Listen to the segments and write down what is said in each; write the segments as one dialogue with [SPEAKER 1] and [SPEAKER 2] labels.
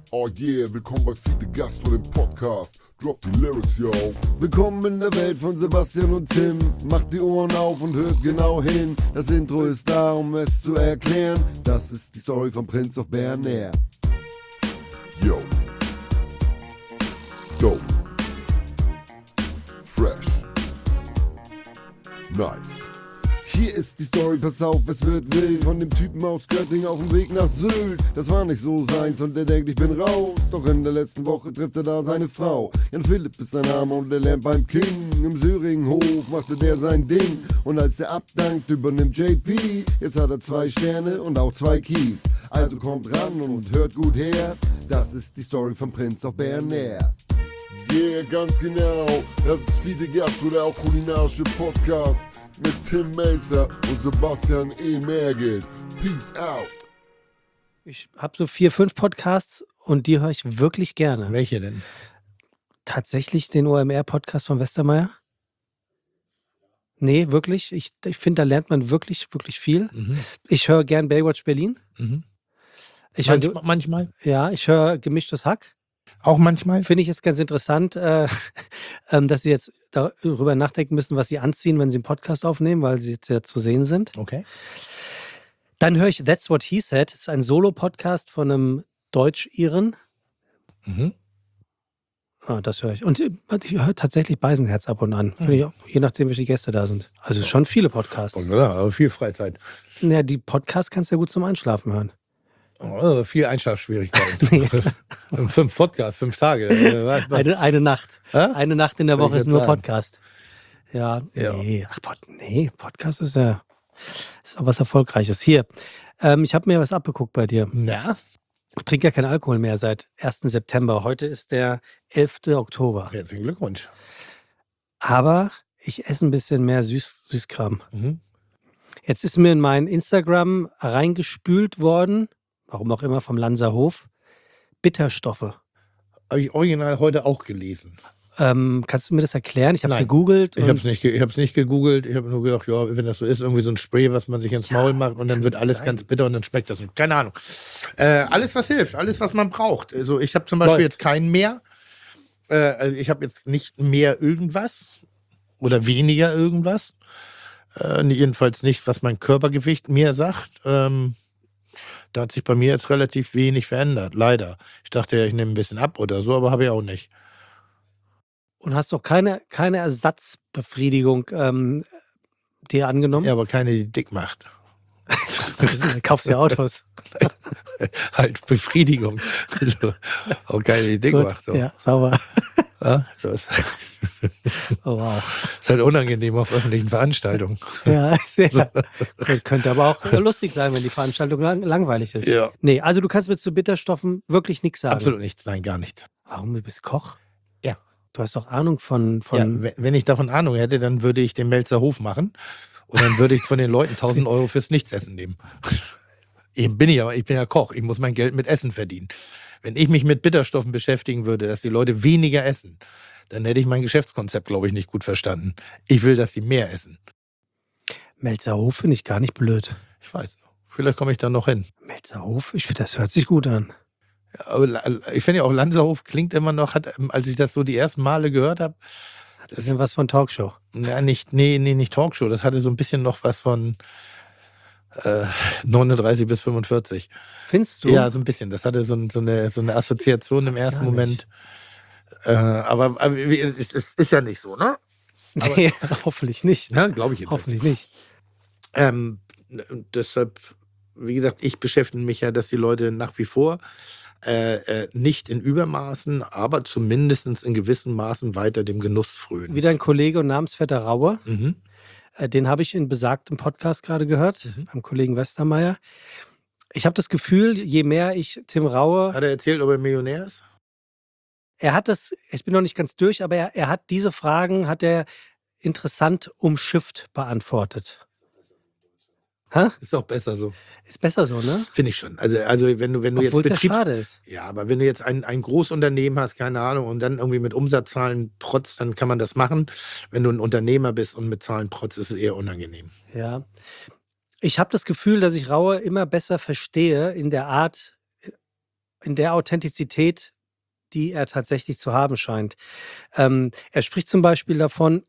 [SPEAKER 1] Oh yeah, willkommen bei Fiete Gastro, dem Podcast. Drop die Lyrics, yo. Willkommen in der Welt von Sebastian und Tim. Macht die Ohren auf und hört genau hin. Das Intro ist da, um es zu erklären. Das ist die Story von Prince of Bel-Air. Yo. Dope. Fresh. Nice. Hier ist die Story, pass auf, es wird wild. Von dem Typen aus Göttingen auf dem Weg nach Sylt. Das war nicht so seins und er denkt, ich bin raus. Doch in der letzten Woche trifft er da seine Frau. Jan Philipp ist sein Name und er lernt beim King. Im Söringhof machte der sein Ding. Und als der abdankt, übernimmt JP. Jetzt hat er 2 Sterne und auch 2 Keys. Also kommt ran und hört gut her. Das ist die Story von Prince of Bel-Air. Yeah, ganz genau. Das ist Fiete Gastro, der auch kulinarische Podcast. Mit Tim Melzer und Sebastian E. Merget. Peace out.
[SPEAKER 2] Ich habe so 4, 5 Podcasts und die höre ich wirklich gerne.
[SPEAKER 3] Welche denn?
[SPEAKER 2] Tatsächlich den OMR-Podcast von Westermeier? Nee, wirklich. Ich finde, da lernt man wirklich, wirklich viel.
[SPEAKER 3] Mhm.
[SPEAKER 2] Ich höre gern Baywatch Berlin.
[SPEAKER 3] Mhm.
[SPEAKER 2] Ich höre,
[SPEAKER 3] Manchmal?
[SPEAKER 2] ja, ich höre Gemischtes Hack.
[SPEAKER 3] Auch manchmal?
[SPEAKER 2] Finde ich es ganz interessant, dass sie jetzt darüber nachdenken müssen, was sie anziehen, wenn sie einen Podcast aufnehmen, weil sie jetzt ja zu sehen sind.
[SPEAKER 3] Okay.
[SPEAKER 2] Dann höre ich That's What He Said. Das ist ein Solo-Podcast von einem Deutsch-Iren.
[SPEAKER 3] Mhm.
[SPEAKER 2] Ah, das höre ich. Und ich höre tatsächlich Beisenherz ab und an. Finde ich auch, je nachdem, welche Gäste da sind. Also schon viele Podcasts.
[SPEAKER 3] Ja, aber viel Freizeit.
[SPEAKER 2] Ja, die Podcasts kannst du ja gut zum Einschlafen hören.
[SPEAKER 3] Oh, viel Einschlafschwierigkeiten. 5 Podcasts, 5 Tage.
[SPEAKER 2] Eine Nacht.
[SPEAKER 3] Hä?
[SPEAKER 2] Eine Nacht in der Woche
[SPEAKER 3] ich
[SPEAKER 2] ist nur
[SPEAKER 3] sagen.
[SPEAKER 2] Podcast. Ja,
[SPEAKER 3] Ja.
[SPEAKER 2] nee. Ach, Podcast ist ja auch was Erfolgreiches. Hier, ich habe mir was abgeguckt bei dir.
[SPEAKER 3] Na?
[SPEAKER 2] Ich trinke ja keinen Alkohol mehr seit 1. September. Heute ist der 11. Oktober.
[SPEAKER 3] Herzlichen Glückwunsch.
[SPEAKER 2] Aber ich esse ein bisschen mehr Süßkram.
[SPEAKER 3] Mhm.
[SPEAKER 2] Jetzt ist mir in mein Instagram reingespült worden, warum auch immer, vom Lanzerhof, Bitterstoffe.
[SPEAKER 3] Habe ich original heute auch gelesen.
[SPEAKER 2] Kannst du mir das erklären? Ich habe es
[SPEAKER 3] Nein.
[SPEAKER 2] gegoogelt.
[SPEAKER 3] Ich habe es nicht gegoogelt. Ich habe nur gedacht, ja, wenn das so ist, irgendwie so ein Spray, was man sich ins Maul macht und dann wird alles
[SPEAKER 2] sein.
[SPEAKER 3] ganz bitter und dann schmeckt das nicht. Keine Ahnung. Alles, was hilft, alles, was man braucht. Also ich habe zum Beispiel jetzt keinen mehr. Also ich habe jetzt nicht mehr irgendwas oder weniger irgendwas. Jedenfalls nicht, was mein Körpergewicht mir sagt. Da hat sich bei mir jetzt relativ wenig verändert, leider. Ich dachte ja, ich nehme ein bisschen ab oder so, aber habe ich auch nicht.
[SPEAKER 2] Und hast doch keine Ersatzbefriedigung dir angenommen?
[SPEAKER 3] Ja, aber keine, die dick macht.
[SPEAKER 2] Du kaufst ja Autos.
[SPEAKER 3] Halt Befriedigung. Also, auch keine, die dick
[SPEAKER 2] Gut,
[SPEAKER 3] macht. So.
[SPEAKER 2] ja, sauber.
[SPEAKER 3] Ja, so ist
[SPEAKER 2] Oh, wow.
[SPEAKER 3] halt unangenehm auf öffentlichen Veranstaltungen.
[SPEAKER 2] Ja, sehr. Könnte aber auch lustig sein, wenn die Veranstaltung langweilig ist.
[SPEAKER 3] Ja.
[SPEAKER 2] Nee, also du kannst mir zu Bitterstoffen wirklich nichts sagen.
[SPEAKER 3] Absolut nichts, nein, gar nichts.
[SPEAKER 2] Warum? Du bist Koch?
[SPEAKER 3] Ja.
[SPEAKER 2] Du hast doch Ahnung von
[SPEAKER 3] Ja, wenn ich davon Ahnung hätte, dann würde ich den Melzer Hof machen und dann würde ich von den Leuten 1.000 Euro fürs Nichtsessen nehmen. Ich bin ja Koch, ich muss mein Geld mit Essen verdienen. Wenn ich mich mit Bitterstoffen beschäftigen würde, dass die Leute weniger essen, dann hätte ich mein Geschäftskonzept, glaube ich, nicht gut verstanden. Ich will, dass sie mehr essen.
[SPEAKER 2] Melzerhof finde ich gar nicht blöd.
[SPEAKER 3] Ich weiß, vielleicht komme ich da noch hin.
[SPEAKER 2] Melzerhof? Ich finde, das hört sich gut an.
[SPEAKER 3] Ja, aber ich finde ja auch, Lanzerhof klingt immer noch, als ich das so die ersten Male gehört habe,
[SPEAKER 2] Hat das denn was von Talkshow?
[SPEAKER 3] ja, nicht Talkshow, das hatte so ein bisschen noch was von 39 bis 45.
[SPEAKER 2] Findest du?
[SPEAKER 3] Ja, so ein bisschen. Das hatte so eine Assoziation im ersten
[SPEAKER 2] Gar nicht.
[SPEAKER 3] Moment. Aber es ist ja nicht so, ne? Aber-
[SPEAKER 2] Nee, hoffentlich nicht.
[SPEAKER 3] Ja, glaube ich jedenfalls.
[SPEAKER 2] Hoffentlich nicht.
[SPEAKER 3] Deshalb, wie gesagt, ich beschäftige mich ja, dass die Leute nach wie vor nicht in Übermaßen, aber zumindest in gewissen Maßen weiter dem Genuss frönen.
[SPEAKER 2] Wieder ein Kollege und Namensvetter Raue.
[SPEAKER 3] Mhm.
[SPEAKER 2] Den habe ich in besagtem Podcast gerade gehört,
[SPEAKER 3] Mhm.
[SPEAKER 2] beim Kollegen Westermeier. Ich habe das Gefühl, je mehr ich Tim Raue,
[SPEAKER 3] Hat er erzählt, ob er Millionär ist?
[SPEAKER 2] er hat das, ich bin noch nicht ganz durch, aber er hat diese Fragen, hat er interessant umschifft beantwortet. Hä?
[SPEAKER 3] Ist doch besser so.
[SPEAKER 2] Ist besser so, ne?
[SPEAKER 3] Finde ich schon. Also wenn du
[SPEAKER 2] Obwohl es
[SPEAKER 3] jetzt
[SPEAKER 2] ja schade ist.
[SPEAKER 3] Ja, aber wenn du jetzt ein Großunternehmen hast, keine Ahnung, und dann irgendwie mit Umsatzzahlen protzt, dann kann man das machen. Wenn du ein Unternehmer bist und mit Zahlen protzt, ist es eher unangenehm.
[SPEAKER 2] Ja. Ich habe das Gefühl, dass ich Raue immer besser verstehe in der Art, in der Authentizität, die er tatsächlich zu haben scheint. Er spricht zum Beispiel davon,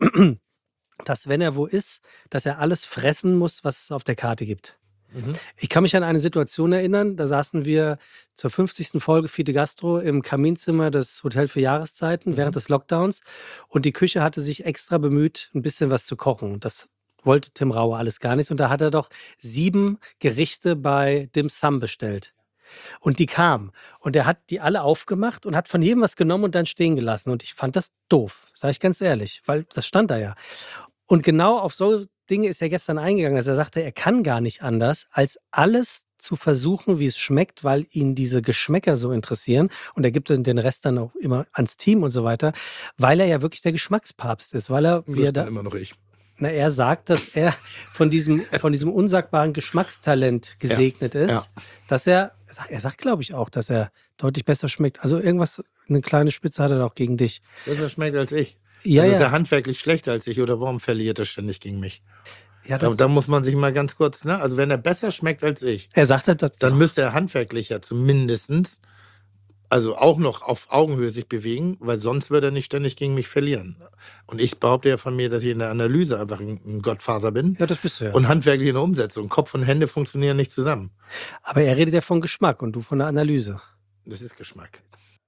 [SPEAKER 2] dass wenn er wo ist, dass er alles fressen muss, was es auf der Karte gibt. Ich kann mich an eine Situation erinnern, da saßen wir zur 50. Folge Fide Gastro im Kaminzimmer des Hotel für Jahreszeiten während des Lockdowns und die Küche hatte sich extra bemüht, ein bisschen was zu kochen. Das wollte Tim Raue alles gar nicht und da hat er doch 7 Gerichte bei Dim Sum bestellt. Und die kamen und er hat die alle aufgemacht und hat von jedem was genommen und dann stehen gelassen und ich fand das doof, sage ich ganz ehrlich, weil das stand da ja. Und genau auf so Dinge ist er gestern eingegangen, dass er sagte, er kann gar nicht anders, als alles zu versuchen, wie es schmeckt, weil ihn diese Geschmäcker so interessieren. Und er gibt den Rest dann auch immer ans Team und so weiter, weil er ja wirklich der Geschmackspapst ist, weil er, wie er da,
[SPEAKER 3] immer noch ich.
[SPEAKER 2] na, er sagt, dass er von diesem unsagbaren Geschmackstalent gesegnet ist,
[SPEAKER 3] ja.
[SPEAKER 2] dass er sagt, glaube ich auch, dass er deutlich besser schmeckt. Also irgendwas, eine kleine Spitze hat er auch gegen dich.
[SPEAKER 3] Besser schmeckt als ich.
[SPEAKER 2] Ja,
[SPEAKER 3] also
[SPEAKER 2] ja.
[SPEAKER 3] ist er handwerklich schlechter als ich oder warum verliert er ständig gegen mich?
[SPEAKER 2] Ja,
[SPEAKER 3] Da muss man sich mal ganz kurz, ne? Also wenn er besser schmeckt als ich,
[SPEAKER 2] er sagte das.
[SPEAKER 3] dann müsste er handwerklich ja zumindestens, also auch noch auf Augenhöhe sich bewegen, weil sonst würde er nicht ständig gegen mich verlieren. Und ich behaupte ja von mir, dass ich in der Analyse einfach ein Gottfaser bin.
[SPEAKER 2] Ja, das bist du ja.
[SPEAKER 3] Und handwerklich in der Umsetzung. Kopf und Hände funktionieren nicht zusammen.
[SPEAKER 2] Aber er redet ja von Geschmack und du von der Analyse.
[SPEAKER 3] Das ist Geschmack.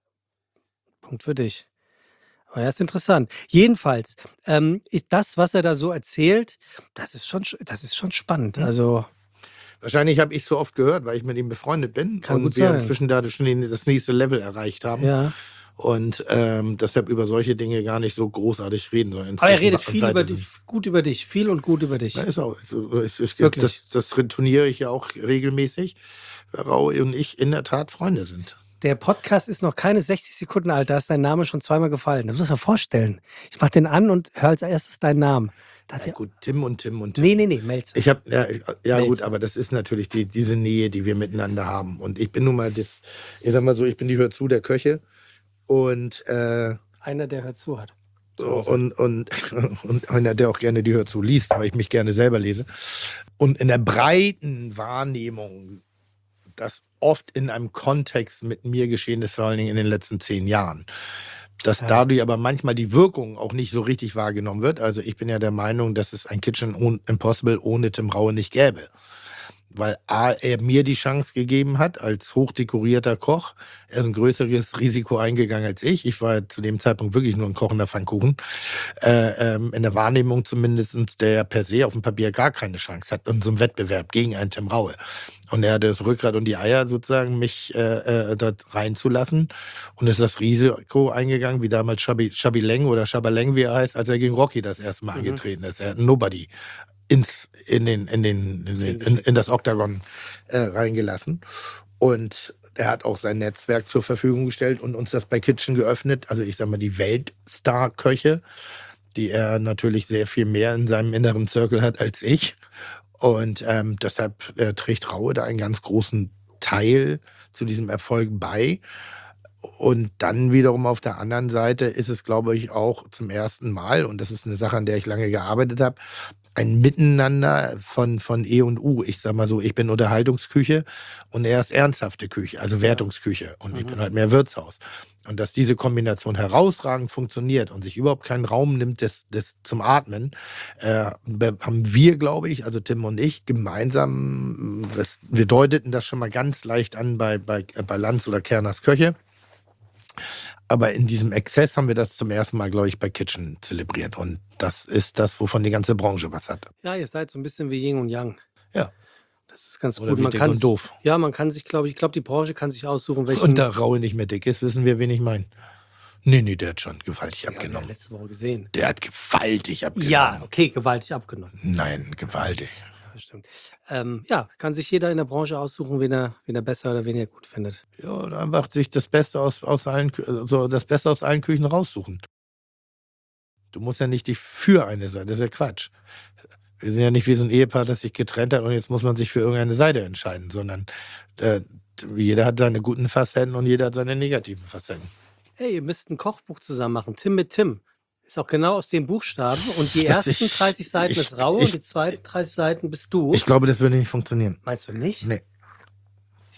[SPEAKER 2] Punkt für dich. Aber ja, ist interessant. Jedenfalls, das, was er da so erzählt, das ist schon spannend. Also
[SPEAKER 3] Wahrscheinlich habe ich es so oft gehört, weil ich mit ihm befreundet bin.
[SPEAKER 2] Kann
[SPEAKER 3] und
[SPEAKER 2] gut
[SPEAKER 3] wir
[SPEAKER 2] sein.
[SPEAKER 3] inzwischen da schon das nächste Level erreicht haben.
[SPEAKER 2] ja.
[SPEAKER 3] Und deshalb über solche Dinge gar nicht so großartig reden.
[SPEAKER 2] Aber er redet viel über dich, gut über dich, viel und gut über dich.
[SPEAKER 3] Ja, ist auch.
[SPEAKER 2] Wirklich.
[SPEAKER 3] Das turniere ich ja auch regelmäßig, weil Raue und ich in der Tat Freunde sind.
[SPEAKER 2] Der Podcast ist noch keine 60 Sekunden alt, da ist dein Name schon zweimal gefallen. Das muss man vorstellen. Ich mach den an und höre als erstes deinen Namen.
[SPEAKER 3] Ja, gut, Tim und Tim und Tim.
[SPEAKER 2] Nee, Melzer.
[SPEAKER 3] Ich habe ja gut,
[SPEAKER 2] Melzer.
[SPEAKER 3] aber das ist natürlich diese Nähe, die wir miteinander haben. Und ich bin nun mal ich sag mal so, ich bin die Hör zu der Köche und
[SPEAKER 2] Einer, der hört zu hat.
[SPEAKER 3] und einer, der auch gerne die Hör zu liest, weil ich mich gerne selber lese. Und in der breiten Wahrnehmung, das oft in einem Kontext mit mir geschehen ist, vor allen Dingen in den letzten 10 Jahren. Dass dadurch aber manchmal die Wirkung auch nicht so richtig wahrgenommen wird. Also ich bin ja der Meinung, dass es ein Kitchen Impossible ohne Tim Raue nicht gäbe. Weil A, er mir die Chance gegeben hat als hochdekorierter Koch. Er ist ein größeres Risiko eingegangen als ich. Ich war zu dem Zeitpunkt wirklich nur ein kochender Pfannkuchen. In der Wahrnehmung zumindest, der per se auf dem Papier gar keine Chance hat in so einem Wettbewerb gegen einen Tim Raue. Und er hatte das Rückgrat und die Eier sozusagen, mich dort reinzulassen. Und ist das Risiko eingegangen, wie damals Shabby Leng oder Shabaleng, wie er heißt, als er gegen Rocky das erste Mal angetreten ist. Er hat Nobody in das Oktagon reingelassen. Und er hat auch sein Netzwerk zur Verfügung gestellt und uns das bei Kitchen geöffnet. Also ich sag mal, die Weltstar-Köche, die er natürlich sehr viel mehr in seinem inneren Circle hat als ich. Und deshalb trägt Raue da einen ganz großen Teil zu diesem Erfolg bei. Und dann wiederum auf der anderen Seite ist es, glaube ich, auch zum ersten Mal, und das ist eine Sache, an der ich lange gearbeitet habe, ein Miteinander von E und U. Ich sag mal so, ich bin Unterhaltungsküche und er ist ernsthafte Küche, also Wertungsküche. Und ich bin halt mehr Wirtshaus. Und dass diese Kombination herausragend funktioniert und sich überhaupt keinen Raum nimmt zum Atmen, haben wir, glaube ich, also Tim und ich, gemeinsam, wir deuteten das schon mal ganz leicht an bei Lanz oder Kerners Köche. Aber in diesem Exzess haben wir das zum ersten Mal, glaube ich, bei Kitchen zelebriert. Und das ist das, wovon die ganze Branche was hat.
[SPEAKER 2] Ja, ihr seid so ein bisschen wie Yin und Yang.
[SPEAKER 3] Ja.
[SPEAKER 2] Das ist ganz
[SPEAKER 3] Oder
[SPEAKER 2] gut.
[SPEAKER 3] wie dick und doof.
[SPEAKER 2] Ja, man kann sich, glaube ich, die Branche kann sich aussuchen, welchen.
[SPEAKER 3] Und da Raue nicht mehr dick ist, wissen wir, wen ich meine. Nee, der hat schon gewaltig
[SPEAKER 2] ja,
[SPEAKER 3] abgenommen.
[SPEAKER 2] letzte Woche gesehen.
[SPEAKER 3] Der hat gewaltig abgenommen.
[SPEAKER 2] Ja, okay, gewaltig abgenommen.
[SPEAKER 3] Nein, gewaltig.
[SPEAKER 2] Das stimmt. Ja, kann sich jeder in der Branche aussuchen, wen er besser oder weniger gut findet.
[SPEAKER 3] Ja, und einfach sich das Beste aus allen Küchen raussuchen. Du musst ja nicht dich für eine Seite, das ist ja Quatsch. Wir sind ja nicht wie so ein Ehepaar, das sich getrennt hat und jetzt muss man sich für irgendeine Seite entscheiden, sondern jeder hat seine guten Facetten und jeder hat seine negativen Facetten.
[SPEAKER 2] Hey, ihr müsst ein Kochbuch zusammen machen, Tim mit Tim. Ist auch genau aus den Buchstaben und die ersten 30 Seiten ist Raue und die zweiten 30 Seiten bist du.
[SPEAKER 3] Ich glaube, das würde nicht funktionieren.
[SPEAKER 2] Meinst du nicht?
[SPEAKER 3] Nee.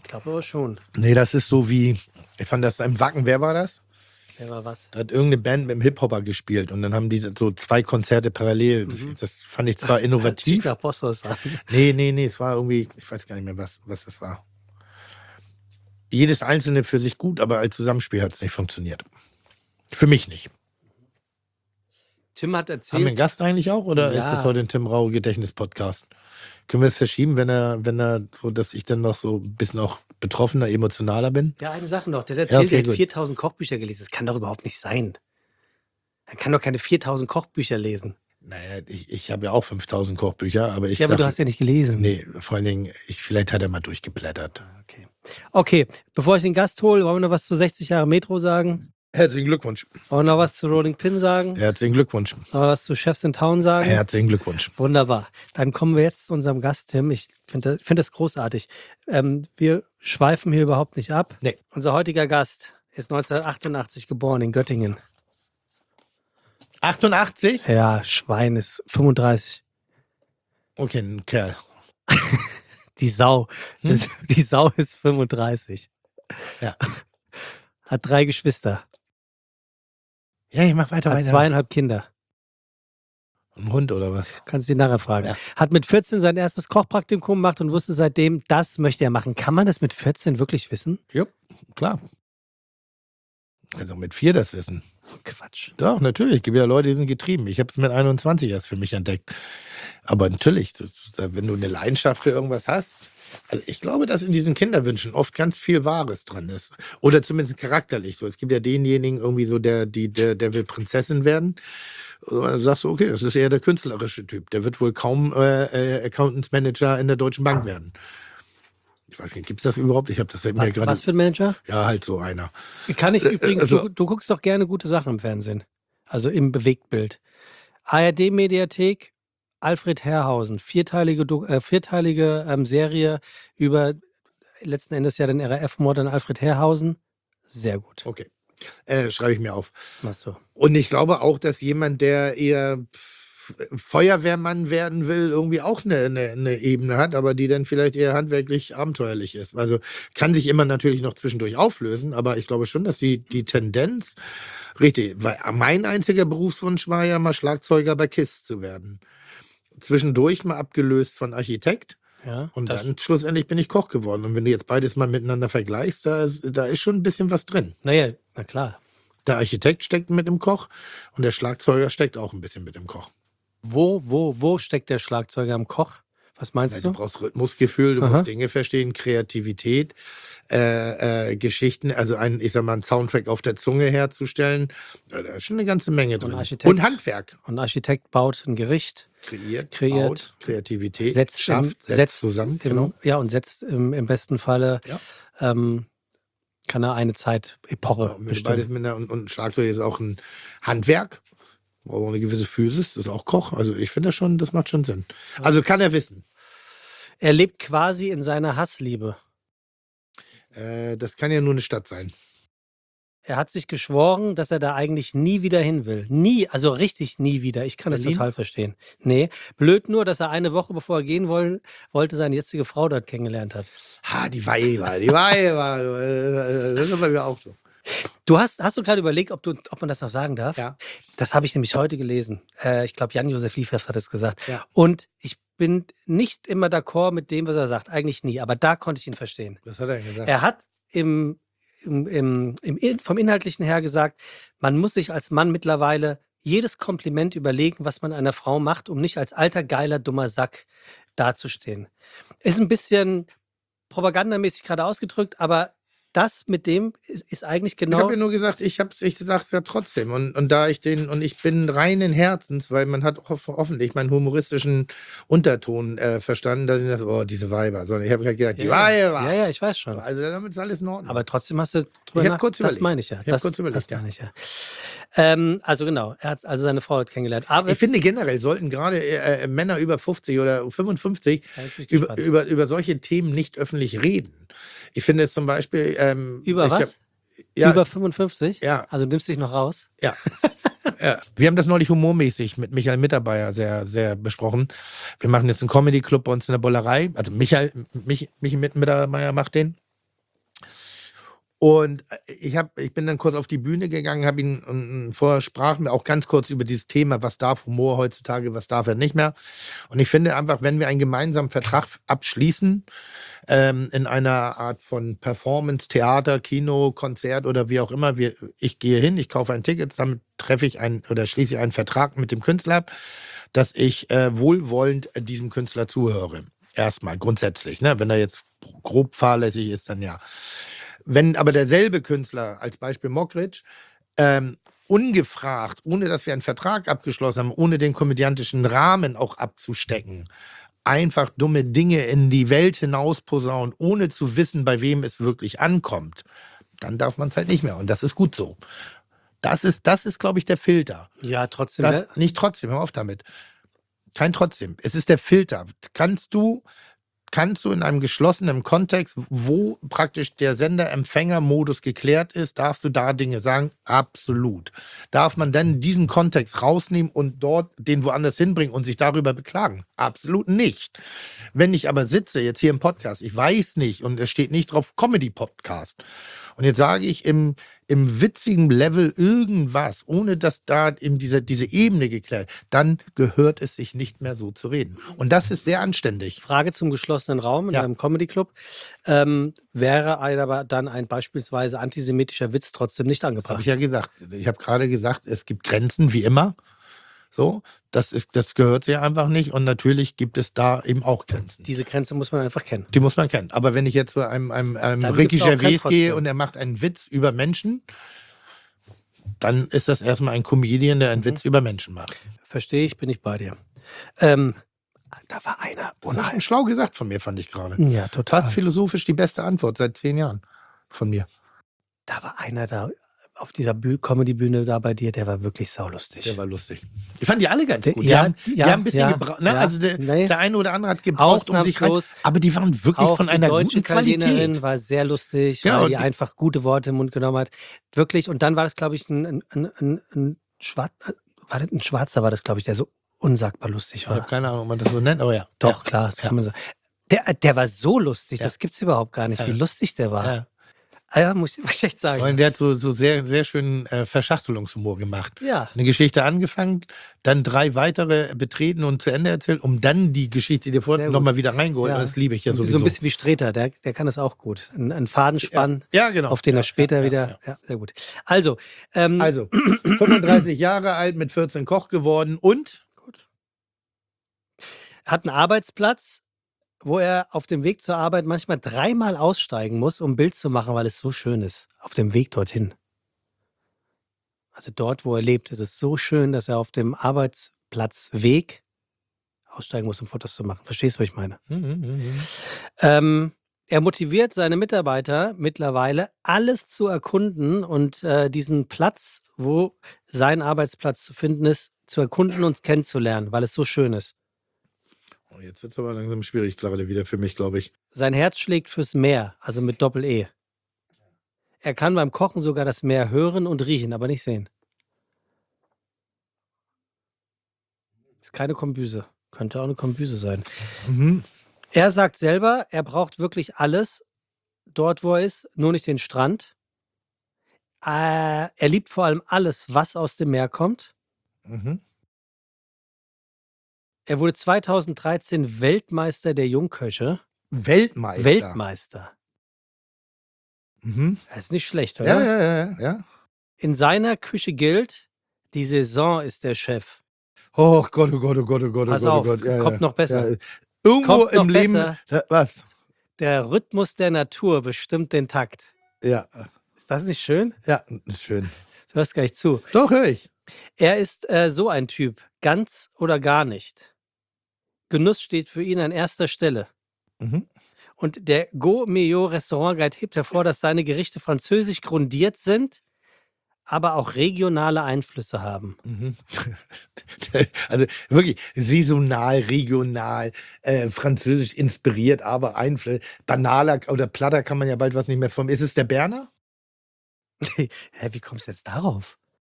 [SPEAKER 2] Ich glaube aber schon.
[SPEAKER 3] Nee, das ist so wie, ich fand das im Wacken, wer war das?
[SPEAKER 2] Wer war was?
[SPEAKER 3] Da hat irgendeine Band mit dem Hip-Hopper gespielt und dann haben die so 2 Konzerte parallel. Das fand ich zwar
[SPEAKER 2] Hört sich
[SPEAKER 3] innovativ.
[SPEAKER 2] nach Bossos an.
[SPEAKER 3] Nee, es war irgendwie, ich weiß gar nicht mehr, was das war. Jedes einzelne für sich gut, aber als Zusammenspiel hat es nicht funktioniert. Für mich nicht.
[SPEAKER 2] Tim hat
[SPEAKER 3] Haben wir einen
[SPEAKER 2] erzählt,
[SPEAKER 3] Gast eigentlich auch oder
[SPEAKER 2] Ja.
[SPEAKER 3] ist das heute ein Tim Rau Gedächtnis-Podcast? Können wir es verschieben, wenn er so, dass ich dann noch so ein bisschen auch betroffener, emotionaler bin?
[SPEAKER 2] ja, eine Sache noch. Der hat erzählt,
[SPEAKER 3] okay,
[SPEAKER 2] der hat
[SPEAKER 3] gut.
[SPEAKER 2] 4000 Kochbücher gelesen. Das kann doch überhaupt nicht sein. Er kann doch keine 4000 Kochbücher lesen.
[SPEAKER 3] Naja, ich habe ja auch 5000 Kochbücher, aber ich
[SPEAKER 2] Ja, aber du
[SPEAKER 3] sag-
[SPEAKER 2] hast ja nicht gelesen.
[SPEAKER 3] Nee, vor allen Dingen, vielleicht hat er mal durchgeblättert.
[SPEAKER 2] Okay, bevor ich den Gast hole, wollen wir noch was zu 60 Jahre Metro sagen?
[SPEAKER 3] Herzlichen Glückwunsch.
[SPEAKER 2] Wollen wir noch was zu Rolling Pin sagen?
[SPEAKER 3] Herzlichen Glückwunsch.
[SPEAKER 2] Noch was zu Chefs in Town sagen?
[SPEAKER 3] Herzlichen Glückwunsch.
[SPEAKER 2] Wunderbar. Dann kommen wir jetzt zu unserem Gast, Tim. Ich finde das großartig. Wir schweifen hier überhaupt nicht ab.
[SPEAKER 3] Nee.
[SPEAKER 2] Unser heutiger Gast ist 1988 geboren in Göttingen.
[SPEAKER 3] 88?
[SPEAKER 2] Ja, Schwein ist 35.
[SPEAKER 3] Okay, ein Kerl.
[SPEAKER 2] Die Sau. Die Sau ist 35.
[SPEAKER 3] Ja.
[SPEAKER 2] Hat 3 Geschwister.
[SPEAKER 3] Ja, ich mach weiter.
[SPEAKER 2] Hat 2,5 Kinder.
[SPEAKER 3] Ein Hund oder was?
[SPEAKER 2] Kannst du ihn nachher fragen.
[SPEAKER 3] Ja.
[SPEAKER 2] Hat mit 14 sein erstes Kochpraktikum gemacht und wusste seitdem, das möchte er machen. Kann man das mit 14 wirklich wissen?
[SPEAKER 3] Ja, klar. Also mit 4 das wissen.
[SPEAKER 2] Quatsch.
[SPEAKER 3] Doch, natürlich. Es gibt ja Leute, die sind getrieben. Ich habe es mit 21 erst für mich entdeckt. Aber natürlich, wenn du eine Leidenschaft für irgendwas hast, also ich glaube, dass in diesen Kinderwünschen oft ganz viel Wahres dran ist. Oder zumindest charakterlich. So, es gibt ja denjenigen irgendwie so, der will Prinzessin werden. Und dann sagst du, okay, das ist eher der künstlerische Typ. Der wird wohl kaum Accountants Manager in der Deutschen Bank werden. Ich weiß nicht, gibt es das überhaupt? Ich habe das mir gerade.
[SPEAKER 2] Was für ein Manager?
[SPEAKER 3] Ja, halt so einer.
[SPEAKER 2] Kann ich übrigens,
[SPEAKER 3] also-
[SPEAKER 2] du guckst doch gerne gute Sachen im Fernsehen. Also im Bewegtbild. ARD-Mediathek, Alfred Herrhausen. Vierteilige Serie über letzten Endes ja den RAF-Mord an Alfred Herrhausen. Sehr gut.
[SPEAKER 3] Okay. Schreibe ich mir auf.
[SPEAKER 2] Machst du.
[SPEAKER 3] Und ich glaube auch, dass jemand, der eher Feuerwehrmann werden will, irgendwie auch eine Ebene hat, aber die dann vielleicht eher handwerklich abenteuerlich ist. Also kann sich immer natürlich noch zwischendurch auflösen, aber ich glaube schon, dass die Tendenz richtig, weil mein einziger Berufswunsch war ja mal Schlagzeuger bei KISS zu werden. Zwischendurch mal abgelöst von Architekt
[SPEAKER 2] Ja,
[SPEAKER 3] und
[SPEAKER 2] das,
[SPEAKER 3] dann schlussendlich bin ich Koch geworden. Und wenn du jetzt beides mal miteinander vergleichst, da ist schon ein bisschen was drin.
[SPEAKER 2] naja, na klar.
[SPEAKER 3] Der Architekt steckt mit im Koch und der Schlagzeuger steckt auch ein bisschen mit im Koch.
[SPEAKER 2] Wo steckt der Schlagzeuger im Koch? Was meinst
[SPEAKER 3] Ja, du
[SPEAKER 2] du?
[SPEAKER 3] brauchst Rhythmusgefühl, du
[SPEAKER 2] Aha.
[SPEAKER 3] musst Dinge verstehen, Kreativität, Geschichten, also ich sag mal, einen Soundtrack auf der Zunge herzustellen. Da ist schon eine ganze Menge drin.
[SPEAKER 2] Architekt.
[SPEAKER 3] Und Handwerk.
[SPEAKER 2] Und ein Architekt baut ein Gericht,
[SPEAKER 3] Kreiert,
[SPEAKER 2] Kreiert,
[SPEAKER 3] baut, Kreativität,
[SPEAKER 2] setzt
[SPEAKER 3] setzt zusammen. Genau.
[SPEAKER 2] Ja, und setzt im besten Falle,
[SPEAKER 3] Ja.
[SPEAKER 2] kann er eine Zeitepoche
[SPEAKER 3] Und beides
[SPEAKER 2] bestimmen.
[SPEAKER 3] und Schlagzeug ist auch ein Handwerk. Braucht auch eine gewisse Physis, das ist auch Koch. Also ich finde das macht schon Sinn. Also kann er wissen.
[SPEAKER 2] Er lebt quasi in seiner Hassliebe.
[SPEAKER 3] Das kann ja nur eine Stadt sein.
[SPEAKER 2] Er hat sich geschworen, dass er da eigentlich nie wieder hin will. Nie, also richtig nie wieder. Ich kann das
[SPEAKER 3] Berlin?
[SPEAKER 2] total verstehen. Nee, blöd nur, dass er eine Woche bevor er gehen wollte, seine jetzige Frau dort kennengelernt hat.
[SPEAKER 3] Ha, die Weiber. Das ist bei mir auch so.
[SPEAKER 2] Hast du gerade überlegt, ob man das noch sagen darf?
[SPEAKER 3] Ja.
[SPEAKER 2] Das habe ich nämlich heute gelesen. Ich glaube, Jan-Josef Liefers hat es gesagt.
[SPEAKER 3] Ja.
[SPEAKER 2] Und ich bin nicht immer d'accord mit dem, was er sagt. Eigentlich nie. Aber da konnte ich ihn verstehen.
[SPEAKER 3] Was hat er denn gesagt?
[SPEAKER 2] Er hat vom Inhaltlichen her gesagt, man muss sich als Mann mittlerweile jedes Kompliment überlegen, was man einer Frau macht, um nicht als alter, geiler, dummer Sack dazustehen. Ist ein bisschen propagandamäßig gerade ausgedrückt, aber das mit dem ist eigentlich
[SPEAKER 3] Ich
[SPEAKER 2] genau.
[SPEAKER 3] habe ja nur gesagt, ich sag's ja trotzdem. Und da ich bin reinen Herzens, weil man hat hoffentlich meinen humoristischen Unterton verstanden, dass ich das, diese Weiber, sondern ich habe gesagt, die Weiber.
[SPEAKER 2] Ja, ich weiß schon.
[SPEAKER 3] Also damit ist alles in Ordnung.
[SPEAKER 2] Aber trotzdem hast du drüber
[SPEAKER 3] Ich hab kurz
[SPEAKER 2] Das
[SPEAKER 3] überlegt.
[SPEAKER 2] meine ich ja.
[SPEAKER 3] Ich hab kurz überlegt,
[SPEAKER 2] Das meine ich ja. Also genau, er hat also seine Frau dort kennengelernt. Aber
[SPEAKER 3] ich finde generell sollten gerade Männer über 50 oder 55
[SPEAKER 2] Ja, ich bin gespannt.
[SPEAKER 3] über solche Themen nicht öffentlich reden. Ich finde es zum Beispiel.
[SPEAKER 2] Über
[SPEAKER 3] ich
[SPEAKER 2] was?
[SPEAKER 3] Ja,
[SPEAKER 2] Über 55?
[SPEAKER 3] Ja.
[SPEAKER 2] Also nimmst dich noch raus?
[SPEAKER 3] Ja. Ja. Wir haben das neulich humormäßig mit Michael Mittermeier sehr, sehr besprochen. Wir machen jetzt einen Comedy-Club bei uns in der Bollerei. Also Michael Mittermeier macht den. Und ich bin dann kurz auf die Bühne gegangen, habe ihn, vorher sprachen wir auch ganz kurz über dieses Thema, was darf Humor heutzutage, was darf er nicht mehr. Und ich finde einfach, wenn wir einen gemeinsamen Vertrag abschließen, in einer Art von Performance, Theater, Kino, Konzert oder wie auch immer, ich gehe hin, ich kaufe ein Ticket, damit schließe ich einen Vertrag mit dem Künstler ab, dass ich wohlwollend diesem Künstler zuhöre. Erstmal, grundsätzlich. Ne? Wenn er jetzt grob fahrlässig ist, dann ja. Wenn aber derselbe Künstler, als Beispiel Mockridge, ungefragt, ohne dass wir einen Vertrag abgeschlossen haben, ohne den komödiantischen Rahmen auch abzustecken, einfach dumme Dinge in die Welt hinaus posaunt, ohne zu wissen, bei wem es wirklich ankommt, dann darf man es halt nicht mehr. Und das ist gut so. Das ist, glaube ich, der Filter.
[SPEAKER 2] Ja, trotzdem.
[SPEAKER 3] Nicht trotzdem, hör auf damit. Kein trotzdem. Es ist der Filter. Kannst du in einem geschlossenen Kontext, wo praktisch der Sender-Empfänger-Modus geklärt ist, darfst du da Dinge sagen? Absolut. Darf man dann diesen Kontext rausnehmen und dort den woanders hinbringen und sich darüber beklagen? Absolut nicht. Wenn ich aber sitze, jetzt hier im Podcast, ich weiß nicht und es steht nicht drauf Comedy-Podcast und jetzt sage ich im witzigen Level irgendwas, ohne dass da eben diese Ebene geklärt, dann gehört es sich nicht mehr so zu reden. Und das ist sehr anständig.
[SPEAKER 2] Frage zum geschlossenen Raum in einem Comedy-Club. Wäre aber dann ein beispielsweise antisemitischer Witz trotzdem nicht angebracht?
[SPEAKER 3] Habe ich ja gesagt. Ich habe gerade gesagt, es gibt Grenzen, wie immer. So, das gehört sich einfach nicht. Und natürlich gibt es da eben auch Grenzen.
[SPEAKER 2] Diese Grenze muss man einfach kennen.
[SPEAKER 3] Die muss man kennen. Aber wenn ich jetzt zu einem Ricky Gervais gehe und er macht einen Witz über Menschen, dann ist das erstmal ein Comedian, der einen Witz über Menschen macht.
[SPEAKER 2] Verstehe ich, bin ich bei dir. Da war einer
[SPEAKER 3] unheimlich schlau gesagt von mir, fand ich gerade.
[SPEAKER 2] Ja, total.
[SPEAKER 3] Fast philosophisch die beste Antwort seit 10 Jahren von mir.
[SPEAKER 2] Da war einer da auf dieser Comedy-Bühne da bei dir, der war wirklich saulustig.
[SPEAKER 3] Der war lustig. Ich fand die alle ganz gut.
[SPEAKER 2] Die
[SPEAKER 3] haben ein bisschen gebraucht. Ne? Also der eine oder andere hat gebraucht, um sich rein. Aber die waren wirklich
[SPEAKER 2] auch
[SPEAKER 3] von einer guten Qualität. Die
[SPEAKER 2] Italienerin war sehr lustig,
[SPEAKER 3] genau,
[SPEAKER 2] weil die einfach gute Worte im Mund genommen hat. Wirklich. Und dann war das, glaube ich, ein Schwarzer war das, glaube ich, der so unsagbar lustig war.
[SPEAKER 3] Ich habe keine Ahnung, ob man das so nennt, aber ja.
[SPEAKER 2] Doch, klar, das kann man sagen. Der war so lustig, das gibt's überhaupt gar nicht, wie lustig der war.
[SPEAKER 3] Ja.
[SPEAKER 2] Ja, muss ich echt sagen.
[SPEAKER 3] Und der hat so sehr, sehr schönen Verschachtelungshumor gemacht.
[SPEAKER 2] Ja.
[SPEAKER 3] Eine Geschichte angefangen, dann 3 weitere betreten und zu Ende erzählt, um dann die Geschichte, die vorhin nochmal wieder reingeholt. Ja. Das liebe ich ja sowieso.
[SPEAKER 2] So ein bisschen wie Streter, der kann das auch gut. Ein Fadenspann,
[SPEAKER 3] genau.
[SPEAKER 2] Auf den er später wieder. Ja, sehr gut. Also
[SPEAKER 3] 35 Jahre alt, mit 14 Koch geworden und?
[SPEAKER 2] Gut. Hat einen Arbeitsplatz, wo er auf dem Weg zur Arbeit manchmal 3-mal aussteigen muss, um ein Bild zu machen, weil es so schön ist. Auf dem Weg dorthin. Also dort, wo er lebt, ist es so schön, dass er auf dem Arbeitsplatzweg aussteigen muss, um Fotos zu machen. Verstehst du, was ich meine? Er motiviert seine Mitarbeiter mittlerweile, alles zu erkunden und diesen Platz, wo sein Arbeitsplatz zu finden ist, zu erkunden und kennenzulernen, weil es so schön ist.
[SPEAKER 3] Jetzt wird es aber langsam schwierig gerade wieder für mich, glaube ich.
[SPEAKER 2] Sein Herz schlägt fürs Meer, also mit Doppel-E. Er kann beim Kochen sogar das Meer hören und riechen, aber nicht sehen. Ist keine Kombüse. Könnte auch eine Kombüse sein.
[SPEAKER 3] Mhm.
[SPEAKER 2] Er sagt selber, er braucht wirklich alles dort, wo er ist, nur nicht den Strand. Er liebt vor allem alles, was aus dem Meer kommt.
[SPEAKER 3] Mhm.
[SPEAKER 2] Er wurde 2013 Weltmeister der Jungköche.
[SPEAKER 3] Weltmeister. Mhm.
[SPEAKER 2] Das ist nicht schlecht, oder?
[SPEAKER 3] Ja.
[SPEAKER 2] In seiner Küche gilt, die Saison ist der Chef.
[SPEAKER 3] Oh Gott, oh Gott, oh Gott, oh Gott,
[SPEAKER 2] Pass
[SPEAKER 3] oh
[SPEAKER 2] auf,
[SPEAKER 3] Gott.
[SPEAKER 2] kommt noch besser.
[SPEAKER 3] Ja. Irgendwo
[SPEAKER 2] kommt noch
[SPEAKER 3] im Leben.
[SPEAKER 2] besser.
[SPEAKER 3] Was?
[SPEAKER 2] Der Rhythmus der Natur bestimmt den Takt.
[SPEAKER 3] Ja.
[SPEAKER 2] Ist das nicht schön?
[SPEAKER 3] Ja, ist schön.
[SPEAKER 2] Du hörst gar nicht zu.
[SPEAKER 3] Doch, höre ich.
[SPEAKER 2] Er ist so ein Typ. Ganz oder gar nicht. Genuss steht für ihn an erster Stelle.
[SPEAKER 3] Mhm.
[SPEAKER 2] Und der Go Meilleur Restaurant Guide hebt hervor, dass seine Gerichte französisch grundiert sind, aber auch regionale Einflüsse haben.
[SPEAKER 3] Mhm. Also wirklich saisonal, regional, französisch inspiriert, aber Einflüsse. Banaler oder platter kann man ja bald was nicht mehr von. Ist es der Berner?
[SPEAKER 2] Hä, wie kommst du jetzt darauf?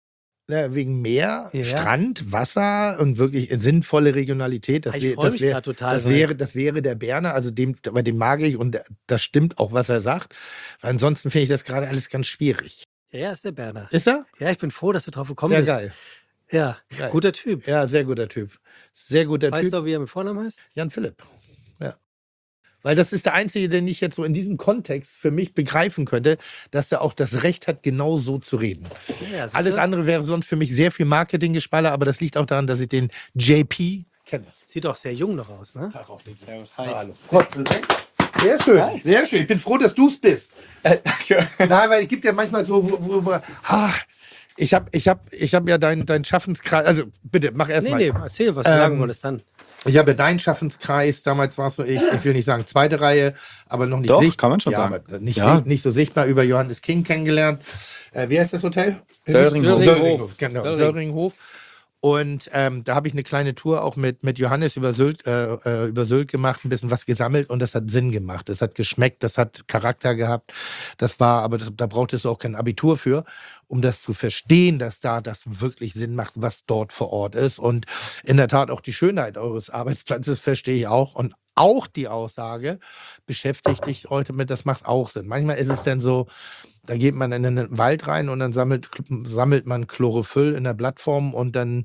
[SPEAKER 3] wegen Meer,
[SPEAKER 2] Ja.
[SPEAKER 3] Strand, Wasser und wirklich sinnvolle Regionalität.
[SPEAKER 2] Ich freue mich gerade total.
[SPEAKER 3] Das wäre der Berner, also bei dem mag ich und das stimmt auch, was er sagt. Weil ansonsten finde ich das gerade alles ganz schwierig.
[SPEAKER 2] Ja, ist der Berner.
[SPEAKER 3] Ist er?
[SPEAKER 2] Ja, ich bin froh, dass du drauf gekommen
[SPEAKER 3] Ja,
[SPEAKER 2] bist.
[SPEAKER 3] geil.
[SPEAKER 2] Ja,
[SPEAKER 3] Geil.
[SPEAKER 2] guter Typ.
[SPEAKER 3] Ja, sehr guter Typ. Sehr guter
[SPEAKER 2] Weißt
[SPEAKER 3] Typ.
[SPEAKER 2] du, wie er mit Vornamen heißt?
[SPEAKER 3] Jan Philipp. Ja. Weil das ist der Einzige, den ich jetzt so in diesem Kontext für mich begreifen könnte, dass er auch das Recht hat, genau so zu reden.
[SPEAKER 2] Ja, siehst
[SPEAKER 3] Alles
[SPEAKER 2] du?
[SPEAKER 3] andere wäre sonst für mich sehr viel Marketinggespaller, aber das liegt auch daran, dass ich den JP kenne.
[SPEAKER 2] Sieht doch sehr jung noch aus, ne?
[SPEAKER 4] Servus, hi.
[SPEAKER 3] Hallo. Sehr schön, sehr schön. Ich bin froh, dass du es bist.
[SPEAKER 4] Danke.
[SPEAKER 3] Nein, weil es gibt ja manchmal so, ich hab ja dein Schaffenskreis, also bitte, mach erst mal.
[SPEAKER 2] Nee, erzähl, was du sagen wolltest dann.
[SPEAKER 3] Ich habe ja deinen Schaffenskreis, damals warst du ich will nicht sagen zweite Reihe, aber noch nicht
[SPEAKER 4] Doch,
[SPEAKER 3] sichtbar.
[SPEAKER 4] kann man schon sagen.
[SPEAKER 3] Aber nicht,
[SPEAKER 4] Ja.
[SPEAKER 3] nicht so sichtbar über Johannes King kennengelernt. Wie heißt das Hotel?
[SPEAKER 4] Söllringhof.
[SPEAKER 3] Söllringhof, genau.
[SPEAKER 2] Söllring.
[SPEAKER 3] Söllringhof. Und da habe ich eine kleine Tour auch mit Johannes über Sylt gemacht, ein bisschen was gesammelt und das hat Sinn gemacht. Das hat geschmeckt, das hat Charakter gehabt. Das war, aber da brauchtest du auch kein Abitur für, um das zu verstehen, dass da das wirklich Sinn macht, was dort vor Ort ist. Und in der Tat auch die Schönheit eures Arbeitsplatzes verstehe ich auch. Und auch die Aussage, beschäftigt dich heute mit, das macht auch Sinn. Manchmal ist es dann so, da geht man in den Wald rein und dann sammelt man Chlorophyll in der Blattform und dann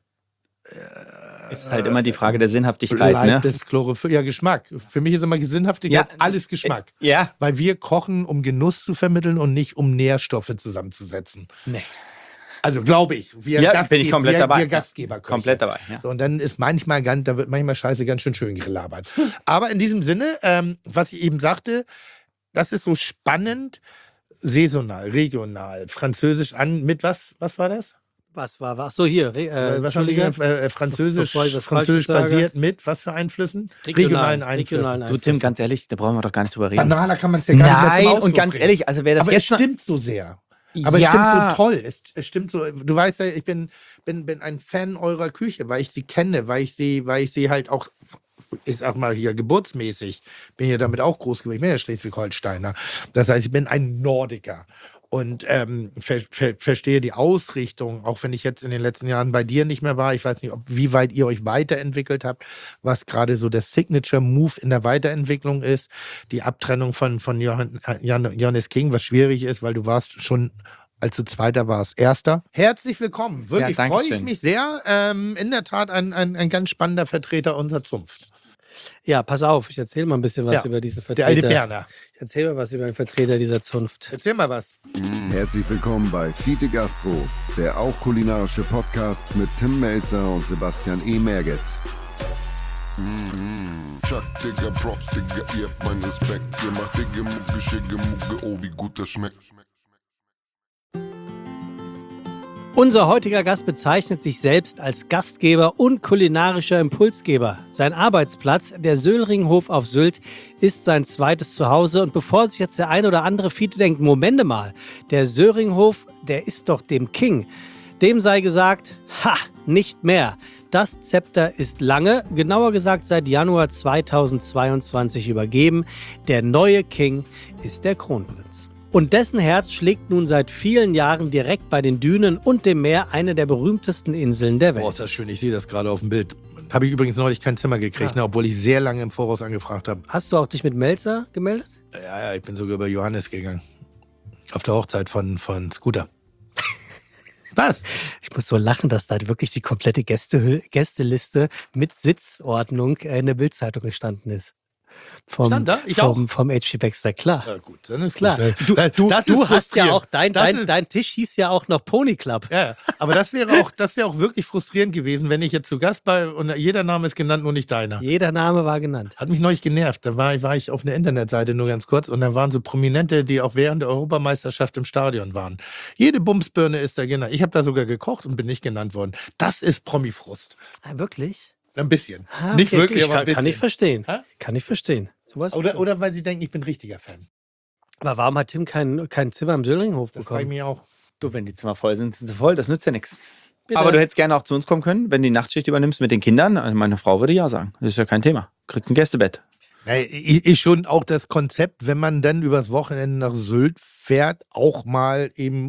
[SPEAKER 4] Ist halt immer die Frage der Sinnhaftigkeit,
[SPEAKER 3] bleibt
[SPEAKER 4] ne?
[SPEAKER 3] das Chlorophyll. Ja, Geschmack. Für mich ist immer Sinnhaftigkeit alles Geschmack.
[SPEAKER 4] Ja.
[SPEAKER 3] Weil wir kochen, um Genuss zu vermitteln und nicht um Nährstoffe zusammenzusetzen.
[SPEAKER 2] Nee.
[SPEAKER 3] Also glaube ich. Wir
[SPEAKER 4] Ja, bin ich komplett dabei.
[SPEAKER 3] Wir Gastgeber
[SPEAKER 4] Komplett dabei, ja.
[SPEAKER 3] So, und dann ist da wird manchmal Scheiße ganz schön gelabert. Aber in diesem Sinne, was ich eben sagte, das ist so spannend, saisonal, regional, französisch mit was war das?
[SPEAKER 2] Was war? Ach so, hier.
[SPEAKER 3] Was haben die französisch
[SPEAKER 2] Bevor ich was Falsches
[SPEAKER 3] basiert mit was für Einflüssen? Regionalen Einflüssen.
[SPEAKER 4] Du, Tim, ganz ehrlich, da brauchen wir doch gar nicht drüber reden.
[SPEAKER 3] Banaler kann man es ja gar nicht mehr zum
[SPEAKER 4] Nein,
[SPEAKER 3] Ausdruck
[SPEAKER 4] und ganz
[SPEAKER 3] bringen.
[SPEAKER 4] ehrlich, also wer das
[SPEAKER 3] Aber es
[SPEAKER 4] jetzt
[SPEAKER 3] stimmt so sehr. Aber es
[SPEAKER 4] Ja.
[SPEAKER 3] stimmt so toll. Es stimmt so. Du weißt ja, ich bin ein Fan eurer Küche, weil ich sie kenne, weil ich sie halt auch, ich sag mal hier geburtsmäßig, bin ja damit auch groß geworden. Ich bin ja Schleswig-Holsteiner. Das heißt, ich bin ein Nordiker. Und verstehe die Ausrichtung, auch wenn ich jetzt in den letzten Jahren bei dir nicht mehr war. Ich weiß nicht, wie weit ihr euch weiterentwickelt habt, was gerade so der Signature-Move in der Weiterentwicklung ist. Die Abtrennung von Johannes King, was schwierig ist, weil du warst schon, als du Zweiter warst, Erster. Herzlich willkommen. Wirklich
[SPEAKER 4] Ja,
[SPEAKER 3] freue ich
[SPEAKER 4] Dankeschön.
[SPEAKER 3] mich sehr. In der Tat ein ganz spannender Vertreter unserer Zunft.
[SPEAKER 2] Ja, pass auf, ich erzähle mal ein bisschen was
[SPEAKER 3] Ja,
[SPEAKER 2] über diese
[SPEAKER 3] Der alte
[SPEAKER 2] Vertreter.
[SPEAKER 3] Berner.
[SPEAKER 2] Ich erzähle mal was über den Vertreter dieser Zunft.
[SPEAKER 3] Erzähl mal was.
[SPEAKER 1] Herzlich willkommen bei Fiete Gastro, der auch kulinarische Podcast mit Tim Melzer und Sebastian E. Merget.
[SPEAKER 5] Chuck, Digga, Props, Digga, ihr habt meinen Respekt. Ihr macht Digga, Mucke, Schicke, Mucke, oh, wie gut das schmeckt.
[SPEAKER 2] Unser heutiger Gast bezeichnet sich selbst als Gastgeber und kulinarischer Impulsgeber. Sein Arbeitsplatz, der Söllringhof auf Sylt, ist sein zweites Zuhause. Und bevor sich jetzt der ein oder andere Fiete denkt, Momente mal, der Söllringhof, der ist doch dem King. Dem sei gesagt, nicht mehr. Das Zepter ist lange, genauer gesagt seit Januar 2022 übergeben. Der neue King ist der Kronprinz. Und dessen Herz schlägt nun seit vielen Jahren direkt bei den Dünen und dem Meer, eine der berühmtesten Inseln der Welt.
[SPEAKER 3] Boah, ist das schön. Ich sehe das gerade auf dem Bild. Habe ich übrigens neulich kein Zimmer gekriegt, ne, obwohl ich sehr lange im Voraus angefragt habe.
[SPEAKER 2] Hast du auch dich mit Melzer gemeldet?
[SPEAKER 3] Ja, ich bin sogar über Johannes gegangen. Auf der Hochzeit von Scooter. Was?
[SPEAKER 2] Ich muss so lachen, dass da wirklich die komplette Gästeliste mit Sitzordnung in der Bildzeitung gestanden ist.
[SPEAKER 3] Stand da? Ich auch?
[SPEAKER 2] Vom H.P. Baxter, klar.
[SPEAKER 3] Ja, gut, dann ist
[SPEAKER 2] Klar.
[SPEAKER 3] gut.
[SPEAKER 2] Du
[SPEAKER 3] Das ist
[SPEAKER 2] hast ja
[SPEAKER 3] frustrierend.
[SPEAKER 2] auch,
[SPEAKER 3] Das ist-
[SPEAKER 2] dein Tisch hieß ja auch noch Pony Club.
[SPEAKER 3] Ja, aber das wäre auch wirklich frustrierend gewesen, wenn ich jetzt zu Gast war und jeder Name ist genannt, nur nicht deiner.
[SPEAKER 2] Jeder Name war genannt.
[SPEAKER 3] Hat mich neulich genervt. Da war ich auf einer Internetseite nur ganz kurz und da waren so Prominente, die auch während der Europameisterschaft im Stadion waren. Jede Bumsbirne ist da genannt. Ich habe da sogar gekocht und bin nicht genannt worden. Das ist Promifrust.
[SPEAKER 2] Ah, wirklich?
[SPEAKER 3] Ein bisschen.
[SPEAKER 2] Ah,
[SPEAKER 3] Nicht
[SPEAKER 2] okay,
[SPEAKER 3] wirklich,
[SPEAKER 2] ich
[SPEAKER 3] aber ein bisschen.
[SPEAKER 2] kann ich verstehen.
[SPEAKER 3] Hä?
[SPEAKER 2] Kann ich verstehen. Sowas
[SPEAKER 3] Oder weil sie denken, ich bin richtiger Fan.
[SPEAKER 2] Aber warum hat Tim kein Zimmer im Söllringhof
[SPEAKER 3] Das frage ich
[SPEAKER 2] bekommen?
[SPEAKER 3] mich auch.
[SPEAKER 4] Du, wenn die Zimmer voll sind, sind sie voll, das nützt ja nichts.
[SPEAKER 2] Bitte.
[SPEAKER 4] Aber du hättest gerne auch zu uns kommen können, wenn du die Nachtschicht übernimmst mit den Kindern. Also meine Frau würde ja sagen. Das ist ja kein Thema. Kriegst ein Gästebett.
[SPEAKER 3] Ist schon auch das Konzept, wenn man dann übers Wochenende nach Sylt fährt, auch mal eben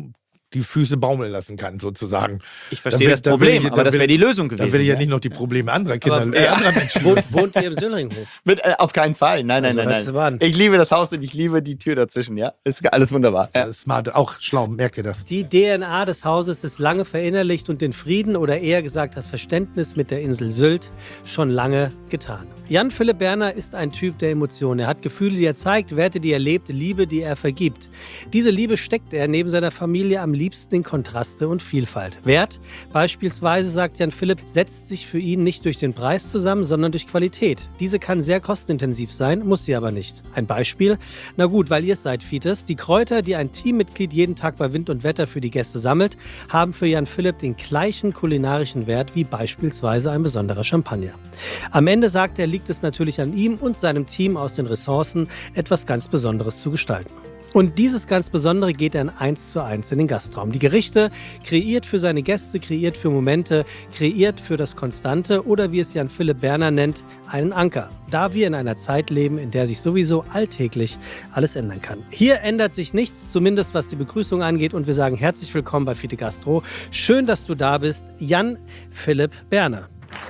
[SPEAKER 3] die Füße baumeln lassen kann, sozusagen.
[SPEAKER 4] Ich verstehe
[SPEAKER 3] will-
[SPEAKER 4] das
[SPEAKER 3] da will
[SPEAKER 4] Problem,
[SPEAKER 3] ich-
[SPEAKER 4] aber
[SPEAKER 3] da
[SPEAKER 4] das
[SPEAKER 3] will-
[SPEAKER 4] wäre die Lösung gewesen.
[SPEAKER 3] Da will ich ja
[SPEAKER 4] ne?
[SPEAKER 3] nicht noch die Probleme anderer Kinder,
[SPEAKER 2] Aber,
[SPEAKER 3] anderer Menschen.
[SPEAKER 2] Wohnt ihr im Söllringhof?
[SPEAKER 4] Auf keinen Fall. Nein,
[SPEAKER 2] Also,
[SPEAKER 4] nein,
[SPEAKER 2] hört sich mal an.
[SPEAKER 4] nein. Ich liebe das Haus und ich liebe die Tür dazwischen, ja. Ist alles wunderbar. Ja.
[SPEAKER 3] Das ist smart, auch schlau, merkt ihr das?
[SPEAKER 2] Die DNA des Hauses ist lange verinnerlicht und den Frieden oder eher gesagt das Verständnis mit der Insel Sylt schon lange getan. Jan Philipp Berner ist ein Typ der Emotionen. Er hat Gefühle, die er zeigt, Werte, die er lebt, Liebe, die er vergibt. Diese Liebe steckt er neben seiner Familie am liebsten in Kontraste und Vielfalt. Wert, beispielsweise, sagt Jan Philipp, setzt sich für ihn nicht durch den Preis zusammen, sondern durch Qualität. Diese kann sehr kostenintensiv sein, muss sie aber nicht. Ein Beispiel? Na gut, weil ihr es seid, Fites. Die Kräuter, die ein Teammitglied jeden Tag bei Wind und Wetter für die Gäste sammelt, haben für Jan Philipp den gleichen kulinarischen Wert wie beispielsweise ein besonderer Champagner. Am Ende, sagt er, liegt es natürlich an ihm und seinem Team aus den Ressourcen, etwas ganz Besonderes zu gestalten. Und dieses ganz Besondere geht er in 1:1 in den Gastraum. Die Gerichte kreiert für seine Gäste, kreiert für Momente, kreiert für das Konstante oder wie es Jan Philipp Berner nennt, einen Anker. Da wir in einer Zeit leben, in der sich sowieso alltäglich alles ändern kann. Hier ändert sich nichts, zumindest was die Begrüßung angeht und wir sagen herzlich willkommen bei Fide Gastro. Schön, dass du da bist, Jan Philipp Berner.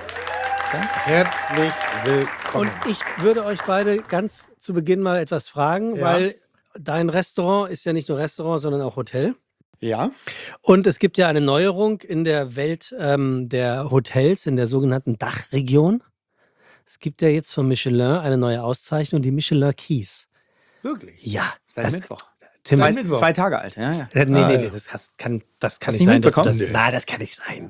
[SPEAKER 3] Herzlich willkommen.
[SPEAKER 2] Und ich würde euch beide ganz zu Beginn mal etwas fragen,
[SPEAKER 3] Ja.
[SPEAKER 2] weil dein Restaurant ist ja nicht nur Restaurant, sondern auch Hotel.
[SPEAKER 4] Ja.
[SPEAKER 2] Und es gibt ja eine Neuerung in der Welt der Hotels, in der sogenannten Dachregion. Es gibt ja jetzt von Michelin eine neue Auszeichnung, die Michelin Keys.
[SPEAKER 3] Wirklich?
[SPEAKER 2] Ja.
[SPEAKER 4] Seit
[SPEAKER 2] Also,
[SPEAKER 4] Mittwoch.
[SPEAKER 2] Tim,
[SPEAKER 3] Seit
[SPEAKER 2] was-
[SPEAKER 3] Mittwoch.
[SPEAKER 4] 2 Tage alt, ja, ja.
[SPEAKER 2] nee,
[SPEAKER 3] ja.
[SPEAKER 2] das kann
[SPEAKER 4] Hast
[SPEAKER 2] nicht
[SPEAKER 4] du
[SPEAKER 2] sein.
[SPEAKER 4] nicht mitbekommen?
[SPEAKER 2] Nein, das kann nicht sein.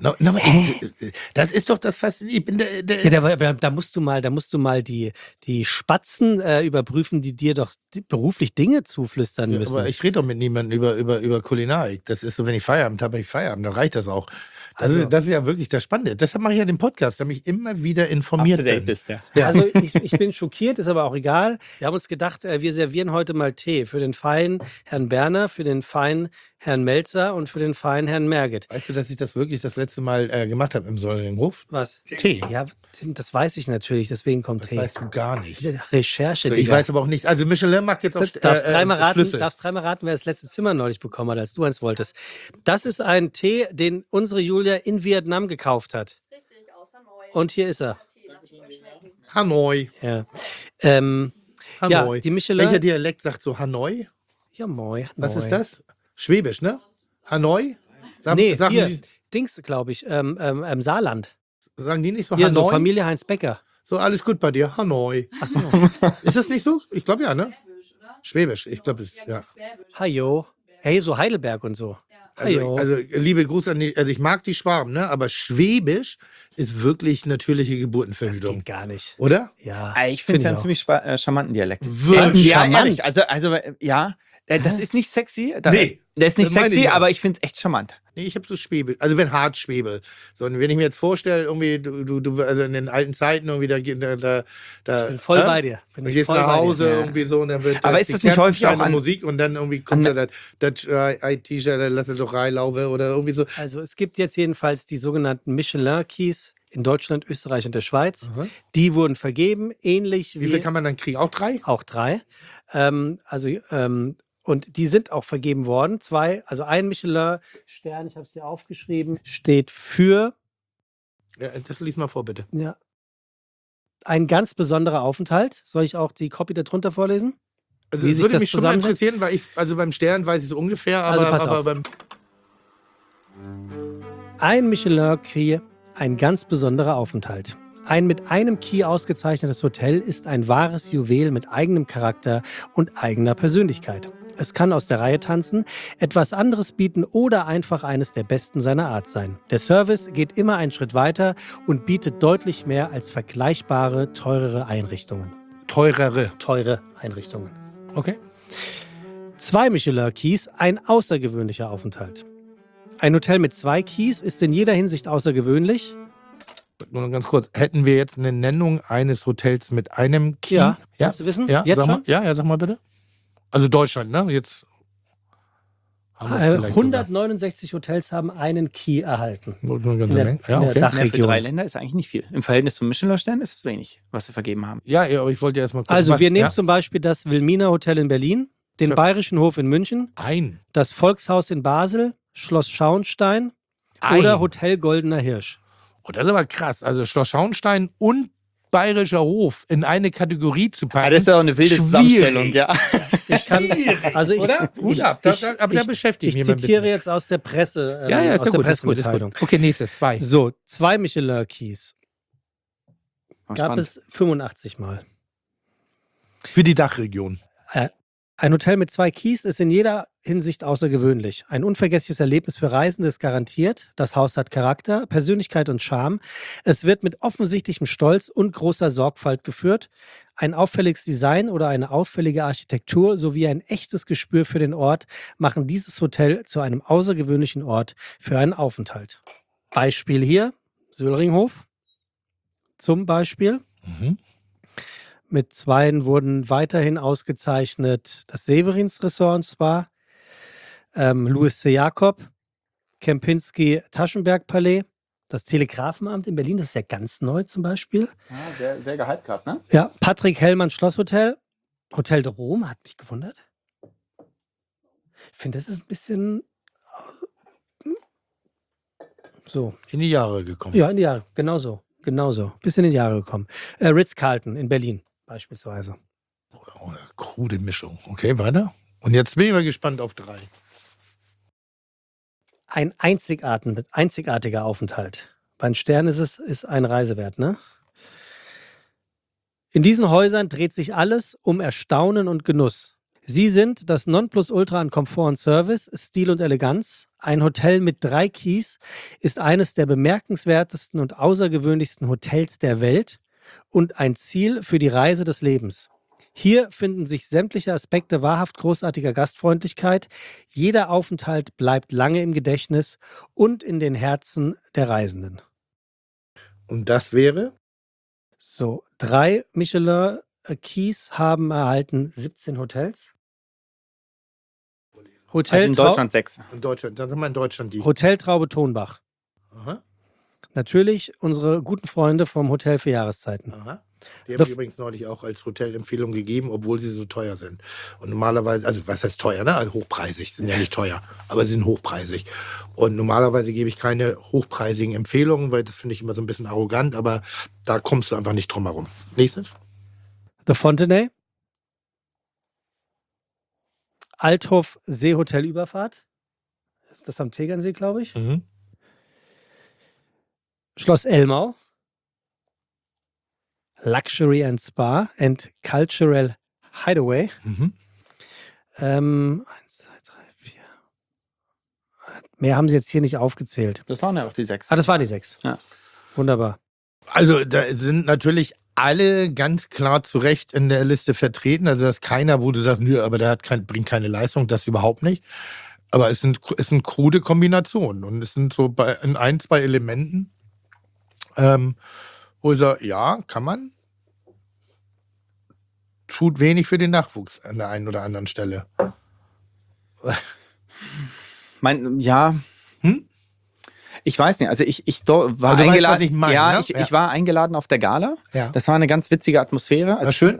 [SPEAKER 3] Das ist doch das Faszinierende. Ich bin der
[SPEAKER 2] Ja, da musst du mal die Spatzen überprüfen, die dir doch beruflich Dinge zuflüstern
[SPEAKER 3] Ja,
[SPEAKER 2] müssen.
[SPEAKER 3] aber ich rede doch mit niemandem über Kulinarik. Das ist so, wenn ich Feierabend habe, dann reicht das auch. Das ist ja wirklich das Spannende. Deshalb mache ich ja den Podcast, damit ich immer wieder informiert
[SPEAKER 4] Up to date
[SPEAKER 3] bin.
[SPEAKER 4] bist, ja.
[SPEAKER 3] Ja.
[SPEAKER 2] Also ich bin schockiert, ist aber auch egal. Wir haben uns gedacht, wir servieren heute mal Tee für den feinen Herrn Berner, für den feinen Herrn Melzer und für den feinen Herrn Merget.
[SPEAKER 3] Weißt du, dass ich das wirklich das letzte Mal gemacht habe im Säuringhof?
[SPEAKER 2] Was?
[SPEAKER 3] Tee.
[SPEAKER 2] Ja, Tim, das weiß ich natürlich, deswegen kommt
[SPEAKER 3] Das
[SPEAKER 2] Tee.
[SPEAKER 3] weißt du gar nicht.
[SPEAKER 2] Recherche,
[SPEAKER 3] So, ich
[SPEAKER 2] Digga.
[SPEAKER 3] weiß aber auch nicht. Also Michelin macht jetzt auch
[SPEAKER 2] Darfst dreimal
[SPEAKER 3] Schlüssel.
[SPEAKER 2] raten, wer das letzte Zimmer neulich bekommen hat, als du eins wolltest. Das ist ein Tee, den unsere Julia in Vietnam gekauft hat.
[SPEAKER 6] Richtig, aus Hanoi.
[SPEAKER 2] Und hier ist er.
[SPEAKER 6] Tee, lasst es euch schmecken.
[SPEAKER 3] Hanoi.
[SPEAKER 2] Ja,
[SPEAKER 3] Hanoi.
[SPEAKER 2] die Michelin.
[SPEAKER 3] Welcher Dialekt sagt so Hanoi?
[SPEAKER 2] Ja, moi.
[SPEAKER 3] Was
[SPEAKER 2] moi.
[SPEAKER 3] ist das? Schwäbisch, ne? Hanoi?
[SPEAKER 2] Nee,
[SPEAKER 3] sagen,
[SPEAKER 2] hier,
[SPEAKER 3] die,
[SPEAKER 2] Dings, glaube ich, Saarland.
[SPEAKER 3] sagen die nicht so
[SPEAKER 2] Hier
[SPEAKER 3] Hanoi?
[SPEAKER 2] so, Familie Heinz Becker.
[SPEAKER 3] So, alles gut bei dir. Hanoi.
[SPEAKER 2] Ach so.
[SPEAKER 3] Ist das nicht so? Ich glaube ja, ne?
[SPEAKER 6] Schwäbisch, oder?
[SPEAKER 3] Schwäbisch. Ich glaube es, ja.
[SPEAKER 6] Schwäbisch.
[SPEAKER 2] Hajo. Hey, so Heidelberg und so.
[SPEAKER 6] Ja.
[SPEAKER 2] Hajo.
[SPEAKER 3] Also liebe Grüße an die, also ich mag die Schwaben, ne? Aber Schwäbisch ist wirklich natürliche
[SPEAKER 2] Das
[SPEAKER 3] Geburtenverhütung.
[SPEAKER 2] geht gar nicht.
[SPEAKER 3] Oder?
[SPEAKER 2] Ja,
[SPEAKER 4] Ich finde es ja einen
[SPEAKER 2] auch.
[SPEAKER 4] ziemlich charmanten Dialekt.
[SPEAKER 3] Wirklich?
[SPEAKER 4] Ja,
[SPEAKER 2] charmant?
[SPEAKER 4] ehrlich. Also ja, das ist nicht sexy.
[SPEAKER 3] Nee,
[SPEAKER 4] Der ist nicht
[SPEAKER 3] das meine
[SPEAKER 4] sexy,
[SPEAKER 3] ich ja.
[SPEAKER 4] aber ich finde es echt charmant.
[SPEAKER 3] Nee, ich habe so Schwäbisch. Also wenn hart Schwäbel. So, und wenn ich mir jetzt vorstelle, irgendwie, du also in den alten Zeiten irgendwie, da
[SPEAKER 2] Bin voll bei dir. Bin
[SPEAKER 3] Du
[SPEAKER 2] ich
[SPEAKER 3] gehst
[SPEAKER 2] voll
[SPEAKER 3] nach
[SPEAKER 2] bei dir.
[SPEAKER 3] Hause,
[SPEAKER 4] Ja.
[SPEAKER 3] irgendwie so, und dann wird
[SPEAKER 4] Aber ist das nicht häufig auch an-
[SPEAKER 3] Musik und dann irgendwie kommt da das T-Shirt, dann lass es doch reinlaufen oder irgendwie so.
[SPEAKER 2] Also es gibt jetzt jedenfalls die sogenannten Michelin-Keys in Deutschland, Österreich und der Schweiz.
[SPEAKER 3] Aha.
[SPEAKER 2] Die wurden vergeben, ähnlich
[SPEAKER 3] Wie viel kann man dann kriegen? Auch 3?
[SPEAKER 2] auch 3. Und die sind auch vergeben worden. 2, also ein Michelin-Stern, ich habe es dir aufgeschrieben, steht für
[SPEAKER 3] Ja, das lies mal vor, bitte.
[SPEAKER 2] ja, ein ganz besonderer Aufenthalt. Soll ich auch die Copy darunter vorlesen?
[SPEAKER 3] Also
[SPEAKER 2] Wie
[SPEAKER 3] das
[SPEAKER 2] sich
[SPEAKER 3] würde
[SPEAKER 2] das
[SPEAKER 3] mich schon mal
[SPEAKER 2] zusammensetzt?
[SPEAKER 3] interessieren, weil also beim Stern weiß ich es ungefähr,
[SPEAKER 2] Also
[SPEAKER 3] aber,
[SPEAKER 2] pass
[SPEAKER 3] aber
[SPEAKER 2] auf.
[SPEAKER 3] beim
[SPEAKER 2] Ein Michelin-Key, ein ganz besonderer Aufenthalt. Ein mit einem Key ausgezeichnetes Hotel ist ein wahres Juwel mit eigenem Charakter und eigener Persönlichkeit. Es kann aus der Reihe tanzen, etwas anderes bieten oder einfach eines der besten seiner Art sein. Der Service geht immer einen Schritt weiter und bietet deutlich mehr als vergleichbare, teurere Einrichtungen.
[SPEAKER 3] teurere.
[SPEAKER 2] Teure Einrichtungen.
[SPEAKER 3] Okay.
[SPEAKER 2] 2 Michelin-Keys, ein außergewöhnlicher Aufenthalt. Ein Hotel mit 2 Keys ist in jeder Hinsicht außergewöhnlich.
[SPEAKER 3] Nur noch ganz kurz. Hätten wir jetzt eine Nennung eines Hotels mit einem Key?
[SPEAKER 2] Ja,
[SPEAKER 3] Ja,
[SPEAKER 2] willst du wissen?
[SPEAKER 3] ja,
[SPEAKER 2] Jetzt
[SPEAKER 3] sag mal,
[SPEAKER 2] schon?
[SPEAKER 3] ja, sag mal bitte. Also Deutschland, ne? Jetzt. Hamburg vielleicht
[SPEAKER 2] 169 Hotels haben einen Key erhalten.
[SPEAKER 3] sogar. Nur eine ganze
[SPEAKER 2] in der-
[SPEAKER 3] Menge. Ja,
[SPEAKER 2] in der
[SPEAKER 3] okay.
[SPEAKER 2] Dach-
[SPEAKER 4] Ja, für
[SPEAKER 2] Region.
[SPEAKER 4] 3 Länder ist eigentlich nicht viel. Im Verhältnis zum Michelin-Stern ist es wenig, was wir vergeben haben.
[SPEAKER 3] Ja, aber ich wollte ja erstmal gucken.
[SPEAKER 2] Also
[SPEAKER 3] was-
[SPEAKER 2] wir nehmen
[SPEAKER 3] ja,
[SPEAKER 2] zum Beispiel das Wilmina Hotel in Berlin, den
[SPEAKER 3] Ja.
[SPEAKER 2] Bayerischen Hof in München,
[SPEAKER 3] ein.
[SPEAKER 2] das Volkshaus in Basel, Schloss Schauenstein
[SPEAKER 3] Ei.
[SPEAKER 2] oder Hotel Goldener Hirsch.
[SPEAKER 3] Oh, das ist aber krass. Also Schloss Schauenstein und Bayerischer Hof in eine Kategorie zu packen.
[SPEAKER 4] das ist ja auch eine wilde
[SPEAKER 3] Schwierig.
[SPEAKER 4] Zusammenstellung, ja.
[SPEAKER 2] Ich kann, also ich,
[SPEAKER 3] Oder? Hut ab. Aber da beschäftige
[SPEAKER 2] ich
[SPEAKER 3] ich mich mal ein
[SPEAKER 2] zitiere
[SPEAKER 3] bisschen.
[SPEAKER 2] jetzt aus der Presse,
[SPEAKER 3] Ja, ist
[SPEAKER 2] aus
[SPEAKER 3] ja
[SPEAKER 2] der
[SPEAKER 3] gut, ist gut, ist
[SPEAKER 2] Pressemitteilung.
[SPEAKER 3] gut. Okay, nächstes, 2.
[SPEAKER 2] So, 2 Michelin-Keys. Gab
[SPEAKER 4] Spannend.
[SPEAKER 2] es 85 Mal.
[SPEAKER 3] Für die Dachregion.
[SPEAKER 2] Ein Hotel mit 2 Keys ist in jeder Hinsicht außergewöhnlich. Ein unvergessliches Erlebnis für Reisende ist garantiert. Das Haus hat Charakter, Persönlichkeit und Charme. Es wird mit offensichtlichem Stolz und großer Sorgfalt geführt. Ein auffälliges Design oder eine auffällige Architektur sowie ein echtes Gespür für den Ort machen dieses Hotel zu einem außergewöhnlichen Ort für einen Aufenthalt. Beispiel hier, Söllringhof zum Beispiel.
[SPEAKER 3] Mhm.
[SPEAKER 2] Mit 2 wurden weiterhin ausgezeichnet das Severins Ressort und Spa, Louis C. Jakob, Kempinski Taschenberg Palais, das Telegrafenamt in Berlin, das ist ja ganz neu zum Beispiel.
[SPEAKER 4] Sehr, sehr gehypt gehabt, ne?
[SPEAKER 2] Ja, Patrick Hellmann Schlosshotel, Hotel de Rome, hat mich gewundert. Ich finde, das ist ein bisschen so.
[SPEAKER 3] In die Jahre gekommen.
[SPEAKER 2] Ja, in die Jahre, genauso. Bisschen in die Jahre gekommen. Ritz-Carlton in Berlin beispielsweise.
[SPEAKER 3] Oh, eine krude Mischung. Okay, weiter. Und jetzt bin ich mal gespannt auf 3.
[SPEAKER 2] Ein einzigartiger Aufenthalt. Bei den Sternen ist ein Reisewert, ne? In diesen Häusern dreht sich alles um Erstaunen und Genuss. Sie sind das Nonplusultra an Komfort und Service, Stil und Eleganz. Ein Hotel mit 3 Keys ist eines der bemerkenswertesten und außergewöhnlichsten Hotels der Welt und ein Ziel für die Reise des Lebens. Hier finden sich sämtliche Aspekte wahrhaft großartiger Gastfreundlichkeit. Jeder Aufenthalt bleibt lange im Gedächtnis und in den Herzen der Reisenden.
[SPEAKER 3] Und das wäre?
[SPEAKER 2] So, 3 Michelin Keys haben erhalten 17 Hotels.
[SPEAKER 4] Also in Deutschland 6.
[SPEAKER 3] In Deutschland. Dann sind wir in Deutschland die.
[SPEAKER 2] Hotel Traube Tonbach.
[SPEAKER 3] Aha.
[SPEAKER 2] Natürlich unsere guten Freunde vom Hotel für Jahreszeiten.
[SPEAKER 3] Aha. Die habe ich übrigens neulich auch als Hotelempfehlung gegeben, obwohl sie so teuer sind. Und normalerweise, also was heißt teuer, ne? Also hochpreisig, sind ja nicht teuer, aber sie sind hochpreisig. Und normalerweise gebe ich keine hochpreisigen Empfehlungen, weil das finde ich immer so ein bisschen arrogant, aber da kommst du einfach nicht drum herum. Nächstes.
[SPEAKER 2] The Fontenay. Althoff Seehotel Überfahrt. Das ist am Tegernsee, glaube ich.
[SPEAKER 3] Mhm.
[SPEAKER 2] Schloss Elmau. Luxury and Spa and Cultural Hideaway.
[SPEAKER 3] Mhm.
[SPEAKER 2] 1, 2, 3, 4. Mehr haben sie jetzt hier nicht aufgezählt.
[SPEAKER 4] Das waren ja auch die 6.
[SPEAKER 2] Ah, das waren die 6.
[SPEAKER 4] Ja.
[SPEAKER 2] Wunderbar.
[SPEAKER 3] Also da sind natürlich alle ganz klar zu Recht in der Liste vertreten. Also da ist keiner, wo du sagst, nö, aber der bringt keine Leistung, das überhaupt nicht. Aber es sind krude Kombinationen und es sind so in 1, 2 Elementen, wo ich sage, ja, kann man. Tut wenig für den Nachwuchs an der einen oder anderen Stelle.
[SPEAKER 4] Ja.
[SPEAKER 3] Hm?
[SPEAKER 4] Ich weiß nicht, also ich war
[SPEAKER 3] Aber du weißt,
[SPEAKER 4] eingeladen.
[SPEAKER 3] was ich meine,
[SPEAKER 4] ja,
[SPEAKER 3] ne?
[SPEAKER 4] ich war eingeladen auf der Gala.
[SPEAKER 3] Ja.
[SPEAKER 4] Das war eine ganz witzige Atmosphäre.
[SPEAKER 3] War schön?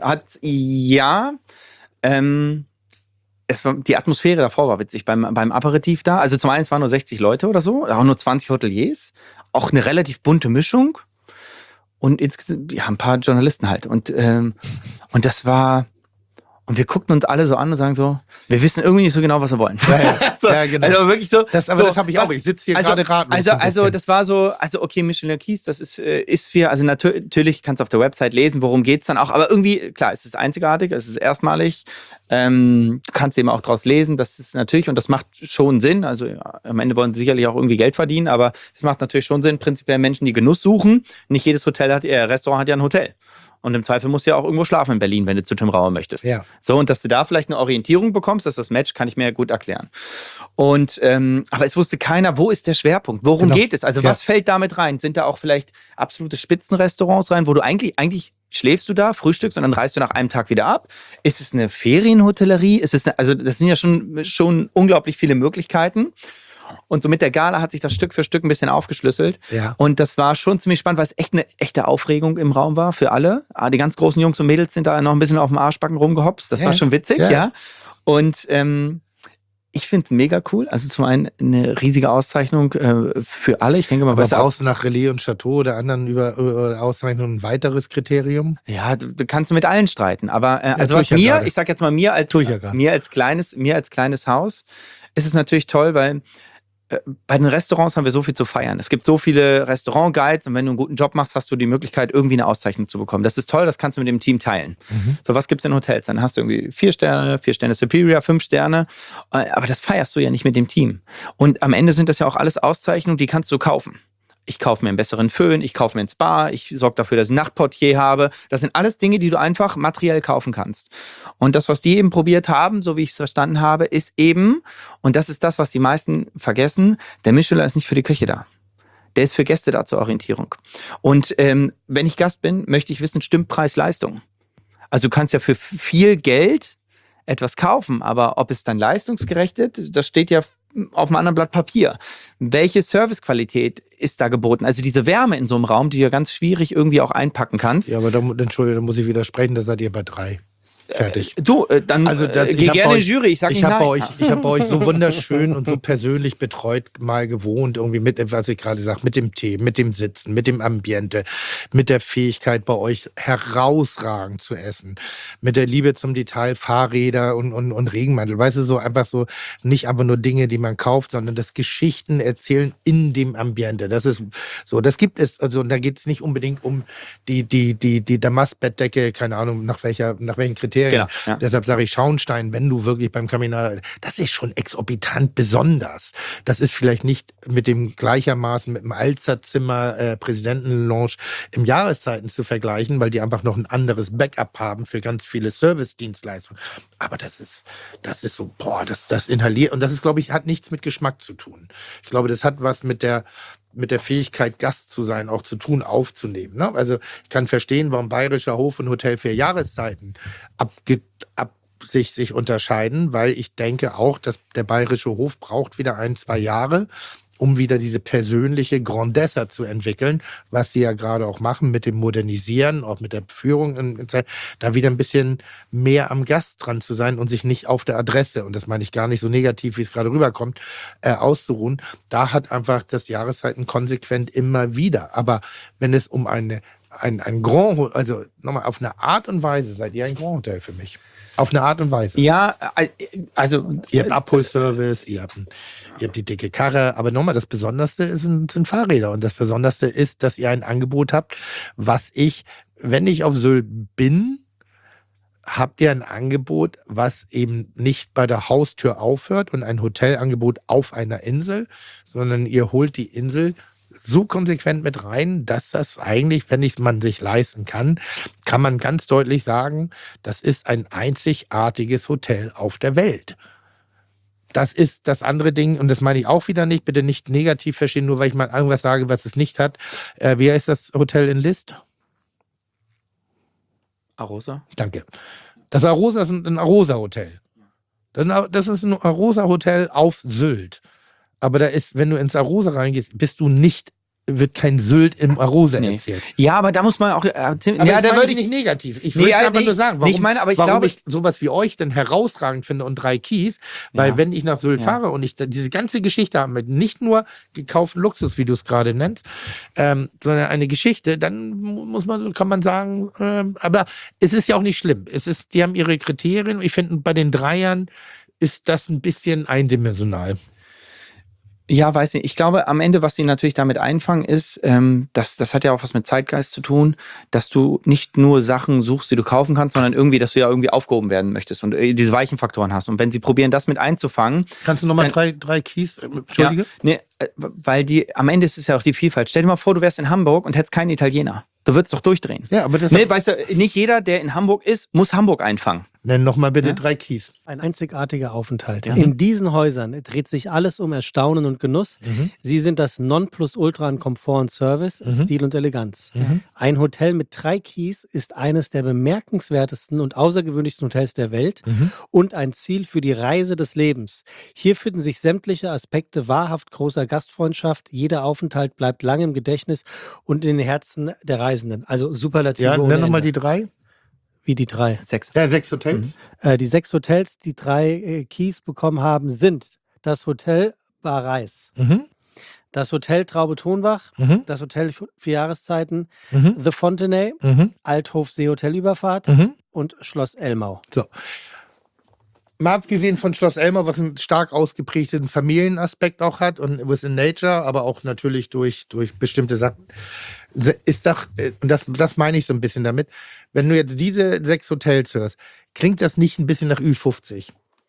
[SPEAKER 4] Die Atmosphäre davor war witzig beim Aperitif da. Also zum einen, es waren nur 60 Leute oder so, auch nur 20 Hoteliers. Auch eine relativ bunte Mischung. Und insgesamt, ja, ein paar Journalisten halt. Und das war. Und wir guckten uns alle so an und sagen so, wir wissen irgendwie nicht so genau, was wir wollen.
[SPEAKER 3] Ja,
[SPEAKER 4] so,
[SPEAKER 3] ja, genau.
[SPEAKER 4] Also wirklich so.
[SPEAKER 3] Das habe ich auch. Ich sitze hier gerade ratlos.
[SPEAKER 4] Also das war so, okay, Michelin Keys, das ist für, also natürlich kannst du auf der Website lesen, worum geht's dann auch, aber irgendwie, klar, es ist einzigartig, es ist erstmalig, du kannst eben auch draus lesen, das ist natürlich, und das macht schon Sinn, also ja, am Ende wollen sie sicherlich auch irgendwie Geld verdienen, aber es macht natürlich schon Sinn, prinzipiell Menschen, die Genuss suchen, nicht jedes Restaurant hat ja ein Hotel. Und im Zweifel musst du ja auch irgendwo schlafen in Berlin, wenn du zu Tim Rauer möchtest. Ja. So, und dass du da vielleicht eine Orientierung bekommst, dass das Match, kann ich mir ja gut erklären. Und, aber es wusste keiner, wo ist der Schwerpunkt? Worum geht es? Also was fällt damit rein? Sind da auch vielleicht absolute Spitzenrestaurants rein, wo du eigentlich schläfst du da, frühstückst und dann reist du nach einem Tag wieder ab? Ist es eine Ferienhotellerie? Also das sind ja schon unglaublich viele Möglichkeiten. Und so mit der Gala hat sich das Stück für Stück ein bisschen aufgeschlüsselt. Ja. Und das war schon ziemlich spannend, weil es echt eine echte Aufregung im Raum war für alle. Die ganz großen Jungs und Mädels sind da noch ein bisschen auf dem Arschbacken rumgehopst. Das war schon witzig, ja. Und Ich finde es mega cool. Also zum einen eine riesige Auszeichnung für alle. Ich denke mal,
[SPEAKER 3] Aber
[SPEAKER 4] besser
[SPEAKER 3] brauchst du nach Relais und Chateau oder anderen über Auszeichnungen ein weiteres Kriterium?
[SPEAKER 4] ja, du kannst mit allen streiten. Aber also
[SPEAKER 3] tue
[SPEAKER 4] was
[SPEAKER 3] ich ja
[SPEAKER 4] mir,
[SPEAKER 3] gerade.
[SPEAKER 4] ich sag jetzt mal mir als
[SPEAKER 3] Tue ich ja gerade.
[SPEAKER 4] mir als kleines Haus, ist es natürlich toll, weil bei den Restaurants haben wir so viel zu feiern. Es gibt so viele Restaurant-Guides und wenn du einen guten Job machst, hast du die Möglichkeit, irgendwie eine Auszeichnung zu bekommen. Das ist toll, das kannst du mit dem Team teilen. So, was gibt es in Hotels? Dann hast du irgendwie 4 Sterne, 4 Sterne Superior, 5 Sterne. Aber das feierst du ja nicht mit dem Team. Und am Ende sind das ja auch alles Auszeichnungen, die kannst du kaufen. Ich kaufe mir einen besseren Föhn, ich kaufe mir ein Spa, ich sorge dafür, dass ich ein Nachtportier habe. Das sind alles Dinge, die du einfach materiell kaufen kannst. Und das, was die eben probiert haben, so wie ich es verstanden habe, ist eben, und das ist das, was die meisten vergessen, der Michelin ist nicht für die Küche da. Der ist für Gäste da zur Orientierung. Und wenn ich Gast bin, möchte ich wissen, stimmt Preis-Leistung. Also du kannst ja für viel Geld etwas kaufen, aber ob es dann leistungsgerecht ist, das steht ja auf einem anderen Blatt Papier. Welche Servicequalität ist da geboten? Also diese Wärme in so einem Raum, die du ja ganz schwierig irgendwie auch einpacken kannst.
[SPEAKER 3] Ja, aber Entschuldigung, da muss ich widersprechen, da seid ihr bei 3. Fertig.
[SPEAKER 4] Du, dann
[SPEAKER 3] Also
[SPEAKER 4] geh gerne in die Jury, ich sag nicht
[SPEAKER 3] habe bei
[SPEAKER 4] nein.
[SPEAKER 3] euch, ich habe bei euch so wunderschön und so persönlich betreut mal gewohnt, irgendwie mit, was ich gerade sage, mit dem Tee, mit dem Sitzen, mit dem Ambiente, mit der Fähigkeit bei euch herausragend zu essen, mit der Liebe zum Detail, Fahrräder und Regenmantel, weißt du, so einfach so, nicht einfach nur Dinge, die man kauft, sondern das Geschichten erzählen in dem Ambiente. Das ist so, das gibt es, also da geht es nicht unbedingt um die Damastbettdecke, keine Ahnung, nach welchen Kriterien.
[SPEAKER 4] Genau, ja.
[SPEAKER 3] Deshalb sage ich Schauenstein, wenn du wirklich beim Kaminal, das ist schon exorbitant besonders. Das ist vielleicht nicht mit dem gleichermaßen mit dem Alzerzimmer Präsidentenlounge im Jahreszeiten zu vergleichen, weil die einfach noch ein anderes Backup haben für ganz viele Service-Dienstleistungen. Aber das ist so, das inhaliert. Und das ist, glaube ich, hat nichts mit Geschmack zu tun. Ich glaube, das hat was mit der Fähigkeit, Gast zu sein, auch zu tun, aufzunehmen. Ne? Also ich kann verstehen, warum Bayerischer Hof und Hotel 4 Jahreszeiten sich unterscheiden, weil ich denke auch, dass der Bayerische Hof braucht wieder 1-2 Jahre, um wieder diese persönliche Grandezza zu entwickeln, was sie ja gerade auch machen mit dem Modernisieren, auch mit der Führung, da wieder ein bisschen mehr am Gast dran zu sein und sich nicht auf der Adresse, und das meine ich gar nicht so negativ, wie es gerade rüberkommt, auszuruhen. Da hat einfach das Jahreszeiten konsequent immer wieder. Aber wenn es um ein Grand, also nochmal auf eine Art und Weise, seid ihr ein Grand Hotel für mich. Auf eine Art und Weise.
[SPEAKER 4] Ja, also
[SPEAKER 3] Ihr habt Abholservice, ihr habt die dicke Karre, aber nochmal, das Besonderste sind Fahrräder. Und das Besonderste ist, dass ihr ein Angebot habt, wenn ich auf Sylt bin, habt ihr ein Angebot, was eben nicht bei der Haustür aufhört und ein Hotelangebot auf einer Insel, sondern ihr holt die Insel so konsequent mit rein, dass das eigentlich, wenn man sich leisten kann man ganz deutlich sagen, das ist ein einzigartiges Hotel auf der Welt. Das ist das andere Ding, und das meine ich auch wieder nicht, bitte nicht negativ verstehen, nur weil ich mal irgendwas sage, was es nicht hat. Wie heißt das Hotel in List?
[SPEAKER 4] Arosa?
[SPEAKER 3] Danke. Das Arosa ist ein Arosa-Hotel. Das ist ein Arosa-Hotel auf Sylt. Aber da ist, wenn du ins Arosa reingehst, wird kein Sylt im Arosa erzählt.
[SPEAKER 4] Ja, aber da muss man auch.
[SPEAKER 3] Aber da würde ich nicht negativ. Ich will einfach nur sagen, warum ich sowas wie euch denn herausragend finde und 3 Keys, weil wenn ich nach Sylt fahre und ich diese ganze Geschichte habe mit nicht nur gekauften Luxus, wie du es gerade nennst, sondern eine Geschichte, dann kann man sagen, aber es ist ja auch nicht schlimm. Die haben ihre Kriterien. Ich finde, bei den 3ern ist das ein bisschen eindimensional.
[SPEAKER 4] Ja, weiß nicht. Ich glaube, am Ende, was sie natürlich damit einfangen, ist, das hat ja auch was mit Zeitgeist zu tun, dass du nicht nur Sachen suchst, die du kaufen kannst, sondern irgendwie, dass du ja irgendwie aufgehoben werden möchtest und diese weichen Faktoren hast. Und wenn sie probieren, das mit einzufangen.
[SPEAKER 3] Kannst du nochmal 3 Keys, Entschuldige?
[SPEAKER 4] Ja, nee, weil am Ende ist es ja auch die Vielfalt. Stell dir mal vor, du wärst in Hamburg und hättest keinen Italiener. Du würdest doch durchdrehen.
[SPEAKER 3] Ja, aber das
[SPEAKER 4] weißt du, nicht jeder, der in Hamburg ist, muss Hamburg einfangen.
[SPEAKER 3] Nenn nochmal bitte 3 Keys.
[SPEAKER 2] Ein einzigartiger Aufenthalt.
[SPEAKER 4] Ja.
[SPEAKER 2] In diesen Häusern dreht sich alles um Erstaunen und Genuss. Sie sind das Nonplusultra an Komfort und Service, Stil und Eleganz. Ein Hotel mit 3 Keys ist eines der bemerkenswertesten und außergewöhnlichsten Hotels der Welt und ein Ziel für die Reise des Lebens. Hier finden sich sämtliche Aspekte wahrhaft großer Gastfreundschaft. Jeder Aufenthalt bleibt lange im Gedächtnis und in den Herzen der Reisenden. Also Superlative
[SPEAKER 3] Ja,
[SPEAKER 2] ohne
[SPEAKER 3] nenn nochmal
[SPEAKER 2] Ende.
[SPEAKER 3] die 3.
[SPEAKER 2] Wie die 3.
[SPEAKER 4] 6.
[SPEAKER 3] Ja, 6 Hotels.
[SPEAKER 2] Die 6 Hotels, die 3 Keys bekommen haben, sind das Hotel Bareis,
[SPEAKER 3] Mhm.
[SPEAKER 2] das Hotel Traube Tonbach,
[SPEAKER 3] Mhm.
[SPEAKER 2] das Hotel 4 Jahreszeiten,
[SPEAKER 3] Mhm.
[SPEAKER 2] The Fontenay,
[SPEAKER 3] Mhm.
[SPEAKER 2] Althof Seehotelüberfahrt
[SPEAKER 3] Mhm.
[SPEAKER 2] und Schloss Elmau.
[SPEAKER 3] So. Mal abgesehen von Schloss Elmau, was einen stark ausgeprägten Familienaspekt auch hat und within nature, aber auch natürlich durch bestimmte Sachen, ist doch, und das meine ich so ein bisschen damit, wenn du jetzt diese 6 Hotels hörst, klingt das nicht ein bisschen nach Ü50?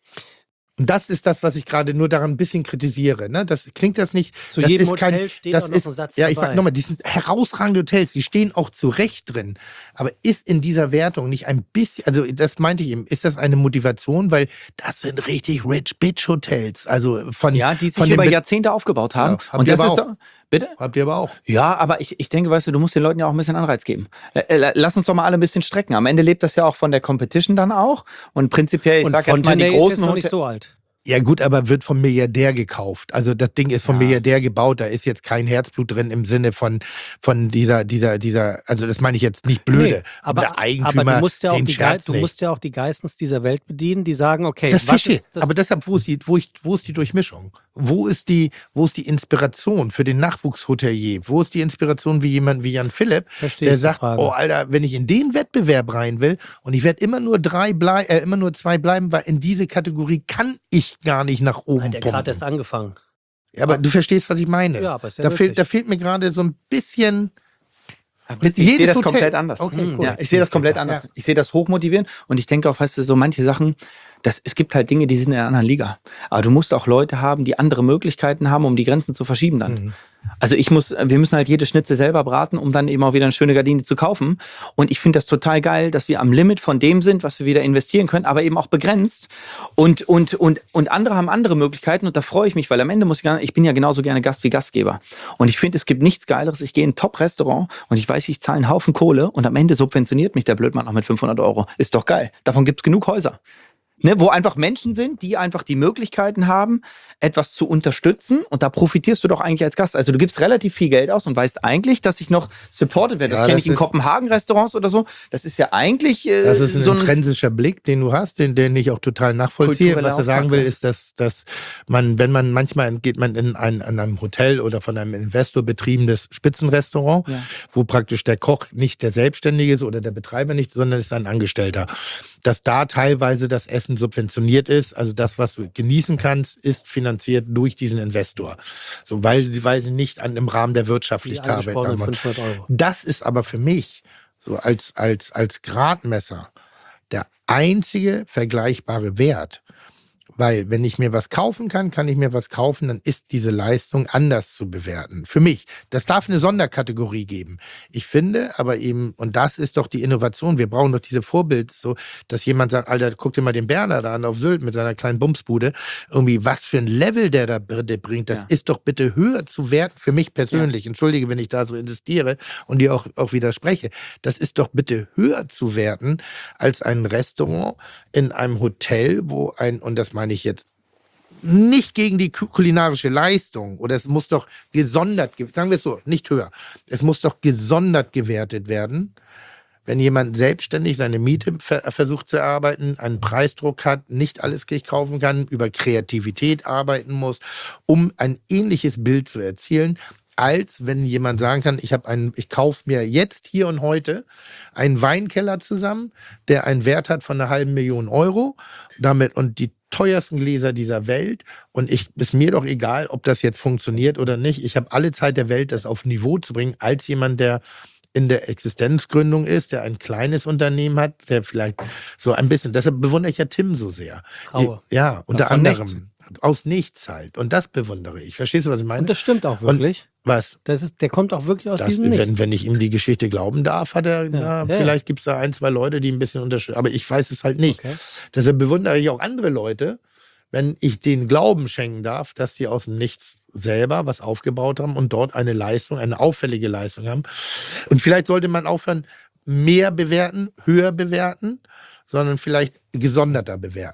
[SPEAKER 3] Und das ist das, was ich gerade nur daran ein bisschen kritisiere. Ne? Klingt das nicht.
[SPEAKER 2] Zu
[SPEAKER 3] das
[SPEAKER 2] jedem
[SPEAKER 3] ist kein,
[SPEAKER 2] Hotel steht
[SPEAKER 3] das
[SPEAKER 2] auch noch
[SPEAKER 3] ist,
[SPEAKER 2] ein Satz
[SPEAKER 3] ja, ich
[SPEAKER 2] dabei.
[SPEAKER 3] sag nochmal, die sind herausragende Hotels, die stehen auch zu Recht drin. Aber ist in dieser Wertung nicht ein bisschen, also das meinte ich eben, ist das eine Motivation? Weil das sind richtig Rich Bitch Hotels. Also von.
[SPEAKER 4] Ja, die
[SPEAKER 3] von
[SPEAKER 4] sich
[SPEAKER 3] den
[SPEAKER 4] über
[SPEAKER 3] Be-
[SPEAKER 4] Jahrzehnte aufgebaut haben.
[SPEAKER 3] Ja, habt
[SPEAKER 4] Und
[SPEAKER 3] ihr
[SPEAKER 4] das
[SPEAKER 3] aber
[SPEAKER 4] ist
[SPEAKER 3] auch.
[SPEAKER 4] doch. Bitte?
[SPEAKER 3] Habt ihr aber auch.
[SPEAKER 4] Ja, aber ich denke, weißt du, du musst den Leuten ja auch ein bisschen Anreiz geben. Lass uns doch mal alle ein bisschen strecken. Am Ende lebt das ja auch von der Competition dann auch. Und prinzipiell, ich
[SPEAKER 2] Und
[SPEAKER 4] sag jetzt mal, die
[SPEAKER 2] Fontenay ist
[SPEAKER 4] großen
[SPEAKER 2] jetzt noch nicht
[SPEAKER 4] Hotels.
[SPEAKER 2] so alt.
[SPEAKER 3] Ja gut, aber wird vom Milliardär gekauft. Also das Ding ist vom
[SPEAKER 4] Ja.
[SPEAKER 3] Milliardär gebaut. Da ist jetzt kein Herzblut drin im Sinne von dieser, also das meine ich jetzt nicht blöde.
[SPEAKER 2] Nee,
[SPEAKER 3] aber der Eigentümer,
[SPEAKER 2] aber du musst ja auch
[SPEAKER 3] den
[SPEAKER 2] die
[SPEAKER 3] Scherz
[SPEAKER 2] du
[SPEAKER 3] nicht.
[SPEAKER 2] musst ja auch die Geistens dieser Welt bedienen, die sagen, okay,
[SPEAKER 3] Das
[SPEAKER 2] was
[SPEAKER 3] Fische.
[SPEAKER 2] ist das?
[SPEAKER 3] Aber deshalb, wo ist die Durchmischung? Wo ist die Inspiration für den Nachwuchshotelier? Wo ist die Inspiration wie jemand wie Jan Philipp,
[SPEAKER 2] Verstehe
[SPEAKER 3] der
[SPEAKER 2] ich die
[SPEAKER 3] sagt,
[SPEAKER 2] Frage.
[SPEAKER 3] oh Alter, wenn ich in den Wettbewerb rein will und ich werde immer nur 2 bleiben, weil in diese Kategorie kann ich gar nicht nach oben
[SPEAKER 2] Hat der gerade
[SPEAKER 3] pumpen.
[SPEAKER 2] erst angefangen.
[SPEAKER 3] Ja, aber du verstehst, was ich meine.
[SPEAKER 2] Ja, aber ist ja
[SPEAKER 3] da
[SPEAKER 2] möglich.
[SPEAKER 3] fehlt mir gerade so ein bisschen.
[SPEAKER 4] Witzig, ich sehe
[SPEAKER 3] Jedes
[SPEAKER 4] das
[SPEAKER 3] Hotel.
[SPEAKER 4] komplett anders.
[SPEAKER 3] Okay, cool.
[SPEAKER 4] Ja, ich sehe das komplett anders.
[SPEAKER 3] Ja.
[SPEAKER 4] Ich sehe das hochmotivierend und ich denke auch, weißt du, so manche Sachen, es gibt halt Dinge, die sind in einer anderen Liga. Aber du musst auch Leute haben, die andere Möglichkeiten haben, um die Grenzen zu verschieben dann.
[SPEAKER 3] Mhm.
[SPEAKER 4] Also wir müssen halt jede Schnitze selber braten, um dann eben auch wieder eine schöne Gardine zu kaufen. Und ich finde das total geil, dass wir am Limit von dem sind, was wir wieder investieren können, aber eben auch begrenzt. Und andere haben andere Möglichkeiten und da freue ich mich, weil am Ende ich bin ja genauso gerne Gast wie Gastgeber. Und ich finde, es gibt nichts Geileres. Ich gehe in ein Top-Restaurant und ich weiß, ich zahle einen Haufen Kohle und am Ende subventioniert mich der Blödmann auch mit 500 €. Ist doch geil. Davon gibt es genug Häuser. Ne, wo einfach Menschen sind, die einfach die Möglichkeiten haben, etwas zu unterstützen und da profitierst du doch eigentlich als Gast. Also du gibst relativ viel Geld aus und weißt eigentlich, dass ich noch supported werde. Das
[SPEAKER 3] Ja,
[SPEAKER 4] kenne
[SPEAKER 3] das
[SPEAKER 4] ich in
[SPEAKER 3] ist-
[SPEAKER 4] Kopenhagen-Restaurants oder so. Das ist ja eigentlich
[SPEAKER 3] Das ist ein
[SPEAKER 4] so ein...
[SPEAKER 3] intrinsischer Blick, den du hast, den ich auch total nachvollziehe.
[SPEAKER 4] Kultureller
[SPEAKER 3] Was er sagen
[SPEAKER 4] Auftrag,
[SPEAKER 3] will,
[SPEAKER 4] ja.
[SPEAKER 3] ist, dass man, wenn man manchmal geht man in einem Hotel oder von einem Investor betriebenes Spitzenrestaurant,
[SPEAKER 4] Ja.
[SPEAKER 3] wo praktisch der Koch nicht der Selbstständige ist oder der Betreiber nicht, sondern ist ein Angestellter. Dass da teilweise das Essen subventioniert ist, also das, was du genießen kannst, ist finanziert durch diesen Investor. So, weil sie nicht im Rahmen der
[SPEAKER 2] Die
[SPEAKER 3] Wirtschaftlichkeit
[SPEAKER 2] angesprochenen
[SPEAKER 3] arbeiten.
[SPEAKER 2] 500 €.
[SPEAKER 3] Das ist aber für mich so als Gradmesser der einzige vergleichbare Wert. Weil wenn ich mir was kaufen kann ich mir was kaufen, dann ist diese Leistung anders zu bewerten. Für mich. Das darf eine Sonderkategorie geben. Ich finde aber eben, und das ist doch die Innovation, wir brauchen doch diese Vorbild, so, dass jemand sagt, Alter, guck dir mal den Berner da an auf Sylt mit seiner kleinen Bumsbude. Irgendwie, was für ein Level der da bringt, das
[SPEAKER 4] Ja.
[SPEAKER 3] ist doch bitte höher zu werten, für mich persönlich. Entschuldige, wenn ich da so investiere und dir auch widerspreche. Das ist doch bitte höher zu werten als ein Restaurant in einem Hotel, und das meine ich jetzt nicht gegen die kulinarische Leistung, oder es muss doch gesondert, sagen wir es so, nicht höher, es muss doch gesondert gewertet werden, wenn jemand selbstständig seine Miete versucht zu erarbeiten, einen Preisdruck hat, nicht alles kaufen kann, über Kreativität arbeiten muss, um ein ähnliches Bild zu erzielen, als wenn jemand sagen kann, ich kaufe mir jetzt, hier und heute, einen Weinkeller zusammen, der einen Wert hat von 500.000 € damit und die teuersten Gläser dieser Welt und ist mir doch egal, ob das jetzt funktioniert oder nicht. Ich habe alle Zeit der Welt, das auf Niveau zu bringen, als jemand, der in der Existenzgründung ist, der ein kleines Unternehmen hat, der vielleicht so ein bisschen, deshalb bewundere ich ja Tim so sehr.
[SPEAKER 2] Aue.
[SPEAKER 3] Ja, unter
[SPEAKER 2] Von
[SPEAKER 3] anderem.
[SPEAKER 2] nichts.
[SPEAKER 3] Aus nichts halt. Und das bewundere ich. Verstehst du, was ich meine?
[SPEAKER 2] Und das stimmt auch wirklich.
[SPEAKER 3] Was?
[SPEAKER 2] Der kommt auch wirklich aus diesem Nichts.
[SPEAKER 3] Wenn ich ihm die Geschichte glauben darf, hat er,
[SPEAKER 2] Ja.
[SPEAKER 3] vielleicht gibt es da 1, 2 Leute, die ein bisschen unterstützen. Aber ich weiß es halt nicht.
[SPEAKER 2] Okay.
[SPEAKER 3] Deshalb bewundere ich auch andere Leute, wenn ich denen Glauben schenken darf, dass sie aus dem Nichts selber was aufgebaut haben und dort eine Leistung, eine auffällige Leistung haben. Und vielleicht sollte man aufhören, mehr bewerten, höher bewerten, sondern vielleicht gesonderter bewerten.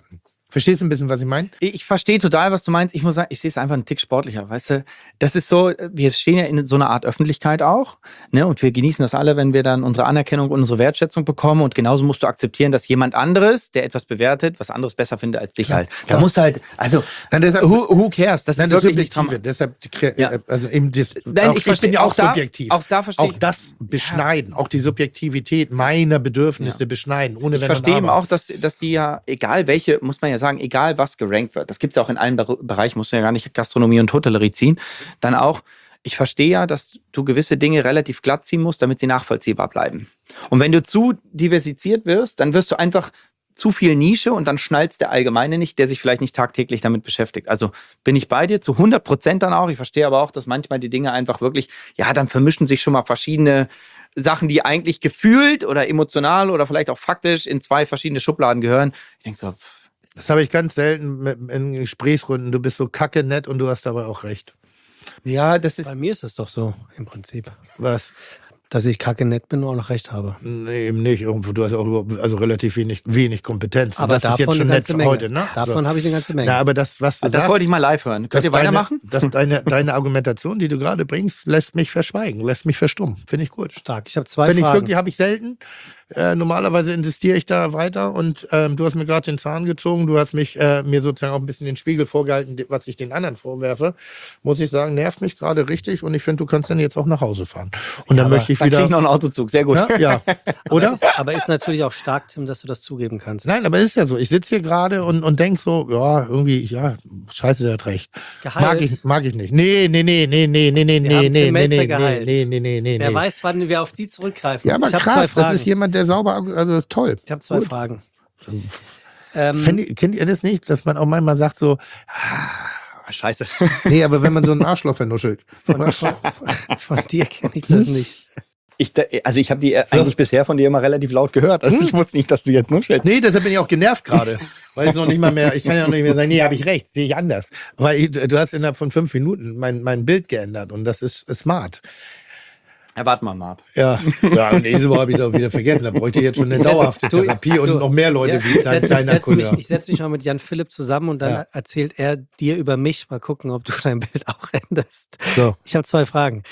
[SPEAKER 3] Verstehst du ein bisschen, was ich meine?
[SPEAKER 4] Ich verstehe total, was du meinst. Ich muss sagen, ich sehe es einfach einen Tick sportlicher, weißt du? Das ist so, wir stehen ja in so einer Art Öffentlichkeit auch, ne? Und wir genießen das alle, wenn wir dann unsere Anerkennung und unsere Wertschätzung bekommen. Und genauso musst du akzeptieren, dass jemand anderes, der etwas bewertet, was anderes besser findet als dich halt. Da musst du halt, also,
[SPEAKER 3] Nein, deshalb,
[SPEAKER 4] who cares? Das
[SPEAKER 3] nein,
[SPEAKER 4] ist
[SPEAKER 3] das
[SPEAKER 4] wirklich nicht
[SPEAKER 3] Subjektive. Deshalb, also eben das,
[SPEAKER 4] Nein,
[SPEAKER 3] auch,
[SPEAKER 4] ich verstehe
[SPEAKER 3] bin ja auch
[SPEAKER 4] da,
[SPEAKER 3] subjektiv.
[SPEAKER 4] Auch da verstehe
[SPEAKER 3] Auch das beschneiden, auch die Subjektivität meiner Bedürfnisse beschneiden, ohne
[SPEAKER 4] ich
[SPEAKER 3] Wenn
[SPEAKER 4] verstehe
[SPEAKER 3] und
[SPEAKER 4] eben
[SPEAKER 3] Aber.
[SPEAKER 4] auch, dass die ja, egal welche, muss man ja sagen, egal was gerankt wird, das gibt es ja auch in allen Bereichen, musst du ja gar nicht Gastronomie und Hotellerie ziehen, dann auch, ich verstehe ja, dass du gewisse Dinge relativ glatt ziehen musst, damit sie nachvollziehbar bleiben. Und wenn du zu diversifiziert wirst, dann wirst du einfach zu viel Nische und dann schnallst der Allgemeine nicht, der sich vielleicht nicht tagtäglich damit beschäftigt. Also bin ich bei dir zu 100% dann auch. Ich verstehe aber auch, dass manchmal die Dinge einfach wirklich, ja, dann vermischen sich schon mal verschiedene Sachen, die eigentlich gefühlt oder emotional oder vielleicht auch faktisch in zwei verschiedene Schubladen gehören. Ich denke so,
[SPEAKER 3] Das habe ich ganz selten in Gesprächsrunden. Du bist so kacke nett und du hast dabei auch recht.
[SPEAKER 4] ja, das ist
[SPEAKER 2] Bei mir ist es doch so, im Prinzip.
[SPEAKER 3] Was?
[SPEAKER 2] Dass ich kacke nett bin und auch noch recht habe.
[SPEAKER 3] Nee, eben nicht. Irgendwo, du hast auch also relativ wenig Kompetenz. Und
[SPEAKER 2] Aber
[SPEAKER 3] das ist
[SPEAKER 2] davon
[SPEAKER 3] jetzt schon
[SPEAKER 2] eine
[SPEAKER 3] nett
[SPEAKER 2] ganze
[SPEAKER 3] für
[SPEAKER 2] Menge.
[SPEAKER 3] heute, ne?
[SPEAKER 2] Davon habe ich eine ganze Menge.
[SPEAKER 3] Na, aber das, was du
[SPEAKER 4] das
[SPEAKER 3] sagst,
[SPEAKER 4] wollte ich mal live hören. Könnt ihr weitermachen?
[SPEAKER 3] Deine Argumentation, die du gerade bringst, lässt mich verschweigen, lässt mich verstummen. Finde ich gut.
[SPEAKER 2] Stark. Ich habe zwei
[SPEAKER 3] Finde ich
[SPEAKER 2] Fragen.
[SPEAKER 3] wirklich, habe ich selten. Normalerweise insistiere ich da weiter und du hast mir gerade den Zahn gezogen, du hast mich mir sozusagen auch ein bisschen den Spiegel vorgehalten, was ich den anderen vorwerfe. Muss ich sagen, nervt mich gerade richtig und ich finde, du kannst dann jetzt auch nach Hause fahren. Und dann
[SPEAKER 2] aber
[SPEAKER 3] möchte ich
[SPEAKER 4] Dann kriege
[SPEAKER 3] wieder.
[SPEAKER 4] ich noch einen Autozug. Sehr gut.
[SPEAKER 3] Ja, oder?
[SPEAKER 2] Aber ist natürlich auch stark, Tim, dass du das zugeben kannst.
[SPEAKER 3] Nein, aber es ist ja so. Ich sitze hier gerade und denke so, ja, irgendwie, ja, scheiße, der hat recht.
[SPEAKER 2] Gehalt.
[SPEAKER 3] Mag ich nicht. Nee.
[SPEAKER 2] haben Tim Melzer geheilt.
[SPEAKER 3] Nee.
[SPEAKER 2] Wer weiß, wann wir auf die zurückgreifen.
[SPEAKER 3] Ja, aber
[SPEAKER 2] ich habe
[SPEAKER 3] krass,
[SPEAKER 2] zwei
[SPEAKER 3] das
[SPEAKER 2] Fragen.
[SPEAKER 3] ist jemand, der sauber, also toll.
[SPEAKER 2] Ich habe zwei
[SPEAKER 3] Gut.
[SPEAKER 2] Fragen.
[SPEAKER 3] Kennt ihr das nicht, dass man auch manchmal sagt so,
[SPEAKER 4] Scheiße.
[SPEAKER 3] nee, aber wenn man so einen Arschloch vernuschelt.
[SPEAKER 2] Von dir kenne ich das nicht.
[SPEAKER 4] Ich habe die eigentlich bisher von dir immer relativ laut gehört. Also ich wusste nicht, dass du jetzt nuschelst.
[SPEAKER 3] Nee, deshalb bin ich auch genervt gerade. Weil ich noch nicht mal mehr, ich kann ja noch nicht mehr sagen, nee, habe ich recht, sehe ich anders. Weil du hast innerhalb von 5 Minuten mein Bild geändert und das ist smart.
[SPEAKER 4] Ja, warte mal ab.
[SPEAKER 3] Ja, nächste Woche habe ich das auch wieder vergessen. Da bräuchte ich jetzt schon eine dauerhafte Therapie und noch mehr Leute wie deiner Couleur.
[SPEAKER 2] Ich setze mich mal mit Jan Philipp zusammen und dann erzählt er dir über mich. Mal gucken, ob du dein Bild auch änderst.
[SPEAKER 3] So.
[SPEAKER 2] Ich habe zwei Fragen.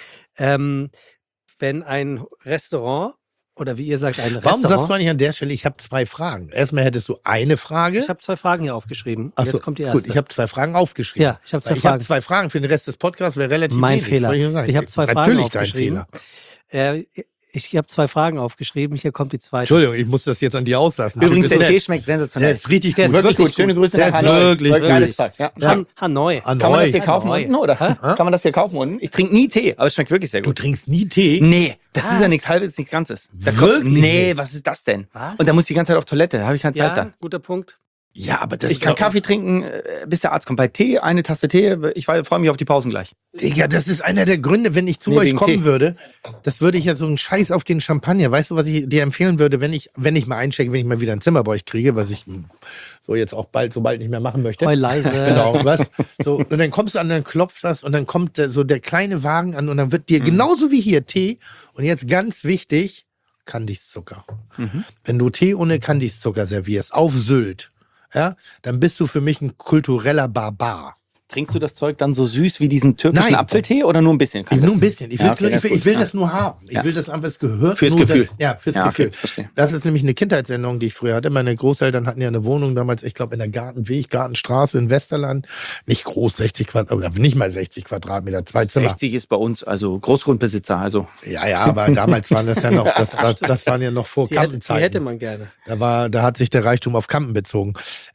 [SPEAKER 2] Wenn ein Restaurant oder wie ihr sagt, ein
[SPEAKER 3] Warum sagst du
[SPEAKER 2] Restaurant.
[SPEAKER 3] eigentlich an der Stelle, ich habe 2 Fragen? Erstmal hättest du eine Frage.
[SPEAKER 2] Ich habe 2 Fragen hier aufgeschrieben.
[SPEAKER 3] Ach so,
[SPEAKER 2] Jetzt kommt die erste.
[SPEAKER 3] gut, ich habe 2 Fragen aufgeschrieben.
[SPEAKER 2] Ja, ich habe 2
[SPEAKER 3] Ich habe
[SPEAKER 2] Fragen.
[SPEAKER 3] 2 Fragen für den Rest des Podcasts, wäre relativ
[SPEAKER 2] Mein
[SPEAKER 3] wenig.
[SPEAKER 2] Fehler.
[SPEAKER 3] wollte nur sagen.
[SPEAKER 2] Ich habe 2 Fragen
[SPEAKER 3] Natürlich dein
[SPEAKER 2] aufgeschrieben.
[SPEAKER 3] Fehler.
[SPEAKER 2] Ich habe 2 Fragen aufgeschrieben. Hier kommt die zweite.
[SPEAKER 3] Entschuldigung, ich muss das jetzt an dir auslassen.
[SPEAKER 4] Übrigens,
[SPEAKER 3] Du
[SPEAKER 4] der
[SPEAKER 3] bist
[SPEAKER 4] Tee
[SPEAKER 3] so
[SPEAKER 4] schmeckt
[SPEAKER 3] nett.
[SPEAKER 4] sensationell.
[SPEAKER 3] Der ist richtig
[SPEAKER 2] Der
[SPEAKER 3] gut.
[SPEAKER 2] ist wirklich
[SPEAKER 4] Schöne Grüße
[SPEAKER 3] Der
[SPEAKER 4] nach
[SPEAKER 3] ist
[SPEAKER 4] Hanoi.
[SPEAKER 3] wirklich
[SPEAKER 4] Geiles
[SPEAKER 3] gut.
[SPEAKER 4] Tag. Ja.
[SPEAKER 2] Hanoi.
[SPEAKER 3] Hanoi.
[SPEAKER 4] Kann man das hier kaufen
[SPEAKER 2] Hanoi.
[SPEAKER 4] unten, oder? Kann man das hier kaufen unten? Ich trinke nie Tee, aber es schmeckt wirklich sehr
[SPEAKER 3] Du
[SPEAKER 4] gut.
[SPEAKER 3] trinkst nie Tee?
[SPEAKER 4] Nee, das ist ja
[SPEAKER 2] Was?
[SPEAKER 4] nichts Halbes, nichts Ganzes.
[SPEAKER 3] Wirklich
[SPEAKER 4] Nee,
[SPEAKER 3] nicht?
[SPEAKER 4] was ist das denn?
[SPEAKER 2] Was?
[SPEAKER 4] Und da muss ich die ganze Zeit auf Toilette, da habe ich keine Zeit
[SPEAKER 2] Ja,
[SPEAKER 4] da.
[SPEAKER 2] guter Punkt.
[SPEAKER 3] Ja, aber das
[SPEAKER 4] Ich kann
[SPEAKER 3] ist doch-
[SPEAKER 4] Kaffee trinken, bis der Arzt kommt. Bei Tee, eine Tasse Tee, ich freue mich auf die Pausen gleich.
[SPEAKER 3] Digga, das ist einer der Gründe, wenn ich zu
[SPEAKER 4] Nee,
[SPEAKER 3] euch
[SPEAKER 4] wegen
[SPEAKER 3] kommen
[SPEAKER 4] Tee.
[SPEAKER 3] würde, das würde ich ja so einen Scheiß auf den Champagner. Weißt du, was ich dir empfehlen würde, wenn ich mal einchecke, wenn ich mal wieder ein Zimmer bei euch kriege, was ich so jetzt auch so bald nicht mehr machen möchte.
[SPEAKER 2] Heul leise.
[SPEAKER 3] Genau, was? So, und dann kommst du an, dann klopft das und dann kommt der kleine Wagen an und dann wird dir genauso wie hier Tee und jetzt ganz wichtig, Kandiszucker. Wenn du Tee ohne Kandiszucker servierst, auf Sylt, ja, dann bist du für mich ein kultureller Barbar.
[SPEAKER 4] Trinkst du das Zeug dann so süß wie diesen türkischen
[SPEAKER 3] Nein.
[SPEAKER 4] Apfeltee oder nur ein bisschen?
[SPEAKER 3] Nur ein bisschen. Ich,
[SPEAKER 4] Ja,
[SPEAKER 3] will's
[SPEAKER 4] okay,
[SPEAKER 3] nur,
[SPEAKER 4] das ist
[SPEAKER 3] ich will
[SPEAKER 4] gut.
[SPEAKER 3] das nur haben. Ich
[SPEAKER 4] Ja.
[SPEAKER 3] will das einfach, es gehört
[SPEAKER 4] Fürs
[SPEAKER 3] nur
[SPEAKER 4] Gefühl.
[SPEAKER 3] Fürs
[SPEAKER 4] Ja, okay,
[SPEAKER 3] Gefühl.
[SPEAKER 4] verstehe.
[SPEAKER 3] Das ist nämlich eine Kindheitserinnerung, die ich früher hatte. Meine Großeltern hatten ja eine Wohnung damals, ich glaube, in der Gartenstraße in Westerland. Nicht groß, 60 Quadratmeter, oder nicht mal 60 Quadratmeter, 2 Zimmer.
[SPEAKER 4] 60 ist bei uns, also Großgrundbesitzer, also
[SPEAKER 3] Ja, aber damals waren das ja noch, das waren ja noch vor
[SPEAKER 2] Die hätte
[SPEAKER 3] Kampenzeiten.
[SPEAKER 2] man gerne.
[SPEAKER 3] Da hat sich der Reichtum auf Kampen bezogen.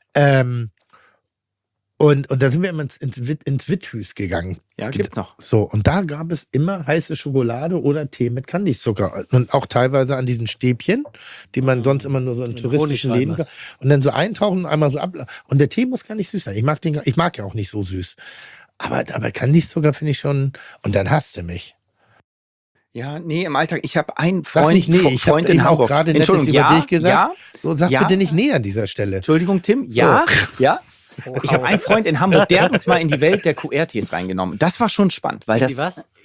[SPEAKER 3] Und da sind wir immer ins Withus gegangen.
[SPEAKER 4] ja,
[SPEAKER 3] Es
[SPEAKER 4] gibt's noch.
[SPEAKER 3] So, und da gab es immer heiße Schokolade oder Tee mit Kandiszucker. Und auch teilweise an diesen Stäbchen, die man sonst immer nur so in
[SPEAKER 2] Mit
[SPEAKER 3] touristischen
[SPEAKER 2] Honig
[SPEAKER 3] Läden
[SPEAKER 2] rein
[SPEAKER 3] kann. Und dann so eintauchen und einmal so ab. Und der Tee muss gar nicht süß sein. Ich mag ja auch nicht so süß. Aber Kandiszucker finde ich schon. Und dann hasst du mich.
[SPEAKER 4] Ja, nee, im Alltag, ich habe einen
[SPEAKER 3] Sag
[SPEAKER 4] Freund,
[SPEAKER 3] nicht nee, ich
[SPEAKER 4] Freund
[SPEAKER 3] habe
[SPEAKER 4] in
[SPEAKER 3] auch
[SPEAKER 4] Hamburg.
[SPEAKER 3] gerade Nettes
[SPEAKER 4] Entschuldigung,
[SPEAKER 3] über
[SPEAKER 4] ja,
[SPEAKER 3] dich gesagt.
[SPEAKER 4] ja,
[SPEAKER 3] So, sag
[SPEAKER 4] Ja.
[SPEAKER 3] bitte nicht nee an dieser Stelle.
[SPEAKER 4] Entschuldigung, Tim, ja, ja. Ich habe einen Freund in Hamburg, der hat uns mal in die Welt der QRTs reingenommen. Das war schon spannend, weil
[SPEAKER 2] Die
[SPEAKER 4] das
[SPEAKER 2] was?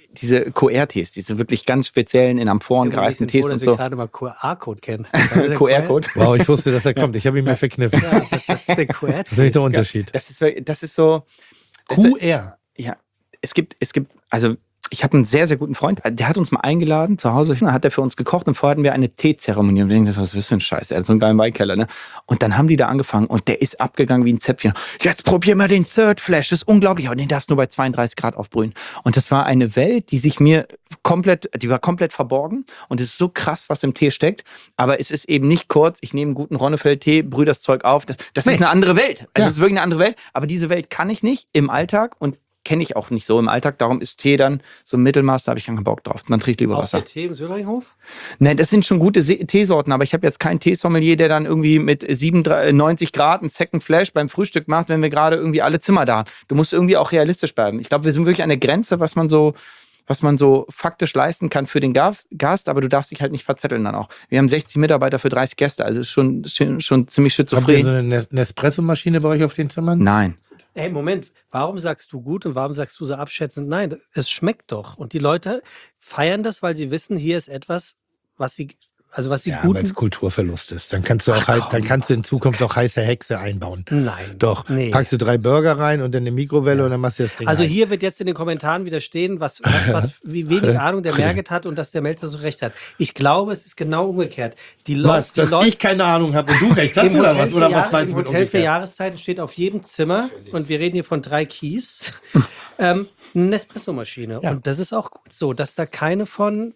[SPEAKER 4] diese QR-Tees, diese wirklich ganz speziellen, in Amphoren gereiften Tees und
[SPEAKER 2] dass
[SPEAKER 4] so.
[SPEAKER 2] wir gerade mal QR-Code kennen.
[SPEAKER 4] QR-Code.
[SPEAKER 3] Wow, ich wusste, dass er kommt. Ich habe ihn mir verkniffen.
[SPEAKER 2] Ja, das ist der
[SPEAKER 3] Das ist nicht
[SPEAKER 2] QR-Test.
[SPEAKER 3] der Unterschied.
[SPEAKER 4] Das ist so.
[SPEAKER 3] QR.
[SPEAKER 4] Ja, es gibt, also ich habe einen sehr, sehr guten Freund, der hat uns mal eingeladen zu Hause, hat er für uns gekocht und vorher hatten wir eine Teezeremonie. Und wir denken, was ist für ein Scheiß? Er hat so einen geilen Weinkeller, ne? Und dann haben die da angefangen und der ist abgegangen wie ein Zäpfchen. Jetzt probier mal den Third Flash, das ist unglaublich, aber den darfst du nur bei 32 Grad aufbrühen. Und das war eine Welt, die war komplett verborgen und es ist so krass, was im Tee steckt, aber es ist eben nicht kurz, ich nehme einen guten Ronnefeld-Tee, brühe das Zeug auf, das ist eine andere Welt. Also es ist wirklich eine andere Welt, aber diese Welt kann ich nicht im Alltag und kenne ich auch nicht so im Alltag. Darum ist Tee dann so ein Mittelmaß, da habe ich keinen Bock drauf. Dann trinke ich lieber
[SPEAKER 2] Auch
[SPEAKER 4] Wasser.
[SPEAKER 2] der Tee im Söderinghof?
[SPEAKER 4] Ne, das sind schon gute Teesorten, aber ich habe jetzt keinen Teesommelier, der dann irgendwie mit 97 Grad einen Second Flash beim Frühstück macht, wenn wir gerade irgendwie alle Zimmer da haben. Du musst irgendwie auch realistisch bleiben. Ich glaube, wir sind wirklich an der Grenze, was man so faktisch leisten kann für den Gast, aber du darfst dich halt nicht verzetteln dann auch. Wir haben 60 Mitarbeiter für 30 Gäste, also ist schon ziemlich schizophren.
[SPEAKER 3] Habt ihr so eine Nespresso-Maschine bei euch auf den Zimmern?
[SPEAKER 4] Nein.
[SPEAKER 2] Hey, Moment, warum sagst du gut und warum sagst du so abschätzend? Nein, es schmeckt doch. Und die Leute feiern das, weil sie wissen, hier ist etwas, was sie
[SPEAKER 3] Ja,
[SPEAKER 2] gut.
[SPEAKER 3] weil es Kulturverlust ist. Dann kannst du auch dann kannst du in Zukunft auch heiße Hexe einbauen.
[SPEAKER 2] Nein.
[SPEAKER 3] Doch.
[SPEAKER 2] Nee.
[SPEAKER 3] Packst du 3 Burger rein und dann eine Mikrowelle und dann machst du das Ding
[SPEAKER 2] Also
[SPEAKER 3] heiß.
[SPEAKER 2] hier wird jetzt in den Kommentaren wieder stehen, wie wenig Ahnung der Merget hat und dass der Melzer so recht hat. Ich glaube, es ist genau umgekehrt.
[SPEAKER 3] Was, dass ich keine Ahnung habe und du recht hast oder was? Oder was meinst
[SPEAKER 2] Im
[SPEAKER 3] du mit
[SPEAKER 2] Hotel für
[SPEAKER 3] umgekehrt?
[SPEAKER 2] Jahreszeiten steht auf jedem Zimmer, und wir reden hier von 3 Keys, eine Nespresso-Maschine.
[SPEAKER 3] Ja.
[SPEAKER 2] Und das ist auch gut so, dass da keine von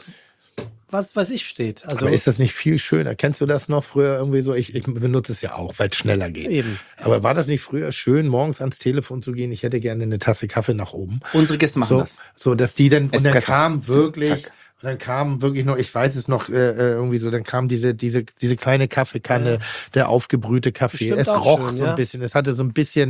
[SPEAKER 2] was weiß ich steht. Also
[SPEAKER 3] Aber ist das nicht viel schöner? Kennst du das noch früher irgendwie so? Ich benutze es ja auch, weil es schneller geht.
[SPEAKER 2] eben.
[SPEAKER 3] Aber war das nicht früher schön, morgens ans Telefon zu gehen? Ich hätte gerne eine Tasse Kaffee nach oben.
[SPEAKER 4] Unsere Gäste machen
[SPEAKER 3] So,
[SPEAKER 4] das.
[SPEAKER 3] so, dass die dann, und dann
[SPEAKER 4] Espresso.
[SPEAKER 3] kam wirklich,
[SPEAKER 4] Zack.
[SPEAKER 3] und dann kam wirklich noch, ich weiß es noch, irgendwie so, dann kam diese kleine Kaffeekanne, der aufgebrühte Kaffee.
[SPEAKER 2] Bestimmt
[SPEAKER 3] Es
[SPEAKER 2] auch
[SPEAKER 3] roch
[SPEAKER 2] schön,
[SPEAKER 3] so
[SPEAKER 2] ja.
[SPEAKER 3] ein bisschen, es hatte so ein bisschen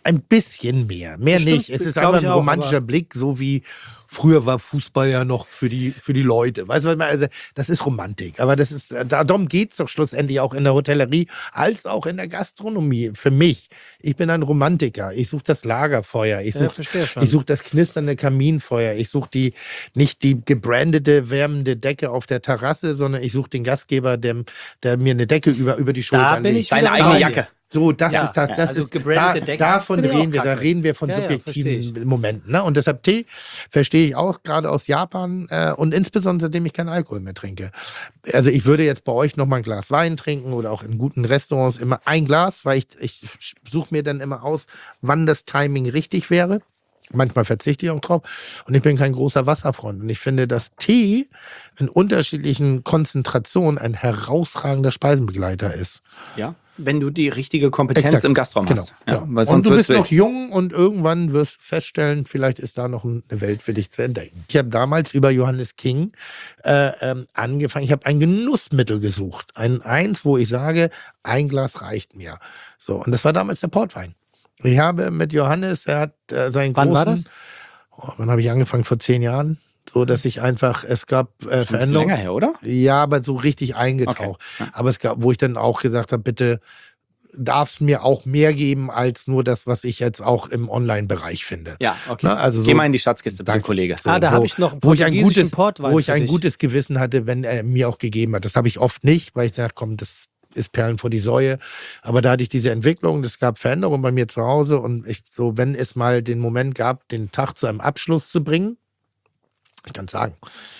[SPEAKER 3] mehr. Mehr
[SPEAKER 2] Bestimmt,
[SPEAKER 3] nicht. Es ist
[SPEAKER 2] glaub
[SPEAKER 3] einfach
[SPEAKER 2] ich
[SPEAKER 3] ein
[SPEAKER 2] auch,
[SPEAKER 3] romantischer
[SPEAKER 2] aber-
[SPEAKER 3] Blick, so wie früher war Fußball ja noch für die Leute. Weißt du, was ich meine? Also, das ist Romantik. Aber das ist, darum geht's doch schlussendlich auch in der Hotellerie, als auch in der Gastronomie. Für mich. Ich bin ein Romantiker. Ich suche das Lagerfeuer. Ich
[SPEAKER 2] Ja,
[SPEAKER 3] suche
[SPEAKER 2] verstehe schon.
[SPEAKER 3] ich suche das knisternde Kaminfeuer. Ich suche nicht die gebrandete, wärmende Decke auf der Terrasse, sondern ich suche den Gastgeber, der mir eine Decke über die Schulter
[SPEAKER 2] Da bin
[SPEAKER 3] anlegt.
[SPEAKER 2] ich
[SPEAKER 4] Seine
[SPEAKER 2] wieder
[SPEAKER 4] eigene
[SPEAKER 2] bei dir.
[SPEAKER 4] Jacke.
[SPEAKER 3] So, das
[SPEAKER 2] Ja,
[SPEAKER 3] ist das. Das
[SPEAKER 2] also
[SPEAKER 3] ist
[SPEAKER 2] gebrandete Decke
[SPEAKER 3] davon
[SPEAKER 2] finde ich auch
[SPEAKER 3] reden wir. Da
[SPEAKER 2] kacke.
[SPEAKER 3] reden wir von
[SPEAKER 2] Ja, ja,
[SPEAKER 3] subjektiven
[SPEAKER 2] verstehe
[SPEAKER 3] Momenten. Ne? Und deshalb Tee verstehe ich auch gerade aus Japan und insbesondere seitdem ich keinen Alkohol mehr trinke. Also ich würde jetzt bei euch noch mal ein Glas Wein trinken oder auch in guten Restaurants immer ein Glas, weil ich suche mir dann immer aus, wann das Timing richtig wäre. Manchmal verzichte ich auch drauf. Und ich bin kein großer Wasserfreund. Und ich finde, dass Tee in unterschiedlichen Konzentrationen ein herausragender Speisenbegleiter ist.
[SPEAKER 4] Ja. Wenn du die richtige Kompetenz
[SPEAKER 3] Exakt.
[SPEAKER 4] im Gastraum
[SPEAKER 3] Genau.
[SPEAKER 4] hast. Ja,
[SPEAKER 3] Ja.
[SPEAKER 4] weil
[SPEAKER 3] Und
[SPEAKER 4] sonst
[SPEAKER 3] du
[SPEAKER 4] wird's
[SPEAKER 3] bist noch
[SPEAKER 4] wild.
[SPEAKER 3] jung und irgendwann wirst du feststellen, vielleicht ist da noch eine Welt für dich zu entdecken. Ich habe damals über Johannes King angefangen. Ich habe ein Genussmittel gesucht. Eins, wo ich sage, ein Glas reicht mir. So, und das war damals der Portwein. Ich habe mit Johannes, er hat seinen
[SPEAKER 2] Wann
[SPEAKER 3] großen...
[SPEAKER 2] war das?
[SPEAKER 3] Wann habe ich angefangen? Vor 10 Jahren. So, dass ich einfach, es gab
[SPEAKER 4] Schon ein bisschen
[SPEAKER 3] Veränderungen.
[SPEAKER 4] länger her, oder?
[SPEAKER 3] Ja, aber so richtig eingetaucht.
[SPEAKER 4] Okay. Ja.
[SPEAKER 3] Aber es gab, wo ich dann auch gesagt habe, bitte darfst mir auch mehr geben als nur das, was ich jetzt auch im Online-Bereich finde.
[SPEAKER 4] Ja, okay.
[SPEAKER 3] Na, also so,
[SPEAKER 4] Geh mal in die Schatzkiste, bitte,
[SPEAKER 3] Danke.
[SPEAKER 4] Kollege.
[SPEAKER 3] So,
[SPEAKER 2] Da habe ich noch einen
[SPEAKER 3] wo ich ein
[SPEAKER 2] portugiesischen
[SPEAKER 3] gutes,
[SPEAKER 2] Portwein
[SPEAKER 3] wo ich
[SPEAKER 2] für
[SPEAKER 3] ein
[SPEAKER 2] dich.
[SPEAKER 3] gutes Gewissen hatte, wenn er mir auch gegeben hat. Das habe ich oft nicht, weil ich dachte, komm, das ist Perlen vor die Säue. Aber da hatte ich diese Entwicklung, es gab Veränderungen bei mir zu Hause und ich so, wenn es mal den Moment gab, den Tag zu einem Abschluss zu bringen, ich kann sagen,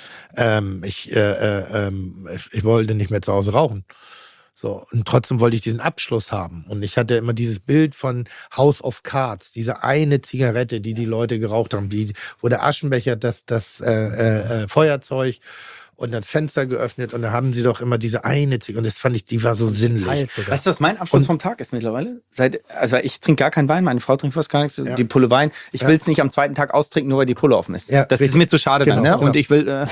[SPEAKER 3] ich wollte nicht mehr zu Hause rauchen. So, und trotzdem wollte ich diesen Abschluss haben. Und ich hatte immer dieses Bild von House of Cards, diese eine Zigarette, die Leute geraucht haben, wo der Aschenbecher, das Feuerzeug und das Fenster geöffnet und da haben sie doch immer diese eine Zigarette. Und das fand ich, die war so sinnlich.
[SPEAKER 2] Teilt sogar.
[SPEAKER 4] Weißt du, was mein Abschluss
[SPEAKER 3] Und-
[SPEAKER 4] vom Tag ist mittlerweile? Also ich trinke gar keinen Wein, meine Frau trinkt fast gar nichts,
[SPEAKER 3] Ja.
[SPEAKER 4] die Pulle Wein. Ich
[SPEAKER 3] Ja.
[SPEAKER 4] will es nicht am zweiten Tag austrinken, nur weil die Pulle offen ist.
[SPEAKER 3] Ja,
[SPEAKER 4] das ist
[SPEAKER 3] richtig.
[SPEAKER 4] mir zu schade dann,
[SPEAKER 3] Genau,
[SPEAKER 4] ne? Und
[SPEAKER 3] ja.
[SPEAKER 4] ich will,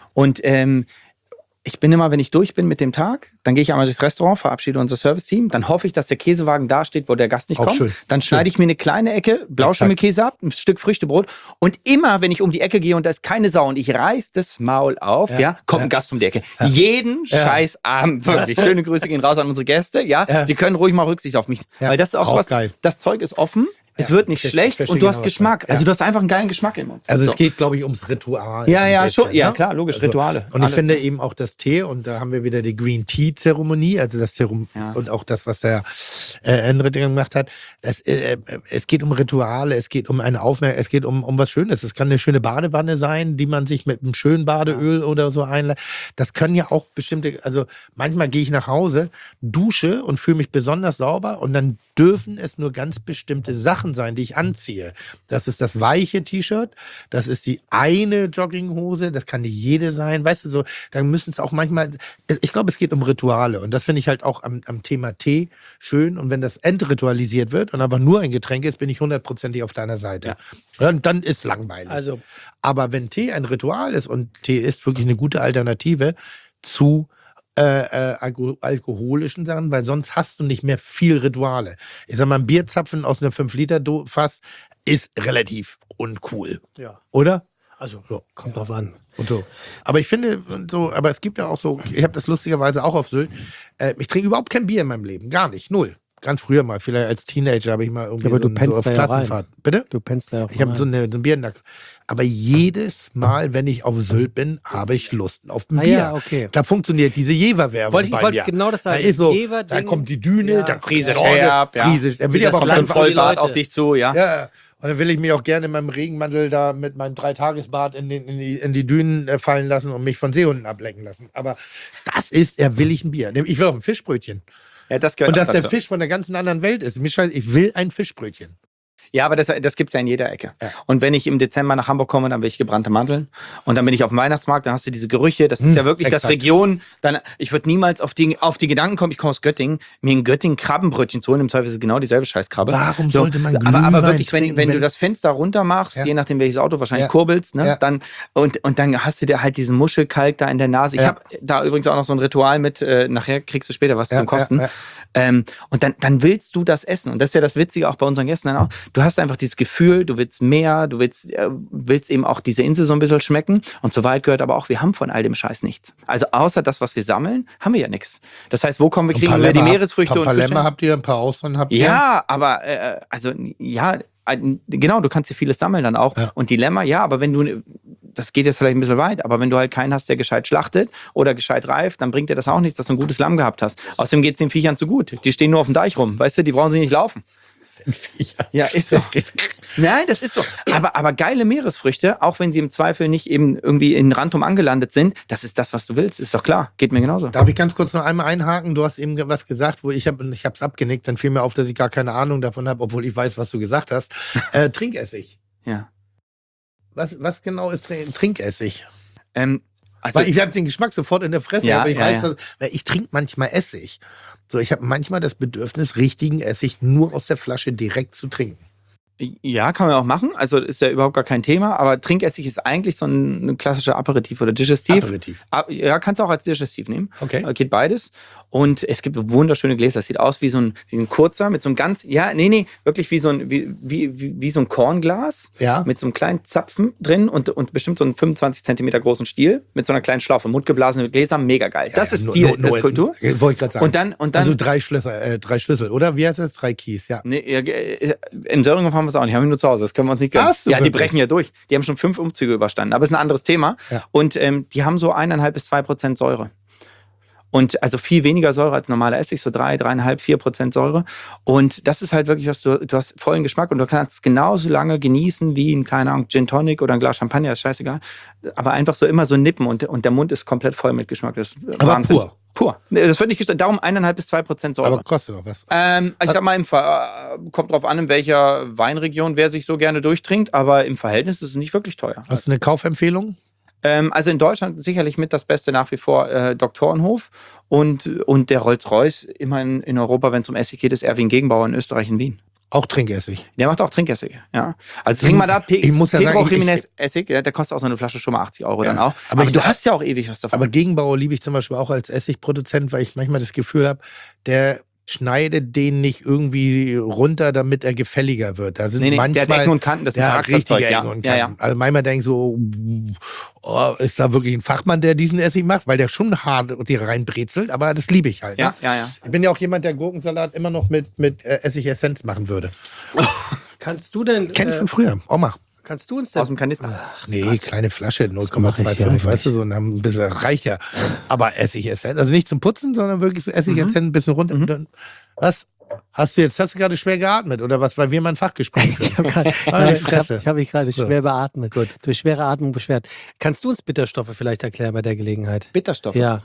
[SPEAKER 4] ich bin immer, wenn ich durch bin mit dem Tag, dann gehe ich einmal durchs Restaurant, verabschiede unser Serviceteam, dann hoffe ich, dass der Käsewagen da steht, wo der Gast nicht
[SPEAKER 3] Auch
[SPEAKER 4] kommt.
[SPEAKER 3] schön.
[SPEAKER 4] Dann schneide ich mir eine kleine Ecke Blauschimmelkäse ab, ein Stück Früchtebrot und immer, wenn ich um die Ecke gehe und da ist keine Sau und ich reiß das Maul auf, ja, kommt ein Gast um die Ecke. Jeden scheiß Abend, wirklich. Schöne Grüße gehen raus an unsere Gäste, ja.
[SPEAKER 3] Ja.
[SPEAKER 4] Sie können ruhig mal Rücksicht auf mich,
[SPEAKER 3] Ja,
[SPEAKER 4] weil das ist auch
[SPEAKER 3] auch
[SPEAKER 4] was,
[SPEAKER 3] geil.
[SPEAKER 4] das Zeug ist offen. Es wird nicht
[SPEAKER 3] ich
[SPEAKER 4] schlecht
[SPEAKER 3] verstehe
[SPEAKER 4] und du
[SPEAKER 3] genau,
[SPEAKER 4] hast
[SPEAKER 3] was
[SPEAKER 4] Geschmack.
[SPEAKER 3] du meinst.
[SPEAKER 4] Also
[SPEAKER 3] Ja.
[SPEAKER 4] du hast einfach einen geilen Geschmack im Mund.
[SPEAKER 3] Also
[SPEAKER 4] So.
[SPEAKER 3] es geht, glaube ich, ums Ritual.
[SPEAKER 4] Ja,
[SPEAKER 3] so ein
[SPEAKER 4] ja,
[SPEAKER 3] bisschen,
[SPEAKER 4] schon. Ja,
[SPEAKER 3] ne?
[SPEAKER 4] klar, logisch,
[SPEAKER 3] Also,
[SPEAKER 4] Rituale.
[SPEAKER 3] Und ich
[SPEAKER 4] Alles,
[SPEAKER 3] finde
[SPEAKER 4] ja.
[SPEAKER 3] eben auch das Tee, und da haben wir wieder die Green Tea Zeremonie, also das
[SPEAKER 4] Ja.
[SPEAKER 3] und auch das, was der andere Dinge gemacht hat. Es geht um Rituale, es geht um eine Aufmerksamkeit, es geht um was Schönes. Es kann eine schöne Badewanne sein, die man sich mit einem schönen Badeöl oder so einlädt. Das können ja auch bestimmte, also manchmal gehe ich nach Hause, dusche und fühle mich besonders sauber, und dann dürfen es nur ganz bestimmte Sachen sein, die ich anziehe. Das ist das weiche T-Shirt, das ist die eine Jogginghose, das kann nicht jede sein, weißt du, so, dann müssen es auch manchmal, ich glaube, es geht um Rituale, und das finde ich halt auch am Thema Tee schön, und wenn das entritualisiert wird und einfach nur ein Getränk ist, bin ich 100%ig auf deiner Seite. Ja, und dann ist langweilig.
[SPEAKER 2] Also,
[SPEAKER 3] Aber wenn Tee ein Ritual ist, und Tee ist wirklich eine gute Alternative zu alkoholischen Sachen, weil sonst hast du nicht mehr viel Rituale. Ich sag mal, ein Bierzapfen aus einer 5-Liter-Fass ist relativ uncool,
[SPEAKER 2] ja.
[SPEAKER 3] oder?
[SPEAKER 2] Also,
[SPEAKER 3] So.
[SPEAKER 2] kommt drauf an.
[SPEAKER 3] Und so. Aber ich finde, so, aber es gibt ja auch so, ich habe das lustigerweise auch auf Sylt, ich trinke überhaupt kein Bier in meinem Leben, gar nicht, null. Ganz früher mal, vielleicht als Teenager habe ich mal irgendwie
[SPEAKER 2] aber du
[SPEAKER 3] so
[SPEAKER 2] pennst
[SPEAKER 3] auf
[SPEAKER 2] da ja rein.
[SPEAKER 3] Klassenfahrt. Bitte?
[SPEAKER 2] Du pennst da ja auch
[SPEAKER 3] Ich habe
[SPEAKER 2] rein.
[SPEAKER 3] so ein Bier in der. Aber jedes Mal, wenn ich auf Sylt bin, habe ich Lust auf ein
[SPEAKER 2] Ah
[SPEAKER 3] Bier.
[SPEAKER 2] ja, okay.
[SPEAKER 3] Da funktioniert diese Jever-Werbung
[SPEAKER 2] Wollte ich
[SPEAKER 3] bei
[SPEAKER 2] wollte
[SPEAKER 3] mir.
[SPEAKER 2] genau das
[SPEAKER 3] Da
[SPEAKER 2] sagen.
[SPEAKER 3] ist so,
[SPEAKER 2] Jever-Ding.
[SPEAKER 3] da kommt die Düne,
[SPEAKER 2] Ja.
[SPEAKER 3] dann
[SPEAKER 4] Friese
[SPEAKER 3] Sorge,
[SPEAKER 4] Scherb, ja.
[SPEAKER 3] Friese, da will ich
[SPEAKER 2] Das
[SPEAKER 3] aber auch
[SPEAKER 2] Land
[SPEAKER 3] dann,
[SPEAKER 2] voll-
[SPEAKER 4] Vollbart
[SPEAKER 2] Leute.
[SPEAKER 4] auf dich zu, ja.
[SPEAKER 3] ja, und dann will ich mich auch gerne in meinem Regenmantel da mit meinem 3-Tagesbad in die Dünen fallen lassen und mich von Seehunden ablecken lassen. Aber das ist, will ich ein Bier. Ich will auch ein Fischbrötchen.
[SPEAKER 4] Ja, das gehört
[SPEAKER 3] Und
[SPEAKER 4] auch
[SPEAKER 3] dass der
[SPEAKER 4] dazu.
[SPEAKER 3] Fisch von der ganzen anderen Welt ist. Mir scheiße, ich will ein Fischbrötchen.
[SPEAKER 4] Ja, aber das gibt es ja in jeder Ecke.
[SPEAKER 3] Ja.
[SPEAKER 4] Und wenn ich im Dezember nach Hamburg komme, dann will ich gebrannte Mandeln. Und dann bin ich auf dem Weihnachtsmarkt, dann hast du diese Gerüche. Das ist ja wirklich das
[SPEAKER 3] exakt.
[SPEAKER 4] Region. Dann, ich würde niemals auf die Gedanken kommen, ich komme aus Göttingen, mir in Göttingen Krabbenbrötchen zu holen. Im Zweifel ist es genau dieselbe Scheißkrabbe.
[SPEAKER 3] Warum sollte man
[SPEAKER 4] aber
[SPEAKER 3] Glühwein
[SPEAKER 4] wirklich, wenn
[SPEAKER 3] trinken,
[SPEAKER 4] du das Fenster runter machst,
[SPEAKER 3] Ja.
[SPEAKER 4] je nachdem welches Auto wahrscheinlich
[SPEAKER 3] Ja.
[SPEAKER 4] kurbelst, ne,
[SPEAKER 3] Ja.
[SPEAKER 4] dann, und dann hast du dir halt diesen Muschelkalk da in der Nase. Ich
[SPEAKER 3] Ja.
[SPEAKER 4] habe da übrigens auch noch so ein Ritual mit, nachher kriegst du später was
[SPEAKER 3] Ja,
[SPEAKER 4] zum Kosten.
[SPEAKER 3] ja,
[SPEAKER 4] Und dann willst du das essen. Und das ist ja das Witzige auch bei unseren Gästen dann auch. Du hast einfach dieses Gefühl, du willst mehr, du willst eben auch diese Insel so ein bisschen schmecken. Und so weit gehört aber auch, wir haben von all dem Scheiß nichts. Also außer das, was wir sammeln, haben wir ja nichts. Das heißt, wo kriegen wir die Meeresfrüchte und
[SPEAKER 3] Ein paar
[SPEAKER 4] Fische?
[SPEAKER 3] Lämmer habt ihr, ein paar Austern habt ihr.
[SPEAKER 4] Ja, aber genau, du kannst dir vieles sammeln dann auch.
[SPEAKER 3] Ja.
[SPEAKER 4] Und die Lämmer, ja, aber wenn du, das geht jetzt vielleicht ein bisschen weit, aber wenn du halt keinen hast, der gescheit schlachtet oder gescheit reift, dann bringt dir das auch nichts, dass du ein gutes Lamm gehabt hast. Außerdem geht es den Viechern zu gut. Die stehen nur auf dem Deich rum, weißt du, die brauchen sie nicht laufen. Ja, ist so. Nein, das ist so. Aber geile Meeresfrüchte, auch wenn sie im Zweifel nicht eben irgendwie in Rantum angelandet sind, das ist das, was du willst. Ist doch klar. Geht mir genauso.
[SPEAKER 3] Darf ich ganz kurz noch einmal einhaken? Du hast eben was gesagt, wo ich habe es abgenickt, dann fiel mir auf, dass ich gar keine Ahnung davon habe, obwohl ich weiß, was du gesagt hast. Trinkessig.
[SPEAKER 4] Ja.
[SPEAKER 3] Was genau ist Trinkessig?
[SPEAKER 4] Also,
[SPEAKER 3] Weil ich habe den Geschmack sofort in der Fresse,
[SPEAKER 4] Ja,
[SPEAKER 3] aber ich
[SPEAKER 4] ja,
[SPEAKER 3] weiß,
[SPEAKER 4] ja.
[SPEAKER 3] weil ich trinke manchmal Essig. So, ich habe manchmal das Bedürfnis, richtigen Essig nur aus der Flasche direkt zu trinken.
[SPEAKER 4] ja, kann man auch machen. Also ist ja überhaupt gar kein Thema. Aber Trinkessig ist eigentlich so ein klassischer Aperitif oder Digestiv.
[SPEAKER 3] Aperitif.
[SPEAKER 4] Ja, kannst du auch als Digestiv nehmen.
[SPEAKER 3] Okay.
[SPEAKER 4] Geht beides. Und es gibt wunderschöne Gläser. Das sieht aus wie so ein kurzer, mit so einem ganz, wirklich wie so ein Kornglas.
[SPEAKER 3] Ja.
[SPEAKER 4] Mit so einem kleinen Zapfen drin und bestimmt so einen 25 Zentimeter großen Stiel mit so einer kleinen Schlaufe. Mundgeblasene Gläser, mega geil. Das ist Stil, das ist Kultur.
[SPEAKER 3] Wollte ich gerade sagen.
[SPEAKER 4] Und dann
[SPEAKER 3] also drei Schlüssel, oder? Wie heißt das? 3 Keys, ja.
[SPEAKER 4] Nee, im Söringhof haben wir es auch nicht. Haben wir nur zu Hause. Das können wir uns nicht gönnen.
[SPEAKER 3] Hast du
[SPEAKER 4] Ja, die
[SPEAKER 3] wirklich?
[SPEAKER 4] brechen ja durch. Die haben schon 5 Umzüge überstanden. Aber ist ein anderes Thema.
[SPEAKER 3] Ja.
[SPEAKER 4] Und die haben so 1,5 bis 2% Säure. Und also viel weniger Säure als normaler Essig, so 3,5, 4% Säure. Und das ist halt wirklich was, du hast vollen Geschmack und du kannst es genauso lange genießen wie ein kleiner Gin Tonic oder ein Glas Champagner, ist scheißegal. Aber einfach so immer so nippen und der Mund ist komplett voll mit Geschmack. Das ist
[SPEAKER 3] Aber
[SPEAKER 4] Wahnsinn.
[SPEAKER 3] pur.
[SPEAKER 4] Pur. Das wird nicht gestellt. Darum 1,5 bis 2% Säure.
[SPEAKER 3] Aber kostet doch was.
[SPEAKER 4] Ich sag mal, kommt drauf an, in welcher Weinregion wer sich so gerne durchtrinkt, aber im Verhältnis ist es nicht wirklich teuer.
[SPEAKER 3] Hast du eine Kaufempfehlung?
[SPEAKER 4] Also in Deutschland sicherlich mit das Beste nach wie vor Doktorenhof und der Rolls-Royce, immerhin in Europa, wenn es um Essig geht, ist Erwin Gegenbauer in Österreich in Wien.
[SPEAKER 3] Auch Trinkessig.
[SPEAKER 4] Der macht auch Trinkessig, ja. Also trink mal da
[SPEAKER 3] ich muss ja
[SPEAKER 4] Pedro
[SPEAKER 3] sagen,
[SPEAKER 4] Jiménez Essig, der kostet auch so eine Flasche schon mal 80 € dann
[SPEAKER 3] Ja,
[SPEAKER 4] auch.
[SPEAKER 3] aber
[SPEAKER 4] Aber
[SPEAKER 3] ich-
[SPEAKER 4] du hast ja auch ewig was davon.
[SPEAKER 3] Aber Gegenbauer liebe ich zum Beispiel auch als Essigproduzent, weil ich manchmal das Gefühl habe, der schneidet den nicht irgendwie runter, damit er gefälliger wird. Da sind
[SPEAKER 4] der
[SPEAKER 3] manchmal
[SPEAKER 4] hat Ecken und Kanten, das ist ein
[SPEAKER 3] ja,
[SPEAKER 4] Charakterzeug,
[SPEAKER 3] richtige
[SPEAKER 4] ja.
[SPEAKER 3] Ecken und
[SPEAKER 4] Ja,
[SPEAKER 3] Kanten. Also manchmal denke ich so, ist da wirklich ein Fachmann, der diesen Essig macht? Weil der schon hart die reinbrezelt, aber das liebe ich halt. Ne?
[SPEAKER 4] Ja.
[SPEAKER 3] Ich bin ja auch jemand, der Gurkensalat immer noch mit Essigessenz machen würde.
[SPEAKER 2] Kannst du denn,
[SPEAKER 3] Kenn ich von früher. Oma.
[SPEAKER 2] kannst du uns denn...
[SPEAKER 4] Aus dem Kanister.
[SPEAKER 3] Nee, kleine Flasche,
[SPEAKER 2] mach ich ja
[SPEAKER 3] 0,25, weißt du,
[SPEAKER 2] nicht.
[SPEAKER 3] so, und dann ein bisschen, reicht ja. Aber Essig-Essenz, also nicht zum Putzen, sondern wirklich so Essig-Essenz ein bisschen runter. Was? Hast du gerade schwer geatmet oder was? Weil wir mal ein Fachgespräch führen. Meine Fresse.
[SPEAKER 2] Ich habe mich gerade
[SPEAKER 3] So.
[SPEAKER 2] schwer beatmet. Gut. Durch schwere Atmung beschwert. Kannst du uns Bitterstoffe vielleicht erklären bei der Gelegenheit?
[SPEAKER 4] Bitterstoffe.
[SPEAKER 2] Ja.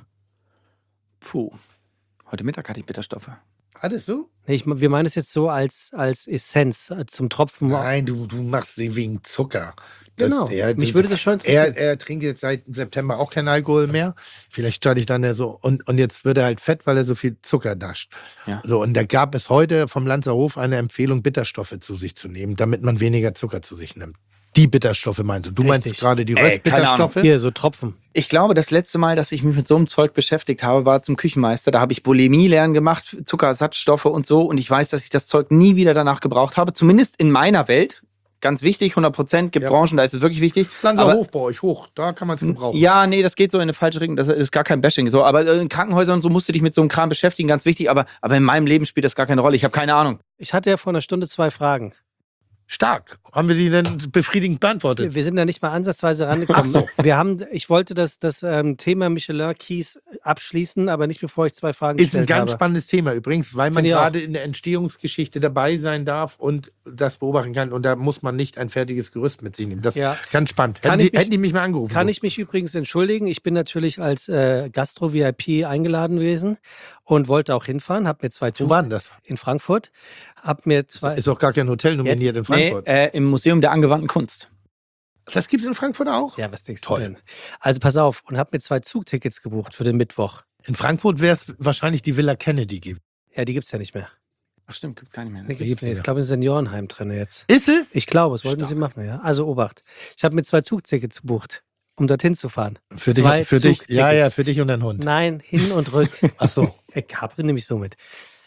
[SPEAKER 4] Puh. Heute Mittag hatte ich Bitterstoffe.
[SPEAKER 3] Hattest du?
[SPEAKER 2] Nee, wir meinen es jetzt so als Essenz, zum Tropfen.
[SPEAKER 3] Nein, du machst den wegen Zucker.
[SPEAKER 2] Genau. Mich würde das schon interessieren.
[SPEAKER 3] Er trinkt jetzt seit September auch keinen Alkohol mehr. Vielleicht starte ich dann ja so. Und jetzt wird er halt fett, weil er so viel Zucker nascht.
[SPEAKER 4] Ja.
[SPEAKER 3] So, und da gab es heute vom Lanzerhof eine Empfehlung, Bitterstoffe zu sich zu nehmen, damit man weniger Zucker zu sich nimmt. Die Bitterstoffe meinst du? Du meinst
[SPEAKER 2] Richtig.
[SPEAKER 3] gerade die
[SPEAKER 4] Ey, keine
[SPEAKER 3] Röstbitterstoffe?
[SPEAKER 2] Hier, so Tropfen.
[SPEAKER 4] Ich glaube, das letzte Mal, dass ich mich mit so einem Zeug beschäftigt habe, war zum Küchenmeister. Da habe ich Bulimie lernen gemacht, Zuckerersatzstoffe und so. Und ich weiß, dass ich das Zeug nie wieder danach gebraucht habe. Zumindest in meiner Welt. Ganz wichtig, 100%. Gibt
[SPEAKER 3] Ja.
[SPEAKER 4] Branchen, da ist es wirklich wichtig.
[SPEAKER 3] Lanzerhof bei euch hoch, da kann man es gebrauchen.
[SPEAKER 4] Ja, nee, das geht so in eine falsche Richtung. Das ist gar kein Bashing. So, aber in Krankenhäusern und so musst du dich mit so einem Kram beschäftigen, ganz wichtig. Aber in meinem Leben spielt das gar keine Rolle. Ich habe keine Ahnung.
[SPEAKER 2] Ich hatte ja vor einer Stunde 2 Fragen.
[SPEAKER 3] Stark. Haben wir die denn befriedigend beantwortet?
[SPEAKER 2] Wir sind da nicht mal ansatzweise rangekommen. Ich wollte das Thema Michelin-Keys abschließen, aber nicht bevor ich 2 Fragen
[SPEAKER 3] Ist ein
[SPEAKER 2] gestellt
[SPEAKER 3] ganz
[SPEAKER 2] habe.
[SPEAKER 3] spannendes Thema übrigens, weil man
[SPEAKER 2] Finde ich
[SPEAKER 3] gerade in der Entstehungsgeschichte dabei sein darf und das beobachten kann. Und da muss man nicht ein fertiges Gerüst mit sich nehmen. Das
[SPEAKER 2] Ja.
[SPEAKER 3] ist ganz spannend.
[SPEAKER 2] Kann
[SPEAKER 3] Hätten die mich mal angerufen.
[SPEAKER 2] Kann ich mich übrigens entschuldigen? Ich bin natürlich als Gastro-VIP eingeladen gewesen und wollte auch hinfahren. Hab mir 2
[SPEAKER 3] Wo war denn das?
[SPEAKER 2] in Frankfurt. Hab mir 2
[SPEAKER 3] Ist doch gar kein Hotel nominiert in Frankfurt.
[SPEAKER 4] Im Museum der angewandten Kunst.
[SPEAKER 3] Das gibt es in Frankfurt auch?
[SPEAKER 2] Ja, was denkst
[SPEAKER 3] Toll.
[SPEAKER 2] du denn? Also pass auf, und hab mir 2 Zugtickets gebucht für den Mittwoch.
[SPEAKER 3] In Frankfurt wäre es wahrscheinlich die Villa Kennedy geben.
[SPEAKER 2] Ja, die gibt's ja nicht mehr.
[SPEAKER 4] Ach stimmt, gibt's gar nicht mehr.
[SPEAKER 2] Nee,
[SPEAKER 4] Ne?
[SPEAKER 2] gibt's
[SPEAKER 3] gibt's
[SPEAKER 2] nicht.
[SPEAKER 3] nicht
[SPEAKER 2] Ich glaube, es ist ein Seniorenheim drin jetzt.
[SPEAKER 3] Ist es?
[SPEAKER 2] Ich glaube, es wollten
[SPEAKER 3] Stark.
[SPEAKER 2] sie machen, ja. Also Obacht. Ich habe mir 2 Zugtickets gebucht, um dorthin zu fahren.
[SPEAKER 3] Für
[SPEAKER 2] 2
[SPEAKER 3] dich, für dich.
[SPEAKER 2] Zugtickets.
[SPEAKER 3] Ja, ja, für dich und deinen Hund.
[SPEAKER 2] Nein, hin und rück.
[SPEAKER 3] Ach so.
[SPEAKER 2] Capri nehme ich so mit.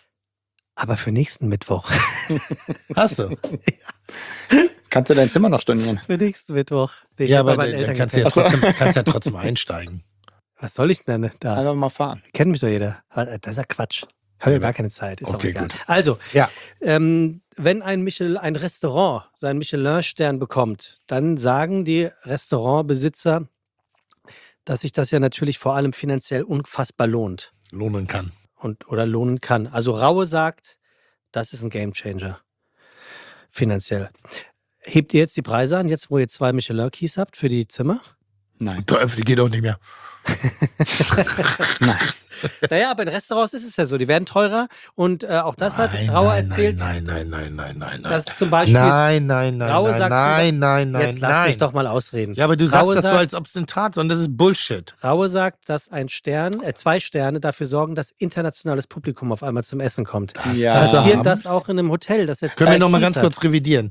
[SPEAKER 2] Aber für nächsten Mittwoch.
[SPEAKER 3] Hast du?
[SPEAKER 4] Kannst du dein Zimmer noch stornieren?
[SPEAKER 2] Für nächsten Mittwoch. Nee, ich
[SPEAKER 3] Ja,
[SPEAKER 2] hab bei
[SPEAKER 3] aber
[SPEAKER 2] meinen
[SPEAKER 3] dann
[SPEAKER 2] Eltern
[SPEAKER 3] kannst du ja
[SPEAKER 2] gepennt.
[SPEAKER 3] trotzdem einsteigen.
[SPEAKER 2] Was soll ich denn da?
[SPEAKER 4] Einfach mal fahren.
[SPEAKER 2] Kennt mich doch jeder. Das ist ja Quatsch. Habe ja gar keine Zeit. Ist
[SPEAKER 3] Okay,
[SPEAKER 2] auch egal.
[SPEAKER 3] gut.
[SPEAKER 2] Also,
[SPEAKER 3] Ja.
[SPEAKER 2] wenn ein Restaurant seinen Michelin-Stern bekommt, dann sagen die Restaurantbesitzer, dass sich das ja natürlich vor allem finanziell unfassbar lohnt
[SPEAKER 3] Lohnen kann.
[SPEAKER 2] oder lohnen kann. Also Raue sagt, das ist ein Gamechanger. Finanziell. Hebt ihr jetzt die Preise an, jetzt wo ihr 2 Michelin-Keys habt für die Zimmer?
[SPEAKER 4] Nein.
[SPEAKER 3] Die geht auch nicht mehr.
[SPEAKER 4] Nein.
[SPEAKER 2] Naja, aber in Restaurants ist es ja so, die werden teurer und auch das hat Rauer erzählt,
[SPEAKER 3] Nein.
[SPEAKER 2] dass zum Beispiel,
[SPEAKER 3] Nein.
[SPEAKER 2] Raue sagt
[SPEAKER 3] Nein.
[SPEAKER 2] jetzt lass mich doch mal ausreden.
[SPEAKER 3] Ja, aber du
[SPEAKER 2] Raue
[SPEAKER 3] sagst das so,
[SPEAKER 2] sagt,
[SPEAKER 3] als ob es eine Tat, sondern das ist Bullshit.
[SPEAKER 2] Raue sagt, dass 2 Sterne dafür sorgen, dass internationales Publikum auf einmal zum Essen kommt.
[SPEAKER 4] Ja.
[SPEAKER 3] kannst du
[SPEAKER 2] Passiert
[SPEAKER 3] haben.
[SPEAKER 2] das auch in einem Hotel, das jetzt
[SPEAKER 3] Können wir
[SPEAKER 2] 2
[SPEAKER 3] nochmal
[SPEAKER 2] Keys
[SPEAKER 3] ganz kurz revidieren.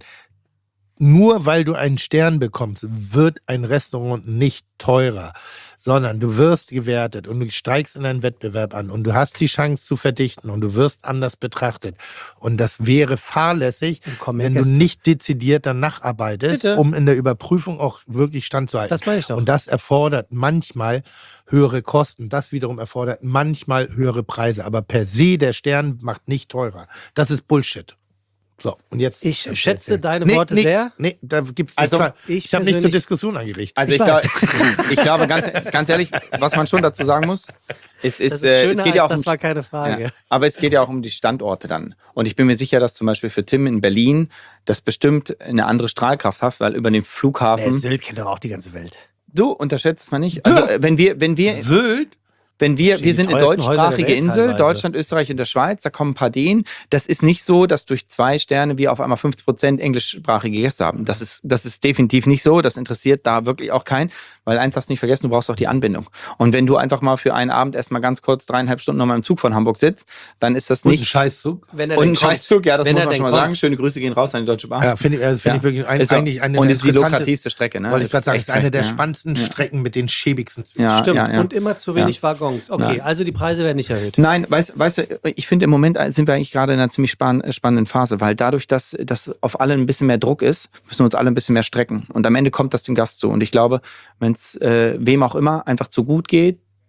[SPEAKER 3] Nur weil du einen Stern bekommst, wird ein Restaurant nicht teurer, sondern du wirst gewertet und du steigst in einen Wettbewerb an und du hast die Chance zu verdichten und du wirst anders betrachtet. Und das wäre fahrlässig,
[SPEAKER 2] Und kommen mehr
[SPEAKER 3] wenn du
[SPEAKER 2] Gäste.
[SPEAKER 3] nicht dezidiert danach arbeitest,
[SPEAKER 2] Bitte.
[SPEAKER 3] um in der Überprüfung auch wirklich standzuhalten.
[SPEAKER 2] Das meine ich doch.
[SPEAKER 3] Und das erfordert manchmal höhere Kosten. Das wiederum erfordert manchmal höhere Preise. Aber per se, der Stern macht nicht teurer. Das ist Bullshit. So, und jetzt.
[SPEAKER 2] Ich schätze deine Worte sehr.
[SPEAKER 3] Nee, da gibt's
[SPEAKER 4] Also,
[SPEAKER 3] ich habe nicht zur
[SPEAKER 2] persönlich-
[SPEAKER 3] Diskussion angerichtet.
[SPEAKER 4] Also
[SPEAKER 2] Ich
[SPEAKER 4] ich glaube, ganz ehrlich, was man schon dazu sagen muss,
[SPEAKER 2] Das ist
[SPEAKER 4] es
[SPEAKER 2] schöner,
[SPEAKER 4] geht ja auch
[SPEAKER 2] als
[SPEAKER 4] um,
[SPEAKER 2] das war keine Frage.
[SPEAKER 4] ja, aber es geht ja auch um die Standorte dann. Und ich bin mir sicher, dass zum Beispiel für Tim in Berlin das bestimmt eine andere Strahlkraft hat, weil über den Flughafen.
[SPEAKER 2] Sylt kennt doch auch die ganze Welt.
[SPEAKER 4] Du unterschätzt es mal nicht. Also wenn wir
[SPEAKER 3] Sylt?
[SPEAKER 4] wir
[SPEAKER 2] Die
[SPEAKER 4] sind eine
[SPEAKER 2] teuersten Häuser der
[SPEAKER 4] deutschsprachige
[SPEAKER 2] Welt
[SPEAKER 4] Insel,
[SPEAKER 2] teilweise.
[SPEAKER 4] Deutschland, Österreich und der Schweiz, da kommen ein paar Dänen. Das ist nicht so, dass durch 2 Sterne wir auf einmal 50% englischsprachige Gäste haben. Das ist definitiv nicht so. Das interessiert da wirklich auch keinen, weil eins darfst du nicht vergessen, du brauchst auch die Anbindung. Und wenn du einfach mal für einen Abend erstmal ganz kurz 3,5 Stunden nochmal im Zug von Hamburg sitzt, dann ist das
[SPEAKER 3] Und ein
[SPEAKER 4] nicht.
[SPEAKER 3] Scheißzug?
[SPEAKER 2] Wenn er
[SPEAKER 4] Und
[SPEAKER 2] denn
[SPEAKER 4] ein
[SPEAKER 2] kommt.
[SPEAKER 4] Scheißzug, ja, das
[SPEAKER 2] Wenn
[SPEAKER 4] muss
[SPEAKER 2] er
[SPEAKER 4] man
[SPEAKER 2] denn
[SPEAKER 4] schon mal
[SPEAKER 2] kommt.
[SPEAKER 4] sagen. Schöne Grüße gehen raus an die Deutsche Bahn.
[SPEAKER 3] Ja, finde ich wirklich
[SPEAKER 4] Ist
[SPEAKER 3] eigentlich eine
[SPEAKER 4] und ist die
[SPEAKER 3] interessante-
[SPEAKER 4] lukrativste Strecke, ne?
[SPEAKER 3] Wollte ich gerade sagen,
[SPEAKER 4] echt
[SPEAKER 3] ist eine der
[SPEAKER 4] recht,
[SPEAKER 3] spannendsten
[SPEAKER 4] Ja.
[SPEAKER 3] Strecken mit den schäbigsten Zügen.
[SPEAKER 4] Ja,
[SPEAKER 2] Stimmt.
[SPEAKER 4] ja, ja.
[SPEAKER 2] Und immer zu wenig Waggons. Okay, also die Preise werden nicht erhöht.
[SPEAKER 4] Nein, weißt du, ich finde im Moment sind wir eigentlich gerade in einer ziemlich spannenden Phase, weil dadurch, dass auf alle ein bisschen mehr Druck ist, müssen wir uns alle ein bisschen mehr strecken. Und am Ende kommt das dem Gast zu. Und ich glaube, wenn es wem auch immer einfach zu gut geht,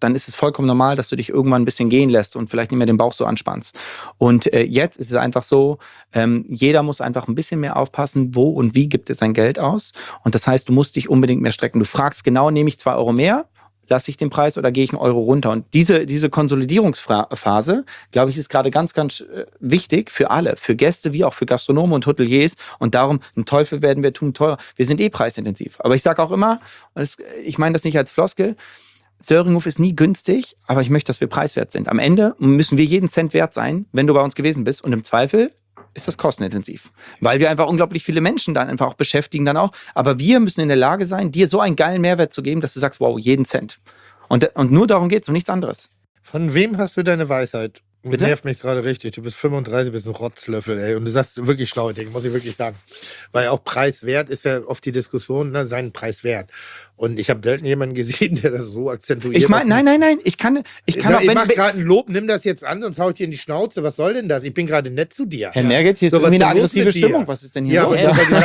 [SPEAKER 4] dann ist es vollkommen normal, dass du dich irgendwann ein bisschen gehen lässt und vielleicht nicht mehr den Bauch so anspannst. Und jetzt ist es einfach so, jeder muss einfach ein bisschen mehr aufpassen, wo und wie gibt es sein Geld aus. Und das heißt, du musst dich unbedingt mehr strecken. Du fragst genau, nehme ich 2 Euro mehr? Lasse ich den Preis oder gehe ich 1 Euro runter? Und diese Konsolidierungsphase, glaube ich, ist gerade ganz, ganz wichtig für alle, für Gäste wie auch für Gastronomen und Hoteliers. Und darum, einen Teufel werden wir tun teuer. Wir sind preisintensiv. Aber ich sage auch immer, ich meine das nicht als Floskel, Söringhof ist nie günstig, aber ich möchte, dass wir preiswert sind. Am Ende müssen wir jeden Cent wert sein, wenn du bei uns gewesen bist. Und im Zweifel ist das kostenintensiv. Weil wir einfach unglaublich viele Menschen dann einfach auch beschäftigen dann auch. Aber wir müssen in der Lage sein, dir so einen geilen Mehrwert zu geben, dass du sagst, wow, jeden Cent. Und nur darum geht es und nichts anderes.
[SPEAKER 3] Von wem hast du deine Weisheit?
[SPEAKER 4] Bitte?
[SPEAKER 3] Nervt mich gerade richtig. Du bist 35, bist ein Rotzlöffel, ey. Und du sagst wirklich schlaue Dinge, muss ich wirklich sagen. Weil auch preiswert ist ja oft die Diskussion, ne, seinen Preis wert. Und ich habe selten jemanden gesehen, der das so akzentuiert.
[SPEAKER 4] Ich meine, nein, ich kann auch,
[SPEAKER 3] ich
[SPEAKER 4] wenn
[SPEAKER 3] mach gerade ein Lob, nimm das jetzt an, sonst hau ich dir in die Schnauze. Was soll denn das? Ich bin gerade nett zu dir.
[SPEAKER 4] Herr Merget, hier ist
[SPEAKER 3] So, was
[SPEAKER 4] irgendwie eine
[SPEAKER 3] ist denn los
[SPEAKER 4] aggressive
[SPEAKER 3] mit dir?
[SPEAKER 4] Stimmung. Was ist denn hier
[SPEAKER 3] Ja,
[SPEAKER 4] los?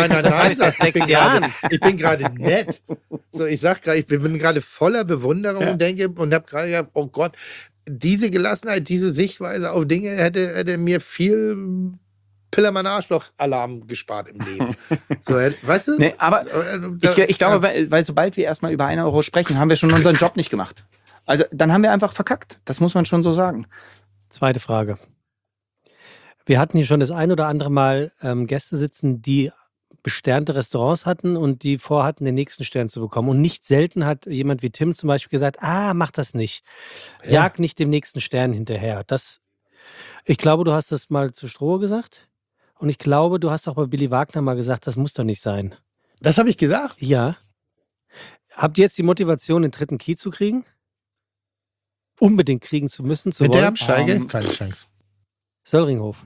[SPEAKER 3] nein, ich bin gerade nett. So, ich sag gerade, ich bin gerade voller Bewunderung und denke und habe gerade gedacht, oh Gott, diese Gelassenheit, diese Sichtweise auf Dinge hätte mir viel Pillermann-Arschloch-Alarm gespart im Leben. So, weißt du?
[SPEAKER 4] Nee, aber ich glaube, weil sobald wir erstmal über 1 Euro sprechen, haben wir schon unseren Job nicht gemacht. Also dann haben wir einfach verkackt. Das muss man schon so sagen.
[SPEAKER 2] Zweite Frage. Wir hatten hier schon das ein oder andere Mal Gäste sitzen, die besternte Restaurants hatten und die vorhatten, den nächsten Stern zu bekommen. Und nicht selten hat jemand wie Tim zum Beispiel gesagt, mach das nicht. Jag nicht dem nächsten Stern hinterher. Ich glaube, du hast das mal zu Strohe gesagt. Und ich glaube, du hast auch bei Billy Wagner mal gesagt, das muss doch nicht sein.
[SPEAKER 3] Das habe ich gesagt.
[SPEAKER 2] Ja. Habt ihr jetzt die Motivation, den 3. Key zu kriegen? Unbedingt kriegen zu müssen, zu
[SPEAKER 3] Mit der
[SPEAKER 2] wollen?
[SPEAKER 3] Absteige? Keine Chance.
[SPEAKER 2] Söllringhof.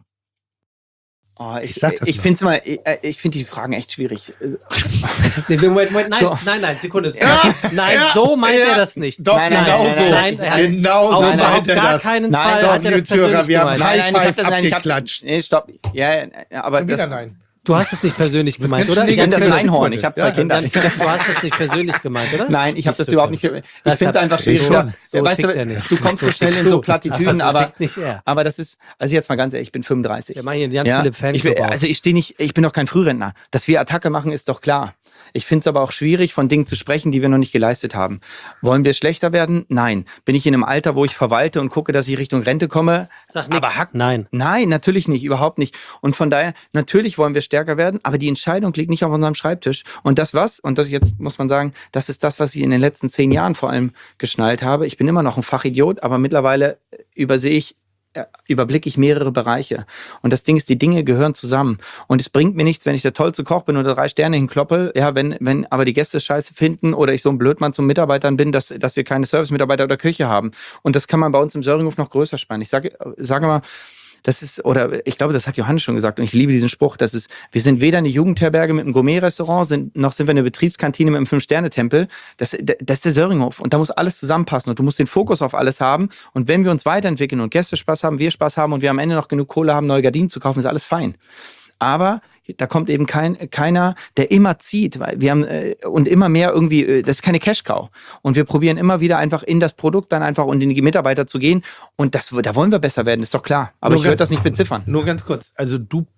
[SPEAKER 4] Oh,
[SPEAKER 3] Ich sag das
[SPEAKER 4] ich
[SPEAKER 3] nur.
[SPEAKER 4] finde ich finde die Fragen echt schwierig.
[SPEAKER 2] Nee, Moment, nein,
[SPEAKER 4] So.
[SPEAKER 2] nein, Sekunde. Nein, so meint er das nicht.
[SPEAKER 3] Doch,
[SPEAKER 4] Nein, nein,
[SPEAKER 3] genau
[SPEAKER 4] nein,
[SPEAKER 3] so.
[SPEAKER 2] nein, nein.
[SPEAKER 3] Genau
[SPEAKER 2] Auf
[SPEAKER 3] so
[SPEAKER 4] nein,
[SPEAKER 2] überhaupt
[SPEAKER 3] meint er
[SPEAKER 2] gar
[SPEAKER 3] das.
[SPEAKER 2] keinen
[SPEAKER 4] Nein,
[SPEAKER 2] Fall
[SPEAKER 3] doch,
[SPEAKER 2] hat er das
[SPEAKER 3] liebe Zuhörer,
[SPEAKER 2] persönlich
[SPEAKER 3] wir haben
[SPEAKER 2] gemeint.
[SPEAKER 3] High Five abgeklatscht.
[SPEAKER 4] Nee, stopp. Ja, aber
[SPEAKER 3] Schon wieder
[SPEAKER 4] das,
[SPEAKER 3] nein.
[SPEAKER 2] Du hast es nicht persönlich
[SPEAKER 3] Das
[SPEAKER 2] gemeint,
[SPEAKER 3] kannst
[SPEAKER 2] oder?
[SPEAKER 3] du
[SPEAKER 2] Ich
[SPEAKER 3] nicht
[SPEAKER 4] das ist
[SPEAKER 3] Ja,
[SPEAKER 4] ein
[SPEAKER 3] das
[SPEAKER 4] Einhorn.
[SPEAKER 3] ist
[SPEAKER 4] Ich habe
[SPEAKER 3] gut.
[SPEAKER 4] 2
[SPEAKER 3] Ja,
[SPEAKER 4] Kinder.
[SPEAKER 2] Du hast es nicht persönlich gemeint, oder?
[SPEAKER 4] Nein, ich habe das
[SPEAKER 2] Siehst du,
[SPEAKER 4] überhaupt nicht.
[SPEAKER 2] Tim.
[SPEAKER 4] Ich
[SPEAKER 2] Das
[SPEAKER 4] finde es
[SPEAKER 2] hat-
[SPEAKER 4] einfach schwierig.
[SPEAKER 3] schon.
[SPEAKER 4] Ja.
[SPEAKER 2] So
[SPEAKER 4] Weißt
[SPEAKER 2] tickt
[SPEAKER 4] du,
[SPEAKER 2] er nicht.
[SPEAKER 4] du kommst so
[SPEAKER 2] So
[SPEAKER 4] schnell
[SPEAKER 2] tickst
[SPEAKER 4] in so
[SPEAKER 2] du.
[SPEAKER 4] Plattitüden,
[SPEAKER 2] Aber so
[SPEAKER 4] aber
[SPEAKER 2] tickt nicht er.
[SPEAKER 4] das ist, also jetzt mal ganz ehrlich, ich bin 35.
[SPEAKER 2] Wir machen hier einen
[SPEAKER 4] Ja,
[SPEAKER 2] Jan-Philipp-Fanclub auf.
[SPEAKER 4] also ich bin doch kein Frührentner. Dass wir Attacke machen, ist doch klar. Ich finde es aber auch schwierig, von Dingen zu sprechen, die wir noch nicht geleistet haben. Wollen wir schlechter werden? Nein. Bin ich in einem Alter, wo ich verwalte und gucke, dass ich Richtung Rente komme?
[SPEAKER 2] Sag nix.
[SPEAKER 4] Aber
[SPEAKER 2] Nein.
[SPEAKER 4] Nein, natürlich nicht, überhaupt nicht. Und von daher, natürlich wollen wir stärker werden, aber die Entscheidung liegt nicht auf unserem Schreibtisch. Und das jetzt muss man sagen, das ist das, was ich in den letzten 10 Jahren vor allem geschnallt habe. Ich bin immer noch ein Fachidiot, aber mittlerweile überblicke ich mehrere Bereiche. Und das Ding ist, die Dinge gehören zusammen. Und es bringt mir nichts, wenn ich der tollste Koch bin oder 3 Sterne hinkloppe, ja, wenn aber die Gäste Scheiße finden oder ich so ein Blödmann zum Mitarbeitern bin, dass wir keine Service-Mitarbeiter oder Küche haben. Und das kann man bei uns im Söringhof noch größer spannen. Ich sage mal, das ist, oder ich glaube, das hat Johannes schon gesagt und ich liebe diesen Spruch, wir sind weder eine Jugendherberge mit einem Gourmet-Restaurant, noch sind wir eine Betriebskantine mit einem 5-Sterne-Tempel. Das ist der Söringhof und da muss alles zusammenpassen und du musst den Fokus auf alles haben und wenn wir uns weiterentwickeln und Gäste Spaß haben, wir Spaß haben und wir am Ende noch genug Kohle haben, neue Gardinen zu kaufen, ist alles fein. Aber da kommt eben keiner, der immer zieht, weil wir haben und immer mehr irgendwie, das ist keine Cash-Cow. Und wir probieren immer wieder einfach in das Produkt dann einfach und in die Mitarbeiter zu gehen. Und da wollen wir besser werden, ist doch klar. Aber ich würde das nicht beziffern.
[SPEAKER 3] Nur ganz kurz. Also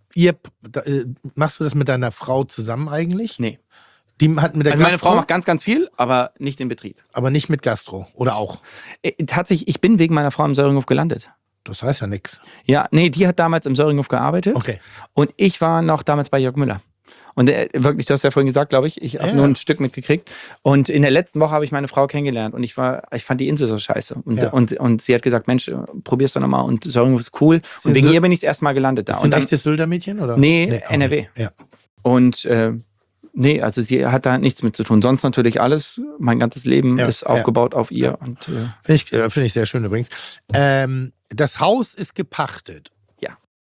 [SPEAKER 3] machst du das mit deiner Frau zusammen eigentlich?
[SPEAKER 4] Nee.
[SPEAKER 3] Die hat mit der
[SPEAKER 4] Also meine
[SPEAKER 3] Gastro,
[SPEAKER 4] Frau macht ganz, ganz viel, aber nicht im Betrieb.
[SPEAKER 3] aber nicht mit Gastro. Oder auch.
[SPEAKER 4] Tatsächlich, ich bin wegen meiner Frau im Söringhof gelandet.
[SPEAKER 3] Das heißt ja nichts.
[SPEAKER 4] Ja, nee, die hat damals im Söringhof gearbeitet.
[SPEAKER 3] Okay.
[SPEAKER 4] Und ich war noch damals bei Jörg Müller. Und wirklich, du hast ja vorhin gesagt, glaube ich, ich habe
[SPEAKER 3] Ja.
[SPEAKER 4] nur ein Stück mitgekriegt. Und in der letzten Woche habe ich meine Frau kennengelernt und ich fand die Insel so scheiße. Und,
[SPEAKER 3] Ja.
[SPEAKER 4] und sie hat gesagt, Mensch, probier's doch nochmal und Söringhof ist cool. Und wegen ihr bin ich das erste Mal gelandet da.
[SPEAKER 3] Ist
[SPEAKER 4] Und
[SPEAKER 3] ein
[SPEAKER 4] dann,
[SPEAKER 3] echtes Sylter-Mädchen? Oder?
[SPEAKER 4] Nee,
[SPEAKER 3] okay.
[SPEAKER 4] NRW.
[SPEAKER 3] Ja.
[SPEAKER 4] und nee, also sie hat da nichts mit zu tun. Sonst natürlich alles, mein ganzes Leben
[SPEAKER 3] Ja,
[SPEAKER 4] ist
[SPEAKER 3] ja.
[SPEAKER 4] aufgebaut auf ihr.
[SPEAKER 3] Ja.
[SPEAKER 4] Und
[SPEAKER 3] Finde ich sehr schön übrigens. Das Haus ist gepachtet.
[SPEAKER 4] Ja.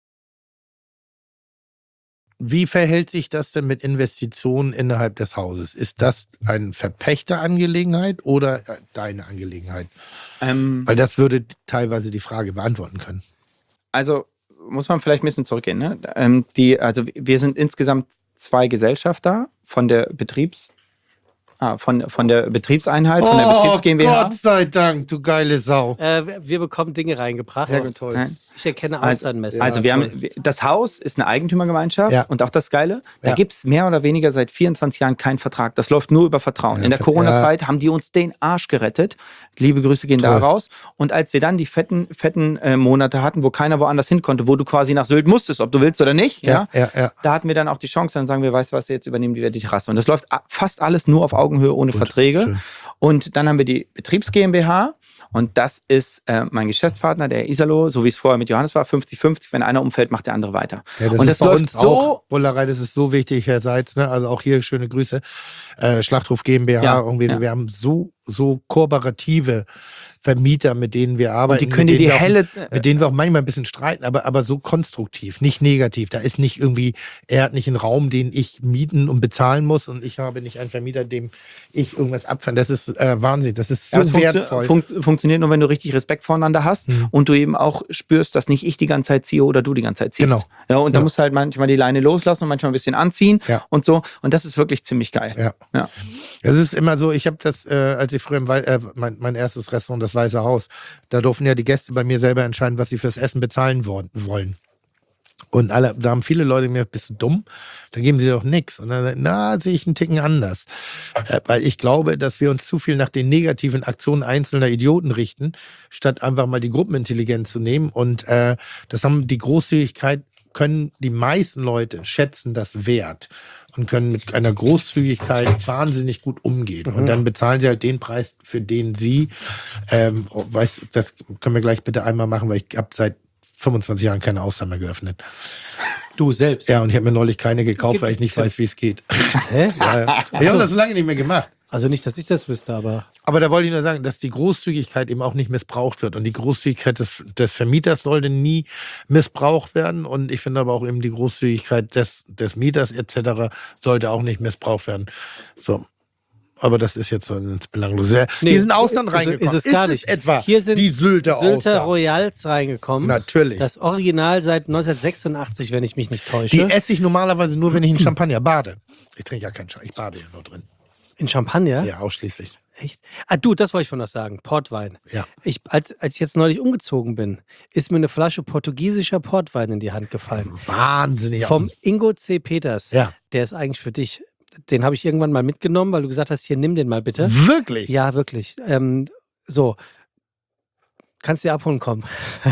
[SPEAKER 3] Wie verhält sich das denn mit Investitionen innerhalb des Hauses? Ist das eine Verpächterangelegenheit oder deine Angelegenheit? Weil das würde teilweise die Frage beantworten können.
[SPEAKER 4] Also muss man vielleicht ein bisschen zurückgehen. Ne? Also wir sind insgesamt 2 Gesellschafter von der Von der Betriebseinheit, von der Betriebs GmbH.
[SPEAKER 3] Gott sei Dank, du geile Sau.
[SPEAKER 2] Wir bekommen Dinge reingebracht.
[SPEAKER 3] Sehr gut, toll.
[SPEAKER 4] Nein.
[SPEAKER 2] Ich erkenne
[SPEAKER 4] Also,
[SPEAKER 2] Austernmesser.
[SPEAKER 4] also das Haus ist eine Eigentümergemeinschaft
[SPEAKER 3] Ja.
[SPEAKER 4] und auch das Geile, da
[SPEAKER 3] Ja.
[SPEAKER 4] gibt es mehr oder weniger seit 24 Jahren keinen Vertrag. Das läuft nur über Vertrauen.
[SPEAKER 3] Ja,
[SPEAKER 4] In der Corona-Zeit haben die uns den Arsch gerettet. Liebe Grüße gehen da
[SPEAKER 3] Toll.
[SPEAKER 4] raus. Und als wir dann die fetten Monate hatten, wo keiner woanders hin konnte, wo du quasi nach Sylt musstest, ob du willst oder nicht, ja,
[SPEAKER 3] ja.
[SPEAKER 4] da hatten wir dann auch die Chance, dann sagen wir, weißt du was, jetzt übernehmen wir die Terrasse. Und das läuft fast alles nur auf Augenhöhe, ohne Verträge.
[SPEAKER 3] schön.
[SPEAKER 4] Und dann haben wir die Betriebs GmbH. Und das ist mein Geschäftspartner, der Isalo, so wie es vorher mit Johannes war, 50-50. Wenn einer umfällt, macht der andere weiter.
[SPEAKER 3] Ja, das
[SPEAKER 4] und
[SPEAKER 3] ist
[SPEAKER 4] das
[SPEAKER 3] bei
[SPEAKER 4] läuft
[SPEAKER 3] uns
[SPEAKER 4] so.
[SPEAKER 3] auch. Bullerei, das ist so wichtig, Herr Seitz, ne? Also auch hier schöne Grüße. Schlachthof GmbH,
[SPEAKER 4] Ja,
[SPEAKER 3] irgendwie,
[SPEAKER 4] ja.
[SPEAKER 3] wir haben so kooperative Vermieter, mit denen wir arbeiten.
[SPEAKER 4] Und die können dir
[SPEAKER 3] mit
[SPEAKER 4] die
[SPEAKER 3] denen wir
[SPEAKER 4] helle.
[SPEAKER 3] auch, mit denen wir auch manchmal ein bisschen streiten, aber so konstruktiv, nicht negativ. Da ist nicht irgendwie, er hat nicht einen Raum, den ich mieten und bezahlen muss und ich habe nicht einen Vermieter, dem ich irgendwas abfallen. Das ist Wahnsinn, das ist so
[SPEAKER 4] Ja, es
[SPEAKER 3] wertvoll.
[SPEAKER 4] funktioniert nur, wenn du richtig Respekt voneinander hast und du eben auch spürst, dass nicht ich die ganze Zeit ziehe oder du die ganze Zeit ziehst.
[SPEAKER 3] Genau.
[SPEAKER 4] Ja, und da
[SPEAKER 3] Ja.
[SPEAKER 4] musst du halt manchmal die Leine loslassen und manchmal ein bisschen anziehen und so. Und das ist wirklich ziemlich geil.
[SPEAKER 3] Ja.
[SPEAKER 4] Ja.
[SPEAKER 3] Es ist immer so, ich habe das, als ich früher mein erstes Restaurant, das Weiße Haus, da durften ja die Gäste bei mir selber entscheiden, was sie fürs Essen bezahlen wollen. Und da haben viele Leute mir gesagt, bist du dumm? Da geben sie doch nichts. Und dann sehe ich einen Ticken anders. Weil ich glaube, dass wir uns zu viel nach den negativen Aktionen einzelner Idioten richten, statt einfach mal die Gruppenintelligenz zu nehmen. Und das haben die Großzügigkeit, können die meisten Leute schätzen das wert und können mit einer Großzügigkeit wahnsinnig gut umgehen. Und dann bezahlen sie halt den Preis, für den sie, das können wir gleich bitte einmal machen, weil ich habe seit 25 Jahren keine Austern mehr geöffnet.
[SPEAKER 2] Du selbst.
[SPEAKER 3] Ja, und ich habe mir neulich keine gekauft, weil ich nicht weiß, wie es geht.
[SPEAKER 2] Hä?
[SPEAKER 3] Ja. Ich habe das so lange nicht mehr gemacht.
[SPEAKER 2] Also nicht, dass ich das wüsste, aber.
[SPEAKER 3] Aber da wollte ich nur sagen, dass die Großzügigkeit eben auch nicht missbraucht wird. Und die Großzügigkeit des Vermieters sollte nie missbraucht werden. Und ich finde aber auch eben die Großzügigkeit des Mieters etc. sollte auch nicht missbraucht werden. So. Aber das ist jetzt so ins Belanglose.
[SPEAKER 2] Nee,
[SPEAKER 3] Die sind Austern
[SPEAKER 2] ist-
[SPEAKER 3] reingekommen.
[SPEAKER 2] ist es gar nicht.
[SPEAKER 3] Etwa
[SPEAKER 2] Hier sind
[SPEAKER 3] die Sylter
[SPEAKER 2] Sylter
[SPEAKER 3] Austern?
[SPEAKER 2] Royals reingekommen.
[SPEAKER 3] Natürlich.
[SPEAKER 2] Das Original seit 1986, wenn ich mich nicht täusche.
[SPEAKER 3] Die esse ich normalerweise nur, wenn ich einen Champagner bade. Ich trinke ja keinen Champagner, ich bade ja nur drin.
[SPEAKER 2] In Champagner?
[SPEAKER 3] Ja, ausschließlich.
[SPEAKER 2] Echt? Ah, du, das wollte ich von noch sagen. Portwein.
[SPEAKER 3] Ja.
[SPEAKER 2] Als ich jetzt neulich umgezogen bin, ist mir eine Flasche portugiesischer Portwein in die Hand gefallen.
[SPEAKER 3] Wahnsinnig.
[SPEAKER 2] Vom Ingo C. Peters.
[SPEAKER 3] Ja.
[SPEAKER 2] Der ist eigentlich für dich. Den habe ich irgendwann mal mitgenommen, weil du gesagt hast, hier, nimm den mal bitte.
[SPEAKER 3] Wirklich?
[SPEAKER 2] Ja, wirklich. So. Kannst dir abholen kommen.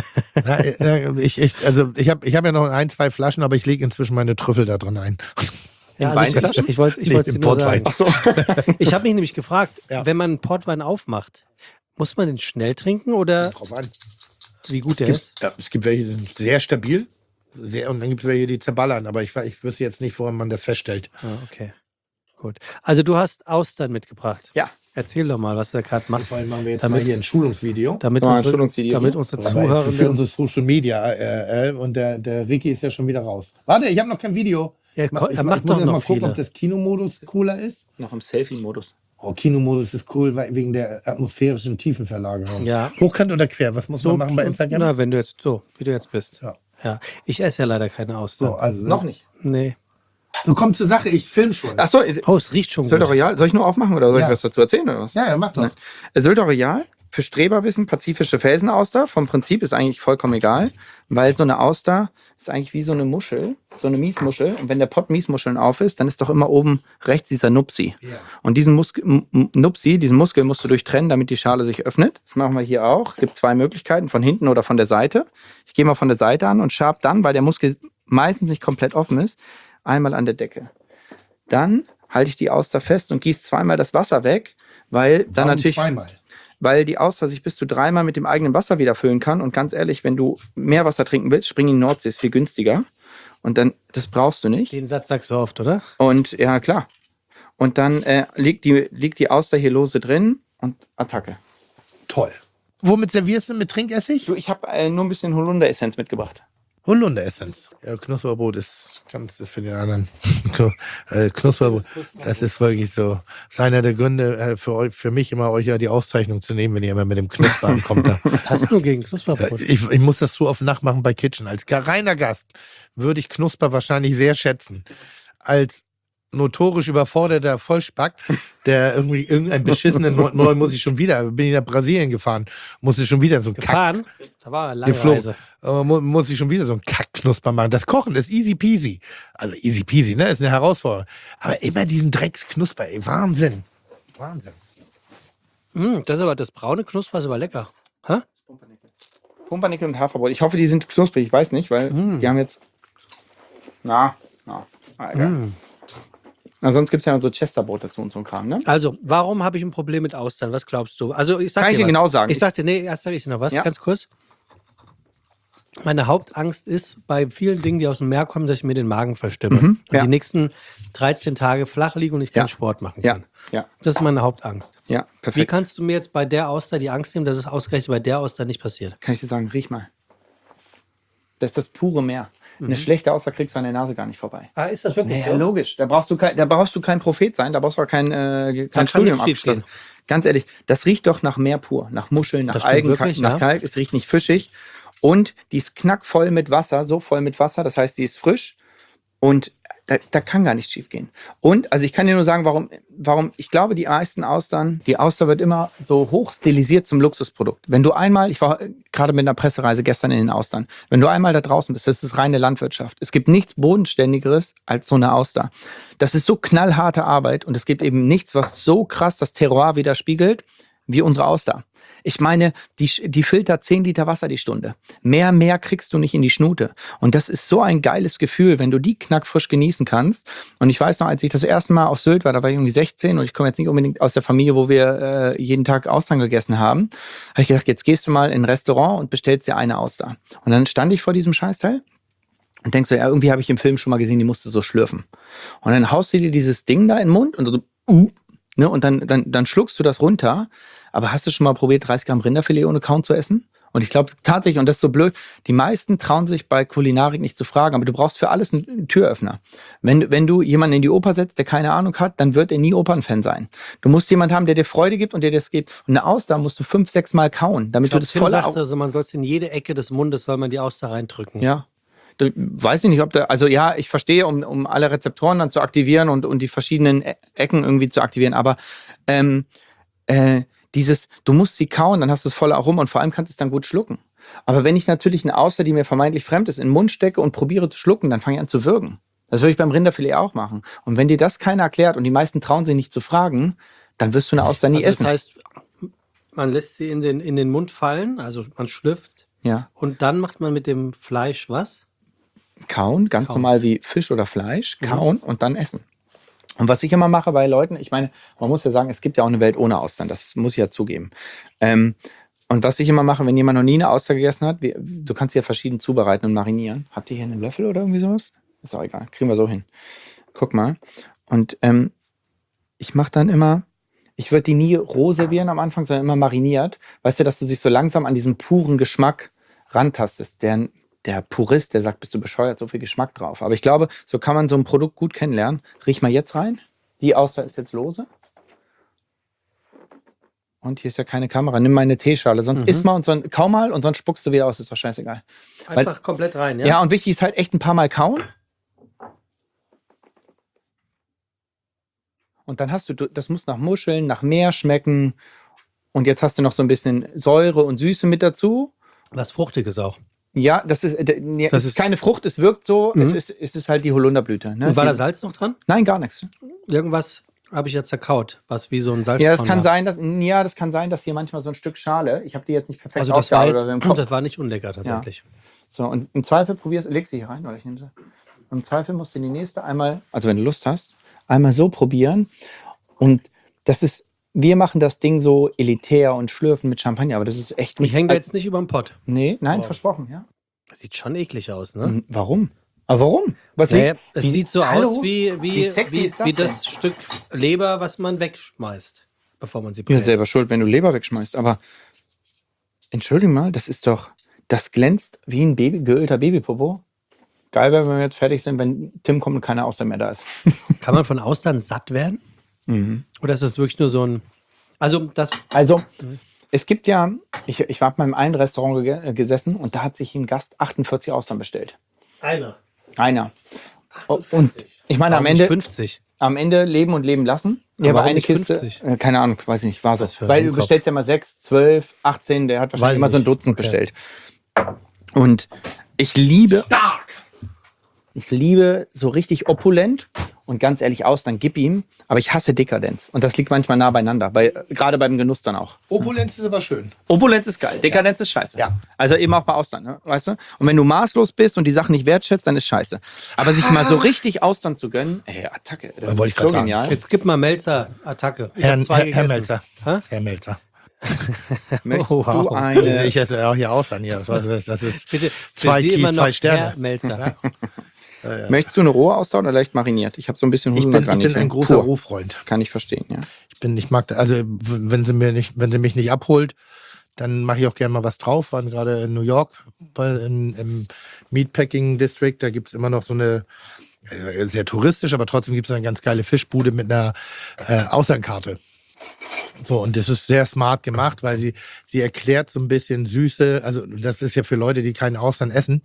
[SPEAKER 3] Ich hab ja noch 1, 2 Flaschen, aber ich lege inzwischen meine Trüffel da drin ein.
[SPEAKER 2] Ja,
[SPEAKER 4] Weinflaschen?
[SPEAKER 2] ich wollte
[SPEAKER 3] Nee,
[SPEAKER 2] es dir
[SPEAKER 3] im
[SPEAKER 2] nur
[SPEAKER 3] Portwein.
[SPEAKER 2] sagen.
[SPEAKER 4] Ach so.
[SPEAKER 2] Ich habe mich nämlich gefragt,
[SPEAKER 3] Ja.
[SPEAKER 2] wenn man einen Portwein aufmacht, muss man den schnell trinken oder
[SPEAKER 3] Drauf an.
[SPEAKER 2] wie gut der ist?
[SPEAKER 3] Ja, es gibt welche, die sind sehr stabil. Und dann gibt es welche, die zerballern. Aber ich wüsste jetzt nicht, woran man das feststellt.
[SPEAKER 2] Ah, okay. Gut. Also du hast Austern mitgebracht.
[SPEAKER 4] Ja.
[SPEAKER 2] Erzähl doch mal, was du da gerade machst.
[SPEAKER 3] Vor allem machen wir jetzt
[SPEAKER 2] Damit-
[SPEAKER 3] mal hier ein Schulungsvideo.
[SPEAKER 2] Damit
[SPEAKER 4] Mal ein
[SPEAKER 2] unsere,
[SPEAKER 4] Schulungsvideo
[SPEAKER 2] damit
[SPEAKER 4] hier.
[SPEAKER 2] unsere
[SPEAKER 3] Aber
[SPEAKER 2] Zuhörer.
[SPEAKER 3] für unsere Social Media. Und der Ricky ist ja schon wieder raus. Warte, ich habe noch kein Video.
[SPEAKER 2] Ja,
[SPEAKER 3] Ich
[SPEAKER 2] er macht
[SPEAKER 3] muss
[SPEAKER 2] doch
[SPEAKER 3] erst mal
[SPEAKER 2] noch
[SPEAKER 3] gucken,
[SPEAKER 2] viele.
[SPEAKER 3] ob das Kinomodus cooler ist.
[SPEAKER 4] Noch im Selfie-Modus.
[SPEAKER 3] Oh, Kinomodus ist cool, wegen der atmosphärischen Tiefenverlagerung.
[SPEAKER 2] Ja.
[SPEAKER 3] Hochkant oder quer? Was muss man machen bei Instagram?
[SPEAKER 2] Na, wenn du jetzt so, wie du jetzt bist.
[SPEAKER 3] Ja.
[SPEAKER 2] Ja. Ich esse ja leider keine Austern.
[SPEAKER 3] So, also,
[SPEAKER 4] Noch nicht.
[SPEAKER 2] Nee.
[SPEAKER 3] So, komm zur Sache, ich film schon.
[SPEAKER 4] Ach so,
[SPEAKER 2] Oh, es riecht schon
[SPEAKER 4] Sylter
[SPEAKER 2] gut.
[SPEAKER 4] Royal. Soll ich nur aufmachen oder soll
[SPEAKER 3] Ja.
[SPEAKER 4] ich was dazu erzählen oder was?
[SPEAKER 3] Ja, mach doch.
[SPEAKER 4] Sylter Royal, für Streberwissen, pazifische Felsenauster. Vom Prinzip ist eigentlich vollkommen egal, weil so eine Auster ist eigentlich wie so eine Muschel, so eine Miesmuschel. Und wenn der Pott Miesmuscheln auf ist, dann ist doch immer oben rechts dieser Nupsi.
[SPEAKER 3] Ja.
[SPEAKER 4] Und diesen Nupsi, diesen Muskel musst du durchtrennen, damit die Schale sich öffnet. Das machen wir hier auch. Es gibt 2 Möglichkeiten, von hinten oder von der Seite. Ich gehe mal von der Seite an und schab dann, weil der Muskel meistens nicht komplett offen ist, einmal an der Decke. Dann halte ich die Auster fest und gieße zweimal das Wasser weg, weil dann
[SPEAKER 3] Warum
[SPEAKER 4] natürlich,
[SPEAKER 3] zweimal?
[SPEAKER 4] weil die Auster sich bis zu 3-mal mit dem eigenen Wasser wieder füllen kann. Und ganz ehrlich, wenn du mehr Wasser trinken willst, spring in die Nordsee, ist viel günstiger. Und dann, das brauchst du nicht.
[SPEAKER 2] Den Satz sagst du oft, oder?
[SPEAKER 4] Und ja, klar. Und dann liegt die Auster hier lose drin und Attacke.
[SPEAKER 3] Toll. Womit servierst du? Mit Trinkessig?
[SPEAKER 4] Du, ich habe nur ein bisschen Holunder-Essenz mitgebracht.
[SPEAKER 3] Holunderessenz. Ja, Knusperbrot ist für den anderen. Knusperbrot, das ist wirklich so. Das ist einer der Gründe für mich immer, euch ja die Auszeichnung zu nehmen, wenn ihr immer mit dem Knuspern kommt. Da.
[SPEAKER 2] Was hast du gegen Knusperbrot?
[SPEAKER 3] Ich muss das so oft nachmachen bei Kitchen. Als reiner Gast würde ich Knusper wahrscheinlich sehr schätzen. Als notorisch überforderter Vollspack, der irgendwie irgendeinen beschissenen Neu muss ich schon wieder, bin ich nach Brasilien gefahren, musste schon wieder so ein
[SPEAKER 2] Gefahren? Da war eine lange
[SPEAKER 3] geflogen.
[SPEAKER 2] Reise.
[SPEAKER 3] Muss ich schon wieder so einen Kackknusper machen. Das Kochen ist easy peasy. Also easy peasy, ne? Ist eine Herausforderung. Aber immer diesen Drecksknusper, ey. Wahnsinn. Wahnsinn.
[SPEAKER 2] Das braune Knusper ist aber lecker. Hä?
[SPEAKER 4] Pumpernickel und Haferbrot. Ich hoffe, die sind knusprig. Ich weiß nicht, weil die haben jetzt. Egal. Na, sonst gibt es ja noch so Chesterbrot dazu und so ein Kram, ne?
[SPEAKER 2] Also, warum habe ich ein Problem mit Austern? Was glaubst du? Also, ich sag
[SPEAKER 4] Kann ich
[SPEAKER 2] dir
[SPEAKER 4] dir
[SPEAKER 2] was.
[SPEAKER 4] genau sagen.
[SPEAKER 2] Ich sag dir, nee, erst sage ich dir noch was,
[SPEAKER 4] Ja.
[SPEAKER 2] ganz kurz. Meine Hauptangst ist bei vielen Dingen, die aus dem Meer kommen, dass ich mir den Magen verstimme. Und
[SPEAKER 4] ja.
[SPEAKER 2] die nächsten 13 Tage flach liege und ich keinen Sport machen kann.
[SPEAKER 4] Ja.
[SPEAKER 2] Das ist meine Hauptangst.
[SPEAKER 4] Ja,
[SPEAKER 2] Wie
[SPEAKER 4] perfekt.
[SPEAKER 2] kannst du mir jetzt bei der Auster die Angst nehmen, dass es ausgerechnet bei der Auster nicht passiert?
[SPEAKER 4] Kann ich dir sagen, riech mal. Das ist das pure Meer. Eine schlechte Auster kriegst du an der Nase gar nicht vorbei.
[SPEAKER 2] Ah, ist das wirklich
[SPEAKER 4] Ja, logisch. Da brauchst du kein Prophet sein, da brauchst du auch kein Studium
[SPEAKER 2] nichts schief
[SPEAKER 4] abschließen. Ganz ehrlich, das riecht doch nach Meer pur, nach Muscheln, nach
[SPEAKER 2] Das stimmt
[SPEAKER 4] Algen,
[SPEAKER 2] wirklich,
[SPEAKER 4] nach
[SPEAKER 2] ja.
[SPEAKER 4] Kalk. Es riecht nicht fischig. Und die ist knackvoll mit Wasser, so voll mit Wasser. Das heißt, die ist frisch und da kann gar nichts schief gehen. Und, also ich kann dir nur sagen, warum ich glaube, die meisten Austern, die Auster wird immer so hoch stilisiert zum Luxusprodukt. Wenn du einmal, ich war gerade mit einer Pressereise gestern in den Austern, wenn du einmal da draußen bist, das ist reine Landwirtschaft. Es gibt nichts Bodenständigeres als so eine Auster. Das ist so knallharte Arbeit und es gibt eben nichts, was so krass das Terroir widerspiegelt, wie unsere Auster. Ich meine, die filtert 10 Liter Wasser die Stunde. Mehr kriegst du nicht in die Schnute. Und das ist so ein geiles Gefühl, wenn du die knackfrisch genießen kannst. Und ich weiß noch, als ich das erste Mal auf Sylt war, da war ich irgendwie 16 und ich komme jetzt nicht unbedingt aus der Familie, wo wir jeden Tag Austern gegessen haben, habe ich gedacht, jetzt gehst du mal in ein Restaurant und bestellst dir eine Auster. Und dann stand ich vor diesem Scheißteil und denkst so, ja, irgendwie habe ich im Film schon mal gesehen, die musste so schlürfen. Und dann haust du dir dieses Ding da in den Mund und so, ne, und dann schluckst du das runter. Aber hast du schon mal probiert, 30 Gramm Rinderfilet ohne Kauen zu essen? Und ich glaube tatsächlich, und das ist so blöd, die meisten trauen sich bei Kulinarik nicht zu fragen, aber du brauchst für alles einen Türöffner. Wenn du jemanden in die Oper setzt, der keine Ahnung hat, dann wird er nie Opernfan sein. Du musst jemanden haben, der dir Freude gibt und der dir das gibt. Und eine Auster musst du 5-6 Mal kauen, damit du das
[SPEAKER 2] Tim
[SPEAKER 4] voll
[SPEAKER 2] sagt, also man soll es in jede Ecke des Mundes, soll man die Auster reindrücken.
[SPEAKER 4] Ja. Weiß ich nicht, ob also ja, ich verstehe, um alle Rezeptoren dann zu aktivieren und die verschiedenen Ecken irgendwie zu aktivieren, aber du musst sie kauen, dann hast du das volle Aroma und vor allem kannst du es dann gut schlucken. Aber wenn ich natürlich eine Auster, die mir vermeintlich fremd ist, in den Mund stecke und probiere zu schlucken, dann fange ich an zu würgen. Das würde ich beim Rinderfilet auch machen. Und wenn dir das keiner erklärt und die meisten trauen sich nicht zu fragen, dann wirst du eine Auster nie essen.
[SPEAKER 2] Das heißt, man lässt sie in den Mund fallen, also man schlürft.
[SPEAKER 4] Ja.
[SPEAKER 2] Und dann macht man mit dem Fleisch was?
[SPEAKER 4] Kauen, ganz normal wie Fisch oder Fleisch, kauen und dann essen. Und was ich immer mache bei Leuten, ich meine, man muss ja sagen, es gibt ja auch eine Welt ohne Austern, das muss ich ja zugeben. Und was ich immer mache, wenn jemand noch nie eine Auster gegessen hat, du kannst sie ja verschieden zubereiten und marinieren. Habt ihr hier einen Löffel oder irgendwie sowas? Ist auch egal, kriegen wir so hin. Guck mal. Und ich mache dann immer, ich würde die nie roh servieren am Anfang, sondern immer mariniert. Weißt du, dass du dich so langsam an diesen puren Geschmack rantastest. Der Purist, der sagt, bist du bescheuert, so viel Geschmack drauf. Aber ich glaube, so kann man so ein Produkt gut kennenlernen. Riech mal jetzt rein. Die Auster ist jetzt lose. Und hier ist ja keine Kamera. Nimm mal eine Teeschale. Sonst isst mal und kaum mal und sonst spuckst du wieder aus. Ist doch scheißegal.
[SPEAKER 2] Einfach komplett rein, ja?
[SPEAKER 4] Ja, und wichtig ist halt echt ein paar Mal kauen. Und dann hast du, das muss nach Muscheln, nach Meer schmecken. Und jetzt hast du noch so ein bisschen Säure und Süße mit dazu.
[SPEAKER 2] Was Fruchtiges auch.
[SPEAKER 4] Ja, es ist keine Frucht, es wirkt so, es ist halt die Holunderblüte. Ne?
[SPEAKER 2] Und war da Salz noch dran?
[SPEAKER 4] Nein, gar nichts.
[SPEAKER 2] Irgendwas habe ich ja zerkaut, was wie so ein Salz.
[SPEAKER 4] Ja, das kann sein, dass hier manchmal so ein Stück Schale, ich habe die jetzt nicht perfekt
[SPEAKER 2] also das war,
[SPEAKER 4] ausgearbeitet oder so im Kopf.
[SPEAKER 2] das war nicht unlecker tatsächlich.
[SPEAKER 4] Ja. So, und im Zweifel leg sie hier rein, oder ich nehme sie. Und im Zweifel musst du die nächste einmal, also wenn du Lust hast, einmal so probieren. Und das ist, wir machen das Ding so elitär und schlürfen mit Champagner, aber das ist echt
[SPEAKER 2] Ich hänge da jetzt nicht über dem Pott.
[SPEAKER 4] Nee, nein, versprochen, ja.
[SPEAKER 2] Das sieht schon eklig aus, ne?
[SPEAKER 4] Warum? Aber warum? Was
[SPEAKER 2] Naja, es sieht so
[SPEAKER 4] Hallo?
[SPEAKER 2] aus
[SPEAKER 4] Wie sexy ist das
[SPEAKER 2] wie
[SPEAKER 4] denn?
[SPEAKER 2] das Stück Leber, was man wegschmeißt, bevor man sie
[SPEAKER 4] Ja,
[SPEAKER 2] brät.
[SPEAKER 4] selber schuld, wenn du Leber wegschmeißt. Aber entschuldige mal, das glänzt wie ein geölter Babypopo. Geil wäre, wenn wir jetzt fertig sind, wenn Tim kommt und keine Auster mehr da ist.
[SPEAKER 2] Kann man von Austern satt werden? Oder ist das wirklich nur so ein... Also, es gibt ja, ich war mal in einem Restaurant gesessen und da hat sich ein Gast 48 Austern bestellt. Einer.
[SPEAKER 4] Einer. Und ich meine, am
[SPEAKER 2] Warum nicht
[SPEAKER 4] Ende,
[SPEAKER 2] 50.
[SPEAKER 4] am Ende leben und leben lassen.
[SPEAKER 2] Ja,
[SPEAKER 4] Ja, aber
[SPEAKER 2] warum
[SPEAKER 4] eine
[SPEAKER 2] nicht
[SPEAKER 4] Kiste,
[SPEAKER 2] 50?
[SPEAKER 4] keine Ahnung, weiß nicht, war so.
[SPEAKER 2] Was für ein
[SPEAKER 4] Weil du
[SPEAKER 2] Dummkopf.
[SPEAKER 4] bestellst ja mal 6, 12, 18, der hat
[SPEAKER 2] Weiß
[SPEAKER 4] wahrscheinlich immer so ein
[SPEAKER 2] nicht.
[SPEAKER 4] Dutzend
[SPEAKER 2] Okay.
[SPEAKER 4] bestellt. Und ich liebe so richtig opulent und ganz ehrlich Austern, gib ihm, aber ich hasse Dekadenz. Und das liegt manchmal nah beieinander, gerade beim Genuss dann auch.
[SPEAKER 3] Opulenz ist aber schön.
[SPEAKER 4] Opulenz ist geil, Dekadenz ist scheiße.
[SPEAKER 3] Ja.
[SPEAKER 4] Also eben auch bei Austern, ne? Weißt du? Und wenn du maßlos bist und die Sachen nicht wertschätzt, dann ist scheiße. Aber sich mal so richtig Austern zu gönnen, Attacke, das
[SPEAKER 3] wollte ich
[SPEAKER 4] ist
[SPEAKER 3] grad
[SPEAKER 4] so
[SPEAKER 3] sagen.
[SPEAKER 4] genial.
[SPEAKER 2] Jetzt gib mal Melzer-Attacke. Ich hab
[SPEAKER 3] Herr,
[SPEAKER 2] zwei
[SPEAKER 3] Herr
[SPEAKER 2] gegessen.
[SPEAKER 3] Melzer.
[SPEAKER 2] Hä?
[SPEAKER 3] Herr Melzer.
[SPEAKER 4] Möchtest
[SPEAKER 2] Oh, wow.
[SPEAKER 4] du eine...
[SPEAKER 3] Ich esse auch hier Austern hier. Das ist
[SPEAKER 2] Bitte, für
[SPEAKER 3] 2
[SPEAKER 2] Sie
[SPEAKER 3] Kies,
[SPEAKER 2] immer noch
[SPEAKER 3] 2 Sterne.
[SPEAKER 2] Herr Melzer.
[SPEAKER 4] Möchtest du eine rohe Austern oder leicht mariniert? Ich habe so ein bisschen
[SPEAKER 3] Ich
[SPEAKER 4] Hunger
[SPEAKER 3] bin ein großer Rohfreund.
[SPEAKER 4] Kann ich verstehen, ja.
[SPEAKER 3] Ich mag das, also wenn sie mich nicht abholt, dann mache ich auch gerne mal was drauf. Waren gerade in New York im Meatpacking District, da gibt es immer noch so eine, sehr touristisch, aber trotzdem gibt es eine ganz geile Fischbude mit einer Austernkarte. So, und das ist sehr smart gemacht, weil sie erklärt so ein bisschen Süße, also das ist ja für Leute, die keinen Austern essen,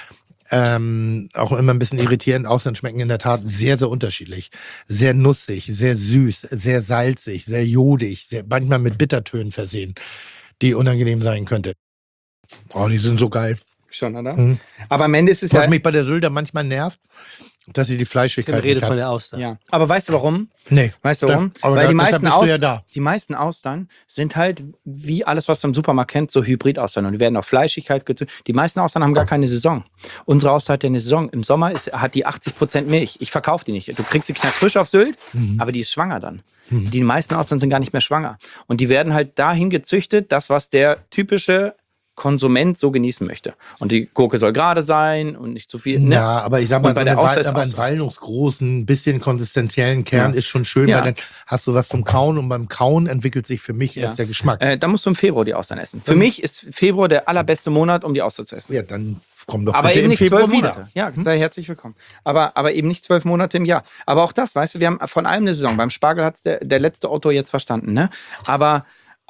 [SPEAKER 3] auch immer ein bisschen irritierend. Austern schmecken in der Tat sehr, sehr unterschiedlich. Sehr nussig, sehr süß, sehr salzig, sehr jodig, manchmal mit Bittertönen versehen, die unangenehm sein könnte. Oh, die sind so geil.
[SPEAKER 4] Schon, oder?
[SPEAKER 3] Mhm.
[SPEAKER 4] Aber am Ende ist es
[SPEAKER 3] Was
[SPEAKER 4] ja...
[SPEAKER 3] mich bei der Sylter manchmal nervt, dass sie die
[SPEAKER 2] Ich
[SPEAKER 3] Fleischigkeit
[SPEAKER 2] rede
[SPEAKER 3] nicht
[SPEAKER 2] von
[SPEAKER 3] hat.
[SPEAKER 2] der Auster.
[SPEAKER 4] Ja. Aber weißt du warum?
[SPEAKER 3] Nee.
[SPEAKER 4] Weißt du warum?
[SPEAKER 3] Aber
[SPEAKER 4] Weil die
[SPEAKER 3] deshalb
[SPEAKER 4] meisten,
[SPEAKER 3] bist du ja da.
[SPEAKER 4] die meisten Austern sind halt, wie alles, was du im Supermarkt kennt, so Hybrid-Austern. Und die werden auf Fleischigkeit gezüchtet. Die meisten Austern haben gar keine Saison. Unsere Auster hat ja eine Saison. Im Sommer hat die 80% Milch. Ich verkaufe die nicht. Du kriegst sie knackfrisch auf Sylt, aber die ist schwanger dann. Die meisten Austern sind gar nicht mehr schwanger. Und die werden halt dahin gezüchtet, das, was der typische Konsument so genießen möchte. Und die Gurke soll gerade sein und nicht zu viel. Ne?
[SPEAKER 3] Ja, aber ich sag mal,
[SPEAKER 4] Und bei
[SPEAKER 3] so
[SPEAKER 4] der Auster ist
[SPEAKER 3] aber
[SPEAKER 4] auch
[SPEAKER 3] einen
[SPEAKER 4] so.
[SPEAKER 3] walnussgroßen, bisschen konsistenziellen Kern
[SPEAKER 4] Ja.
[SPEAKER 3] ist schon schön,
[SPEAKER 4] Ja.
[SPEAKER 3] weil dann hast du was zum Kauen und beim Kauen entwickelt sich für mich erst der Geschmack.
[SPEAKER 4] Da musst du im Februar die Austern essen. Für mich ist Februar der allerbeste Monat, um die Austern zu essen.
[SPEAKER 3] Ja, dann komm doch
[SPEAKER 4] Aber
[SPEAKER 3] bitte
[SPEAKER 4] eben
[SPEAKER 3] im
[SPEAKER 4] nicht
[SPEAKER 3] Februar
[SPEAKER 4] 12 Monate.
[SPEAKER 3] wieder.
[SPEAKER 4] Ja, sei herzlich willkommen. Aber eben nicht 12 Monate im Jahr. Aber auch das, weißt du, wir haben von allem eine Saison. Beim Spargel hat der letzte Autor jetzt verstanden, ne? Aber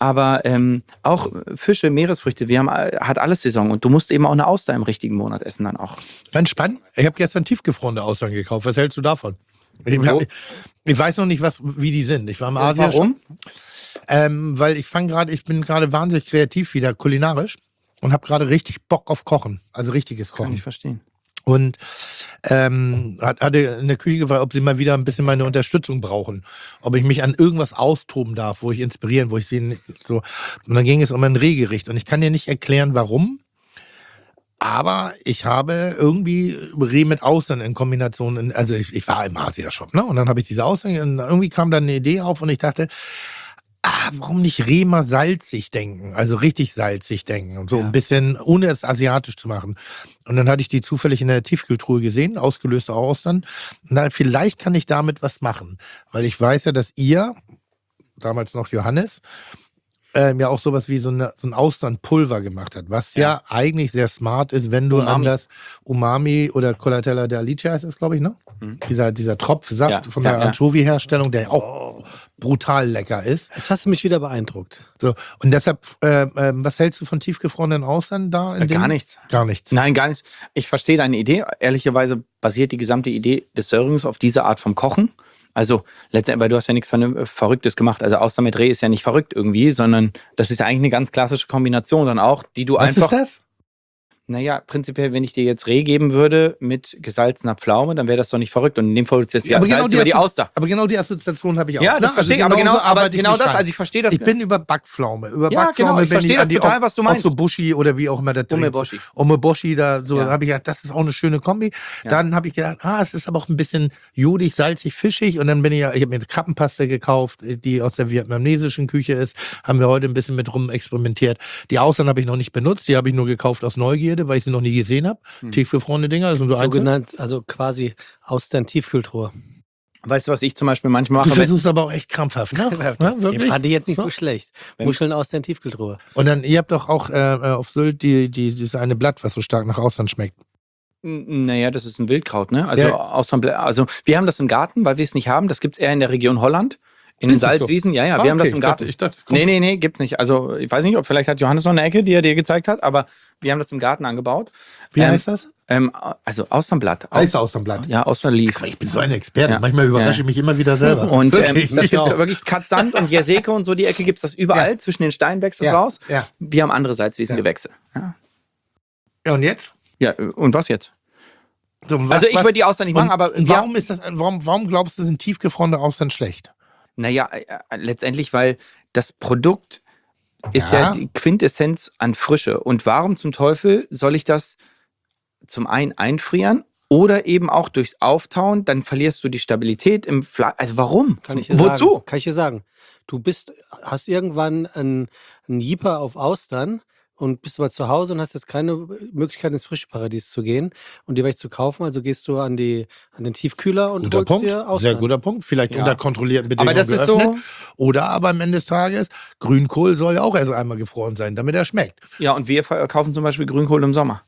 [SPEAKER 4] auch Fische, Meeresfrüchte, hat alles Saison. Und du musst eben auch eine Auster im richtigen Monat essen dann auch.
[SPEAKER 3] Ganz spannend. Ich habe gestern tiefgefrorene Austern gekauft. Was hältst du davon? Ich weiß noch nicht, wie die sind. Ich war im Asien.
[SPEAKER 4] Warum?
[SPEAKER 3] Weil ich bin gerade wahnsinnig kreativ wieder, kulinarisch. Und habe gerade richtig Bock auf Kochen. Also richtiges
[SPEAKER 4] Kann
[SPEAKER 3] Kochen.
[SPEAKER 4] ich verstehen.
[SPEAKER 3] Und hatte in der Küche gefragt, ob sie mal wieder ein bisschen meine Unterstützung brauchen. Ob ich mich an irgendwas austoben darf, wo ich inspirieren, wo ich sie so. Und dann ging es um ein Rehgericht. Und ich kann dir nicht erklären, warum. Aber ich habe irgendwie Reh mit Austern in Kombination, also ich war im Asia-Shop, ne? Und dann habe ich diese Austern und irgendwie kam dann eine Idee auf und ich dachte, warum nicht Reh mal salzig denken? Also richtig salzig denken und so ein bisschen, ohne es asiatisch zu machen. Und dann hatte ich die zufällig in der Tiefkühltruhe gesehen, ausgelöste Austern. Und dann, vielleicht kann ich damit was machen. Weil ich weiß ja, dass ihr, damals noch Johannes, ja auch sowas wie so ein Austernpulver gemacht hat, was ja eigentlich sehr smart ist, wenn du an das Umami oder Collatella de Alice heißt es, glaube ich, ne? Dieser Tropfsaft von der Anchovy-Herstellung, der auch brutal lecker ist.
[SPEAKER 2] Jetzt hast du mich wieder beeindruckt.
[SPEAKER 3] So, und deshalb, was hältst du von tiefgefrorenen Austern da?
[SPEAKER 4] Gar nichts.
[SPEAKER 3] Gar nichts.
[SPEAKER 4] Nein, gar nichts. Ich verstehe deine Idee. Ehrlicherweise basiert die gesamte Idee des Servings auf dieser Art vom Kochen. Also letztendlich, weil du hast ja nichts Verrücktes gemacht. Also Austern mit Reh ist ja nicht verrückt irgendwie, sondern das ist ja eigentlich eine ganz klassische Kombination dann auch, die du einfach...
[SPEAKER 3] Was ist das?
[SPEAKER 4] Naja, prinzipiell, wenn ich dir jetzt Reh geben würde mit gesalzener Pflaume, dann wäre das doch nicht verrückt. Und in dem Fall ist jetzt Salz über die Auster.
[SPEAKER 3] Aber genau die Assoziation habe ich auch.
[SPEAKER 4] Ja, das
[SPEAKER 3] ne?
[SPEAKER 4] verstehe ich.
[SPEAKER 3] Also
[SPEAKER 4] Aber genau
[SPEAKER 3] nicht
[SPEAKER 4] das,
[SPEAKER 3] rein.
[SPEAKER 4] also ich verstehe das.
[SPEAKER 3] Ich bin über Backpflaume. Über
[SPEAKER 4] Ja,
[SPEAKER 3] Backpflaume
[SPEAKER 4] genau, ich
[SPEAKER 3] bin
[SPEAKER 4] verstehe
[SPEAKER 3] an
[SPEAKER 4] das
[SPEAKER 3] die
[SPEAKER 4] total, was du meinst.
[SPEAKER 3] Auch so Bushi oder wie auch immer das
[SPEAKER 4] Umeboshi.
[SPEAKER 3] Umeboshi, da so
[SPEAKER 4] Ja.
[SPEAKER 3] habe ich gedacht, das ist auch eine schöne Kombi.
[SPEAKER 4] Ja.
[SPEAKER 3] Dann habe ich gedacht, es ist aber auch ein bisschen jodig, salzig, fischig. Und dann ich habe mir eine Krabbenpaste gekauft, die aus der vietnamesischen Küche ist. Haben wir heute ein bisschen mit rum experimentiert. Die Austern habe ich noch nicht benutzt, die habe ich nur gekauft aus Neugierde, weil ich sie noch nie gesehen habe. Tiefgefrorene Dinger, das sind so einzeln.
[SPEAKER 2] Genannt, also quasi aus der Tiefkühltruhe.
[SPEAKER 4] Weißt du, was ich zum Beispiel manchmal
[SPEAKER 3] Du
[SPEAKER 4] mache?
[SPEAKER 3] versuchst aber auch echt krampfhaft, ne? Ja, wirklich?
[SPEAKER 2] Fand ich jetzt nicht
[SPEAKER 3] Ja.
[SPEAKER 2] so schlecht. Muscheln aus der Tiefkühltruhe.
[SPEAKER 3] Und dann, ihr habt doch auch auf Sylt dieses eine Blatt, was so stark nach Austern schmeckt.
[SPEAKER 4] Naja, das ist ein Wildkraut, ne? Also,
[SPEAKER 3] Ja.
[SPEAKER 4] also wir haben das im Garten, weil wir es nicht haben. Das gibt es eher in der Region Holland. In den
[SPEAKER 3] Ist es so?
[SPEAKER 4] Salzwiesen, ja,
[SPEAKER 3] Ah,
[SPEAKER 4] wir haben
[SPEAKER 3] okay.
[SPEAKER 4] das im Garten.
[SPEAKER 3] Ich dachte, es kommt-
[SPEAKER 4] Nee, gibt's nicht. Also, ich weiß nicht, ob vielleicht hat Johannes noch eine Ecke, die er dir gezeigt hat, aber wir haben das im Garten angebaut.
[SPEAKER 3] Wie heißt das?
[SPEAKER 4] Also Austernblatt.
[SPEAKER 3] Heißt Austernblatt.
[SPEAKER 4] Ja, Austernlief.
[SPEAKER 3] Ich bin so ein Experte.
[SPEAKER 4] Ja.
[SPEAKER 3] Manchmal überrasche ich mich immer wieder selber.
[SPEAKER 4] Und
[SPEAKER 3] Wirklich,
[SPEAKER 4] das
[SPEAKER 3] ich
[SPEAKER 4] gibt es
[SPEAKER 3] auch.
[SPEAKER 4] wirklich Katzand und Jerseke und so, die Ecke gibt es das überall.
[SPEAKER 3] Ja.
[SPEAKER 4] Zwischen den Steinen wächst es
[SPEAKER 3] Ja.
[SPEAKER 4] raus.
[SPEAKER 3] Ja.
[SPEAKER 4] Wir haben andere Salzwiesengewächse. Ja.
[SPEAKER 3] Ja, und jetzt?
[SPEAKER 4] Ja, und was jetzt?
[SPEAKER 3] So,
[SPEAKER 4] Also ich würde die Austern nicht machen, aber
[SPEAKER 3] warum ist das? Warum glaubst du, sind tiefgefrorene Austern schlecht?
[SPEAKER 4] Naja, letztendlich, weil das Produkt ist ja die Quintessenz an Frische. Und warum zum Teufel soll ich das zum einen einfrieren oder eben auch durchs Auftauen, dann verlierst du die Stabilität im Fleisch. Also warum?
[SPEAKER 2] Kann ich dir
[SPEAKER 4] Wozu?
[SPEAKER 2] sagen? Kann ich dir sagen. Du hast irgendwann einen Jeeper auf Austern und bist aber zu Hause und hast jetzt keine Möglichkeit, ins Frischparadies zu gehen und dir welche zu kaufen. Also gehst du an den Tiefkühler und
[SPEAKER 3] Guter
[SPEAKER 2] holst
[SPEAKER 3] Punkt,
[SPEAKER 2] dir Austern.
[SPEAKER 3] sehr guter Punkt. Vielleicht
[SPEAKER 4] Ja.
[SPEAKER 3] unter kontrollierten Bedingungen
[SPEAKER 4] Aber das ist
[SPEAKER 3] geöffnet.
[SPEAKER 4] so.
[SPEAKER 3] Oder aber am Ende des Tages, Grünkohl soll ja auch erst einmal gefroren sein, damit er schmeckt.
[SPEAKER 4] Ja, und wir kaufen zum Beispiel Grünkohl im Sommer.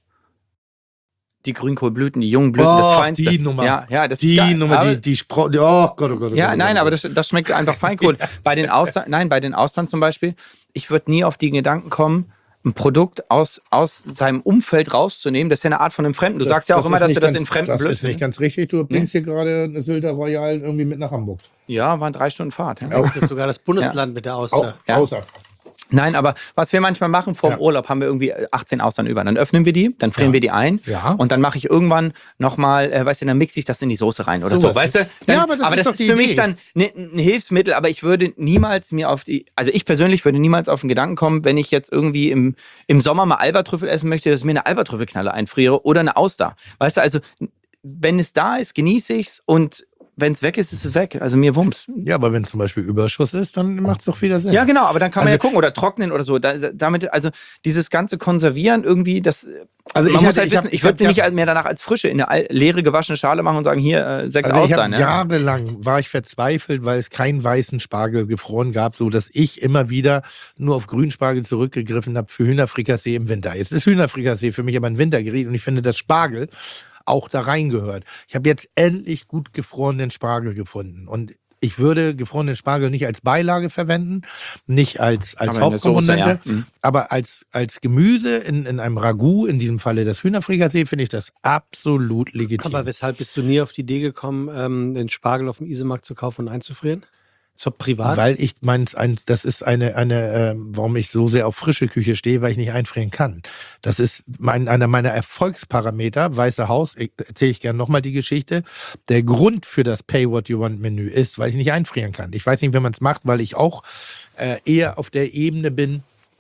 [SPEAKER 4] Die Grünkohlblüten, die jungen Blüten, das
[SPEAKER 3] Och,
[SPEAKER 4] Feinste.
[SPEAKER 3] die Nummer.
[SPEAKER 4] Ja, das ist
[SPEAKER 3] Die
[SPEAKER 4] geil.
[SPEAKER 3] Nummer,
[SPEAKER 4] Aber-
[SPEAKER 3] oh Gott, oh Gott.
[SPEAKER 4] Ja,
[SPEAKER 3] oh
[SPEAKER 4] nein,
[SPEAKER 3] Gott.
[SPEAKER 4] aber das schmeckt einfach Feinkohl. Bei den Austern zum Beispiel, ich würde nie auf die Gedanken kommen, ein Produkt aus seinem Umfeld rauszunehmen. Das ist ja eine Art von einem Fremden. Du sagst ja auch immer,
[SPEAKER 3] ist
[SPEAKER 4] dass
[SPEAKER 3] nicht
[SPEAKER 4] du das
[SPEAKER 3] ganz-
[SPEAKER 4] in fremden
[SPEAKER 3] Das ist
[SPEAKER 4] Blödsinn
[SPEAKER 3] nicht ganz richtig. Du bringst hier gerade eine Sylter Royal irgendwie mit nach Hamburg.
[SPEAKER 4] Ja, waren 3 Stunden Fahrt. Ja.
[SPEAKER 2] Das ist sogar das Bundesland mit der Auster.
[SPEAKER 4] Ja.
[SPEAKER 3] Außer.
[SPEAKER 4] Nein, aber was wir manchmal machen vor dem
[SPEAKER 3] Ja.
[SPEAKER 4] Urlaub, haben wir irgendwie 18 Austern über. Dann öffnen wir die, dann frieren wir die ein
[SPEAKER 3] Ja.
[SPEAKER 4] und dann mache ich irgendwann nochmal, weißt du, dann mixe ich das in die Soße rein oder
[SPEAKER 3] So
[SPEAKER 4] so,
[SPEAKER 3] was.
[SPEAKER 4] weißt du? Dann,
[SPEAKER 3] Ja, aber das ist doch
[SPEAKER 4] ist
[SPEAKER 3] die
[SPEAKER 4] für
[SPEAKER 3] Idee.
[SPEAKER 4] mich dann ein Hilfsmittel, aber ich würde niemals also ich persönlich würde niemals auf den Gedanken kommen, wenn ich jetzt irgendwie im Sommer mal Albatrüffel essen möchte, dass ich mir eine Albatrüffelknalle einfriere oder eine Auster. Weißt du, also wenn es da ist, genieße ich es und wenn es weg ist, ist es weg. Also mir wumms.
[SPEAKER 3] Ja, aber wenn zum Beispiel Überschuss ist, dann macht es doch wieder Sinn.
[SPEAKER 4] Ja, genau, aber dann kann man
[SPEAKER 3] Also-
[SPEAKER 4] ja gucken oder trocknen oder so. Damit, also dieses ganze Konservieren irgendwie, das.
[SPEAKER 3] Also
[SPEAKER 4] man
[SPEAKER 3] ich
[SPEAKER 4] muss
[SPEAKER 3] hatte-
[SPEAKER 4] halt
[SPEAKER 3] ich
[SPEAKER 4] wissen,
[SPEAKER 3] hab-
[SPEAKER 4] ich
[SPEAKER 3] ich
[SPEAKER 4] würde sie
[SPEAKER 3] hab-
[SPEAKER 4] nicht mehr danach als frische in eine leere gewaschene Schale machen und sagen, hier 6
[SPEAKER 3] Also ich
[SPEAKER 4] Austern.
[SPEAKER 3] habe
[SPEAKER 4] Ja.
[SPEAKER 3] jahrelang war ich verzweifelt, weil es keinen weißen Spargel gefroren gab, so dass ich immer wieder nur auf Grünspargel zurückgegriffen habe für Hühnerfrikassee im Winter. Jetzt ist Hühnerfrikassee für mich aber ein Wintergericht und ich finde, dass Spargel auch da reingehört. Ich habe jetzt endlich gut gefrorenen Spargel gefunden und ich würde gefrorenen Spargel nicht als Beilage verwenden, nicht als
[SPEAKER 4] Aber in der
[SPEAKER 3] Hauptkomponente,
[SPEAKER 4] Soße, ja.
[SPEAKER 3] aber als Gemüse in einem Ragout, in diesem Falle das Hühnerfrikassee, finde ich das absolut legitim.
[SPEAKER 2] Aber weshalb bist du nie auf die Idee gekommen, den Spargel auf dem Isemarkt zu kaufen und einzufrieren? So privat?
[SPEAKER 3] Weil ich meins, das ist warum ich so sehr auf frische Küche stehe, weil ich nicht einfrieren kann. Das ist einer meiner Erfolgsparameter, Weiße Haus, erzähle ich gerne nochmal die Geschichte. Der Grund für das Pay What You Want Menü ist, weil ich nicht einfrieren kann. Ich weiß nicht, wie man es macht, weil ich auch eher auf der Ebene bin,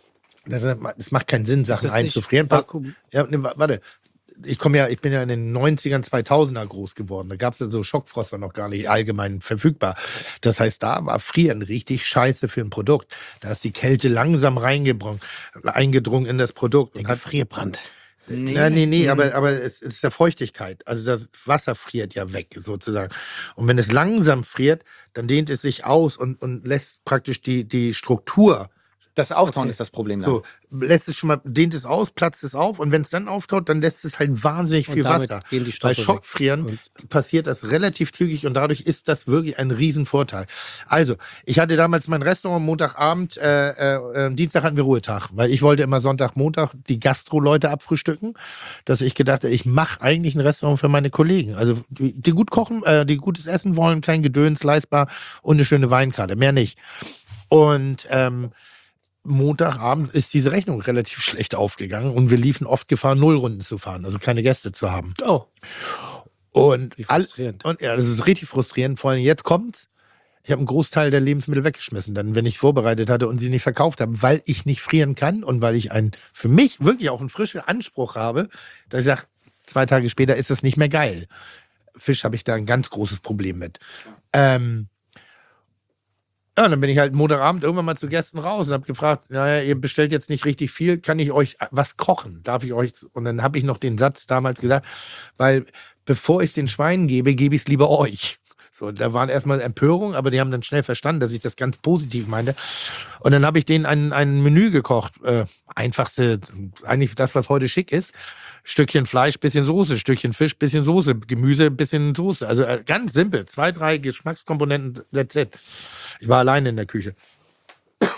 [SPEAKER 3] es macht keinen Sinn, Sachen
[SPEAKER 2] Ist das nicht
[SPEAKER 3] einzufrieren.
[SPEAKER 2] Vakuum?
[SPEAKER 3] Ja, nee, warte. Ich bin ja in den 90ern, 2000er groß geworden. Da gab es ja so Schockfroster noch gar nicht allgemein verfügbar. Das heißt, da war Frieren richtig scheiße für ein Produkt. Da ist die Kälte langsam eingedrungen in das Produkt. Und hat,
[SPEAKER 2] Gefrierbrand.
[SPEAKER 3] nee, aber es ist der Feuchtigkeit. Also das Wasser friert ja weg, sozusagen. Und wenn es langsam friert, dann dehnt es sich aus und lässt praktisch die Struktur.
[SPEAKER 4] Das Auftauen ist das Problem. Dann.
[SPEAKER 3] So, dehnt es aus, platzt es auf und wenn es dann auftaut, dann lässt es halt wahnsinnig
[SPEAKER 2] Und
[SPEAKER 3] viel
[SPEAKER 2] damit
[SPEAKER 3] Wasser.
[SPEAKER 2] gehen die
[SPEAKER 3] Bei
[SPEAKER 2] Stoffe weg.
[SPEAKER 3] Schockfrieren passiert das relativ zügig und dadurch ist das wirklich ein Riesenvorteil. Also, ich hatte damals mein Restaurant Montagabend, Dienstag hatten wir Ruhetag, weil ich wollte immer Sonntag, Montag die Gastro-Leute abfrühstücken, dass ich gedacht habe, ich mache eigentlich ein Restaurant für meine Kollegen. Also, die gut kochen, die gutes Essen wollen, kein Gedöns, leistbar und eine schöne Weinkarte, mehr nicht. Und Montagabend ist diese Rechnung relativ schlecht aufgegangen und wir liefen oft Gefahr, Nullrunden zu fahren, also keine Gäste zu haben.
[SPEAKER 2] Oh,
[SPEAKER 3] Und,
[SPEAKER 2] wie frustrierend.
[SPEAKER 3] und ja, das ist richtig frustrierend. Vor allem jetzt kommt's. Ich habe einen Großteil der Lebensmittel weggeschmissen, dann, wenn ich vorbereitet hatte und sie nicht verkauft habe, weil ich nicht frieren kann und weil ich für mich wirklich auch einen frischen Anspruch habe, dass ich sage, 2 Tage später ist das nicht mehr geil. Fisch habe ich da ein ganz großes Problem mit. Ja, dann bin ich halt Montagabend irgendwann mal zu Gästen raus und habe gefragt, naja, ihr bestellt jetzt nicht richtig viel, kann ich euch was kochen? Darf ich euch? Und dann habe ich noch den Satz damals gesagt, weil bevor ich es den Schweinen gebe, gebe ich es lieber euch. So, da waren erstmal Empörung, aber die haben dann schnell verstanden, dass ich das ganz positiv meinte. Und dann habe ich denen ein Menü gekocht. Einfachste, eigentlich das, was heute schick ist. Stückchen Fleisch, bisschen Soße, Stückchen Fisch, bisschen Soße, Gemüse, bisschen Soße. Also ganz simpel. 2, 3 Geschmackskomponenten, that's it. Ich war alleine in der Küche.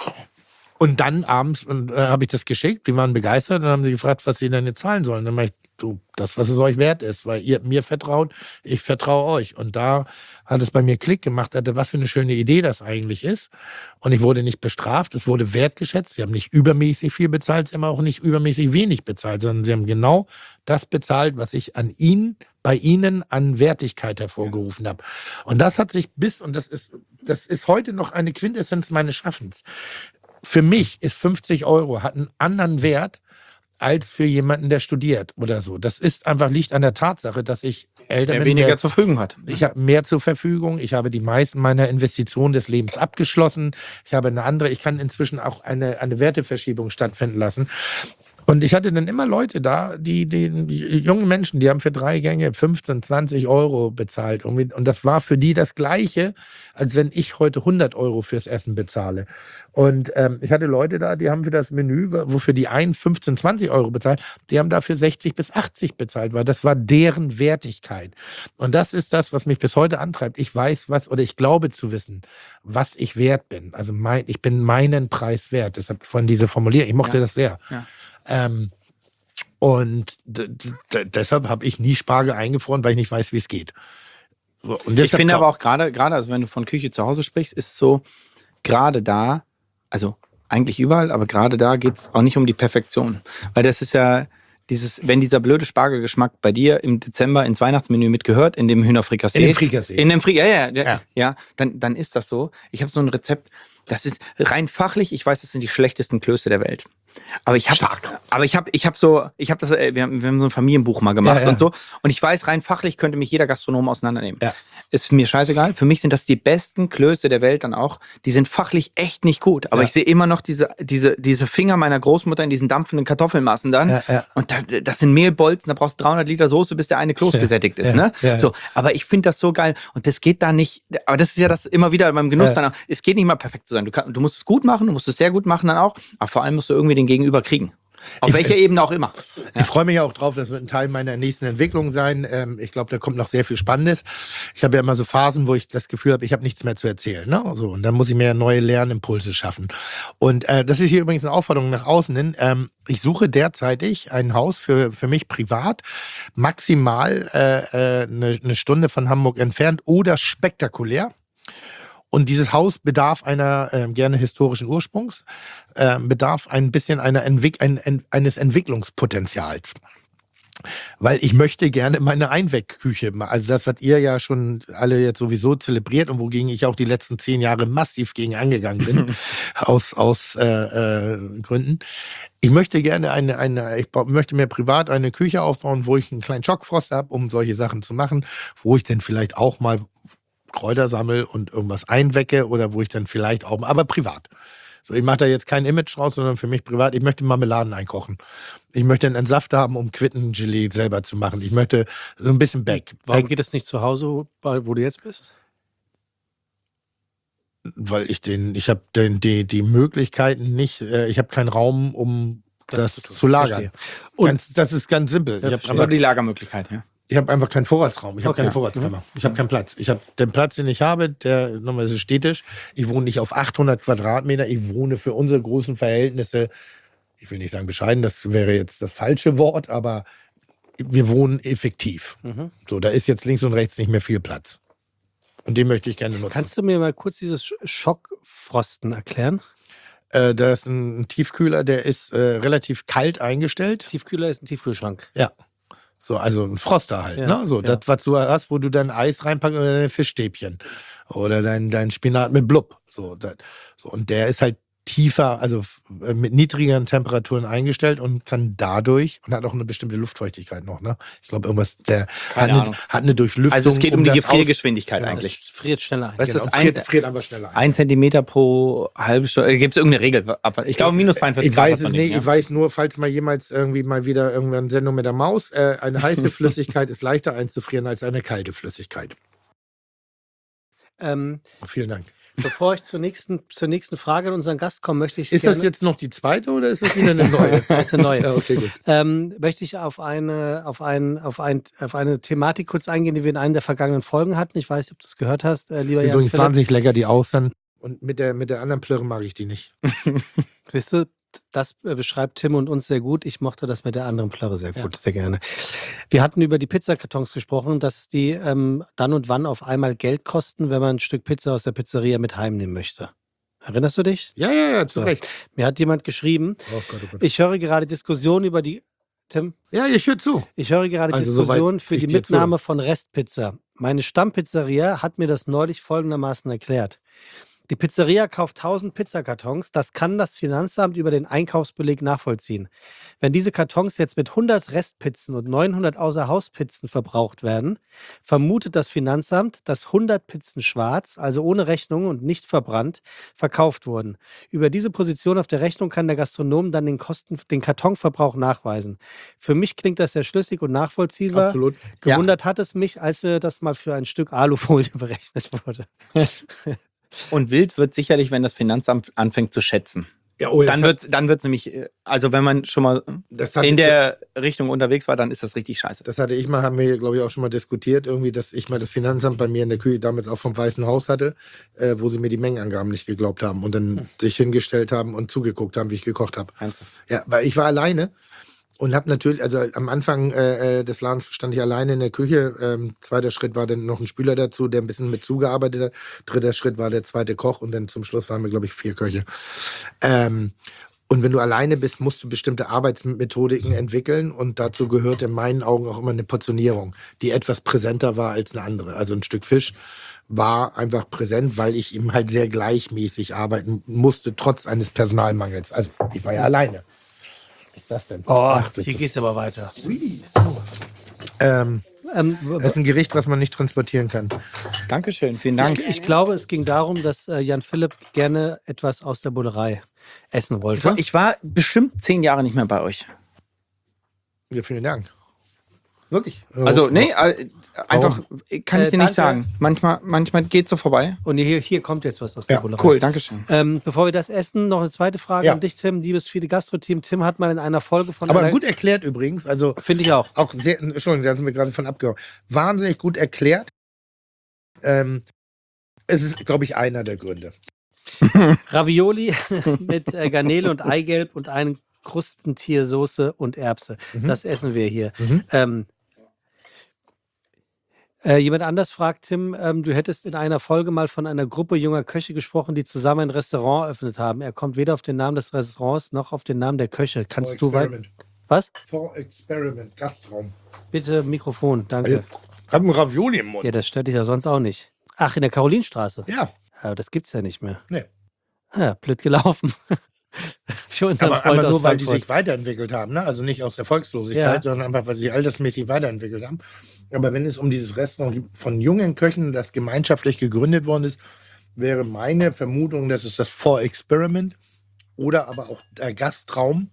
[SPEAKER 3] Und dann abends habe ich das geschickt, die waren begeistert und haben sie gefragt, was sie denn jetzt zahlen sollen. Dann habe ich so das, was es euch wert ist, weil ihr mir vertraut, ich vertraue euch. Und da hat es bei mir Klick gemacht, was für eine schöne Idee das eigentlich ist. Und ich wurde nicht bestraft, es wurde wertgeschätzt. Sie haben nicht übermäßig viel bezahlt, sie haben auch nicht übermäßig wenig bezahlt, sondern sie haben genau das bezahlt, was ich bei ihnen an Wertigkeit hervorgerufen habe. Und das hat sich und das ist heute noch eine Quintessenz meines Schaffens. Für mich ist 50 Euro hat einen anderen Wert als für jemanden, der studiert oder so. Das liegt an der Tatsache, dass ich älter bin.
[SPEAKER 4] weniger zur Verfügung hat.
[SPEAKER 3] Ich habe mehr zur Verfügung. Ich habe die meisten meiner Investitionen des Lebens abgeschlossen. Ich kann inzwischen auch eine Werteverschiebung stattfinden lassen. Und ich hatte dann immer Leute da, die jungen Menschen, die haben für 3 Gänge 15, 20 Euro bezahlt. Und das war für die das Gleiche, als wenn ich heute 100 Euro fürs Essen bezahle. Und ich hatte Leute da, die haben für das Menü, wofür die einen 15, 20 Euro bezahlt, die haben dafür 60 bis 80 bezahlt, weil das war deren Wertigkeit. Und das ist das, was mich bis heute antreibt. Ich weiß ich glaube zu wissen, was ich wert bin. Also ich bin meinen Preis wert. Deshalb von dieser Formulierung, ich mochte das sehr.
[SPEAKER 4] Ja.
[SPEAKER 3] Und deshalb habe ich nie Spargel eingefroren, weil ich nicht weiß, wie es geht. So, und
[SPEAKER 4] ich finde aber auch gerade, also wenn du von Küche zu Hause sprichst, ist es so, gerade da, also eigentlich überall, aber gerade da geht es auch nicht um die Perfektion. Weil das ist ja wenn dieser blöde Spargelgeschmack bei dir im Dezember ins Weihnachtsmenü mitgehört, in dem Hühnerfrikassee.
[SPEAKER 3] In dem Frikassee.
[SPEAKER 4] Ja, dann ist das so. Ich habe so ein Rezept, das ist rein fachlich, ich weiß, das sind die schlechtesten Klöße der Welt. Aber wir haben so ein Familienbuch mal gemacht und so. Und ich weiß, rein fachlich könnte mich jeder Gastronom auseinandernehmen. Ja. Ist mir scheißegal. Für mich sind das die besten Klöße der Welt dann auch. Die sind fachlich echt nicht gut. Aber ich sehe immer noch diese Finger meiner Großmutter in diesen dampfenden Kartoffelmassen dann. Ja, ja. Und das sind Mehlbolzen, da brauchst du 300 Liter Soße, bis der eine Kloß gesättigt ist. Ne? Ja, so, aber ich finde das so geil. Und das geht da nicht, aber das ist ja das immer wieder beim Genuss dann auch. Es geht nicht mal perfekt zu sein. Du musst es gut machen, du musst es sehr gut machen dann auch. Aber vor allem musst du irgendwie den Gegenüber kriegen. Auf welcher Ebene auch immer.
[SPEAKER 3] Ich freue mich auch drauf, das wird ein Teil meiner nächsten Entwicklung sein. Ich glaube, da kommt noch sehr viel Spannendes. Ich habe ja immer so Phasen, wo ich das Gefühl habe, ich habe nichts mehr zu erzählen. Ne? So, und dann muss ich mir neue Lernimpulse schaffen. Und das ist hier übrigens eine Aufforderung nach außen hin. Ich suche derzeitig ein Haus für mich privat, maximal eine Stunde von Hamburg entfernt oder spektakulär. Und dieses Haus bedarf einer gerne historischen Ursprungs, bedarf ein bisschen eines Entwicklungspotenzials. Weil ich möchte gerne meine Einwegküche, also das, was ihr ja schon alle jetzt sowieso zelebriert und wogegen ich auch die letzten 10 Jahre massiv gegen angegangen bin, aus Gründen. Ich möchte gerne ich möchte mir privat eine Küche aufbauen, wo ich einen kleinen Schockfrost habe, um solche Sachen zu machen, wo ich dann vielleicht auch mal Kräuter sammle und irgendwas einwecke oder wo ich dann vielleicht auch, aber privat. So, ich mache da jetzt kein Image draus, sondern für mich privat. Ich möchte Marmeladen einkochen. Ich möchte einen Entsafter haben, um Quittengelee selber zu machen. Ich möchte so ein bisschen Back.
[SPEAKER 2] Warum geht es nicht zu Hause, wo du jetzt bist?
[SPEAKER 3] Weil ich habe die Möglichkeiten nicht, ich habe keinen Raum, um das zu lagern. Und das ist ganz simpel.
[SPEAKER 4] Ja, ich habe die Lagermöglichkeit, ja.
[SPEAKER 3] Ich habe einfach keinen Vorratsraum. Ich habe keine Vorratskammer. Ich habe keinen Platz. Ich habe den Platz, den ich habe, der nochmal ist städtisch. Ich wohne nicht auf 800 Quadratmeter. Ich wohne für unsere großen Verhältnisse, ich will nicht sagen bescheiden, das wäre jetzt das falsche Wort, aber wir wohnen effektiv. So, da ist jetzt links und rechts nicht mehr viel Platz. Und den möchte ich gerne nutzen.
[SPEAKER 2] Kannst du mir mal kurz dieses Schockfrosten erklären?
[SPEAKER 3] Da ist ein Tiefkühler, der ist relativ kalt eingestellt.
[SPEAKER 2] Tiefkühler ist ein Tiefkühlschrank.
[SPEAKER 3] Ja. So, also ein Froster halt, ne? So, das, was du hast, wo du dein Eis reinpackst oder deine Fischstäbchen. Oder dein Spinat mit Blub. So, und der ist halt tiefer, also mit niedrigeren Temperaturen eingestellt und kann dadurch, und hat auch eine bestimmte Luftfeuchtigkeit noch, ne? Ich glaube, irgendwas, der hat eine Durchlüftung.
[SPEAKER 4] Also es geht um die Gefriergeschwindigkeit eigentlich.
[SPEAKER 2] Es friert schneller ein.
[SPEAKER 4] Was ist
[SPEAKER 3] das? Friert aber schneller ein.
[SPEAKER 4] 1 Zentimeter pro halbe Stunde. Gibt es irgendeine Regel? Ich glaube, minus 42
[SPEAKER 3] Grad. Ich weiß es nicht. Ja. Ich weiß nur, falls mal jemals irgendwie mal wieder irgendeine Sendung mit der Maus, eine heiße Flüssigkeit ist leichter einzufrieren als eine kalte Flüssigkeit. Vielen Dank.
[SPEAKER 2] Bevor ich zur nächsten Frage an unseren Gast komme, möchte ich.
[SPEAKER 3] Ist das jetzt noch die zweite oder ist das wieder eine neue?
[SPEAKER 2] Das ist eine neue.
[SPEAKER 3] Ja, okay, gut.
[SPEAKER 2] Möchte ich auf eine Thematik kurz eingehen, die wir in einer der vergangenen Folgen hatten. Ich weiß nicht, ob du es gehört hast, lieber Jan.
[SPEAKER 3] Übrigens wahnsinnig lecker, die Austern. Und mit der anderen Plörre mag ich die nicht.
[SPEAKER 2] Siehst du, Das beschreibt Tim und uns sehr gut. Ich mochte das mit der anderen Plörre sehr gut, sehr gerne. Wir hatten über die Pizzakartons gesprochen, dass die dann und wann auf einmal Geld kosten, wenn man ein Stück Pizza aus der Pizzeria mit heimnehmen möchte. Erinnerst du dich?
[SPEAKER 3] Ja, zu
[SPEAKER 2] So.
[SPEAKER 3] Recht.
[SPEAKER 2] Mir hat jemand geschrieben,
[SPEAKER 3] Oh Gott, oh Gott.
[SPEAKER 2] ich höre gerade Diskussionen über die... Tim?
[SPEAKER 3] Ja, ich höre zu.
[SPEAKER 2] Ich höre gerade
[SPEAKER 3] Also,
[SPEAKER 2] Diskussionen
[SPEAKER 3] soweit
[SPEAKER 2] für
[SPEAKER 3] ich
[SPEAKER 2] die
[SPEAKER 3] dir
[SPEAKER 2] Mitnahme von Restpizza. Meine Stammpizzeria hat mir das neulich folgendermaßen erklärt. Die Pizzeria kauft 1000 Pizzakartons. Das kann das Finanzamt über den Einkaufsbeleg nachvollziehen. Wenn diese Kartons jetzt mit 100 Restpizzen und 900 Außerhauspizzen verbraucht werden, vermutet das Finanzamt, dass 100 Pizzen schwarz, also ohne Rechnung und nicht verbrannt, verkauft wurden. Über diese Position auf der Rechnung kann der Gastronom dann den Kartonverbrauch nachweisen. Für mich klingt das sehr schlüssig und nachvollziehbar.
[SPEAKER 3] Absolut.
[SPEAKER 2] Gewundert hat es mich, als wir das mal für ein Stück Alufolie berechnet wurde.
[SPEAKER 4] Und wild wird sicherlich, wenn das Finanzamt anfängt zu schätzen.
[SPEAKER 3] Ja, oh,
[SPEAKER 4] Dann wird's nämlich, also wenn man schon mal in der Richtung unterwegs war, dann ist das richtig scheiße.
[SPEAKER 3] Das hatte ich mal, haben wir, glaube ich, auch schon mal diskutiert, irgendwie, dass ich mal das Finanzamt bei mir in der Küche damals auch vom Weißen Haus hatte, wo sie mir die Mengenangaben nicht geglaubt haben und dann sich hingestellt haben und zugeguckt haben, wie ich gekocht habe.
[SPEAKER 4] Ernsthaft?
[SPEAKER 3] Ja, weil ich war alleine und habe natürlich, also am Anfang des Ladens stand ich alleine in der Küche. Zweiter Schritt war dann noch ein Spüler dazu, der ein bisschen mit zugearbeitet hat. Dritter Schritt war der zweite Koch und dann zum Schluss waren wir, glaube ich, 4 Köche. Und wenn du alleine bist, musst du bestimmte Arbeitsmethodiken entwickeln und dazu gehört in meinen Augen auch immer eine Portionierung, die etwas präsenter war als eine andere. Also ein Stück Fisch war einfach präsent, weil ich eben halt sehr gleichmäßig arbeiten musste, trotz eines Personalmangels. Also ich war ja alleine. Was ist das denn? Ach, das
[SPEAKER 2] hier
[SPEAKER 3] ist-
[SPEAKER 2] geht's aber weiter.
[SPEAKER 3] Das ist ein Gericht, was man nicht transportieren kann.
[SPEAKER 4] Dankeschön, vielen Dank.
[SPEAKER 2] Ich glaube, es ging darum, dass Jan Philipp gerne etwas aus der Bullerei essen wollte.
[SPEAKER 4] Ich war bestimmt 10 Jahre nicht mehr bei euch.
[SPEAKER 3] Ja, vielen Dank.
[SPEAKER 4] Wirklich?
[SPEAKER 3] Oh,
[SPEAKER 4] Also, nee, einfach, kann ich dir nicht
[SPEAKER 2] danke.
[SPEAKER 4] sagen. Manchmal geht so vorbei.
[SPEAKER 2] Und hier kommt jetzt was aus der
[SPEAKER 3] Ja,
[SPEAKER 2] Bullerei.
[SPEAKER 4] Cool, Dankeschön.
[SPEAKER 2] Bevor wir das essen, noch eine zweite Frage
[SPEAKER 3] Ja.
[SPEAKER 2] an dich, Tim. Liebes viele Gastro-Team. Tim hat mal in einer Folge von
[SPEAKER 3] Aber
[SPEAKER 2] einer...
[SPEAKER 3] gut erklärt übrigens, also
[SPEAKER 2] Finde ich auch.
[SPEAKER 3] auch sehr, Entschuldigung, da sind wir gerade von abgehauen. Wahnsinnig gut erklärt. Es ist, glaube ich, einer der Gründe.
[SPEAKER 2] Ravioli mit Garnele und Eigelb und einem Krustentiersoße und Erbse. Das essen wir hier. Jemand anders fragt, Tim, du hättest in einer Folge mal von einer Gruppe junger Köche gesprochen, die zusammen ein Restaurant eröffnet haben. Er kommt weder auf den Namen des Restaurants noch auf den Namen der Köche. Kannst du weiter? Was?
[SPEAKER 3] For Experiment, Gastraum.
[SPEAKER 2] Bitte Mikrofon, danke.
[SPEAKER 3] Ich habe einen Ravioli im Mund.
[SPEAKER 2] Ja, das stört dich ja sonst auch nicht. Ach, in der Karolinstraße.
[SPEAKER 3] Ja,
[SPEAKER 2] Aber das gibt's ja nicht mehr.
[SPEAKER 3] nee.
[SPEAKER 2] Ja, blöd gelaufen. Für unseren
[SPEAKER 3] Aber
[SPEAKER 2] Freund aus
[SPEAKER 3] nur, weil die
[SPEAKER 2] Frankfurt.
[SPEAKER 3] sich weiterentwickelt haben. Ne? Also nicht aus der Volkslosigkeit,
[SPEAKER 2] Ja.
[SPEAKER 3] sondern einfach, weil sie sich altersmäßig weiterentwickelt haben. Aber wenn es um dieses Restaurant von jungen Köchen, das gemeinschaftlich gegründet worden ist, wäre meine Vermutung, dass es das For Experiment oder aber auch der Gastraum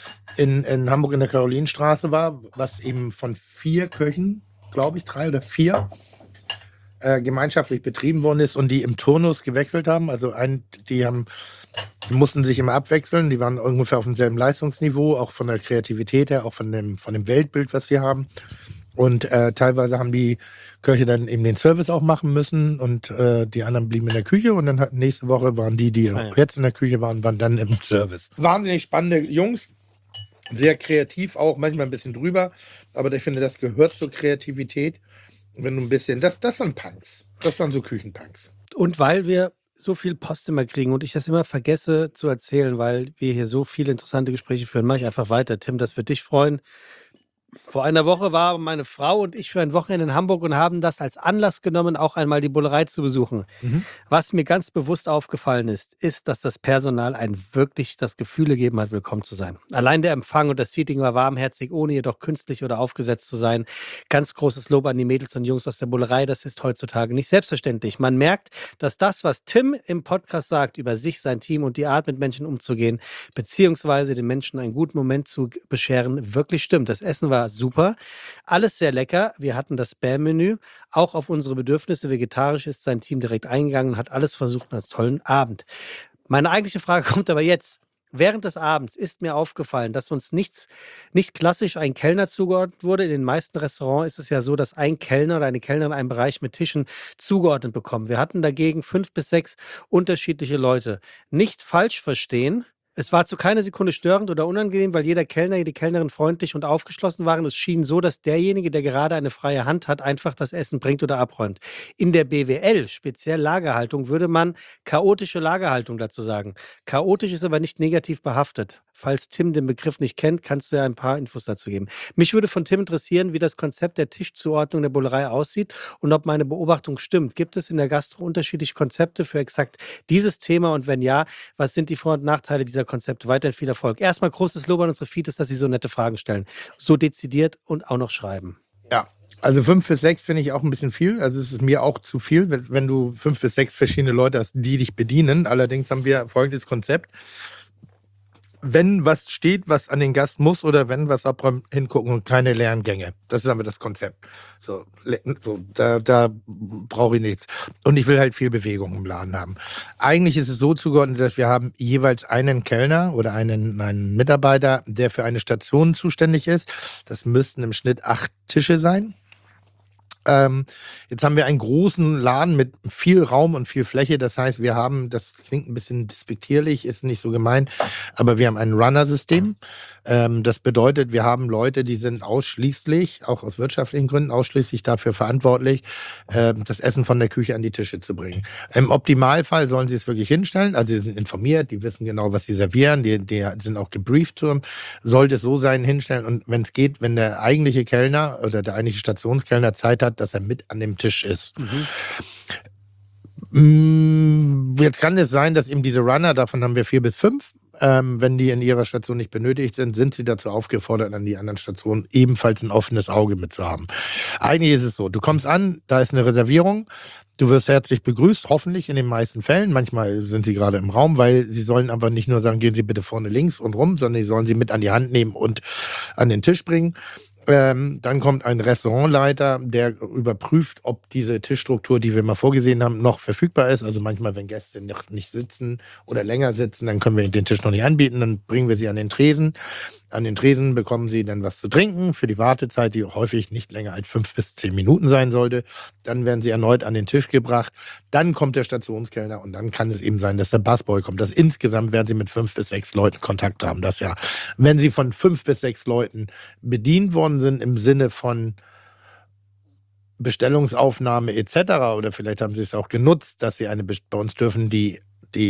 [SPEAKER 3] in Hamburg in der Karolinstraße war, was eben von 4 Köchen, glaube ich, 3 oder 4, gemeinschaftlich betrieben worden ist und die im Turnus gewechselt haben. Also die mussten sich immer abwechseln. Die waren ungefähr auf demselben Leistungsniveau, auch von der Kreativität her, auch von dem Weltbild, was wir haben. Und teilweise haben die Köche dann eben den Service auch machen müssen und die anderen blieben in der Küche und dann nächste Woche waren die
[SPEAKER 2] ja.
[SPEAKER 3] jetzt in der Küche waren dann im Service. Wahnsinnig spannende Jungs, sehr kreativ auch, manchmal ein bisschen drüber, aber ich finde, das gehört zur Kreativität. Wenn du ein bisschen, das waren Punks, das waren so Küchenpunks.
[SPEAKER 2] Und weil wir so viel Post immer kriegen und ich das immer vergesse zu erzählen, weil wir hier so viele interessante Gespräche führen, mache ich einfach weiter. Tim, das wird dich freuen. Vor einer Woche waren meine Frau und ich für ein Wochenende in Hamburg und haben das als Anlass genommen, auch einmal die Bullerei zu besuchen. Was mir ganz bewusst aufgefallen ist, dass das Personal einem wirklich das Gefühl gegeben hat, willkommen zu sein. Allein der Empfang und das Seating war warmherzig, ohne jedoch künstlich oder aufgesetzt zu sein. Ganz großes Lob an die Mädels und Jungs aus der Bullerei, das ist heutzutage nicht selbstverständlich. Man merkt, dass das, was Tim im Podcast sagt, über sich, sein Team und die Art, mit Menschen umzugehen, beziehungsweise den Menschen einen guten Moment zu bescheren, wirklich stimmt. Das Essen war super. Alles sehr lecker. Wir hatten das Spam-Menü. Auch auf unsere Bedürfnisse vegetarisch ist sein Team direkt eingegangen und hat alles versucht als tollen Abend. Meine eigentliche Frage kommt aber jetzt. Während des Abends ist mir aufgefallen, dass uns nicht klassisch ein Kellner zugeordnet wurde. In den meisten Restaurants ist es ja so, dass ein Kellner oder eine Kellnerin einen Bereich mit Tischen zugeordnet bekommen. Wir hatten dagegen 5 bis 6 unterschiedliche Leute. Nicht falsch verstehen. Es war zu keiner Sekunde störend oder unangenehm, weil jeder Kellner, jede Kellnerin freundlich und aufgeschlossen waren. Es schien so, dass derjenige, der gerade eine freie Hand hat, einfach das Essen bringt oder abräumt. In der BWL, speziell Lagerhaltung, würde man chaotische Lagerhaltung dazu sagen. Chaotisch ist aber nicht negativ behaftet. Falls Tim den Begriff nicht kennt, kannst du ja ein paar Infos dazu geben. Mich würde von Tim interessieren, wie das Konzept der Tischzuordnung der Bullerei aussieht und ob meine Beobachtung stimmt. Gibt es in der Gastro unterschiedliche Konzepte für exakt dieses Thema und wenn ja, was sind die Vor- und Nachteile dieser Konzepte? Weiterhin viel Erfolg. Erstmal großes Lob an unsere Feeds, dass sie so nette Fragen stellen. So dezidiert und auch noch schreiben.
[SPEAKER 3] Ja, also 5 bis 6 finde ich auch ein bisschen viel. Also es ist mir auch zu viel, wenn du 5 bis 6 verschiedene Leute hast, die dich bedienen. Allerdings haben wir folgendes Konzept. Wenn was steht, was an den Gast muss oder wenn was abräumen, hingucken und keine leeren Gänge. Das ist aber das Konzept. Da brauche ich nichts. Und ich will halt viel Bewegung im Laden haben. Eigentlich ist es so zugeordnet, dass wir haben jeweils einen Kellner oder einen Mitarbeiter, der für eine Station zuständig ist. Das müssten im Schnitt 8 Tische sein. Jetzt haben wir einen großen Laden mit viel Raum und viel Fläche. Das heißt, wir haben, das klingt ein bisschen despektierlich, ist nicht so gemeint, aber wir haben ein Runner-System. Das bedeutet, wir haben Leute, die sind ausschließlich, auch aus wirtschaftlichen Gründen, ausschließlich dafür verantwortlich, das Essen von der Küche an die Tische zu bringen. Im Optimalfall sollen sie es wirklich hinstellen. Also sie sind informiert, die wissen genau, was sie servieren, die sind auch gebrieft. Sollte es so sein, hinstellen. Und wenn es geht, wenn der eigentliche Kellner oder der eigentliche Stationskellner Zeit hat, dass er mit an dem Tisch ist. Jetzt kann es sein, dass eben diese Runner, davon haben wir 4 bis 5, wenn die in ihrer Station nicht benötigt sind, sind sie dazu aufgefordert, an die anderen Stationen ebenfalls ein offenes Auge mitzuhaben. Eigentlich ist es so, du kommst an, da ist eine Reservierung, du wirst herzlich begrüßt, hoffentlich in den meisten Fällen. Manchmal sind sie gerade im Raum, weil sie sollen aber nicht nur sagen, gehen Sie bitte vorne links und rum, sondern sie sollen sie mit an die Hand nehmen und an den Tisch bringen. Dann kommt ein Restaurantleiter, der überprüft, ob diese Tischstruktur, die wir mal vorgesehen haben, noch verfügbar ist. Also manchmal, wenn Gäste noch nicht sitzen oder länger sitzen, dann können wir den Tisch noch nicht anbieten. Dann bringen wir sie an den Tresen. An den Tresen bekommen sie dann was zu trinken für die Wartezeit, die häufig nicht länger als 5 bis 10 Minuten sein sollte. Dann werden sie erneut an den Tisch gebracht. Dann kommt der Stationskellner und dann kann es eben sein, dass der Busboy kommt. Das insgesamt werden sie mit 5 bis 6 Leuten Kontakt haben. Das ja, wenn sie von 5 bis 6 Leuten bedient worden sind im Sinne von Bestellungsaufnahme etc. oder vielleicht haben sie es auch genutzt, dass sie bei uns dürfen die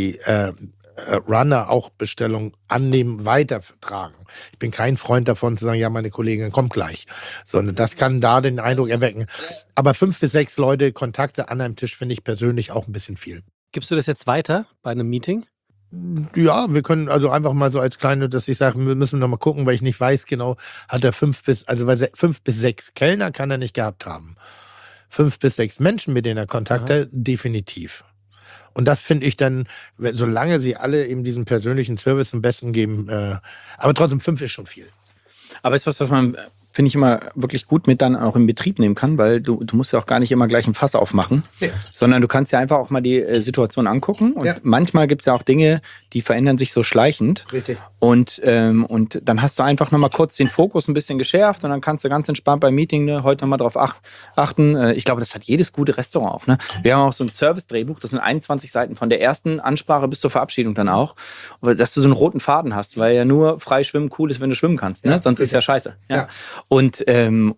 [SPEAKER 3] Runner auch Bestellungen annehmen, weitertragen. Ich bin kein Freund davon zu sagen, ja, meine Kollegin kommt gleich. Sondern das kann da den Eindruck erwecken. Aber 5 bis 6 Leute Kontakte an einem Tisch finde ich persönlich auch ein bisschen viel.
[SPEAKER 2] Gibst du das jetzt weiter bei einem Meeting?
[SPEAKER 3] Ja, wir können also einfach mal so als kleine, dass ich sage, wir müssen noch mal gucken, weil ich nicht weiß genau, hat er 5 bis 6 Kellner kann er nicht gehabt haben. 5 bis 6 Menschen, mit denen er Kontakt hat, definitiv. Und das finde ich dann, solange sie alle eben diesen persönlichen Service am besten geben, aber trotzdem 5 ist schon viel.
[SPEAKER 4] Aber ist was man, finde ich, immer wirklich gut mit dann auch in Betrieb nehmen kann, weil du musst ja auch gar nicht immer gleich ein Fass aufmachen, sondern du kannst ja einfach auch mal die Situation angucken und manchmal gibt es ja auch Dinge, die verändern sich so schleichend.
[SPEAKER 3] Richtig.
[SPEAKER 4] Und dann hast du einfach nochmal kurz den Fokus ein bisschen geschärft und dann kannst du ganz entspannt beim Meeting heute nochmal drauf achten. Ich glaube, das hat jedes gute Restaurant auch. Ne? Wir haben auch so ein Service-Drehbuch, das sind 21 Seiten von der ersten Ansprache bis zur Verabschiedung dann auch, dass du so einen roten Faden hast, weil ja nur frei schwimmen cool ist, wenn du schwimmen kannst. Ne? Sonst ist ja scheiße. Ja. Und 5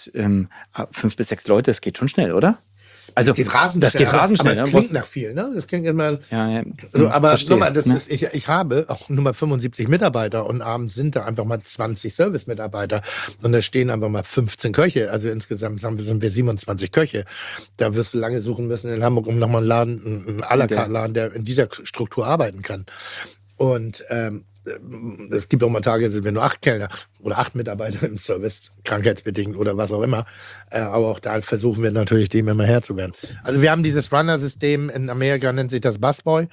[SPEAKER 4] bis 6 Leute, das geht schon schnell, oder? Also, das geht rasend schnell.
[SPEAKER 3] Aber es klingt nach viel, ne? Das klingt immer.
[SPEAKER 4] Ja,
[SPEAKER 3] aber
[SPEAKER 4] verstehe,
[SPEAKER 3] nochmal,
[SPEAKER 4] ne?
[SPEAKER 3] Ich habe auch nur mal 75 Mitarbeiter und abends sind da einfach mal 20 Service-Mitarbeiter und da stehen einfach mal 15 Köche. Also insgesamt sind wir 27 Köche. Da wirst du lange suchen müssen in Hamburg, um nochmal einen à la carte Laden, der in dieser Struktur arbeiten kann. Und es gibt auch mal Tage, da sind wir nur 8 Kellner oder 8 Mitarbeiter im Service, krankheitsbedingt oder was auch immer. Aber auch da versuchen wir natürlich, dem immer Herr zu werden. Also wir haben dieses Runner-System, in Amerika nennt sich das Busboy.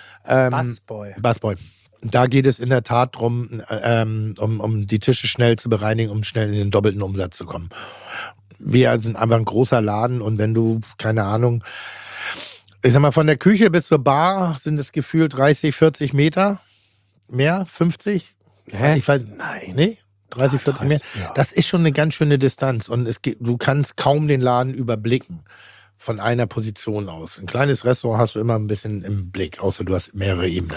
[SPEAKER 3] Busboy. Da geht es in der Tat darum, um die Tische schnell zu bereinigen, um schnell in den doppelten Umsatz zu kommen. Wir sind einfach ein großer Laden und wenn du, keine Ahnung, ich sag mal, von der Küche bis zur Bar sind es gefühlt 30, 40 Meter. Mehr? 50?
[SPEAKER 2] Hä?
[SPEAKER 3] Ich weiß,
[SPEAKER 2] Nein.
[SPEAKER 3] Nee? 30, 40 mehr?
[SPEAKER 2] Ja.
[SPEAKER 3] Das ist schon eine ganz schöne Distanz und du kannst kaum den Laden überblicken von einer Position aus. Ein kleines Restaurant hast du immer ein bisschen im Blick, außer du hast mehrere Ebenen.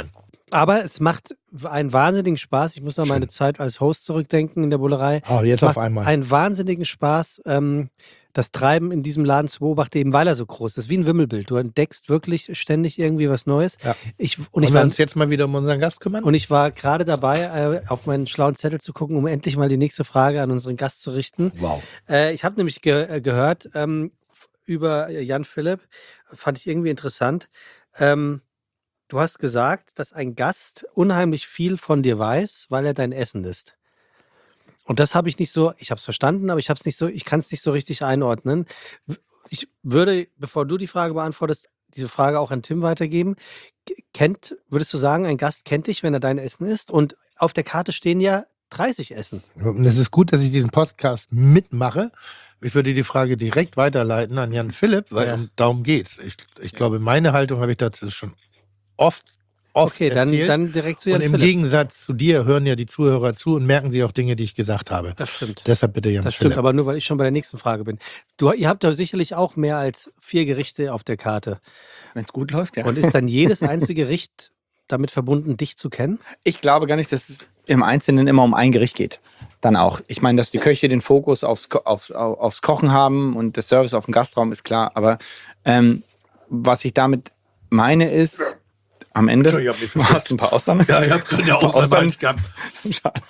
[SPEAKER 2] Aber es macht einen wahnsinnigen Spaß. Ich muss an meine Zeit als Host zurückdenken in der Bullerei.
[SPEAKER 3] Jetzt
[SPEAKER 2] Es
[SPEAKER 3] auf
[SPEAKER 2] macht
[SPEAKER 3] einmal.
[SPEAKER 2] einen wahnsinnigen Spaß, das Treiben in diesem Laden zu beobachten, eben weil er so groß ist. Wie ein Wimmelbild. Du entdeckst wirklich ständig irgendwie was Neues.
[SPEAKER 3] Ja.
[SPEAKER 2] Ich
[SPEAKER 3] Wollen wir
[SPEAKER 2] war,
[SPEAKER 3] uns jetzt mal wieder um unseren Gast kümmern?
[SPEAKER 2] und ich war gerade dabei, auf meinen schlauen Zettel zu gucken, um endlich mal die nächste Frage an unseren Gast zu richten.
[SPEAKER 3] Wow.
[SPEAKER 2] Ich habe nämlich gehört über Jan Philipp, fand ich irgendwie interessant. Du hast gesagt, dass ein Gast unheimlich viel von dir weiß, weil er dein Essen isst. Und das habe ich nicht so, ich habe es verstanden, aber ich kann es nicht so richtig einordnen. Ich würde, bevor du die Frage beantwortest, diese Frage auch an Tim weitergeben. Würdest du sagen, ein Gast kennt dich, wenn er dein Essen isst? Und auf der Karte stehen ja 30 Essen.
[SPEAKER 3] Und es ist gut, dass ich diesen Podcast mitmache. Ich würde die Frage direkt weiterleiten an Jan Philipp, weil darum geht's. Ich glaube, meine Haltung habe ich dazu schon oft
[SPEAKER 2] Okay,
[SPEAKER 3] erzählt.
[SPEAKER 2] dann direkt zu Jan
[SPEAKER 3] Und im
[SPEAKER 2] Philipp.
[SPEAKER 3] Gegensatz zu dir hören ja die Zuhörer zu und merken sich auch Dinge, die ich gesagt habe.
[SPEAKER 2] Das stimmt.
[SPEAKER 3] Deshalb bitte Jan
[SPEAKER 2] Das
[SPEAKER 3] Philipp.
[SPEAKER 2] stimmt, aber nur weil ich schon bei der nächsten Frage bin. Ihr habt da sicherlich auch mehr als 4 Gerichte auf der Karte.
[SPEAKER 4] Wenn es gut läuft, ja.
[SPEAKER 2] Und ist dann jedes einzige Gericht damit verbunden, dich zu kennen?
[SPEAKER 4] Ich glaube gar nicht, dass es im Einzelnen immer um ein Gericht geht. Dann auch. Ich meine, dass die Köche den Fokus aufs Kochen haben und der Service auf dem Gastraum ist klar. Aber was ich damit meine ist, am Ende hast du ein paar Ausnahmen.
[SPEAKER 3] Ja, ich habe keine Ausnahmen gehabt.
[SPEAKER 4] Schade.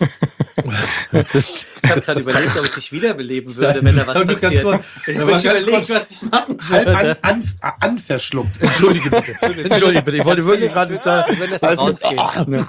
[SPEAKER 2] Ich habe gerade überlegt, ob ich dich wiederbeleben würde, wenn da was passiert. Ich habe
[SPEAKER 3] ganz
[SPEAKER 2] überlegt, was ich machen
[SPEAKER 3] Halb
[SPEAKER 2] würde.
[SPEAKER 3] anverschluckt. Entschuldige bitte. Entschuldige bitte. Ich wollte wirklich gerade
[SPEAKER 2] Wenn das rausgeht.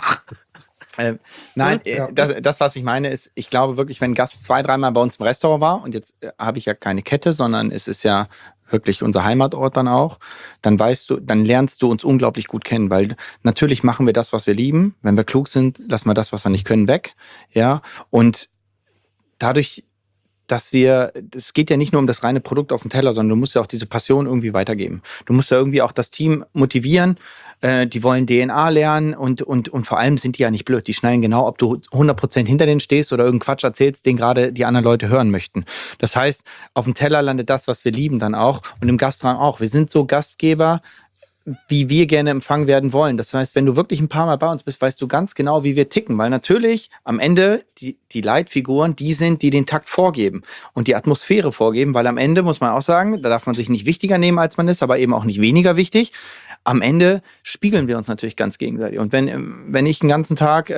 [SPEAKER 4] Nein,
[SPEAKER 3] Ja.
[SPEAKER 4] das, was ich meine, ist, ich glaube wirklich, wenn ein Gast 2-3 Mal bei uns im Restaurant war, und jetzt habe ich ja keine Kette, sondern es ist ja wirklich unser Heimatort dann auch, dann lernst du uns unglaublich gut kennen, weil natürlich machen wir das, was wir lieben. Wenn wir klug sind, lassen wir das, was wir nicht können, weg. Ja, und dadurch, es geht ja nicht nur um das reine Produkt auf dem Teller, sondern du musst ja auch diese Passion irgendwie weitergeben. Du musst ja irgendwie auch das Team motivieren. Die wollen DNA lernen und vor allem sind die ja nicht blöd. Die schneiden genau, ob du 100% hinter denen stehst oder irgendeinen Quatsch erzählst, den gerade die anderen Leute hören möchten. Das heißt, auf dem Teller landet das, was wir lieben, dann auch und im Gastraum auch. Wir sind so Gastgeber, wie wir gerne empfangen werden wollen. Das heißt, wenn du wirklich ein paar Mal bei uns bist, weißt du ganz genau, wie wir ticken. Weil natürlich am Ende die Leitfiguren, die sind, die den Takt vorgeben und die Atmosphäre vorgeben. Weil am Ende muss man auch sagen, da darf man sich nicht wichtiger nehmen, als man ist, aber eben auch nicht weniger wichtig. Am Ende spiegeln wir uns natürlich ganz gegenseitig. Und wenn ich den ganzen Tag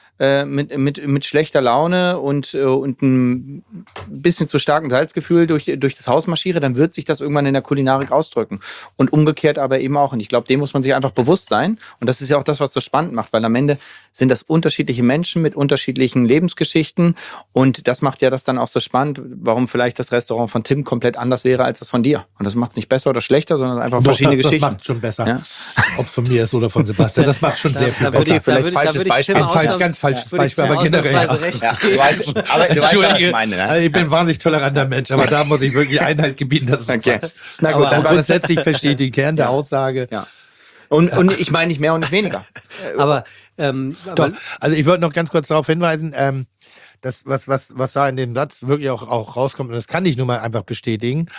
[SPEAKER 4] mit schlechter Laune und ein bisschen zu starkem Salzgefühl durch das Haus marschiere, dann wird sich das irgendwann in der Kulinarik ausdrücken. Und umgekehrt aber eben auch. Und ich glaube, dem muss man sich einfach bewusst sein. Und das ist ja auch das, was so spannend macht, weil am Ende sind das unterschiedliche Menschen mit unterschiedlichen Lebensgeschichten. Und das macht ja das dann auch so spannend, warum vielleicht das Restaurant von Tim komplett anders wäre als das von dir. Und das macht es nicht besser oder schlechter, sondern einfach verschiedene Geschichten.
[SPEAKER 3] Das macht schon besser.
[SPEAKER 4] Ja?
[SPEAKER 3] Ob es von mir ist oder von Sebastian. Das macht schon sehr viel besser.
[SPEAKER 4] vielleicht falsches Beispiel.
[SPEAKER 3] Ganz falsches Beispiel, aber generell.
[SPEAKER 2] Ja.
[SPEAKER 4] Du weißt, was ich meine, ne?
[SPEAKER 3] Also ich bin ein wahnsinnig toleranter Mensch, aber da muss ich wirklich Einhalt gebieten, das ist
[SPEAKER 4] Okay.
[SPEAKER 3] falsch.
[SPEAKER 4] Na gut,
[SPEAKER 3] Aber
[SPEAKER 4] dann war das
[SPEAKER 3] grundsätzlich verstehe ich den Kern der Aussage.
[SPEAKER 4] Ja. Und ich meine nicht mehr und nicht weniger.
[SPEAKER 2] Aber,
[SPEAKER 3] Doch, also ich wollte noch ganz kurz darauf hinweisen, das, was da in dem Satz wirklich auch rauskommt, und das kann ich nur mal einfach bestätigen,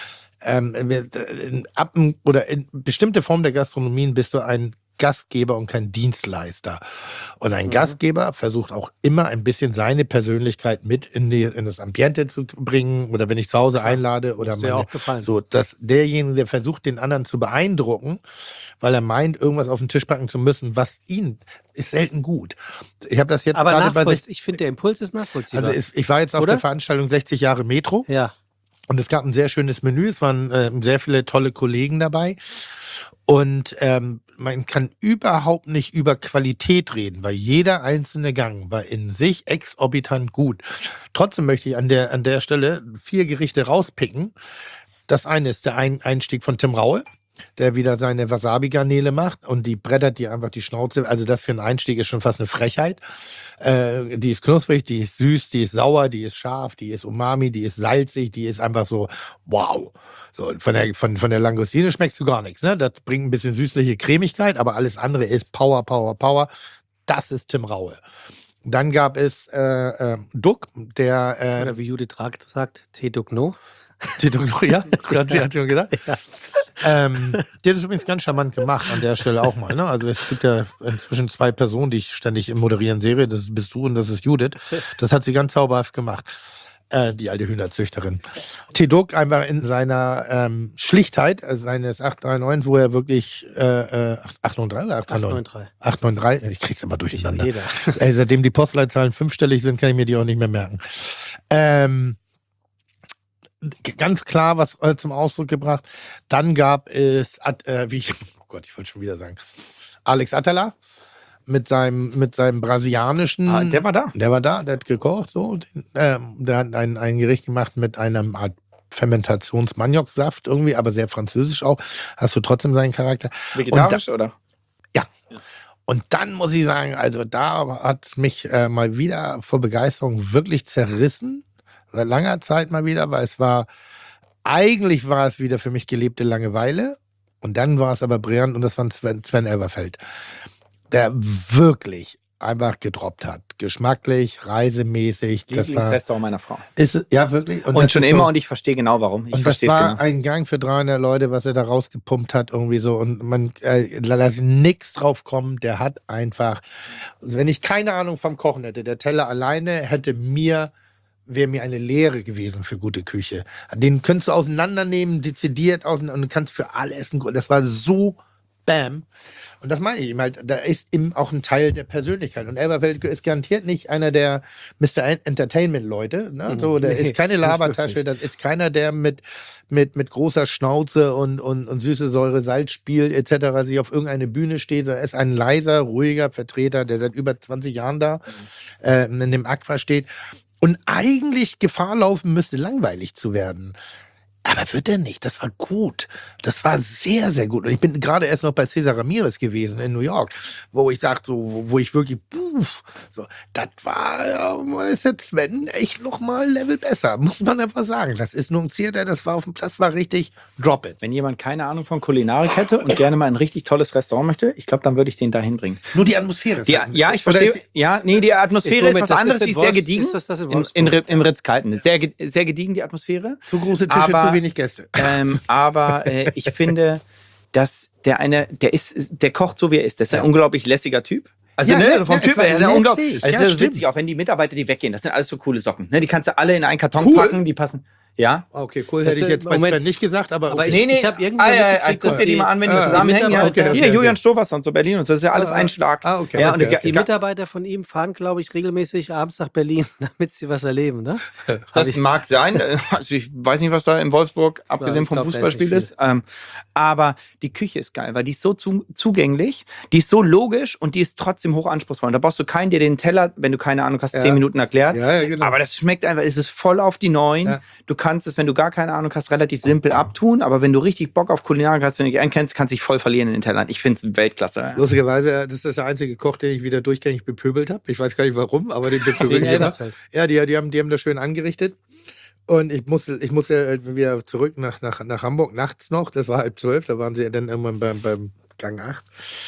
[SPEAKER 3] in bestimmte Formen der Gastronomien bist du ein Gastgeber und kein Dienstleister. Und ein Gastgeber versucht auch immer ein bisschen seine Persönlichkeit mit in das Ambiente zu bringen oder wenn ich zu Hause einlade oder
[SPEAKER 2] Muss dir auch gefallen.
[SPEAKER 3] so, dass derjenige, der versucht, den anderen zu beeindrucken, weil er meint, irgendwas auf den Tisch packen zu müssen, was ihn ist selten gut. Ich habe das jetzt
[SPEAKER 2] aber
[SPEAKER 3] gerade bei sich.
[SPEAKER 2] ich finde, der Impuls ist nachvollziehbar.
[SPEAKER 3] Also ich war jetzt auf
[SPEAKER 2] Oder?
[SPEAKER 3] der Veranstaltung 60 Jahre Metro.
[SPEAKER 2] Ja.
[SPEAKER 3] Und es gab ein sehr schönes Menü, es waren sehr viele tolle Kollegen dabei. Und man kann überhaupt nicht über Qualität reden, weil jeder einzelne Gang war in sich exorbitant gut. Trotzdem möchte ich an der Stelle 4 Gerichte rauspicken. Das eine ist der Einstieg von Tim Raue, der wieder seine Wasabi-Garnele macht und die brettert die einfach die Schnauze. Also das für einen Einstieg ist schon fast eine Frechheit. Die ist knusprig, die ist süß, die ist sauer, die ist scharf, die ist umami, die ist salzig, die ist einfach so wow. So, von der Langostine schmeckst du gar nichts. Ne? Das bringt ein bisschen süßliche Cremigkeit, aber alles andere ist Power, Power, Power. Das ist Tim Raue. Dann gab es Duck, der
[SPEAKER 2] Oder wie Judith Rack sagt, Te Duc No.
[SPEAKER 3] Ja, hat schon gesagt. Die hat es übrigens ganz charmant gemacht an der Stelle auch mal. Ne? Also es gibt ja inzwischen 2 Personen, die ich ständig im Moderieren sehe. Das bist du und das ist Judith. Das hat sie ganz zauberhaft gemacht. Die alte Hühnerzüchterin. Teduk einfach in seiner Schlichtheit, also seines 839, wo er wirklich 893 oder 893? 893, ich krieg's immer durcheinander. Seitdem die Postleitzahlen 5-stellig sind, kann ich mir die auch nicht mehr merken. Ganz klar was zum Ausdruck gebracht. Dann gab es, ich wollte schon wieder sagen, Alex Atala mit seinem brasilianischen.
[SPEAKER 4] Der war da.
[SPEAKER 3] Der war da, der hat gekocht. So. Der hat ein Gericht gemacht mit einer Art Fermentationsmanioksaft irgendwie, aber sehr französisch auch. Hast du trotzdem seinen Charakter.
[SPEAKER 4] Vegetarisch, oder?
[SPEAKER 3] Ja. Und dann muss ich sagen, also da hat mich mal wieder vor Begeisterung wirklich zerrissen. Seit langer Zeit mal wieder, weil eigentlich war es wieder für mich gelebte Langeweile. Und dann war es aber brillant und das war Sven Elberfeld, der wirklich einfach gedroppt hat. Geschmacklich, reisemäßig.
[SPEAKER 4] Lieblingsrestaurant meiner Frau.
[SPEAKER 3] Ja, wirklich.
[SPEAKER 4] Und schon immer, und ich verstehe genau, warum. Ich verstehe es genau.
[SPEAKER 3] Das war ein Gang für 300 Leute, was er da rausgepumpt hat, irgendwie so. Und man lässt nichts drauf kommen. Der hat einfach, wenn ich keine Ahnung vom Kochen hätte, der Teller alleine wäre mir eine Lehre gewesen für gute Küche. Den könntest du auseinandernehmen, dezidiert und du kannst für alle essen. Das war so bam. Und das meine ich ihm halt, da ist ihm auch ein Teil der Persönlichkeit. Und Elberfeld ist garantiert nicht einer der Mr. Entertainment-Leute. Ne? So, der ist keine Labertasche, das ist keiner, der mit großer Schnauze und süße Säure, Salzspiel etc. sich auf irgendeine Bühne steht. Er ist ein leiser, ruhiger Vertreter, der seit über 20 Jahren da in dem Aqua steht. Und eigentlich Gefahr laufen müsste, langweilig zu werden. Aber wird er nicht. Das war gut. Das war sehr, sehr gut. Und ich bin gerade erst noch bei Cesar Ramirez gewesen in New York, wo ich sagte, wo ich wirklich, das war, ist jetzt Sven echt nochmal ein Level besser. Muss man einfach sagen. Das ist nur ein Theater, das war richtig Drop It.
[SPEAKER 4] Wenn jemand keine Ahnung von Kulinarik hätte und gerne mal ein richtig tolles Restaurant möchte, ich glaube, dann würde ich den da hinbringen.
[SPEAKER 3] Nur die Atmosphäre.
[SPEAKER 4] Ja, ich verstehe. Die Atmosphäre ist was anderes, die ist sehr gediegen. Ist das im Ritz-Carlton. Sehr gediegen, die Atmosphäre.
[SPEAKER 3] Zu große Tische, zu wenig Gäste.
[SPEAKER 4] Aber ich finde, dass der kocht so, wie er ist. Das ist ein unglaublich lässiger Typ. Also, vom Typ her, der unglaublich. Also, das ist witzig, auch wenn die Mitarbeiter, die weggehen, das sind alles so coole Socken. Ne, die kannst du alle in einen Karton packen, die passen. Ja.
[SPEAKER 3] Okay, cool. Hätte ich jetzt bei Sven nicht gesagt, aber okay.
[SPEAKER 2] Ich habe irgendwann mitgekriegt,
[SPEAKER 4] guck dir die mal an, wenn die zusammenhängen. Hier, Julian Stoffers und so, Berlin und so, das ist ja alles ein Schlag.
[SPEAKER 3] Okay.
[SPEAKER 4] Ja,
[SPEAKER 2] und die Mitarbeiter von ihm fahren, glaube ich, regelmäßig abends nach Berlin, damit sie was erleben, ne?
[SPEAKER 4] Das mag sein. Also ich weiß nicht, was da in Wolfsburg, abgesehen vom Fußballspiel ist. Aber die Küche ist geil, weil die ist so zugänglich, die ist so logisch und die ist trotzdem hoch anspruchsvoll. Und da brauchst du keinen, der den Teller, wenn du keine Ahnung hast, 10 Minuten erklärt.
[SPEAKER 3] Ja, genau.
[SPEAKER 4] Aber das schmeckt einfach, es ist voll auf die Neuen. Ja. Du kannst es, wenn du gar keine Ahnung hast, relativ simpel abtun. Aber wenn du richtig Bock auf Kulinarik hast, wenn du dich einkennst, kannst du dich voll verlieren in den Tellern. Ich finde es Weltklasse. Ja.
[SPEAKER 3] Lustigerweise, das ist der einzige Koch, den ich wieder durchgängig bepöbelt habe. Ich weiß gar nicht warum, aber den bepöbel ich immer. Ja, die haben das schön angerichtet. Und ich musste wieder zurück nach Hamburg nachts noch. Das war 11:30, da waren sie dann irgendwann beim Gang 8.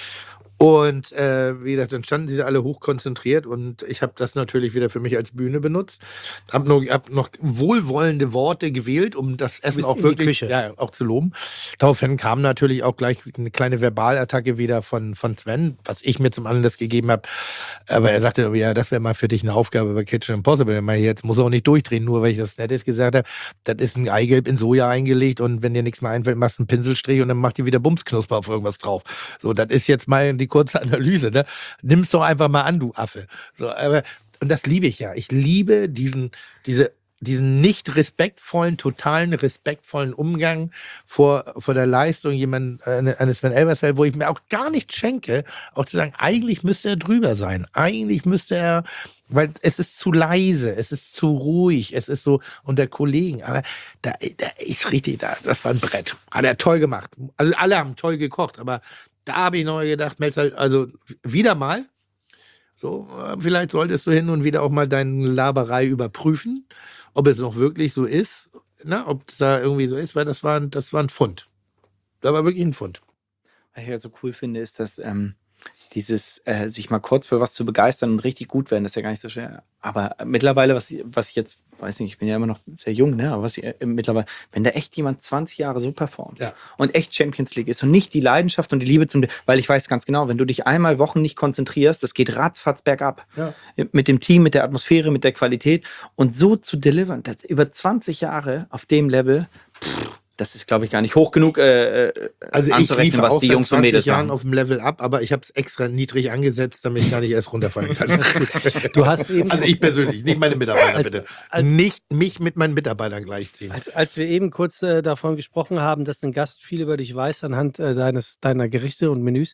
[SPEAKER 3] Und wie gesagt, dann standen sie da alle hochkonzentriert und ich habe das natürlich wieder für mich als Bühne benutzt. Hab noch wohlwollende Worte gewählt, um das Essen auch wirklich auch zu loben. Daraufhin kam natürlich auch gleich eine kleine Verbalattacke wieder von Sven, was ich mir zum Anlass gegeben habe. Aber er sagte, ja, das wäre mal für dich eine Aufgabe bei Kitchen Impossible. Jetzt muss er auch nicht durchdrehen, nur weil ich das Nettes gesagt habe. Das ist ein Eigelb in Soja eingelegt und wenn dir nichts mehr einfällt, machst du einen Pinselstrich und dann macht ihr wieder Bumsknusper auf irgendwas drauf. So, das ist jetzt mal die kurze Analyse, ne? Nimm's doch einfach mal an, du Affe. So, und das liebe ich ja. Ich liebe diesen nicht respektvollen, totalen respektvollen Umgang vor der Leistung eines Sven Elberfeld, wo ich mir auch gar nicht schenke, auch zu sagen, eigentlich müsste er drüber sein. Eigentlich müsste er, weil es ist zu leise, es ist zu ruhig, es ist so unter Kollegen. Aber da ist richtig, das war ein Brett. Hat er toll gemacht. Also alle haben toll gekocht, aber da habe ich noch gedacht, Melzer, also wieder mal, so, vielleicht solltest du hin und wieder auch mal deine Laberei überprüfen, ob es noch wirklich so ist, ne? Ob es da irgendwie so ist, weil das war ein Pfund. Das war wirklich ein Pfund.
[SPEAKER 4] Was ich halt so cool finde, ist, dass sich mal kurz für was zu begeistern und richtig gut werden, das ist ja gar nicht so schwer. Aber mittlerweile, was ich jetzt, weiß nicht, ich bin ja immer noch sehr jung, ne? Aber mittlerweile, wenn da echt jemand 20 Jahre so performt und echt Champions League ist und nicht die Leidenschaft und die Liebe weil ich weiß ganz genau, wenn du dich einmal Wochen nicht konzentrierst, das geht ratzfatz bergab. Ja. Mit dem Team, mit der Atmosphäre, mit der Qualität und so zu delivern, über 20 Jahre auf dem Level, das ist, glaube ich, gar nicht hoch genug
[SPEAKER 3] also
[SPEAKER 4] anzurechnen, was die Jungs und Mädels
[SPEAKER 3] Jahren
[SPEAKER 4] machen.
[SPEAKER 3] auf dem Level ab, aber ich habe es extra niedrig angesetzt, damit ich gar nicht erst runterfallen kann.
[SPEAKER 2] Du hast eben
[SPEAKER 3] also ich persönlich, nicht meine Mitarbeiter, bitte. Nicht mich mit meinen Mitarbeitern gleichziehen.
[SPEAKER 2] Als wir eben kurz davon gesprochen haben, dass ein Gast viel über dich weiß anhand deiner Gerichte und Menüs,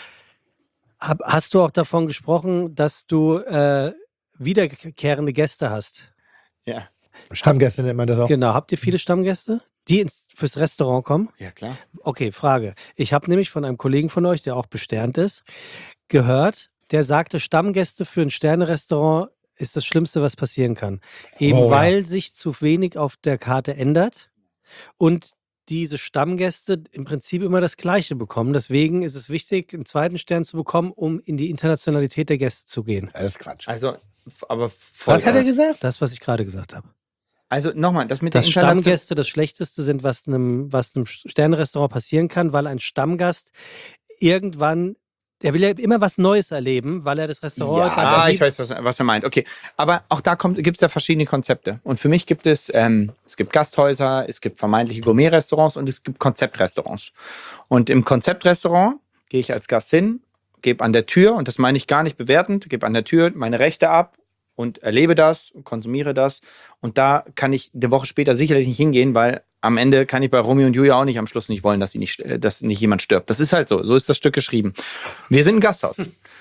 [SPEAKER 2] hast du auch davon gesprochen, dass du wiederkehrende Gäste hast?
[SPEAKER 4] Ja.
[SPEAKER 3] Stammgäste nennt man das auch.
[SPEAKER 2] Genau. Habt ihr viele Stammgäste, die fürs Restaurant kommen?
[SPEAKER 4] Ja, klar.
[SPEAKER 2] Okay, Frage. Ich habe nämlich von einem Kollegen von euch, der auch besternt ist, gehört, der sagte, Stammgäste für ein Sterne-Restaurant ist das Schlimmste, was passieren kann. Eben weil sich zu wenig auf der Karte ändert und diese Stammgäste im Prinzip immer das Gleiche bekommen. Deswegen ist es wichtig, einen zweiten Stern zu bekommen, um in die Internationalität der Gäste zu gehen.
[SPEAKER 3] Das ist Quatsch.
[SPEAKER 4] Also, aber
[SPEAKER 3] was hat er gesagt?
[SPEAKER 2] Das, was ich gerade gesagt habe.
[SPEAKER 4] Also nochmal, das mit
[SPEAKER 2] Dass Stammgäste das Schlechteste sind, was einem Sternenrestaurant passieren kann, weil ein Stammgast irgendwann, der will ja immer was Neues erleben, weil er das Restaurant...
[SPEAKER 4] ich weiß, was er meint. Okay, aber auch da gibt es ja verschiedene Konzepte. Und für mich gibt es gibt Gasthäuser, es gibt vermeintliche Gourmet-Restaurants und es gibt Konzeptrestaurants. Und im Konzeptrestaurant gehe ich als Gast hin, gebe an der Tür, und das meine ich gar nicht bewertend, gebe an der Tür meine Rechte ab und erlebe das, konsumiere das. Und da kann ich eine Woche später sicherlich nicht hingehen, weil am Ende kann ich bei Romeo und Julia auch nicht am Schluss nicht wollen, dass nicht jemand stirbt. Das ist halt so. So ist das Stück geschrieben. Wir sind ein Gasthaus.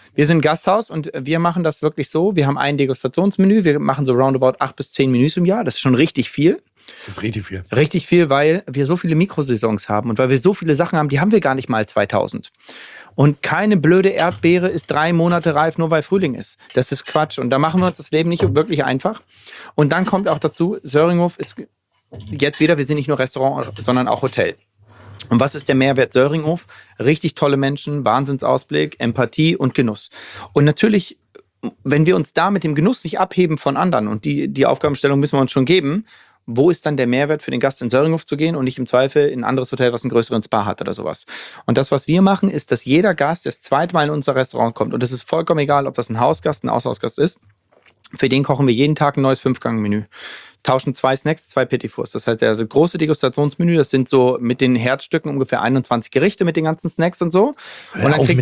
[SPEAKER 4] Und wir machen das wirklich so. Wir haben ein Degustationsmenü. Wir machen so roundabout 8 bis 10 Menüs im Jahr. Das ist schon richtig viel.
[SPEAKER 3] Das ist richtig viel.
[SPEAKER 4] Richtig viel, weil wir so viele Mikrosaisons haben und weil wir so viele Sachen haben, die haben wir gar nicht mal 2000. Und keine blöde Erdbeere ist 3 Monate reif, nur weil Frühling ist. Das ist Quatsch. Und da machen wir uns das Leben nicht wirklich einfach. Und dann kommt auch dazu, Söringhof ist jetzt wieder, wir sind nicht nur Restaurant, sondern auch Hotel. Und was ist der Mehrwert Söringhof? Richtig tolle Menschen, Wahnsinnsausblick, Empathie und Genuss. Und natürlich, wenn wir uns da mit dem Genuss nicht abheben von anderen, und die Aufgabenstellung müssen wir uns schon geben, wo ist dann der Mehrwert für den Gast in Söringhof zu gehen und nicht im Zweifel in ein anderes Hotel, was einen größeren Spa hat oder sowas. Und das, was wir machen, ist, dass jeder Gast das zweite Mal in unser Restaurant kommt. Und es ist vollkommen egal, ob das ein Hausgast, ein Außerhausgast ist. Für den kochen wir jeden Tag ein neues 5-Gang-Menü. Tauschen 2 Snacks, 2 Petit Fours. Das heißt, also große Degustationsmenü, das sind so mit den Herzstücken ungefähr 21 Gerichte mit den ganzen Snacks und so. Und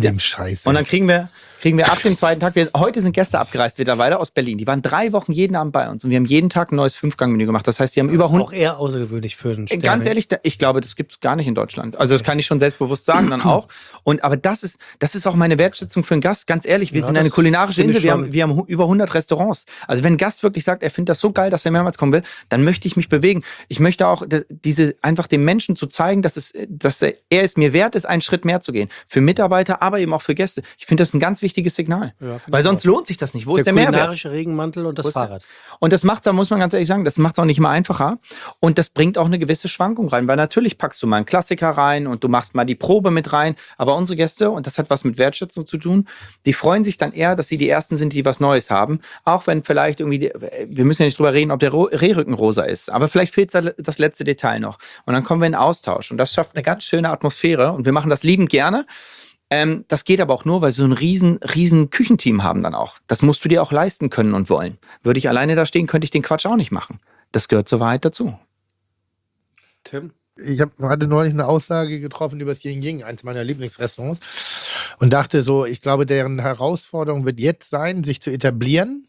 [SPEAKER 4] dann kriegen wir ab dem zweiten Tag, heute sind Gäste abgereist mittlerweile aus Berlin. Die waren 3 Wochen jeden Abend bei uns und wir haben jeden Tag ein neues 5-Gang-Menü gemacht. Das heißt, die haben über 100...
[SPEAKER 2] auch eher außergewöhnlich für einen Stern.
[SPEAKER 4] Ganz ehrlich, ich glaube, das gibt es gar nicht in Deutschland. Also das kann ich schon selbstbewusst sagen dann auch. Aber das ist auch meine Wertschätzung für einen Gast. Ganz ehrlich, wir sind eine kulinarische Insel. Wir haben über 100 Restaurants. Also wenn ein Gast wirklich sagt, er findet das so geil, dass er mehrmals kommen will, dann möchte ich mich bewegen. Ich möchte auch einfach dem Menschen zu zeigen, dass er es mir wert ist, einen Schritt mehr zu gehen. Für Mitarbeiter, aber eben auch für Gäste. Ich finde das ein ganz wichtiges Signal. Ja, weil sonst lohnt sich das nicht. Wo ist der Mehrwert? Der
[SPEAKER 2] kulinarische Regenmantel und das Fahrrad.
[SPEAKER 4] Und das macht es, da muss man ganz ehrlich sagen, das macht es auch nicht immer einfacher. Und das bringt auch eine gewisse Schwankung rein. Weil natürlich packst du mal einen Klassiker rein und du machst mal die Probe mit rein. Aber unsere Gäste, und das hat was mit Wertschätzung zu tun, die freuen sich dann eher, dass sie die Ersten sind, die was Neues haben. Auch wenn vielleicht irgendwie, wir müssen ja nicht drüber reden, ob der Rehrücken rosa ist. Aber vielleicht fehlt das letzte Detail noch. Und dann kommen wir in Austausch. Und das schafft eine ganz schöne Atmosphäre. Und wir machen das liebend gerne. Das geht aber auch nur, weil wir so ein riesen Küchenteam haben dann auch. Das musst du dir auch leisten können und wollen. Würde ich alleine da stehen, könnte ich den Quatsch auch nicht machen. Das gehört zur Wahrheit dazu.
[SPEAKER 2] Tim?
[SPEAKER 3] Ich hatte neulich eine Aussage getroffen über das Ying Ying, eins meiner Lieblingsrestaurants, und dachte so, ich glaube, deren Herausforderung wird jetzt sein, sich zu etablieren,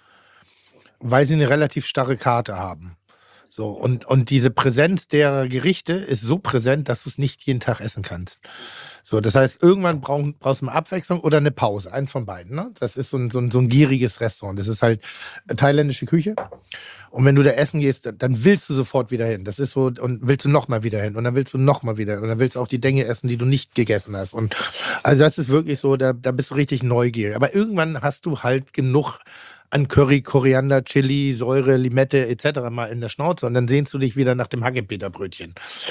[SPEAKER 3] weil sie eine relativ starre Karte haben. So, und diese Präsenz der Gerichte ist so präsent, dass du es nicht jeden Tag essen kannst. So, das heißt, irgendwann brauchst du eine Abwechslung oder eine Pause, eins von beiden. Ne? Das ist so ein gieriges Restaurant. Das ist halt thailändische Küche. Und wenn du da essen gehst, dann willst du sofort wieder hin. Das ist so, und willst du nochmal wieder hin. Und dann willst du nochmal wieder hin. Und dann willst du auch die Dinge essen, die du nicht gegessen hast. Und also das ist wirklich so, da bist du richtig neugierig. Aber irgendwann hast du halt genug an Curry, Koriander, Chili, Säure, Limette etc. mal in der Schnauze. Und dann sehnst du dich wieder nach dem Hackepeterbrötchen.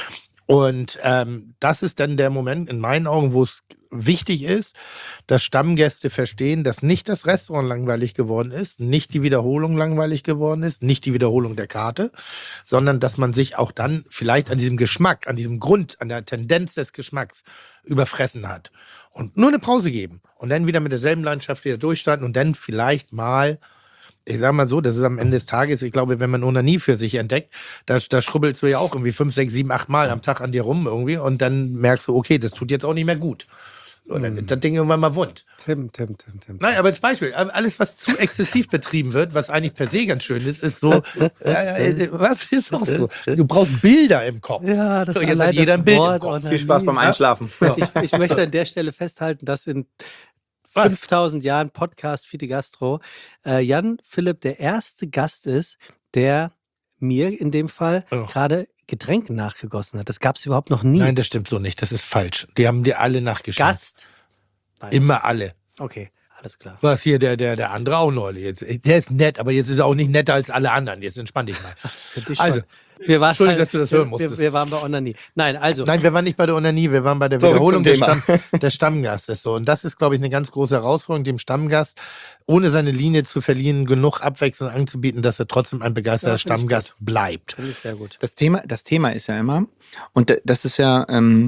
[SPEAKER 3] Und das ist dann der Moment in meinen Augen, wo es wichtig ist, dass Stammgäste verstehen, dass nicht das Restaurant langweilig geworden ist, nicht die Wiederholung langweilig geworden ist, nicht die Wiederholung der Karte, sondern dass man sich auch dann vielleicht an diesem Geschmack, an diesem Grund, an der Tendenz des Geschmacks überfressen hat. Und nur eine Pause geben und dann wieder mit derselben Leidenschaft wieder durchstarten und dann vielleicht mal, ich sag mal so, das ist am Ende des Tages, ich glaube, wenn man Onanie für sich entdeckt, da schrubbelst du ja auch irgendwie 5, 6, 7, 8 Mal am Tag an dir rum irgendwie und dann merkst du, okay, das tut jetzt auch nicht mehr gut. Und dann ist das Ding irgendwann mal wund.
[SPEAKER 2] Tim.
[SPEAKER 3] Nein, aber als Beispiel, alles, was zu exzessiv betrieben wird, was eigentlich per se ganz schön ist so, was ist auch so? Du brauchst Bilder im Kopf.
[SPEAKER 2] Ja, das
[SPEAKER 3] So, jetzt
[SPEAKER 2] allein
[SPEAKER 3] hat jeder
[SPEAKER 2] das
[SPEAKER 3] ein Bild im
[SPEAKER 2] Wort
[SPEAKER 3] Kopf.
[SPEAKER 2] Onanie.
[SPEAKER 4] Viel Spaß beim Einschlafen.
[SPEAKER 2] Ich möchte an der Stelle festhalten, dass in 5000 Jahren Podcast Fide Gastro Jan Philipp der erste Gast ist, der mir in dem Fall gerade Getränke nachgegossen hat. Das gab es überhaupt noch nie.
[SPEAKER 3] Nein, das stimmt so nicht. Das ist falsch. Die haben dir alle nachgeschenkt.
[SPEAKER 2] Gast? Nein.
[SPEAKER 3] Immer alle.
[SPEAKER 2] Okay, alles klar.
[SPEAKER 3] Was hier der andere auch neulich. Jetzt, der ist nett, aber jetzt ist er auch nicht netter als alle anderen. Jetzt entspann dich mal.
[SPEAKER 2] Für dich
[SPEAKER 3] Also,
[SPEAKER 2] schon. Wir waren
[SPEAKER 3] Entschuldigung, dass du das hören musstest.
[SPEAKER 2] wir waren bei Onanie. Nein, also.
[SPEAKER 3] Nein, wir waren nicht bei der Onanie, wir waren bei der
[SPEAKER 4] Zurück
[SPEAKER 3] Wiederholung
[SPEAKER 4] zum Thema.
[SPEAKER 3] des Stammgastes. So. Und das ist, glaube ich, eine ganz große Herausforderung, dem Stammgast, ohne seine Linie zu verlieren, genug Abwechslung anzubieten, dass er trotzdem ein begeisterter
[SPEAKER 2] Ja, finde ich
[SPEAKER 3] Stammgast bleibt.
[SPEAKER 2] Finde ich sehr gut.
[SPEAKER 4] Das Thema ist ja immer, und das ist ja,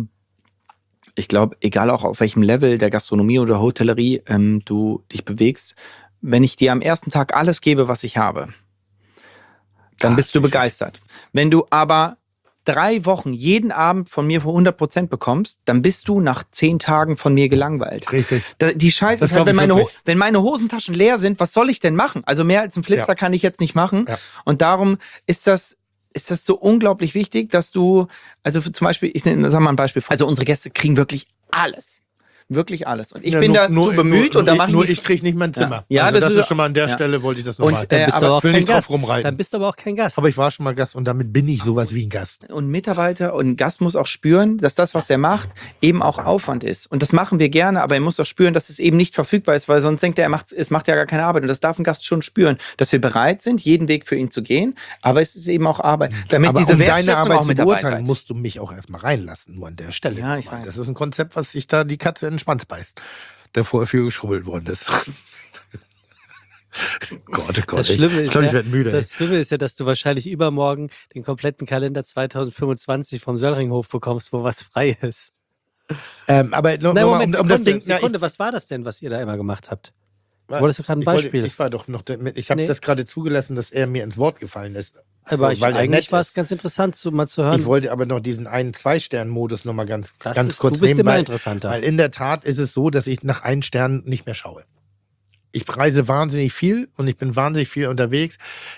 [SPEAKER 4] ich glaube, egal auch auf welchem Level der Gastronomie oder Hotellerie du dich bewegst, wenn ich dir am ersten Tag alles gebe, was ich habe, dann bist du begeistert. Wenn du aber 3 Wochen jeden Abend von mir für 100% bekommst, dann bist du nach 10 Tagen von mir gelangweilt.
[SPEAKER 3] Richtig.
[SPEAKER 4] Die Scheiße
[SPEAKER 3] Das
[SPEAKER 4] ist halt,
[SPEAKER 3] glaub ich wirklich.
[SPEAKER 4] wenn meine Hosentaschen leer sind, was soll ich denn machen? Also mehr als einen Flitzer
[SPEAKER 3] Ja.
[SPEAKER 4] kann ich jetzt nicht machen.
[SPEAKER 3] Ja.
[SPEAKER 4] Und darum ist das so unglaublich wichtig, dass du, also zum Beispiel, ich sag mal ein Beispiel, also unsere Gäste kriegen wirklich alles. Wirklich alles. Und ich bin dazu bemüht und da mache ich
[SPEAKER 3] nur
[SPEAKER 4] mich-
[SPEAKER 3] ich kriege nicht mein Zimmer.
[SPEAKER 4] Ja,
[SPEAKER 3] also
[SPEAKER 4] das
[SPEAKER 3] das
[SPEAKER 4] ist-
[SPEAKER 3] ist schon mal an der
[SPEAKER 4] ja.
[SPEAKER 3] Stelle, wollte ich das
[SPEAKER 4] Und,
[SPEAKER 3] nochmal.
[SPEAKER 2] Dann bist du
[SPEAKER 4] aber
[SPEAKER 2] aber auch
[SPEAKER 3] will
[SPEAKER 2] kein
[SPEAKER 3] nicht drauf
[SPEAKER 2] Gast.
[SPEAKER 3] rumreiten.
[SPEAKER 2] Dann bist du aber auch kein Gast.
[SPEAKER 3] Aber ich war schon mal Gast und damit bin ich sowas wie ein Gast.
[SPEAKER 4] Und Mitarbeiter und ein Gast muss auch spüren, dass das, was er macht, eben auch Aufwand ist. Und das machen wir gerne, aber er muss auch spüren, dass es eben nicht verfügbar ist, weil sonst denkt er, es macht ja gar keine Arbeit. Und das darf ein Gast schon spüren, dass wir bereit sind, jeden Weg für ihn zu gehen, aber es ist eben auch Arbeit. Damit
[SPEAKER 3] Aber
[SPEAKER 4] diese
[SPEAKER 3] um deine
[SPEAKER 4] Wertschätzung
[SPEAKER 3] Arbeit
[SPEAKER 4] auch
[SPEAKER 3] zu
[SPEAKER 4] mit dabei
[SPEAKER 3] beurteilen,
[SPEAKER 4] ist.
[SPEAKER 3] musst du mich auch erstmal reinlassen, nur an der Stelle.
[SPEAKER 4] Ja, ich
[SPEAKER 3] nochmal.
[SPEAKER 4] weiß.
[SPEAKER 3] Das ist ein Konzept, was sich da die Katze in den Schwanz beißt, der vorher viel geschrubbelt worden ist. Gott, oh Gott.
[SPEAKER 2] Das Schlimme,
[SPEAKER 3] ich glaube, ich werde müde.
[SPEAKER 2] das Schlimme ist ja, dass du wahrscheinlich übermorgen den kompletten Kalender 2025 vom Söllringhof bekommst, wo was frei ist.
[SPEAKER 3] Aber noch
[SPEAKER 2] Nein,
[SPEAKER 3] mal,
[SPEAKER 2] Moment,
[SPEAKER 3] um das
[SPEAKER 2] Sekunde,
[SPEAKER 3] Ding... na,
[SPEAKER 2] Sekunde, was war das denn, was ihr da immer gemacht habt?
[SPEAKER 3] Was?
[SPEAKER 2] Du wolltest doch gerade ein Beispiel.
[SPEAKER 3] Ich war doch noch, ich habe
[SPEAKER 2] Nee.
[SPEAKER 3] das gerade zugelassen, dass er mir ins Wort gefallen ist.
[SPEAKER 2] Aber
[SPEAKER 3] So, weil er
[SPEAKER 2] eigentlich
[SPEAKER 3] nett
[SPEAKER 2] war es
[SPEAKER 3] ist.
[SPEAKER 2] ganz interessant, so mal zu hören.
[SPEAKER 3] Ich wollte aber noch diesen einen 2-Stern-Modus noch mal ganz kurz
[SPEAKER 2] du bist immer
[SPEAKER 3] nehmen,
[SPEAKER 2] interessanter.
[SPEAKER 3] weil in der Tat ist es so, dass ich nach 1 Stern nicht mehr schaue. Ich reise wahnsinnig viel und ich bin wahnsinnig viel unterwegs.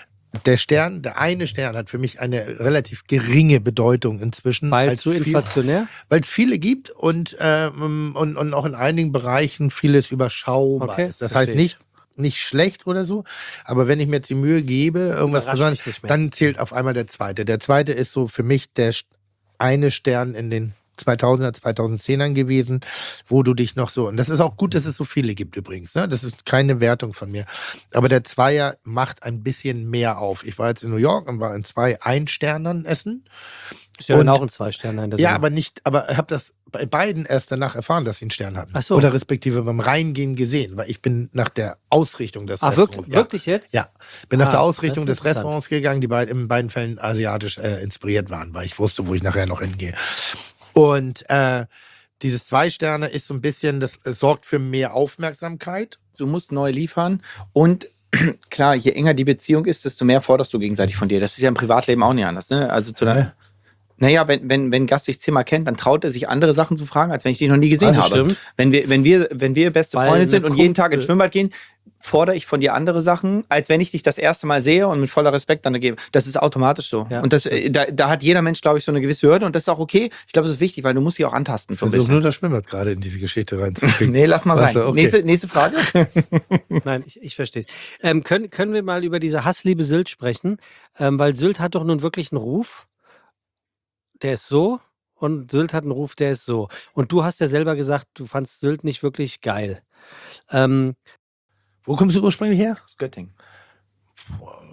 [SPEAKER 3] Der eine Stern hat für mich eine relativ geringe Bedeutung inzwischen.
[SPEAKER 2] Weil zu inflationär?
[SPEAKER 3] Weil es viele gibt und auch in einigen Bereichen vieles überschaubar
[SPEAKER 2] Okay,
[SPEAKER 3] ist. Das
[SPEAKER 2] verstehe
[SPEAKER 3] heißt nicht schlecht oder so, aber wenn ich mir jetzt die Mühe gebe, irgendwas
[SPEAKER 2] Überrascht
[SPEAKER 3] Besonderes,
[SPEAKER 2] mich nicht mehr.
[SPEAKER 3] dann zählt auf einmal der zweite. Der zweite ist so für mich der eine Stern in den 2000er, 2010ern gewesen, wo du dich noch so, und das ist auch gut, dass es so viele gibt übrigens, ne? Das ist keine Wertung von mir, aber der Zweier macht ein bisschen mehr auf. Ich war jetzt in New York und war in 2 Ein-Sternern essen.
[SPEAKER 2] Ist ja dann
[SPEAKER 3] Und-
[SPEAKER 2] auch ein 2-Stern in der
[SPEAKER 3] Ja,
[SPEAKER 2] Summe.
[SPEAKER 3] aber ich habe das bei beiden erst danach erfahren, dass sie einen Stern hatten.
[SPEAKER 2] Ach so.
[SPEAKER 3] Oder respektive beim Reingehen gesehen, weil ich bin nach der Ausrichtung des Restaurants.
[SPEAKER 2] Wirklich jetzt?
[SPEAKER 3] Ja, bin nach der
[SPEAKER 2] Ah,
[SPEAKER 3] Ausrichtung
[SPEAKER 2] das
[SPEAKER 3] des
[SPEAKER 2] ist interessant.
[SPEAKER 3] Restaurants gegangen, die in beiden Fällen asiatisch inspiriert waren, weil ich wusste, wo ich nachher noch hingehe. Und dieses 2 Sterne ist so ein bisschen, das sorgt für mehr Aufmerksamkeit.
[SPEAKER 4] Du musst neu liefern und klar, je enger die Beziehung ist, desto mehr forderst du gegenseitig von dir. Das ist ja im Privatleben auch nicht anders. Ne? Also naja, wenn ein Gast sich Zimmer kennt, dann traut er sich andere Sachen zu fragen, als wenn ich dich noch nie gesehen
[SPEAKER 2] Das
[SPEAKER 4] habe.
[SPEAKER 2] stimmt.
[SPEAKER 4] Wenn wir beste
[SPEAKER 2] Weil
[SPEAKER 4] Freunde sind
[SPEAKER 2] eine
[SPEAKER 4] und jeden Tag ins
[SPEAKER 2] Kumpel-
[SPEAKER 4] Schwimmbad gehen, fordere ich von dir andere Sachen, als wenn ich dich das erste Mal sehe und mit voller Respekt dann gebe. Das ist automatisch so.
[SPEAKER 2] Ja,
[SPEAKER 4] und da hat jeder Mensch, glaube ich, so eine gewisse Hürde und das ist auch okay. Ich glaube, das ist wichtig, weil du musst dich auch antasten. So ein
[SPEAKER 3] Versuch
[SPEAKER 4] bisschen.
[SPEAKER 3] nur das Schwimmbad gerade in diese Geschichte reinzukriegen.
[SPEAKER 4] Nee, lass mal sein.
[SPEAKER 3] Weißt du, okay.
[SPEAKER 4] Nächste Frage.
[SPEAKER 2] Nein, ich verstehe es. Können wir mal über diese Hassliebe Sylt sprechen? Weil Sylt hat doch nun wirklich einen Ruf, der ist so, und Sylt hat einen Ruf, der ist so. Und du hast ja selber gesagt, du fandst Sylt nicht wirklich geil.
[SPEAKER 3] Wo kommst du ursprünglich her?
[SPEAKER 4] Aus Göttingen.
[SPEAKER 3] Boah,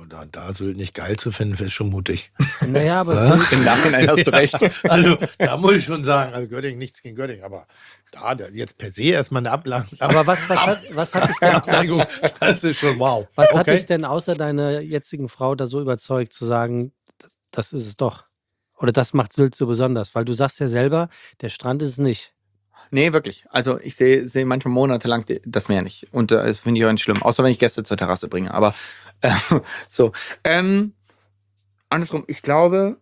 [SPEAKER 3] da Sylt nicht geil zu finden, ist schon mutig.
[SPEAKER 2] Naja, aber
[SPEAKER 3] Ja.
[SPEAKER 2] Sylt,
[SPEAKER 4] Im Nachhinein hast du recht.
[SPEAKER 3] Also, da muss ich schon sagen, also Göttingen, nichts gegen Göttingen, aber jetzt per se erstmal eine
[SPEAKER 2] aber was hat dich denn,
[SPEAKER 3] Abneigung, das ist schon wow.
[SPEAKER 2] was hat dich denn außer deiner jetzigen Frau da so überzeugt, zu sagen, das ist es doch? Oder das macht Sylt so besonders? Weil du sagst ja selber, der Strand ist es nicht.
[SPEAKER 4] Nee, wirklich. Also ich sehe manchmal monatelang das Meer nicht. Und das finde ich auch nicht schlimm. Außer wenn ich Gäste zur Terrasse bringe. Aber so. Andersrum, ich glaube,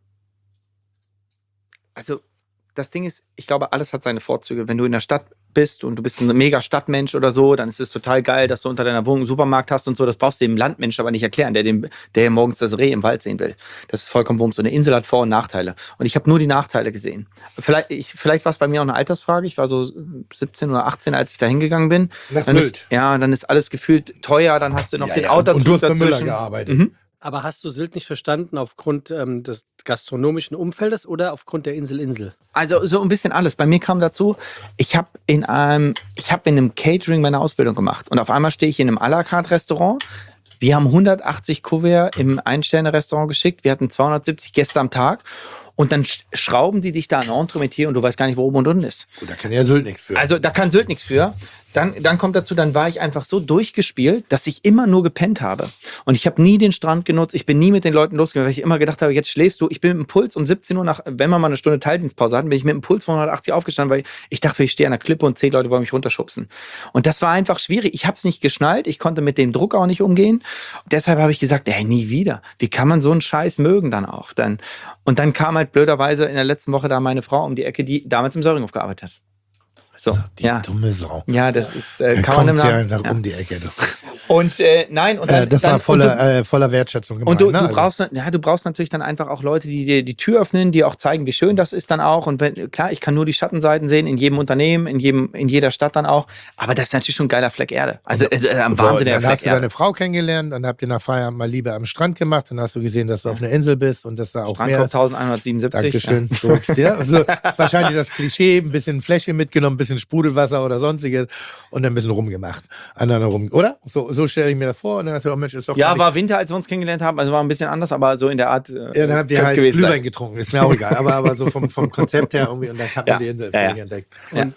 [SPEAKER 4] also das Ding ist, ich glaube, alles hat seine Vorzüge. Wenn du in der Stadt bist und du bist ein mega Stadtmensch oder so, dann ist es total geil, dass du unter deiner Wohnung einen Supermarkt hast und so. Das brauchst du dem Landmensch aber nicht erklären, der morgens das Reh im Wald sehen will. Das ist vollkommen Wumms. So eine Insel hat Vor- und Nachteile. Und ich habe nur die Nachteile gesehen. Vielleicht war es bei mir auch eine Altersfrage. Ich war so 17 oder 18, als ich da hingegangen bin.
[SPEAKER 3] Nach
[SPEAKER 4] Dann
[SPEAKER 3] Sylt.
[SPEAKER 4] dann ist alles gefühlt teuer. Dann hast du noch den
[SPEAKER 3] Und
[SPEAKER 4] Autozug
[SPEAKER 3] du hast bei Müller
[SPEAKER 4] dazwischen.
[SPEAKER 3] gearbeitet.
[SPEAKER 4] Mhm.
[SPEAKER 2] Aber hast du Sylt nicht verstanden aufgrund des gastronomischen Umfeldes oder aufgrund der Insel?
[SPEAKER 4] Also so ein bisschen alles. Bei mir kam dazu, ich habe in einem Catering meine Ausbildung gemacht. Und auf einmal stehe ich in einem à la carte Restaurant. Wir haben 180 Kuvert im Ein-Sterne-Restaurant geschickt. Wir hatten 270 Gäste am Tag. Und dann schrauben die dich da ein Entremetier und du weißt gar nicht, wo oben und unten ist.
[SPEAKER 3] Gut, da kann ja Sylt nichts für.
[SPEAKER 4] Also da kann Sylt nichts für. Dann kommt dazu, dann war ich einfach so durchgespielt, dass ich immer nur gepennt habe. Und ich habe nie den Strand genutzt. Ich bin nie mit den Leuten losgegangen, weil ich immer gedacht habe, jetzt schläfst du. Ich bin mit dem Puls um 17 Uhr, wenn wir mal eine Stunde Teildienstpause hatten, bin ich mit dem Puls von 180 aufgestanden, weil ich dachte, ich stehe an der Klippe und 10 Leute wollen mich runterschubsen. Und das war einfach schwierig. Ich habe es nicht geschnallt. Ich konnte mit dem Druck auch nicht umgehen. Und deshalb habe ich gesagt, nie wieder. Wie kann man so einen Scheiß mögen dann auch? Und dann kam halt blöderweise in der letzten Woche da meine Frau um die Ecke, die damals im Söringhof gearbeitet hat. So,
[SPEAKER 3] Die dumme Sau.
[SPEAKER 4] Ja, das ist,
[SPEAKER 3] Da
[SPEAKER 4] kann man im
[SPEAKER 3] kommt ja
[SPEAKER 4] Nach-
[SPEAKER 3] einfach um die Ecke. Du.
[SPEAKER 4] Und nein, und dann,
[SPEAKER 3] Das war
[SPEAKER 4] dann, und du,
[SPEAKER 3] voller Wertschätzung
[SPEAKER 4] und du
[SPEAKER 3] gemeint, ne?
[SPEAKER 4] du brauchst natürlich dann einfach auch Leute, die dir die Tür öffnen, die auch zeigen, wie schön das ist dann auch. Und klar, ich kann nur die Schattenseiten sehen, in jedem Unternehmen, in jeder Stadt dann auch. Aber das ist natürlich schon ein geiler Fleck Erde. Also am
[SPEAKER 3] So,
[SPEAKER 4] wahnsinniger
[SPEAKER 3] dann
[SPEAKER 4] Fleck
[SPEAKER 3] hast du
[SPEAKER 4] Erde.
[SPEAKER 3] deine Frau kennengelernt, dann habt ihr nach Feierabend mal lieber am Strand gemacht, dann hast du gesehen, dass du auf einer Insel bist und dass da auch mehr
[SPEAKER 4] Strandkorb
[SPEAKER 3] ist.
[SPEAKER 4] 1177.
[SPEAKER 3] Dankeschön. So, ja, also, wahrscheinlich das Klischee, ein bisschen Fläschchen mitgenommen, ein bisschen Sprudelwasser oder sonstiges und dann ein bisschen rumgemacht. Oder? So stelle ich mir das vor. Und dann hast du auch, Mensch, ist doch
[SPEAKER 4] Ja,
[SPEAKER 3] gar
[SPEAKER 4] war Winter, als wir uns kennengelernt haben. Also war ein bisschen anders, aber so in der Art.
[SPEAKER 3] ja, dann habt ihr
[SPEAKER 4] könnte es
[SPEAKER 3] halt
[SPEAKER 4] gewesen
[SPEAKER 3] Glühwein
[SPEAKER 4] sein.
[SPEAKER 3] getrunken, ist mir auch egal. Aber so vom Konzept her irgendwie und dann hat man
[SPEAKER 4] Ja,
[SPEAKER 3] die Insel
[SPEAKER 4] ja,
[SPEAKER 3] für sich entdeckt.
[SPEAKER 2] Und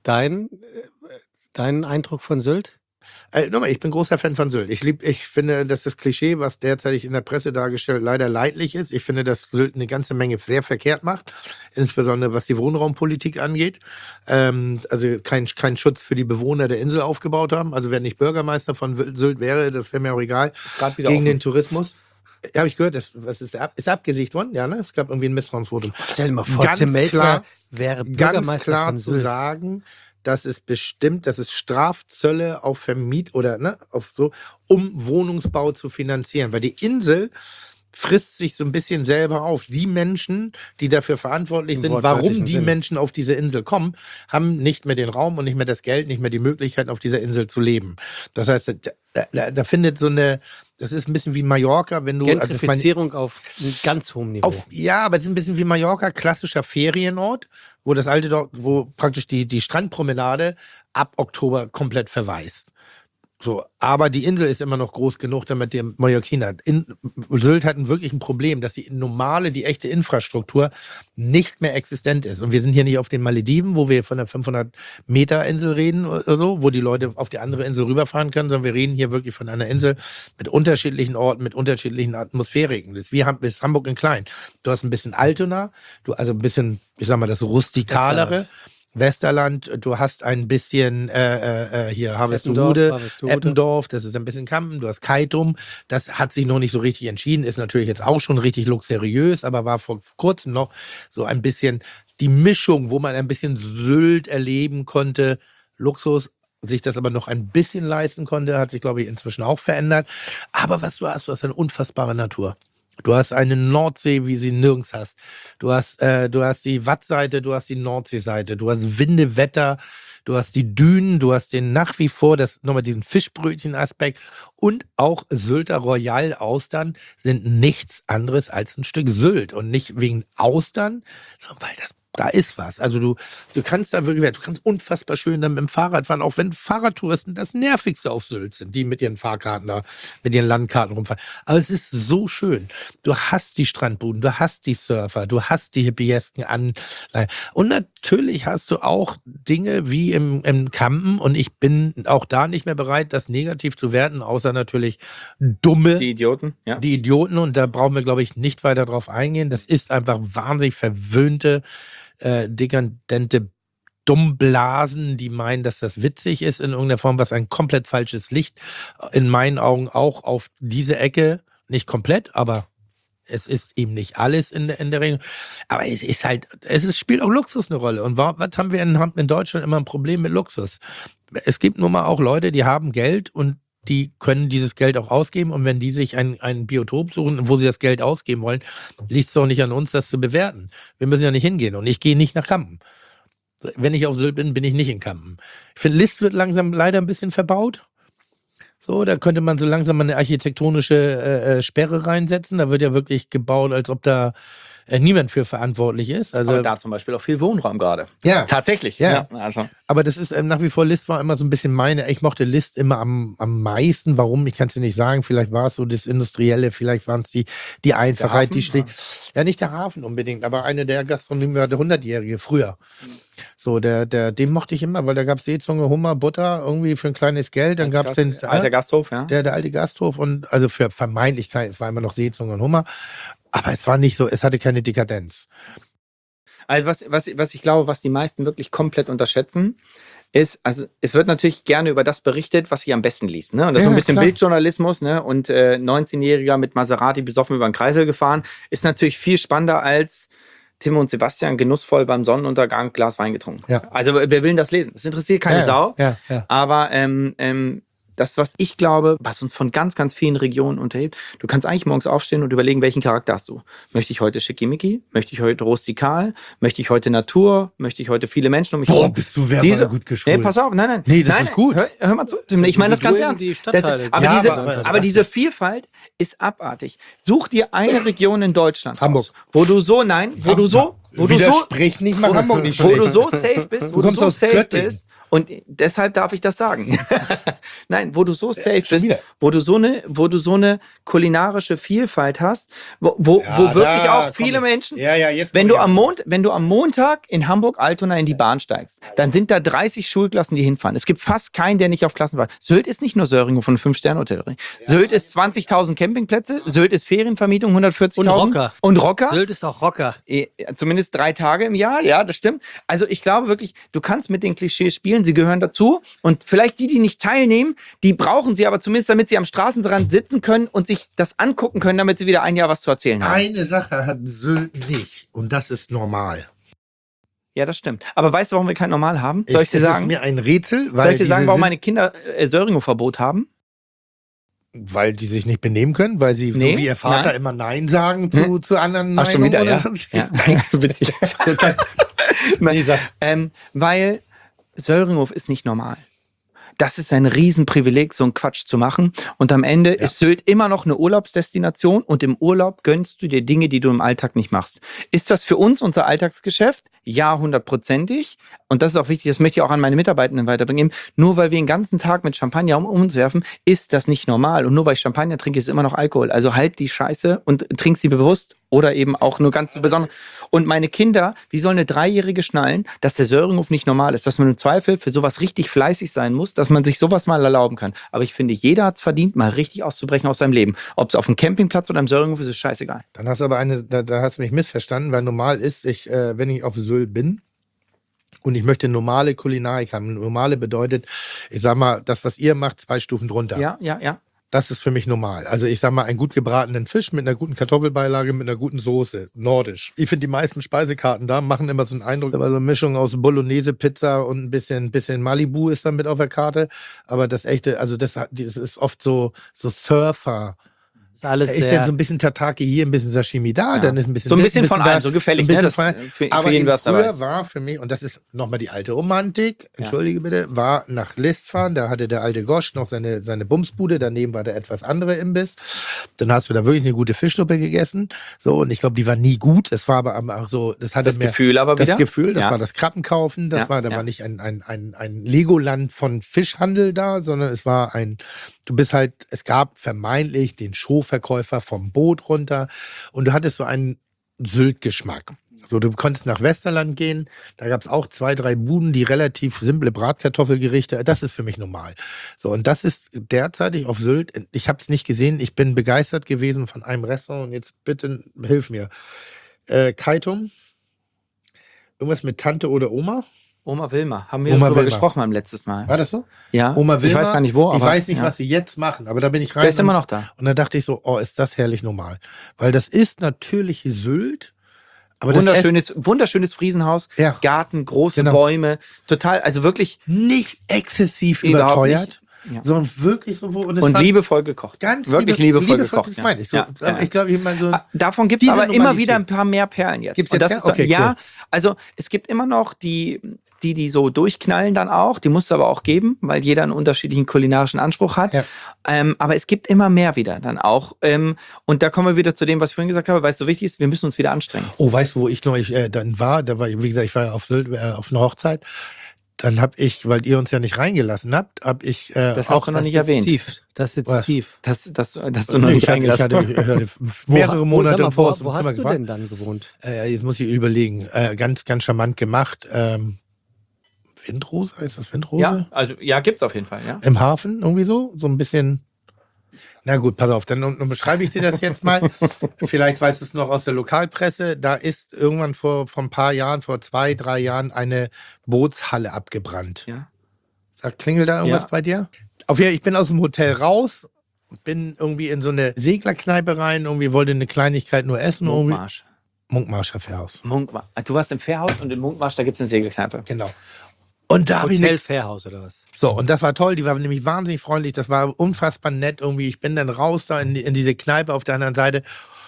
[SPEAKER 2] dein Eindruck von Sylt?
[SPEAKER 3] Nochmal, ich bin großer Fan von Sylt. Ich finde, dass das Klischee, was derzeit in der Presse dargestellt, leider leidlich ist. Ich finde, dass Sylt eine ganze Menge sehr verkehrt macht, insbesondere was die Wohnraumpolitik angeht. Also kein Schutz für die Bewohner der Insel aufgebaut haben. Also wer nicht Bürgermeister von Sylt wäre, das wäre mir auch egal.
[SPEAKER 4] Ist grad wieder
[SPEAKER 3] Gegen
[SPEAKER 4] offen.
[SPEAKER 3] den Tourismus. Ja, habe ich gehört, ist abgesiegt worden? Ja, ne? Es gab irgendwie ein Misstrauensvotum.
[SPEAKER 2] Stell dir mal vor,
[SPEAKER 3] Ganz
[SPEAKER 2] Tim Melzer
[SPEAKER 3] klar-
[SPEAKER 2] wäre
[SPEAKER 3] Ganz
[SPEAKER 2] Bürgermeister
[SPEAKER 3] klar
[SPEAKER 2] von
[SPEAKER 3] zu
[SPEAKER 2] Sylt.
[SPEAKER 3] sagen, dass es Strafzölle auf Vermiet oder auf so, um Wohnungsbau zu finanzieren. Weil die Insel frisst sich so ein bisschen selber auf. Die Menschen, die dafür verantwortlich
[SPEAKER 2] Im
[SPEAKER 3] sind,
[SPEAKER 2] wortwörtlichen
[SPEAKER 3] warum die
[SPEAKER 2] Sinne.
[SPEAKER 3] Menschen auf diese Insel kommen, haben nicht mehr den Raum und nicht mehr das Geld, nicht mehr die Möglichkeit, auf dieser Insel zu leben. Das heißt, da findet so eine, das ist ein bisschen wie Mallorca, wenn du... also ich meine,
[SPEAKER 2] Gentrifizierung auf einem ganz hohem Niveau.
[SPEAKER 3] ja, aber es ist ein bisschen wie Mallorca, klassischer Ferienort, wo das alte Dorf, wo praktisch die Strandpromenade ab Oktober komplett verwaist. So, aber die Insel ist immer noch groß genug, damit die Mallorquiner. Sylt hat wirklich ein Problem, dass die echte Infrastruktur nicht mehr existent ist. Und wir sind hier nicht auf den Malediven, wo wir von der 500-Meter-Insel reden oder so, wo die Leute auf die andere Insel rüberfahren können, sondern wir reden hier wirklich von einer Insel mit unterschiedlichen Orten, mit unterschiedlichen Atmosphäriken. Das ist Hamburg in klein. Du hast ein bisschen Altona, also ein bisschen, ich sag mal, das rustikalere. Westerland, du hast ein bisschen hier Harvesterude, Eppendorf, das ist ein bisschen Kampen, du hast Keitum, das hat sich noch nicht so richtig entschieden, ist natürlich jetzt auch schon richtig luxuriös, aber war vor kurzem noch so ein bisschen die Mischung, wo man ein bisschen Sylt erleben konnte, Luxus, sich das aber noch ein bisschen leisten konnte, hat sich, glaube ich, inzwischen auch verändert. Aber was du hast eine unfassbare Natur. Du hast eine Nordsee, wie sie nirgends hast. Du hast die Wattseite, du hast die Nordseeseite, du hast Winde, Wetter, du hast die Dünen, du hast den nach wie vor nochmal diesen Fischbrötchen-Aspekt und auch Sylter Royal Austern sind nichts anderes als ein Stück Sylt und nicht wegen Austern, sondern weil das Da ist was. Also du kannst da wirklich, du kannst unfassbar schön dann mit dem Fahrrad fahren, auch wenn Fahrradtouristen das Nervigste auf Sylt sind, die mit ihren Fahrkarten da, mit ihren Landkarten rumfahren. Aber es ist so schön. Du hast die Strandbuden, du hast die Surfer, du hast die Hippiesken an. Und natürlich hast du auch Dinge wie im Campen, und ich bin auch da nicht mehr bereit, das negativ zu werten, außer natürlich dumme.
[SPEAKER 4] Die Idioten, ja.
[SPEAKER 3] Die Idioten, und da brauchen wir, glaube ich, nicht weiter drauf eingehen. Das ist einfach wahnsinnig verwöhnte, dekadente Dummblasen, die meinen, dass das witzig ist in irgendeiner Form, was ein komplett falsches Licht in meinen Augen auch auf diese Ecke, nicht komplett, aber es ist eben nicht alles in der Regel. Aber es ist halt, spielt auch Luxus eine Rolle. Und was haben wir in Deutschland immer ein Problem mit Luxus? Es gibt nun mal auch Leute, die haben Geld und die können dieses Geld auch ausgeben, und wenn die sich ein Biotop suchen, wo sie das Geld ausgeben wollen, liegt es doch nicht an uns, das zu bewerten. Wir müssen ja nicht hingehen, und ich gehe nicht nach Kampen. Wenn ich auf Sylt bin, bin ich nicht in Kampen. Ich finde, List wird langsam leider ein bisschen verbaut. So, da könnte man so langsam mal eine architektonische Sperre reinsetzen. Da wird ja wirklich gebaut, als ob da niemand für verantwortlich ist. Also,
[SPEAKER 4] aber da zum Beispiel auch viel Wohnraum gerade.
[SPEAKER 3] Ja.
[SPEAKER 4] Tatsächlich.
[SPEAKER 3] Ja.
[SPEAKER 4] Also.
[SPEAKER 3] Aber das ist nach wie vor, List war immer so ein bisschen ich mochte List immer am meisten. Warum? Ich kann es dir nicht sagen. Vielleicht war es so das Industrielle, vielleicht waren es die Einfachheit, die schlicht. Ja, nicht der Hafen unbedingt, aber eine der Gastronomie war der 100-Jährige früher. So, den mochte ich immer, weil da gab es Seezunge, Hummer, Butter, irgendwie für ein kleines Geld. Dann gab es den
[SPEAKER 4] alter Gasthof, ja.
[SPEAKER 3] Der alte Gasthof, und also für vermeintlich klein, es war immer noch Seezunge und Hummer. Aber es war nicht so, es hatte keine Dekadenz.
[SPEAKER 4] Also was ich glaube, was die meisten wirklich komplett unterschätzen, ist, also es wird natürlich gerne über das berichtet, was sich am besten liest. Ne? Und das ist so ein bisschen Bildjournalismus, ne? Und 19-Jähriger mit Maserati besoffen über den Kreisel gefahren, ist natürlich viel spannender als Tim und Sebastian genussvoll beim Sonnenuntergang Glas Wein getrunken. Ja. Also wer will denn das lesen? Das interessiert keine Sau.
[SPEAKER 3] Ja.
[SPEAKER 4] Aber das, was ich glaube, was uns von ganz, ganz vielen Regionen unterhebt, du kannst eigentlich morgens aufstehen und überlegen, welchen Charakter hast du. Möchte ich heute schickimicki? Möchte ich heute rustikal? Möchte ich heute Natur? Möchte ich heute viele Menschen um mich herum?
[SPEAKER 3] Bist du verbal gut geschult.
[SPEAKER 4] Nee, pass auf, nein.
[SPEAKER 3] Nee, das ist gut.
[SPEAKER 4] Hör mal zu. Ich meine das ganz ernst. Aber diese Vielfalt ist abartig. Such dir eine Region in Deutschland
[SPEAKER 3] Hamburg.
[SPEAKER 4] aus, wo du so safe bist, und deshalb darf ich das sagen. Nein, wo du so safe bist, wo du so eine kulinarische Vielfalt hast, wo wirklich auch viele Menschen, wenn du am Montag in Hamburg-Altona in die Bahn steigst, dann sind da 30 Schulklassen, die hinfahren. Es gibt fast keinen, der nicht auf Klassen war. Sylt ist nicht nur Söringen von 5-Sterne-Hotellerie. Sylt ist 20.000 Campingplätze, Sylt ist Ferienvermietung 140.000. Und Rocker.
[SPEAKER 2] Sylt ist auch Rocker.
[SPEAKER 4] Zumindest 3 Tage im Jahr, ja, das stimmt. Also ich glaube wirklich, du kannst mit den Klischees spielen, sie gehören dazu. Und vielleicht die nicht teilnehmen, die brauchen sie aber zumindest, damit sie am Straßenrand sitzen können und sich das angucken können, damit sie wieder ein Jahr was zu erzählen haben.
[SPEAKER 3] Eine Sache hat Sylt nicht, und das ist normal.
[SPEAKER 4] Ja, das stimmt. Aber weißt du, warum wir kein Normal haben? Soll ich dir sagen?
[SPEAKER 3] Das ist mir ein Rätsel.
[SPEAKER 4] Soll ich dir sagen, warum meine Kinder Söringo-Verbot haben?
[SPEAKER 3] Weil die sich nicht benehmen können, weil sie, so wie ihr Vater, immer Nein sagen zu anderen
[SPEAKER 4] Meinungen. Schon wieder,
[SPEAKER 3] oder
[SPEAKER 4] ja.
[SPEAKER 3] sonst?
[SPEAKER 4] Ja. Witzig. Weil Söringhof ist nicht normal. Das ist ein Riesenprivileg, so einen Quatsch zu machen. Und am Ende ist Sylt immer noch eine Urlaubsdestination, und im Urlaub gönnst du dir Dinge, die du im Alltag nicht machst. Ist das für uns unser Alltagsgeschäft? Ja, 100%ig. Und das ist auch wichtig, das möchte ich auch an meine Mitarbeitenden weiterbringen. Nur weil wir den ganzen Tag mit Champagner um uns werfen, ist das nicht normal. Und nur weil ich Champagner trinke, ist immer noch Alkohol. Also halt die Scheiße und trink sie bewusst oder eben auch nur ganz besonders. Und meine Kinder, wie soll eine 3-Jährige schnallen, dass der Söringhof nicht normal ist, dass man im Zweifel für sowas richtig fleißig sein muss, dass man sich sowas mal erlauben kann. Aber ich finde, jeder hat es verdient, mal richtig auszubrechen aus seinem Leben. Ob es auf einem Campingplatz oder im Söringhof ist, ist scheißegal.
[SPEAKER 3] Dann hast du aber da hast du mich missverstanden, weil normal ist, wenn ich auf Sylt bin und ich möchte normale Kulinarik haben. Normale bedeutet, ich sag mal, das, was ihr macht, 2 Stufen drunter.
[SPEAKER 4] Ja.
[SPEAKER 3] Das ist für mich normal. Also ich sag mal, einen gut gebratenen Fisch mit einer guten Kartoffelbeilage, mit einer guten Soße, nordisch. Ich finde, die meisten Speisekarten da machen immer so einen Eindruck, aber so eine Mischung aus Bolognese, Pizza und ein bisschen Malibu ist dann mit auf der Karte. Aber das echte, also das ist oft so Surfer
[SPEAKER 2] ist alles
[SPEAKER 3] Da ist
[SPEAKER 2] sehr.
[SPEAKER 3] dann so ein bisschen Tataki hier, ein bisschen Sashimi da,
[SPEAKER 4] Ja.
[SPEAKER 3] dann ist ein bisschen
[SPEAKER 4] So ein
[SPEAKER 3] das,
[SPEAKER 4] bisschen von
[SPEAKER 3] da,
[SPEAKER 4] allem, so gefällig,
[SPEAKER 3] ein bisschen
[SPEAKER 4] ne? Das,
[SPEAKER 3] von allem.
[SPEAKER 4] für
[SPEAKER 3] Aber
[SPEAKER 4] jeden,
[SPEAKER 3] eben
[SPEAKER 4] was dabei
[SPEAKER 3] früher
[SPEAKER 4] ist.
[SPEAKER 3] war für mich, und das ist nochmal die alte Romantik, entschuldige bitte, war nach List fahren, da hatte der alte Gosch noch seine Bumsbude, daneben war der etwas andere Imbiss. Dann hast du da wirklich eine gute Fischsuppe gegessen. So, und ich glaube, die war nie gut. Das war aber auch so, das hatte
[SPEAKER 4] Das
[SPEAKER 3] mehr
[SPEAKER 4] Gefühl aber wieder.
[SPEAKER 3] das Gefühl, das
[SPEAKER 4] Ja.
[SPEAKER 3] war das Krabbenkaufen, da
[SPEAKER 4] Ja,
[SPEAKER 3] war
[SPEAKER 4] ja.
[SPEAKER 3] nicht ein Legoland von Fischhandel da, sondern es war es gab vermeintlich den Showverkäufer vom Boot runter und du hattest so einen Sylt-Geschmack. So, du konntest nach Westerland gehen, da gab es auch 2, 3 Buden, die relativ simple Bratkartoffelgerichte, das ist für mich normal. So, und das ist derzeitig auf Sylt, ich habe es nicht gesehen, ich bin begeistert gewesen von einem Restaurant und jetzt bitte hilf mir. Kaitum, irgendwas mit Tante oder Oma?
[SPEAKER 4] Oma Wilma. Haben wir
[SPEAKER 3] Oma
[SPEAKER 4] darüber
[SPEAKER 3] Wilma.
[SPEAKER 4] gesprochen beim letzten Mal.
[SPEAKER 3] War das so?
[SPEAKER 4] Ja.
[SPEAKER 3] Oma Wilma?
[SPEAKER 4] Ich weiß gar nicht wo, aber.
[SPEAKER 3] Ich weiß nicht,
[SPEAKER 4] ja.
[SPEAKER 3] was sie jetzt machen, aber da bin ich rein.
[SPEAKER 4] Der ist immer noch da.
[SPEAKER 3] Und da dachte ich so, oh, ist das herrlich normal. Weil das ist natürliche Sylt, aber das
[SPEAKER 4] Wunderschönes Friesenhaus,
[SPEAKER 3] Ja.
[SPEAKER 4] Garten, große
[SPEAKER 3] Genau.
[SPEAKER 4] Bäume, total, also wirklich
[SPEAKER 3] nicht exzessiv
[SPEAKER 4] Überhaupt
[SPEAKER 3] überteuert,
[SPEAKER 4] nicht. Ja.
[SPEAKER 3] sondern wirklich so. Und, es
[SPEAKER 4] und
[SPEAKER 3] war
[SPEAKER 4] liebevoll gekocht.
[SPEAKER 3] ganz
[SPEAKER 4] wirklich liebevoll gekocht.
[SPEAKER 3] das
[SPEAKER 4] ja.
[SPEAKER 3] meine ich. So,
[SPEAKER 4] Ja, ja.
[SPEAKER 3] Ich glaube, ich meine so.
[SPEAKER 4] Davon gibt es
[SPEAKER 3] Diese
[SPEAKER 4] aber immer
[SPEAKER 3] Normalität.
[SPEAKER 4] wieder ein paar mehr Perlen jetzt.
[SPEAKER 3] Gibt's
[SPEAKER 4] Und
[SPEAKER 3] jetzt
[SPEAKER 4] das
[SPEAKER 3] mehr?
[SPEAKER 4] ist so,
[SPEAKER 3] Okay,
[SPEAKER 4] ja,
[SPEAKER 3] cool.
[SPEAKER 4] also es gibt immer noch die so durchknallen dann auch. Die muss es aber auch geben, weil jeder einen unterschiedlichen kulinarischen Anspruch hat.
[SPEAKER 3] Ja.
[SPEAKER 4] Aber es gibt immer mehr wieder dann auch. Und da kommen wir wieder zu dem, was ich vorhin gesagt habe, weil es so wichtig ist, wir müssen uns wieder anstrengen.
[SPEAKER 3] Oh, weißt du, wo ich neulich dann war? Da war, wie gesagt, ich war ja auf Sylt, auf einer Hochzeit. Dann habe ich, weil ihr uns ja nicht reingelassen habt, habe ich
[SPEAKER 4] Das
[SPEAKER 3] auch
[SPEAKER 4] hast du noch
[SPEAKER 2] Das
[SPEAKER 4] nicht
[SPEAKER 2] sitzt
[SPEAKER 4] erwähnt.
[SPEAKER 2] tief. Das sitzt
[SPEAKER 3] Was?
[SPEAKER 2] tief.
[SPEAKER 4] Dass du noch nicht reingelassen hast.
[SPEAKER 3] Ich hatte mehrere Monate im Voraus
[SPEAKER 2] Wo
[SPEAKER 3] im
[SPEAKER 2] hast
[SPEAKER 3] Zimmer
[SPEAKER 2] du
[SPEAKER 3] gewartet.
[SPEAKER 2] denn dann gewohnt?
[SPEAKER 3] Jetzt muss ich überlegen. Ganz, ganz charmant gemacht. Windrose, ist das Windrose?
[SPEAKER 4] Ja, also ja, gibt's auf jeden Fall, ja.
[SPEAKER 3] Im Hafen, irgendwie so? So ein bisschen. Na gut, pass auf, dann beschreibe ich dir das jetzt mal. Vielleicht weißt du es noch aus der Lokalpresse. Da ist irgendwann vor ein paar Jahren, vor 2, 3 Jahren, eine Bootshalle abgebrannt.
[SPEAKER 4] Ja.
[SPEAKER 3] Klingelt da irgendwas
[SPEAKER 4] Ja.
[SPEAKER 3] bei dir? Auf jeden Fall, ich bin aus dem Hotel raus, bin irgendwie in so eine Seglerkneipe rein, irgendwie wollte eine Kleinigkeit nur essen.
[SPEAKER 4] Munkmarsch.
[SPEAKER 3] Munkmarscher Fährhaus.
[SPEAKER 4] Munkmarsch. Du warst im Fährhaus und in Munkmarsch, da gibt's eine Segelkneipe.
[SPEAKER 3] Genau. Und da habe ich
[SPEAKER 2] Hotel Fairhaus oder was?
[SPEAKER 3] So, und das war toll, die war nämlich wahnsinnig freundlich, das war unfassbar nett irgendwie. Ich bin dann raus da in diese Kneipe auf der anderen Seite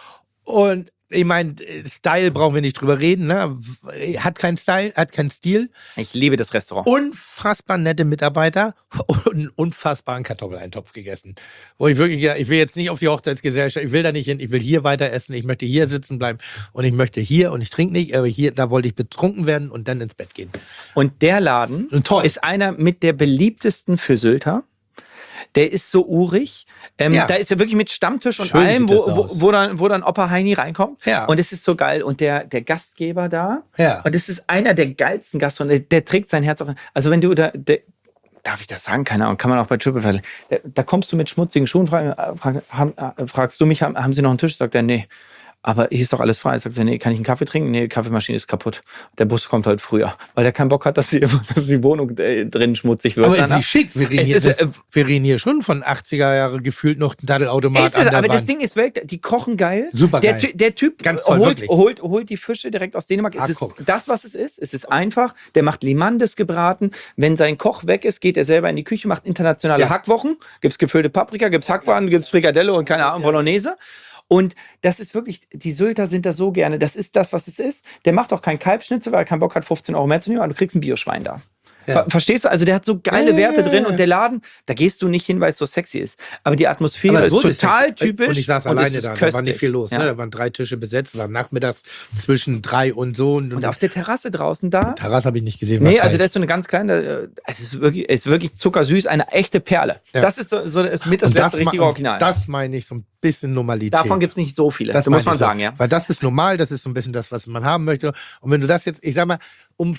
[SPEAKER 3] und ich meine, Style brauchen wir nicht drüber reden, ne? Hat keinen Style, hat keinen Stil.
[SPEAKER 4] Ich liebe das Restaurant.
[SPEAKER 3] Unfassbar nette Mitarbeiter und einen unfassbaren Kartoffeleintopf gegessen. Wo ich wirklich, ich will jetzt nicht auf die Hochzeitsgesellschaft, ich will da nicht hin, ich will hier weiter essen, ich möchte hier sitzen bleiben und ich möchte hier und ich trinke nicht, aber hier, da wollte ich betrunken werden und dann ins Bett gehen.
[SPEAKER 4] Und der Laden
[SPEAKER 3] Und toll.
[SPEAKER 4] ist einer mit der beliebtesten für Sylter. Der ist so urig.
[SPEAKER 3] Ja.
[SPEAKER 4] Da ist ja wirklich mit Stammtisch und
[SPEAKER 2] Schön
[SPEAKER 4] allem,
[SPEAKER 2] sieht das
[SPEAKER 4] wo,
[SPEAKER 2] aus.
[SPEAKER 4] wo dann Opa Heini reinkommt.
[SPEAKER 3] Ja.
[SPEAKER 4] Und es ist so geil. Und der Gastgeber da,
[SPEAKER 3] Ja.
[SPEAKER 4] und es ist einer der geilsten Gastronomen, der trägt sein Herz auf. Also wenn du da, darf ich das sagen? Keine Ahnung, kann man auch bei TripAdvisor. Da kommst du mit schmutzigen Schuhen, fragst du mich, haben Sie noch einen Tisch? Sagt er, nee. Aber hier ist doch alles frei. Sagt er, nee, kann ich einen Kaffee trinken? Nee, die Kaffeemaschine ist kaputt. Der Bus kommt heute früher, weil der keinen Bock hat, dass die Wohnung drin schmutzig wird.
[SPEAKER 3] Aber ist
[SPEAKER 4] Danach-
[SPEAKER 3] nicht schick. Wir reden,
[SPEAKER 4] Es
[SPEAKER 3] hier,
[SPEAKER 4] ist,
[SPEAKER 3] wir reden hier schon von 80er Jahre gefühlt noch ein Daddelautomat
[SPEAKER 4] Ist es,
[SPEAKER 3] an der
[SPEAKER 4] aber das
[SPEAKER 3] Wand.
[SPEAKER 4] Ding ist weg, die kochen geil.
[SPEAKER 3] Super
[SPEAKER 4] Der,
[SPEAKER 3] geil.
[SPEAKER 4] Der Typ
[SPEAKER 3] Ganz toll,
[SPEAKER 4] holt,
[SPEAKER 3] wirklich.
[SPEAKER 4] holt die Fische direkt aus Dänemark.
[SPEAKER 3] Ah,
[SPEAKER 4] Es ist
[SPEAKER 3] guck.
[SPEAKER 4] das, was es ist. Es ist einfach. Der macht Limandes gebraten. Wenn sein Koch weg ist, geht er selber in die Küche, macht internationale
[SPEAKER 3] Ja.
[SPEAKER 4] Hackwochen. Gibt's gefüllte Paprika, gibt's Hackwaren, gibt's Frikadelle und keine Ahnung, Bolognese. Und das ist wirklich, die Sylter sind da so gerne. Das ist das, was es ist. Der macht auch keinen Kalbschnitzel, weil er keinen Bock hat, 15 € mehr zu nehmen, aber du kriegst ein Bioschwein da.
[SPEAKER 3] Ja.
[SPEAKER 4] Verstehst du? Also der hat so geile
[SPEAKER 3] Ja,
[SPEAKER 4] Werte
[SPEAKER 3] ja,
[SPEAKER 4] drin
[SPEAKER 3] ja.
[SPEAKER 4] und der Laden, da gehst du nicht hin, weil es so sexy ist. Aber die Atmosphäre
[SPEAKER 3] Aber es
[SPEAKER 4] ist
[SPEAKER 3] wurde
[SPEAKER 4] total
[SPEAKER 3] sexy.
[SPEAKER 4] typisch.
[SPEAKER 3] Und ich saß
[SPEAKER 4] es
[SPEAKER 3] alleine
[SPEAKER 4] ist
[SPEAKER 3] da. Da war
[SPEAKER 4] köstlich.
[SPEAKER 3] nicht viel los.
[SPEAKER 4] Ja.
[SPEAKER 3] Ne? Da waren 3 Tische besetzt, war nachmittags zwischen 3 und so.
[SPEAKER 4] Und auf der Terrasse draußen da.
[SPEAKER 3] Terrasse habe ich nicht gesehen.
[SPEAKER 4] Nee,
[SPEAKER 3] war
[SPEAKER 4] also
[SPEAKER 3] kalt.
[SPEAKER 4] da ist so eine ganz kleine, es ist wirklich zuckersüß, eine echte Perle.
[SPEAKER 3] Ja.
[SPEAKER 4] Das ist so ist mit das
[SPEAKER 3] Und
[SPEAKER 4] letzte richtige
[SPEAKER 3] und
[SPEAKER 4] Original.
[SPEAKER 3] Das meine ich so ein bisschen Normalität.
[SPEAKER 4] Davon gibt es nicht so viele. Das
[SPEAKER 3] meine
[SPEAKER 4] muss man
[SPEAKER 3] ich so.
[SPEAKER 4] sagen, ja.
[SPEAKER 3] Weil das ist normal, das ist so ein bisschen das, was man haben möchte. Und wenn du das jetzt, ich sag mal, um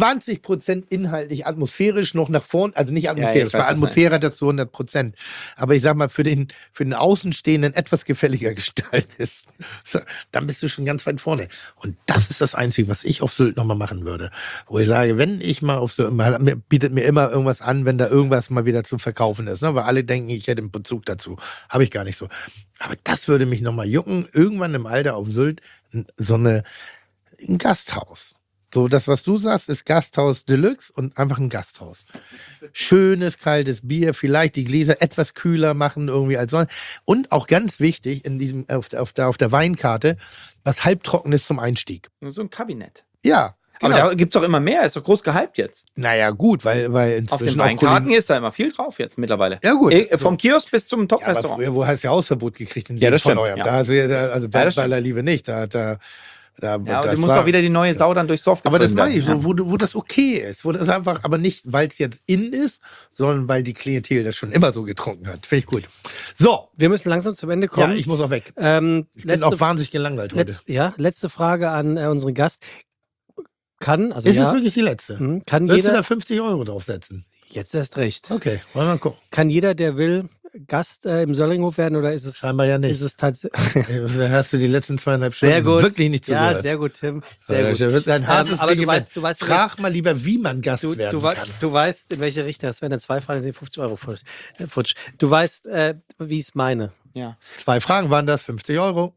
[SPEAKER 3] 20% inhaltlich, atmosphärisch noch nach vorn, also nicht atmosphärisch,
[SPEAKER 4] ich weiß,
[SPEAKER 3] weil
[SPEAKER 4] was
[SPEAKER 3] Atmosphäre hat das zu 100%. Aber ich sag mal, für den Außenstehenden etwas gefälliger gestaltet ist, so, dann bist du schon ganz weit vorne. Und das ist das Einzige, was ich auf Sylt nochmal machen würde. Wo ich sage, wenn ich mal auf Sylt, bietet mir immer irgendwas an, wenn da irgendwas mal wieder zu verkaufen ist. Ne? Weil alle denken, ich hätte einen Bezug dazu. Habe ich gar nicht so. Aber das würde mich nochmal jucken. Irgendwann im Alter auf Sylt ein Gasthaus. So, das, was du sagst, ist Gasthaus Deluxe und einfach ein Gasthaus. Schönes, kaltes Bier, vielleicht die Gläser etwas kühler machen irgendwie als sonst. Und auch ganz wichtig in diesem, auf der Weinkarte, was halbtrockenes zum Einstieg.
[SPEAKER 4] So ein Kabinett.
[SPEAKER 3] Ja,
[SPEAKER 4] Aber
[SPEAKER 3] genau.
[SPEAKER 4] da gibt es doch immer mehr, ist doch groß gehypt jetzt.
[SPEAKER 3] Naja, gut, weil inzwischen
[SPEAKER 4] Auf den
[SPEAKER 3] auch
[SPEAKER 4] Weinkarten ist da immer viel drauf jetzt mittlerweile.
[SPEAKER 3] Ja, gut.
[SPEAKER 4] Vom Kiosk bis zum
[SPEAKER 3] Ja, aber
[SPEAKER 4] Top-Restaurant.
[SPEAKER 3] früher, wo hast du ja Hausverbot gekriegt in
[SPEAKER 4] Ja, das
[SPEAKER 3] von
[SPEAKER 4] stimmt,
[SPEAKER 3] eurem?
[SPEAKER 4] ja.
[SPEAKER 3] Da hast du ja, also
[SPEAKER 4] das stimmt.
[SPEAKER 3] bei Liebe nicht.
[SPEAKER 4] Ja, und
[SPEAKER 3] das
[SPEAKER 4] du musst auch wieder die neue Sau dann durchs Dorf
[SPEAKER 3] aber das
[SPEAKER 4] getrieben
[SPEAKER 3] meine ich,
[SPEAKER 4] werden.
[SPEAKER 3] so, wo das okay ist. Wo das einfach, aber nicht, weil es jetzt in ist, sondern weil die Klientel das schon immer so getrunken hat. Finde ich gut. So,
[SPEAKER 2] Wir müssen langsam zum Ende
[SPEAKER 3] ja,
[SPEAKER 2] kommen.
[SPEAKER 3] ich muss auch weg. Ich bin
[SPEAKER 2] letzte,
[SPEAKER 3] auch wahnsinnig gelangweilt heute.
[SPEAKER 2] letzte Frage an unseren Gast. Kann, also
[SPEAKER 3] Ist es
[SPEAKER 2] ja,
[SPEAKER 3] wirklich die letzte?
[SPEAKER 2] kann
[SPEAKER 3] Würdest du
[SPEAKER 2] jeder,
[SPEAKER 3] da 50 € draufsetzen?
[SPEAKER 2] jetzt erst recht,
[SPEAKER 3] Okay, wollen wir mal gucken.
[SPEAKER 2] kann jeder, der will, Gast im Söllinghof werden oder ist es,
[SPEAKER 3] Scheinbar ja nicht.
[SPEAKER 2] ist es tatsächlich,
[SPEAKER 3] Da hast du die letzten 2,5
[SPEAKER 2] sehr
[SPEAKER 3] Stunden
[SPEAKER 2] gut,
[SPEAKER 3] wirklich nicht zugehört.
[SPEAKER 2] ja, sehr gut, Tim, sehr gut.
[SPEAKER 3] Das wird ein hartes
[SPEAKER 2] aber
[SPEAKER 3] Ding
[SPEAKER 2] du
[SPEAKER 3] werden.
[SPEAKER 2] weißt,
[SPEAKER 3] Frag mal lieber, wie man Gast
[SPEAKER 2] du,
[SPEAKER 3] werden
[SPEAKER 2] du,
[SPEAKER 3] kann.
[SPEAKER 2] du weißt, in welche Richtung, das wären dann 2 Fragen, sind 50 € futsch. Du weißt, wie ich es meine.
[SPEAKER 4] Ja.
[SPEAKER 3] 2 Fragen waren das, 50 €.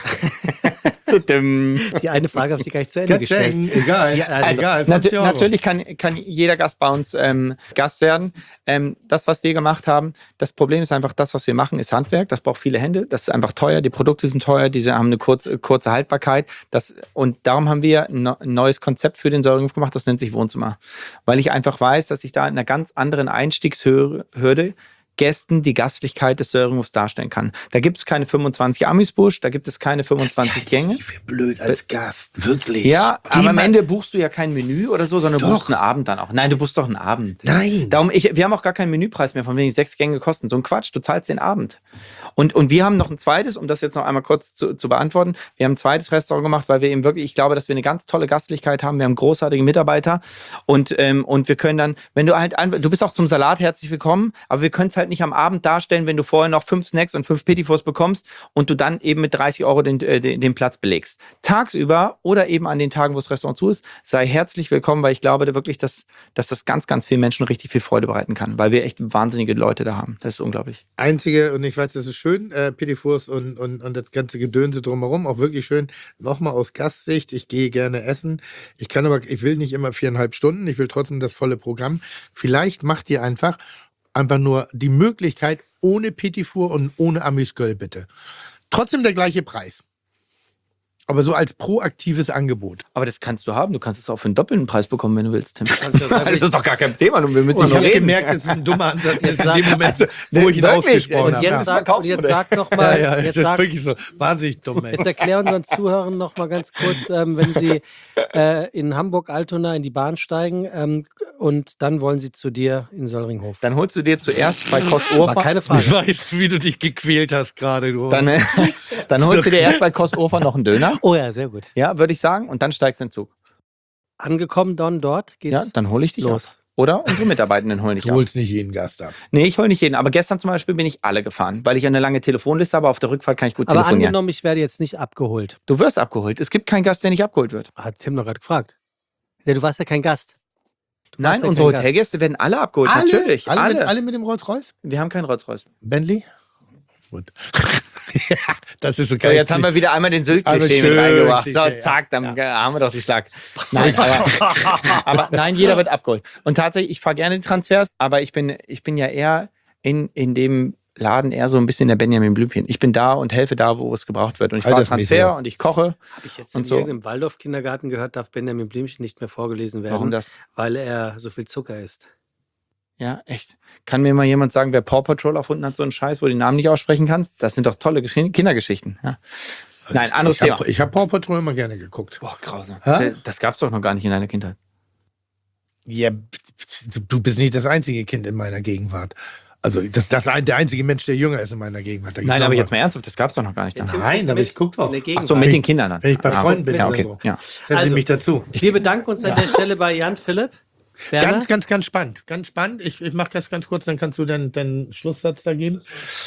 [SPEAKER 2] Die eine Frage habe ich dir gar nicht zu Ende gestellt.
[SPEAKER 3] Katsching, egal,
[SPEAKER 2] Ja, also,
[SPEAKER 3] egal, 50 €.
[SPEAKER 4] Natürlich kann jeder Gast bei uns Gast werden. Das, was wir gemacht haben, das Problem ist einfach, das, was wir machen, ist Handwerk. Das braucht viele Hände. Das ist einfach teuer. Die Produkte sind teuer. Diese haben eine kurze Haltbarkeit. Und darum haben wir ein neues Konzept für den Söllinghof gemacht. Das nennt sich Wohnzimmer. Weil ich einfach weiß, dass ich da in einer ganz anderen Einstiegshürde Gästen die Gastlichkeit des Söllinghoffs darstellen kann. Da gibt es keine 25 Amisbusch, da gibt es keine 25 Gänge.
[SPEAKER 3] Wie blöd als Gast, wirklich.
[SPEAKER 4] Ja,
[SPEAKER 3] Geh
[SPEAKER 4] aber am
[SPEAKER 3] mal-
[SPEAKER 4] Ende buchst du ja kein Menü oder so, sondern du
[SPEAKER 3] Doch.
[SPEAKER 4] buchst einen Abend dann auch. Nein, du buchst doch einen Abend.
[SPEAKER 3] Nein.
[SPEAKER 4] Wir haben auch gar keinen Menüpreis mehr, von wegen 6 Gänge kosten. So ein Quatsch, du zahlst den Abend. Und wir haben noch ein zweites, um das jetzt noch einmal kurz zu beantworten. Wir haben ein zweites Restaurant gemacht, weil wir eben wirklich, ich glaube, dass wir eine ganz tolle Gastlichkeit haben. Wir haben großartige Mitarbeiter und wir können dann, wenn du halt du bist auch zum Salat herzlich willkommen, aber wir können es halt nicht am Abend darstellen, wenn du vorher noch 5 Snacks und 5 Petitfours bekommst und du dann eben mit 30 € den Platz belegst. Tagsüber oder eben an den Tagen, wo das Restaurant zu ist, sei herzlich willkommen, weil ich glaube wirklich, dass das ganz, ganz vielen Menschen richtig viel Freude bereiten kann, weil wir echt wahnsinnige Leute da haben. Das ist unglaublich.
[SPEAKER 3] Einzige, und ich weiß, das ist schön, Petitfours und das ganze Gedönse drumherum, auch wirklich schön. Nochmal aus Gastsicht, ich gehe gerne essen. Ich will nicht immer 4,5 Stunden, ich will trotzdem das volle Programm. Vielleicht macht ihr einfach nur die Möglichkeit, ohne Petitfour und ohne Amüsgöl, bitte. Trotzdem der gleiche Preis. Aber so als proaktives Angebot.
[SPEAKER 4] Aber das kannst du haben. Du kannst es auch für einen doppelten Preis bekommen, wenn du willst, Tim.
[SPEAKER 2] Kannst du
[SPEAKER 4] Das ist doch gar kein Thema. Wir müssen
[SPEAKER 3] Ich
[SPEAKER 4] nur
[SPEAKER 3] habe
[SPEAKER 4] reden.
[SPEAKER 3] gemerkt, das ist ein dummer Ansatz jetzt in
[SPEAKER 2] sag-
[SPEAKER 3] dem Moment, wo ich ihn
[SPEAKER 4] wirklich,
[SPEAKER 3] ausgesprochen
[SPEAKER 2] Und
[SPEAKER 3] habe.
[SPEAKER 2] jetzt sag noch mal,
[SPEAKER 3] Ja,
[SPEAKER 2] jetzt
[SPEAKER 3] das ist
[SPEAKER 2] sag,
[SPEAKER 3] wirklich so wahnsinnig dumm. Ey.
[SPEAKER 2] jetzt erklär unseren Zuhörern noch mal ganz kurz, wenn sie in Hamburg-Altona in die Bahn steigen und dann wollen sie zu dir in Söllringhof.
[SPEAKER 4] Dann holst du dir zuerst bei
[SPEAKER 2] War
[SPEAKER 4] Kost-Urfa.
[SPEAKER 2] keine
[SPEAKER 3] Ich
[SPEAKER 2] Frage.
[SPEAKER 3] weiß, wie du dich gequält hast gerade. Du.
[SPEAKER 4] Dann holst du dir erst bei Kost-Urfa noch einen Döner.
[SPEAKER 2] Oh ja, sehr gut.
[SPEAKER 4] Ja, würde ich sagen. Und dann steigst du in den Zug.
[SPEAKER 2] Angekommen dann dort geht's
[SPEAKER 4] Ja, dann hole ich dich
[SPEAKER 2] los.
[SPEAKER 4] ab. Oder unsere Mitarbeitenden holen dich
[SPEAKER 3] Du
[SPEAKER 4] ab.
[SPEAKER 3] holst nicht jeden Gast ab.
[SPEAKER 4] Nee, ich hole nicht jeden. Aber gestern zum Beispiel bin ich alle gefahren, weil ich eine lange Telefonliste habe. Auf der Rückfahrt kann ich gut
[SPEAKER 2] Aber
[SPEAKER 4] telefonieren.
[SPEAKER 2] angenommen, ich werde jetzt nicht abgeholt.
[SPEAKER 4] Du wirst abgeholt. Es gibt keinen Gast, der nicht abgeholt wird.
[SPEAKER 2] Hat Tim noch gerade gefragt. Ja, du warst ja kein Gast. Du warst
[SPEAKER 4] Nein,
[SPEAKER 2] ja
[SPEAKER 4] unsere
[SPEAKER 2] kein Gast.
[SPEAKER 4] Hotelgäste werden alle abgeholt. Natürlich.
[SPEAKER 3] Alle mit dem Rolls-Royce?
[SPEAKER 4] Wir haben keinen Rolls-Royce.
[SPEAKER 3] Bentley? Gut. Ja, das ist so
[SPEAKER 4] So,
[SPEAKER 3] geil.
[SPEAKER 4] jetzt haben wir wieder einmal den
[SPEAKER 3] Aber
[SPEAKER 4] Sylt-Klischee mit
[SPEAKER 3] schön
[SPEAKER 4] reingebracht. So,
[SPEAKER 3] Klischee,
[SPEAKER 4] zack, dann
[SPEAKER 3] ja.
[SPEAKER 4] haben wir doch die Schlag. Nein, aber nein, jeder wird abgeholt. Und tatsächlich, ich fahre gerne die Transfers, aber ich bin ja eher in dem Laden eher so ein bisschen der Benjamin Blümchen. Ich bin da und helfe da, wo es gebraucht wird. Und ich fahre
[SPEAKER 3] Altersmäßig,
[SPEAKER 4] Transfer
[SPEAKER 3] ja.
[SPEAKER 4] und ich koche.
[SPEAKER 2] Habe ich jetzt
[SPEAKER 4] Und
[SPEAKER 2] in
[SPEAKER 4] so.
[SPEAKER 2] irgendeinem Waldorf-Kindergarten gehört, darf Benjamin Blümchen nicht mehr vorgelesen werden,
[SPEAKER 4] Warum das?
[SPEAKER 2] weil er so viel Zucker isst.
[SPEAKER 4] Ja, echt. Kann mir mal jemand sagen, wer Paw Patrol erfunden hat, so einen Scheiß, wo du den Namen nicht aussprechen kannst? Das sind doch tolle Kindergeschichten. Ja. Nein, anderes Thema.
[SPEAKER 3] Ich habe Paw Patrol immer gerne geguckt.
[SPEAKER 4] Boah, grausam.
[SPEAKER 3] Hä?
[SPEAKER 4] Das gab's doch noch gar nicht in deiner Kindheit.
[SPEAKER 3] Ja, du bist nicht das einzige Kind in meiner Gegenwart. Also der einzige Mensch, der jünger ist in meiner Gegenwart. Da gibt's
[SPEAKER 4] Nein,
[SPEAKER 3] auch
[SPEAKER 4] aber
[SPEAKER 3] mal-
[SPEAKER 4] jetzt mal ernsthaft, das gab's doch noch gar nicht.
[SPEAKER 2] Ja,
[SPEAKER 4] Dann.
[SPEAKER 2] Tim
[SPEAKER 3] Nein,
[SPEAKER 2] guckt
[SPEAKER 3] aber ich guck doch.
[SPEAKER 2] in der
[SPEAKER 4] Ach
[SPEAKER 2] Gegenwart.
[SPEAKER 4] so, mit den Kindern dann.
[SPEAKER 3] Wenn ich bei Freunden bin
[SPEAKER 4] Ja,
[SPEAKER 3] oder
[SPEAKER 4] okay.
[SPEAKER 3] so.
[SPEAKER 4] Ja.
[SPEAKER 3] Setzen
[SPEAKER 2] Also,
[SPEAKER 3] Sie mich dazu.
[SPEAKER 2] Wir bedanken uns an der Stelle bei Jan Philipp. Werner.
[SPEAKER 3] Ganz spannend. Ganz spannend. Ich mache das ganz kurz, dann kannst du deinen Schlusssatz da geben.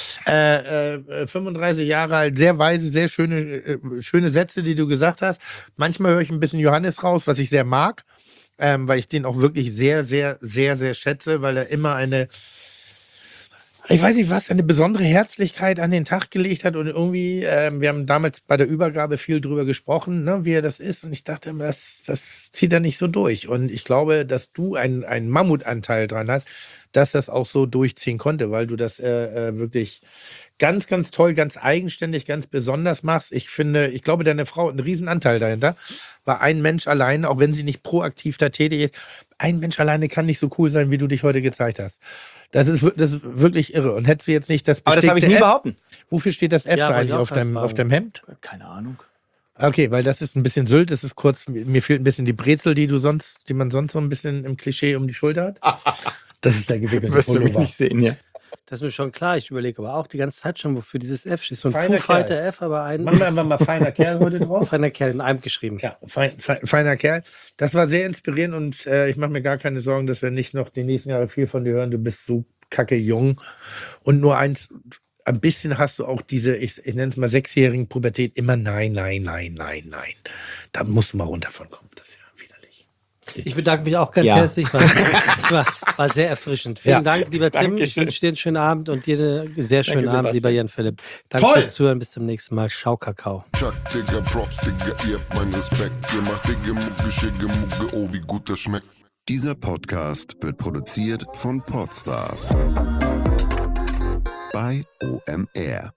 [SPEAKER 3] 35 Jahre alt, sehr weise, sehr schöne Sätze, die du gesagt hast. Manchmal höre ich ein bisschen Johannes raus, was ich sehr mag, weil ich den auch wirklich sehr, sehr, sehr, sehr schätze, weil er immer Ich weiß nicht, was eine besondere Herzlichkeit an den Tag gelegt hat und irgendwie, wir haben damals bei der Übergabe viel drüber gesprochen, ne, wie er das ist und ich dachte immer, das zieht er nicht so durch und ich glaube, dass du einen Mammutanteil dran hast, dass das auch so durchziehen konnte, weil du das wirklich ganz, ganz toll, ganz eigenständig, ganz besonders machst. Ich glaube, deine Frau hat einen riesen Anteil dahinter, weil ein Mensch alleine, auch wenn sie nicht proaktiv da tätig ist, ein Mensch alleine kann nicht so cool sein, wie du dich heute gezeigt hast. Das ist wirklich irre. Und hättest du jetzt nicht das
[SPEAKER 4] Aber das habe ich nie
[SPEAKER 3] F,
[SPEAKER 4] behaupten.
[SPEAKER 3] wofür steht das F
[SPEAKER 2] Ja,
[SPEAKER 3] da
[SPEAKER 2] wollte ich
[SPEAKER 3] eigentlich
[SPEAKER 2] auch
[SPEAKER 3] auf
[SPEAKER 2] gerade
[SPEAKER 3] deinem
[SPEAKER 2] fragen.
[SPEAKER 3] Hemd?
[SPEAKER 4] Keine Ahnung.
[SPEAKER 3] Okay, weil das ist ein bisschen Sylt, das ist kurz, mir fehlt ein bisschen die Brezel, die man sonst so ein bisschen im Klischee um die Schulter hat. Das ist der gewickelte
[SPEAKER 4] Wirst du mich
[SPEAKER 3] Pullover.
[SPEAKER 4] nicht sehen, ja.
[SPEAKER 2] Das ist mir schon klar. Ich überlege aber auch die ganze Zeit schon, wofür dieses F steht. So ein
[SPEAKER 3] Feiner
[SPEAKER 2] Foo Fighter
[SPEAKER 3] Kerl.
[SPEAKER 2] F, aber ein
[SPEAKER 3] Machen wir einfach mal feiner Kerl heute drauf.
[SPEAKER 2] feiner Kerl in einem geschrieben.
[SPEAKER 3] Ja, feiner Kerl. Das war sehr inspirierend und ich mache mir gar keine Sorgen, dass wir nicht noch die nächsten Jahre viel von dir hören. Du bist so kacke jung. Und nur eins, ein bisschen hast du auch diese, ich nenne es mal 6-jährigen Pubertät, immer nein. Da musst du mal runter von kommen. Das ist ja widerlich.
[SPEAKER 2] Ich bedanke mich auch ganz
[SPEAKER 4] Ja.
[SPEAKER 2] herzlich. Es war sehr erfrischend. Vielen
[SPEAKER 3] Ja.
[SPEAKER 2] Dank, lieber Tim. Ich
[SPEAKER 4] Dankeschön.
[SPEAKER 2] wünsche dir einen schönen Abend und dir einen sehr schönen
[SPEAKER 4] Danke,
[SPEAKER 2] Abend, lieber
[SPEAKER 4] Sebastian.
[SPEAKER 2] Jan Philipp. Danke
[SPEAKER 3] Toll.
[SPEAKER 2] fürs Zuhören. Bis zum nächsten Mal. Schau Kakao.
[SPEAKER 5] Chuck, Digga, Props, Digga, ihr habt meinen Respekt. Ihr macht Digga, Mucke, Schicke, Mucke, oh, wie gut das schmeckt.
[SPEAKER 7] Dieser Podcast wird produziert von Podstars bei OMR.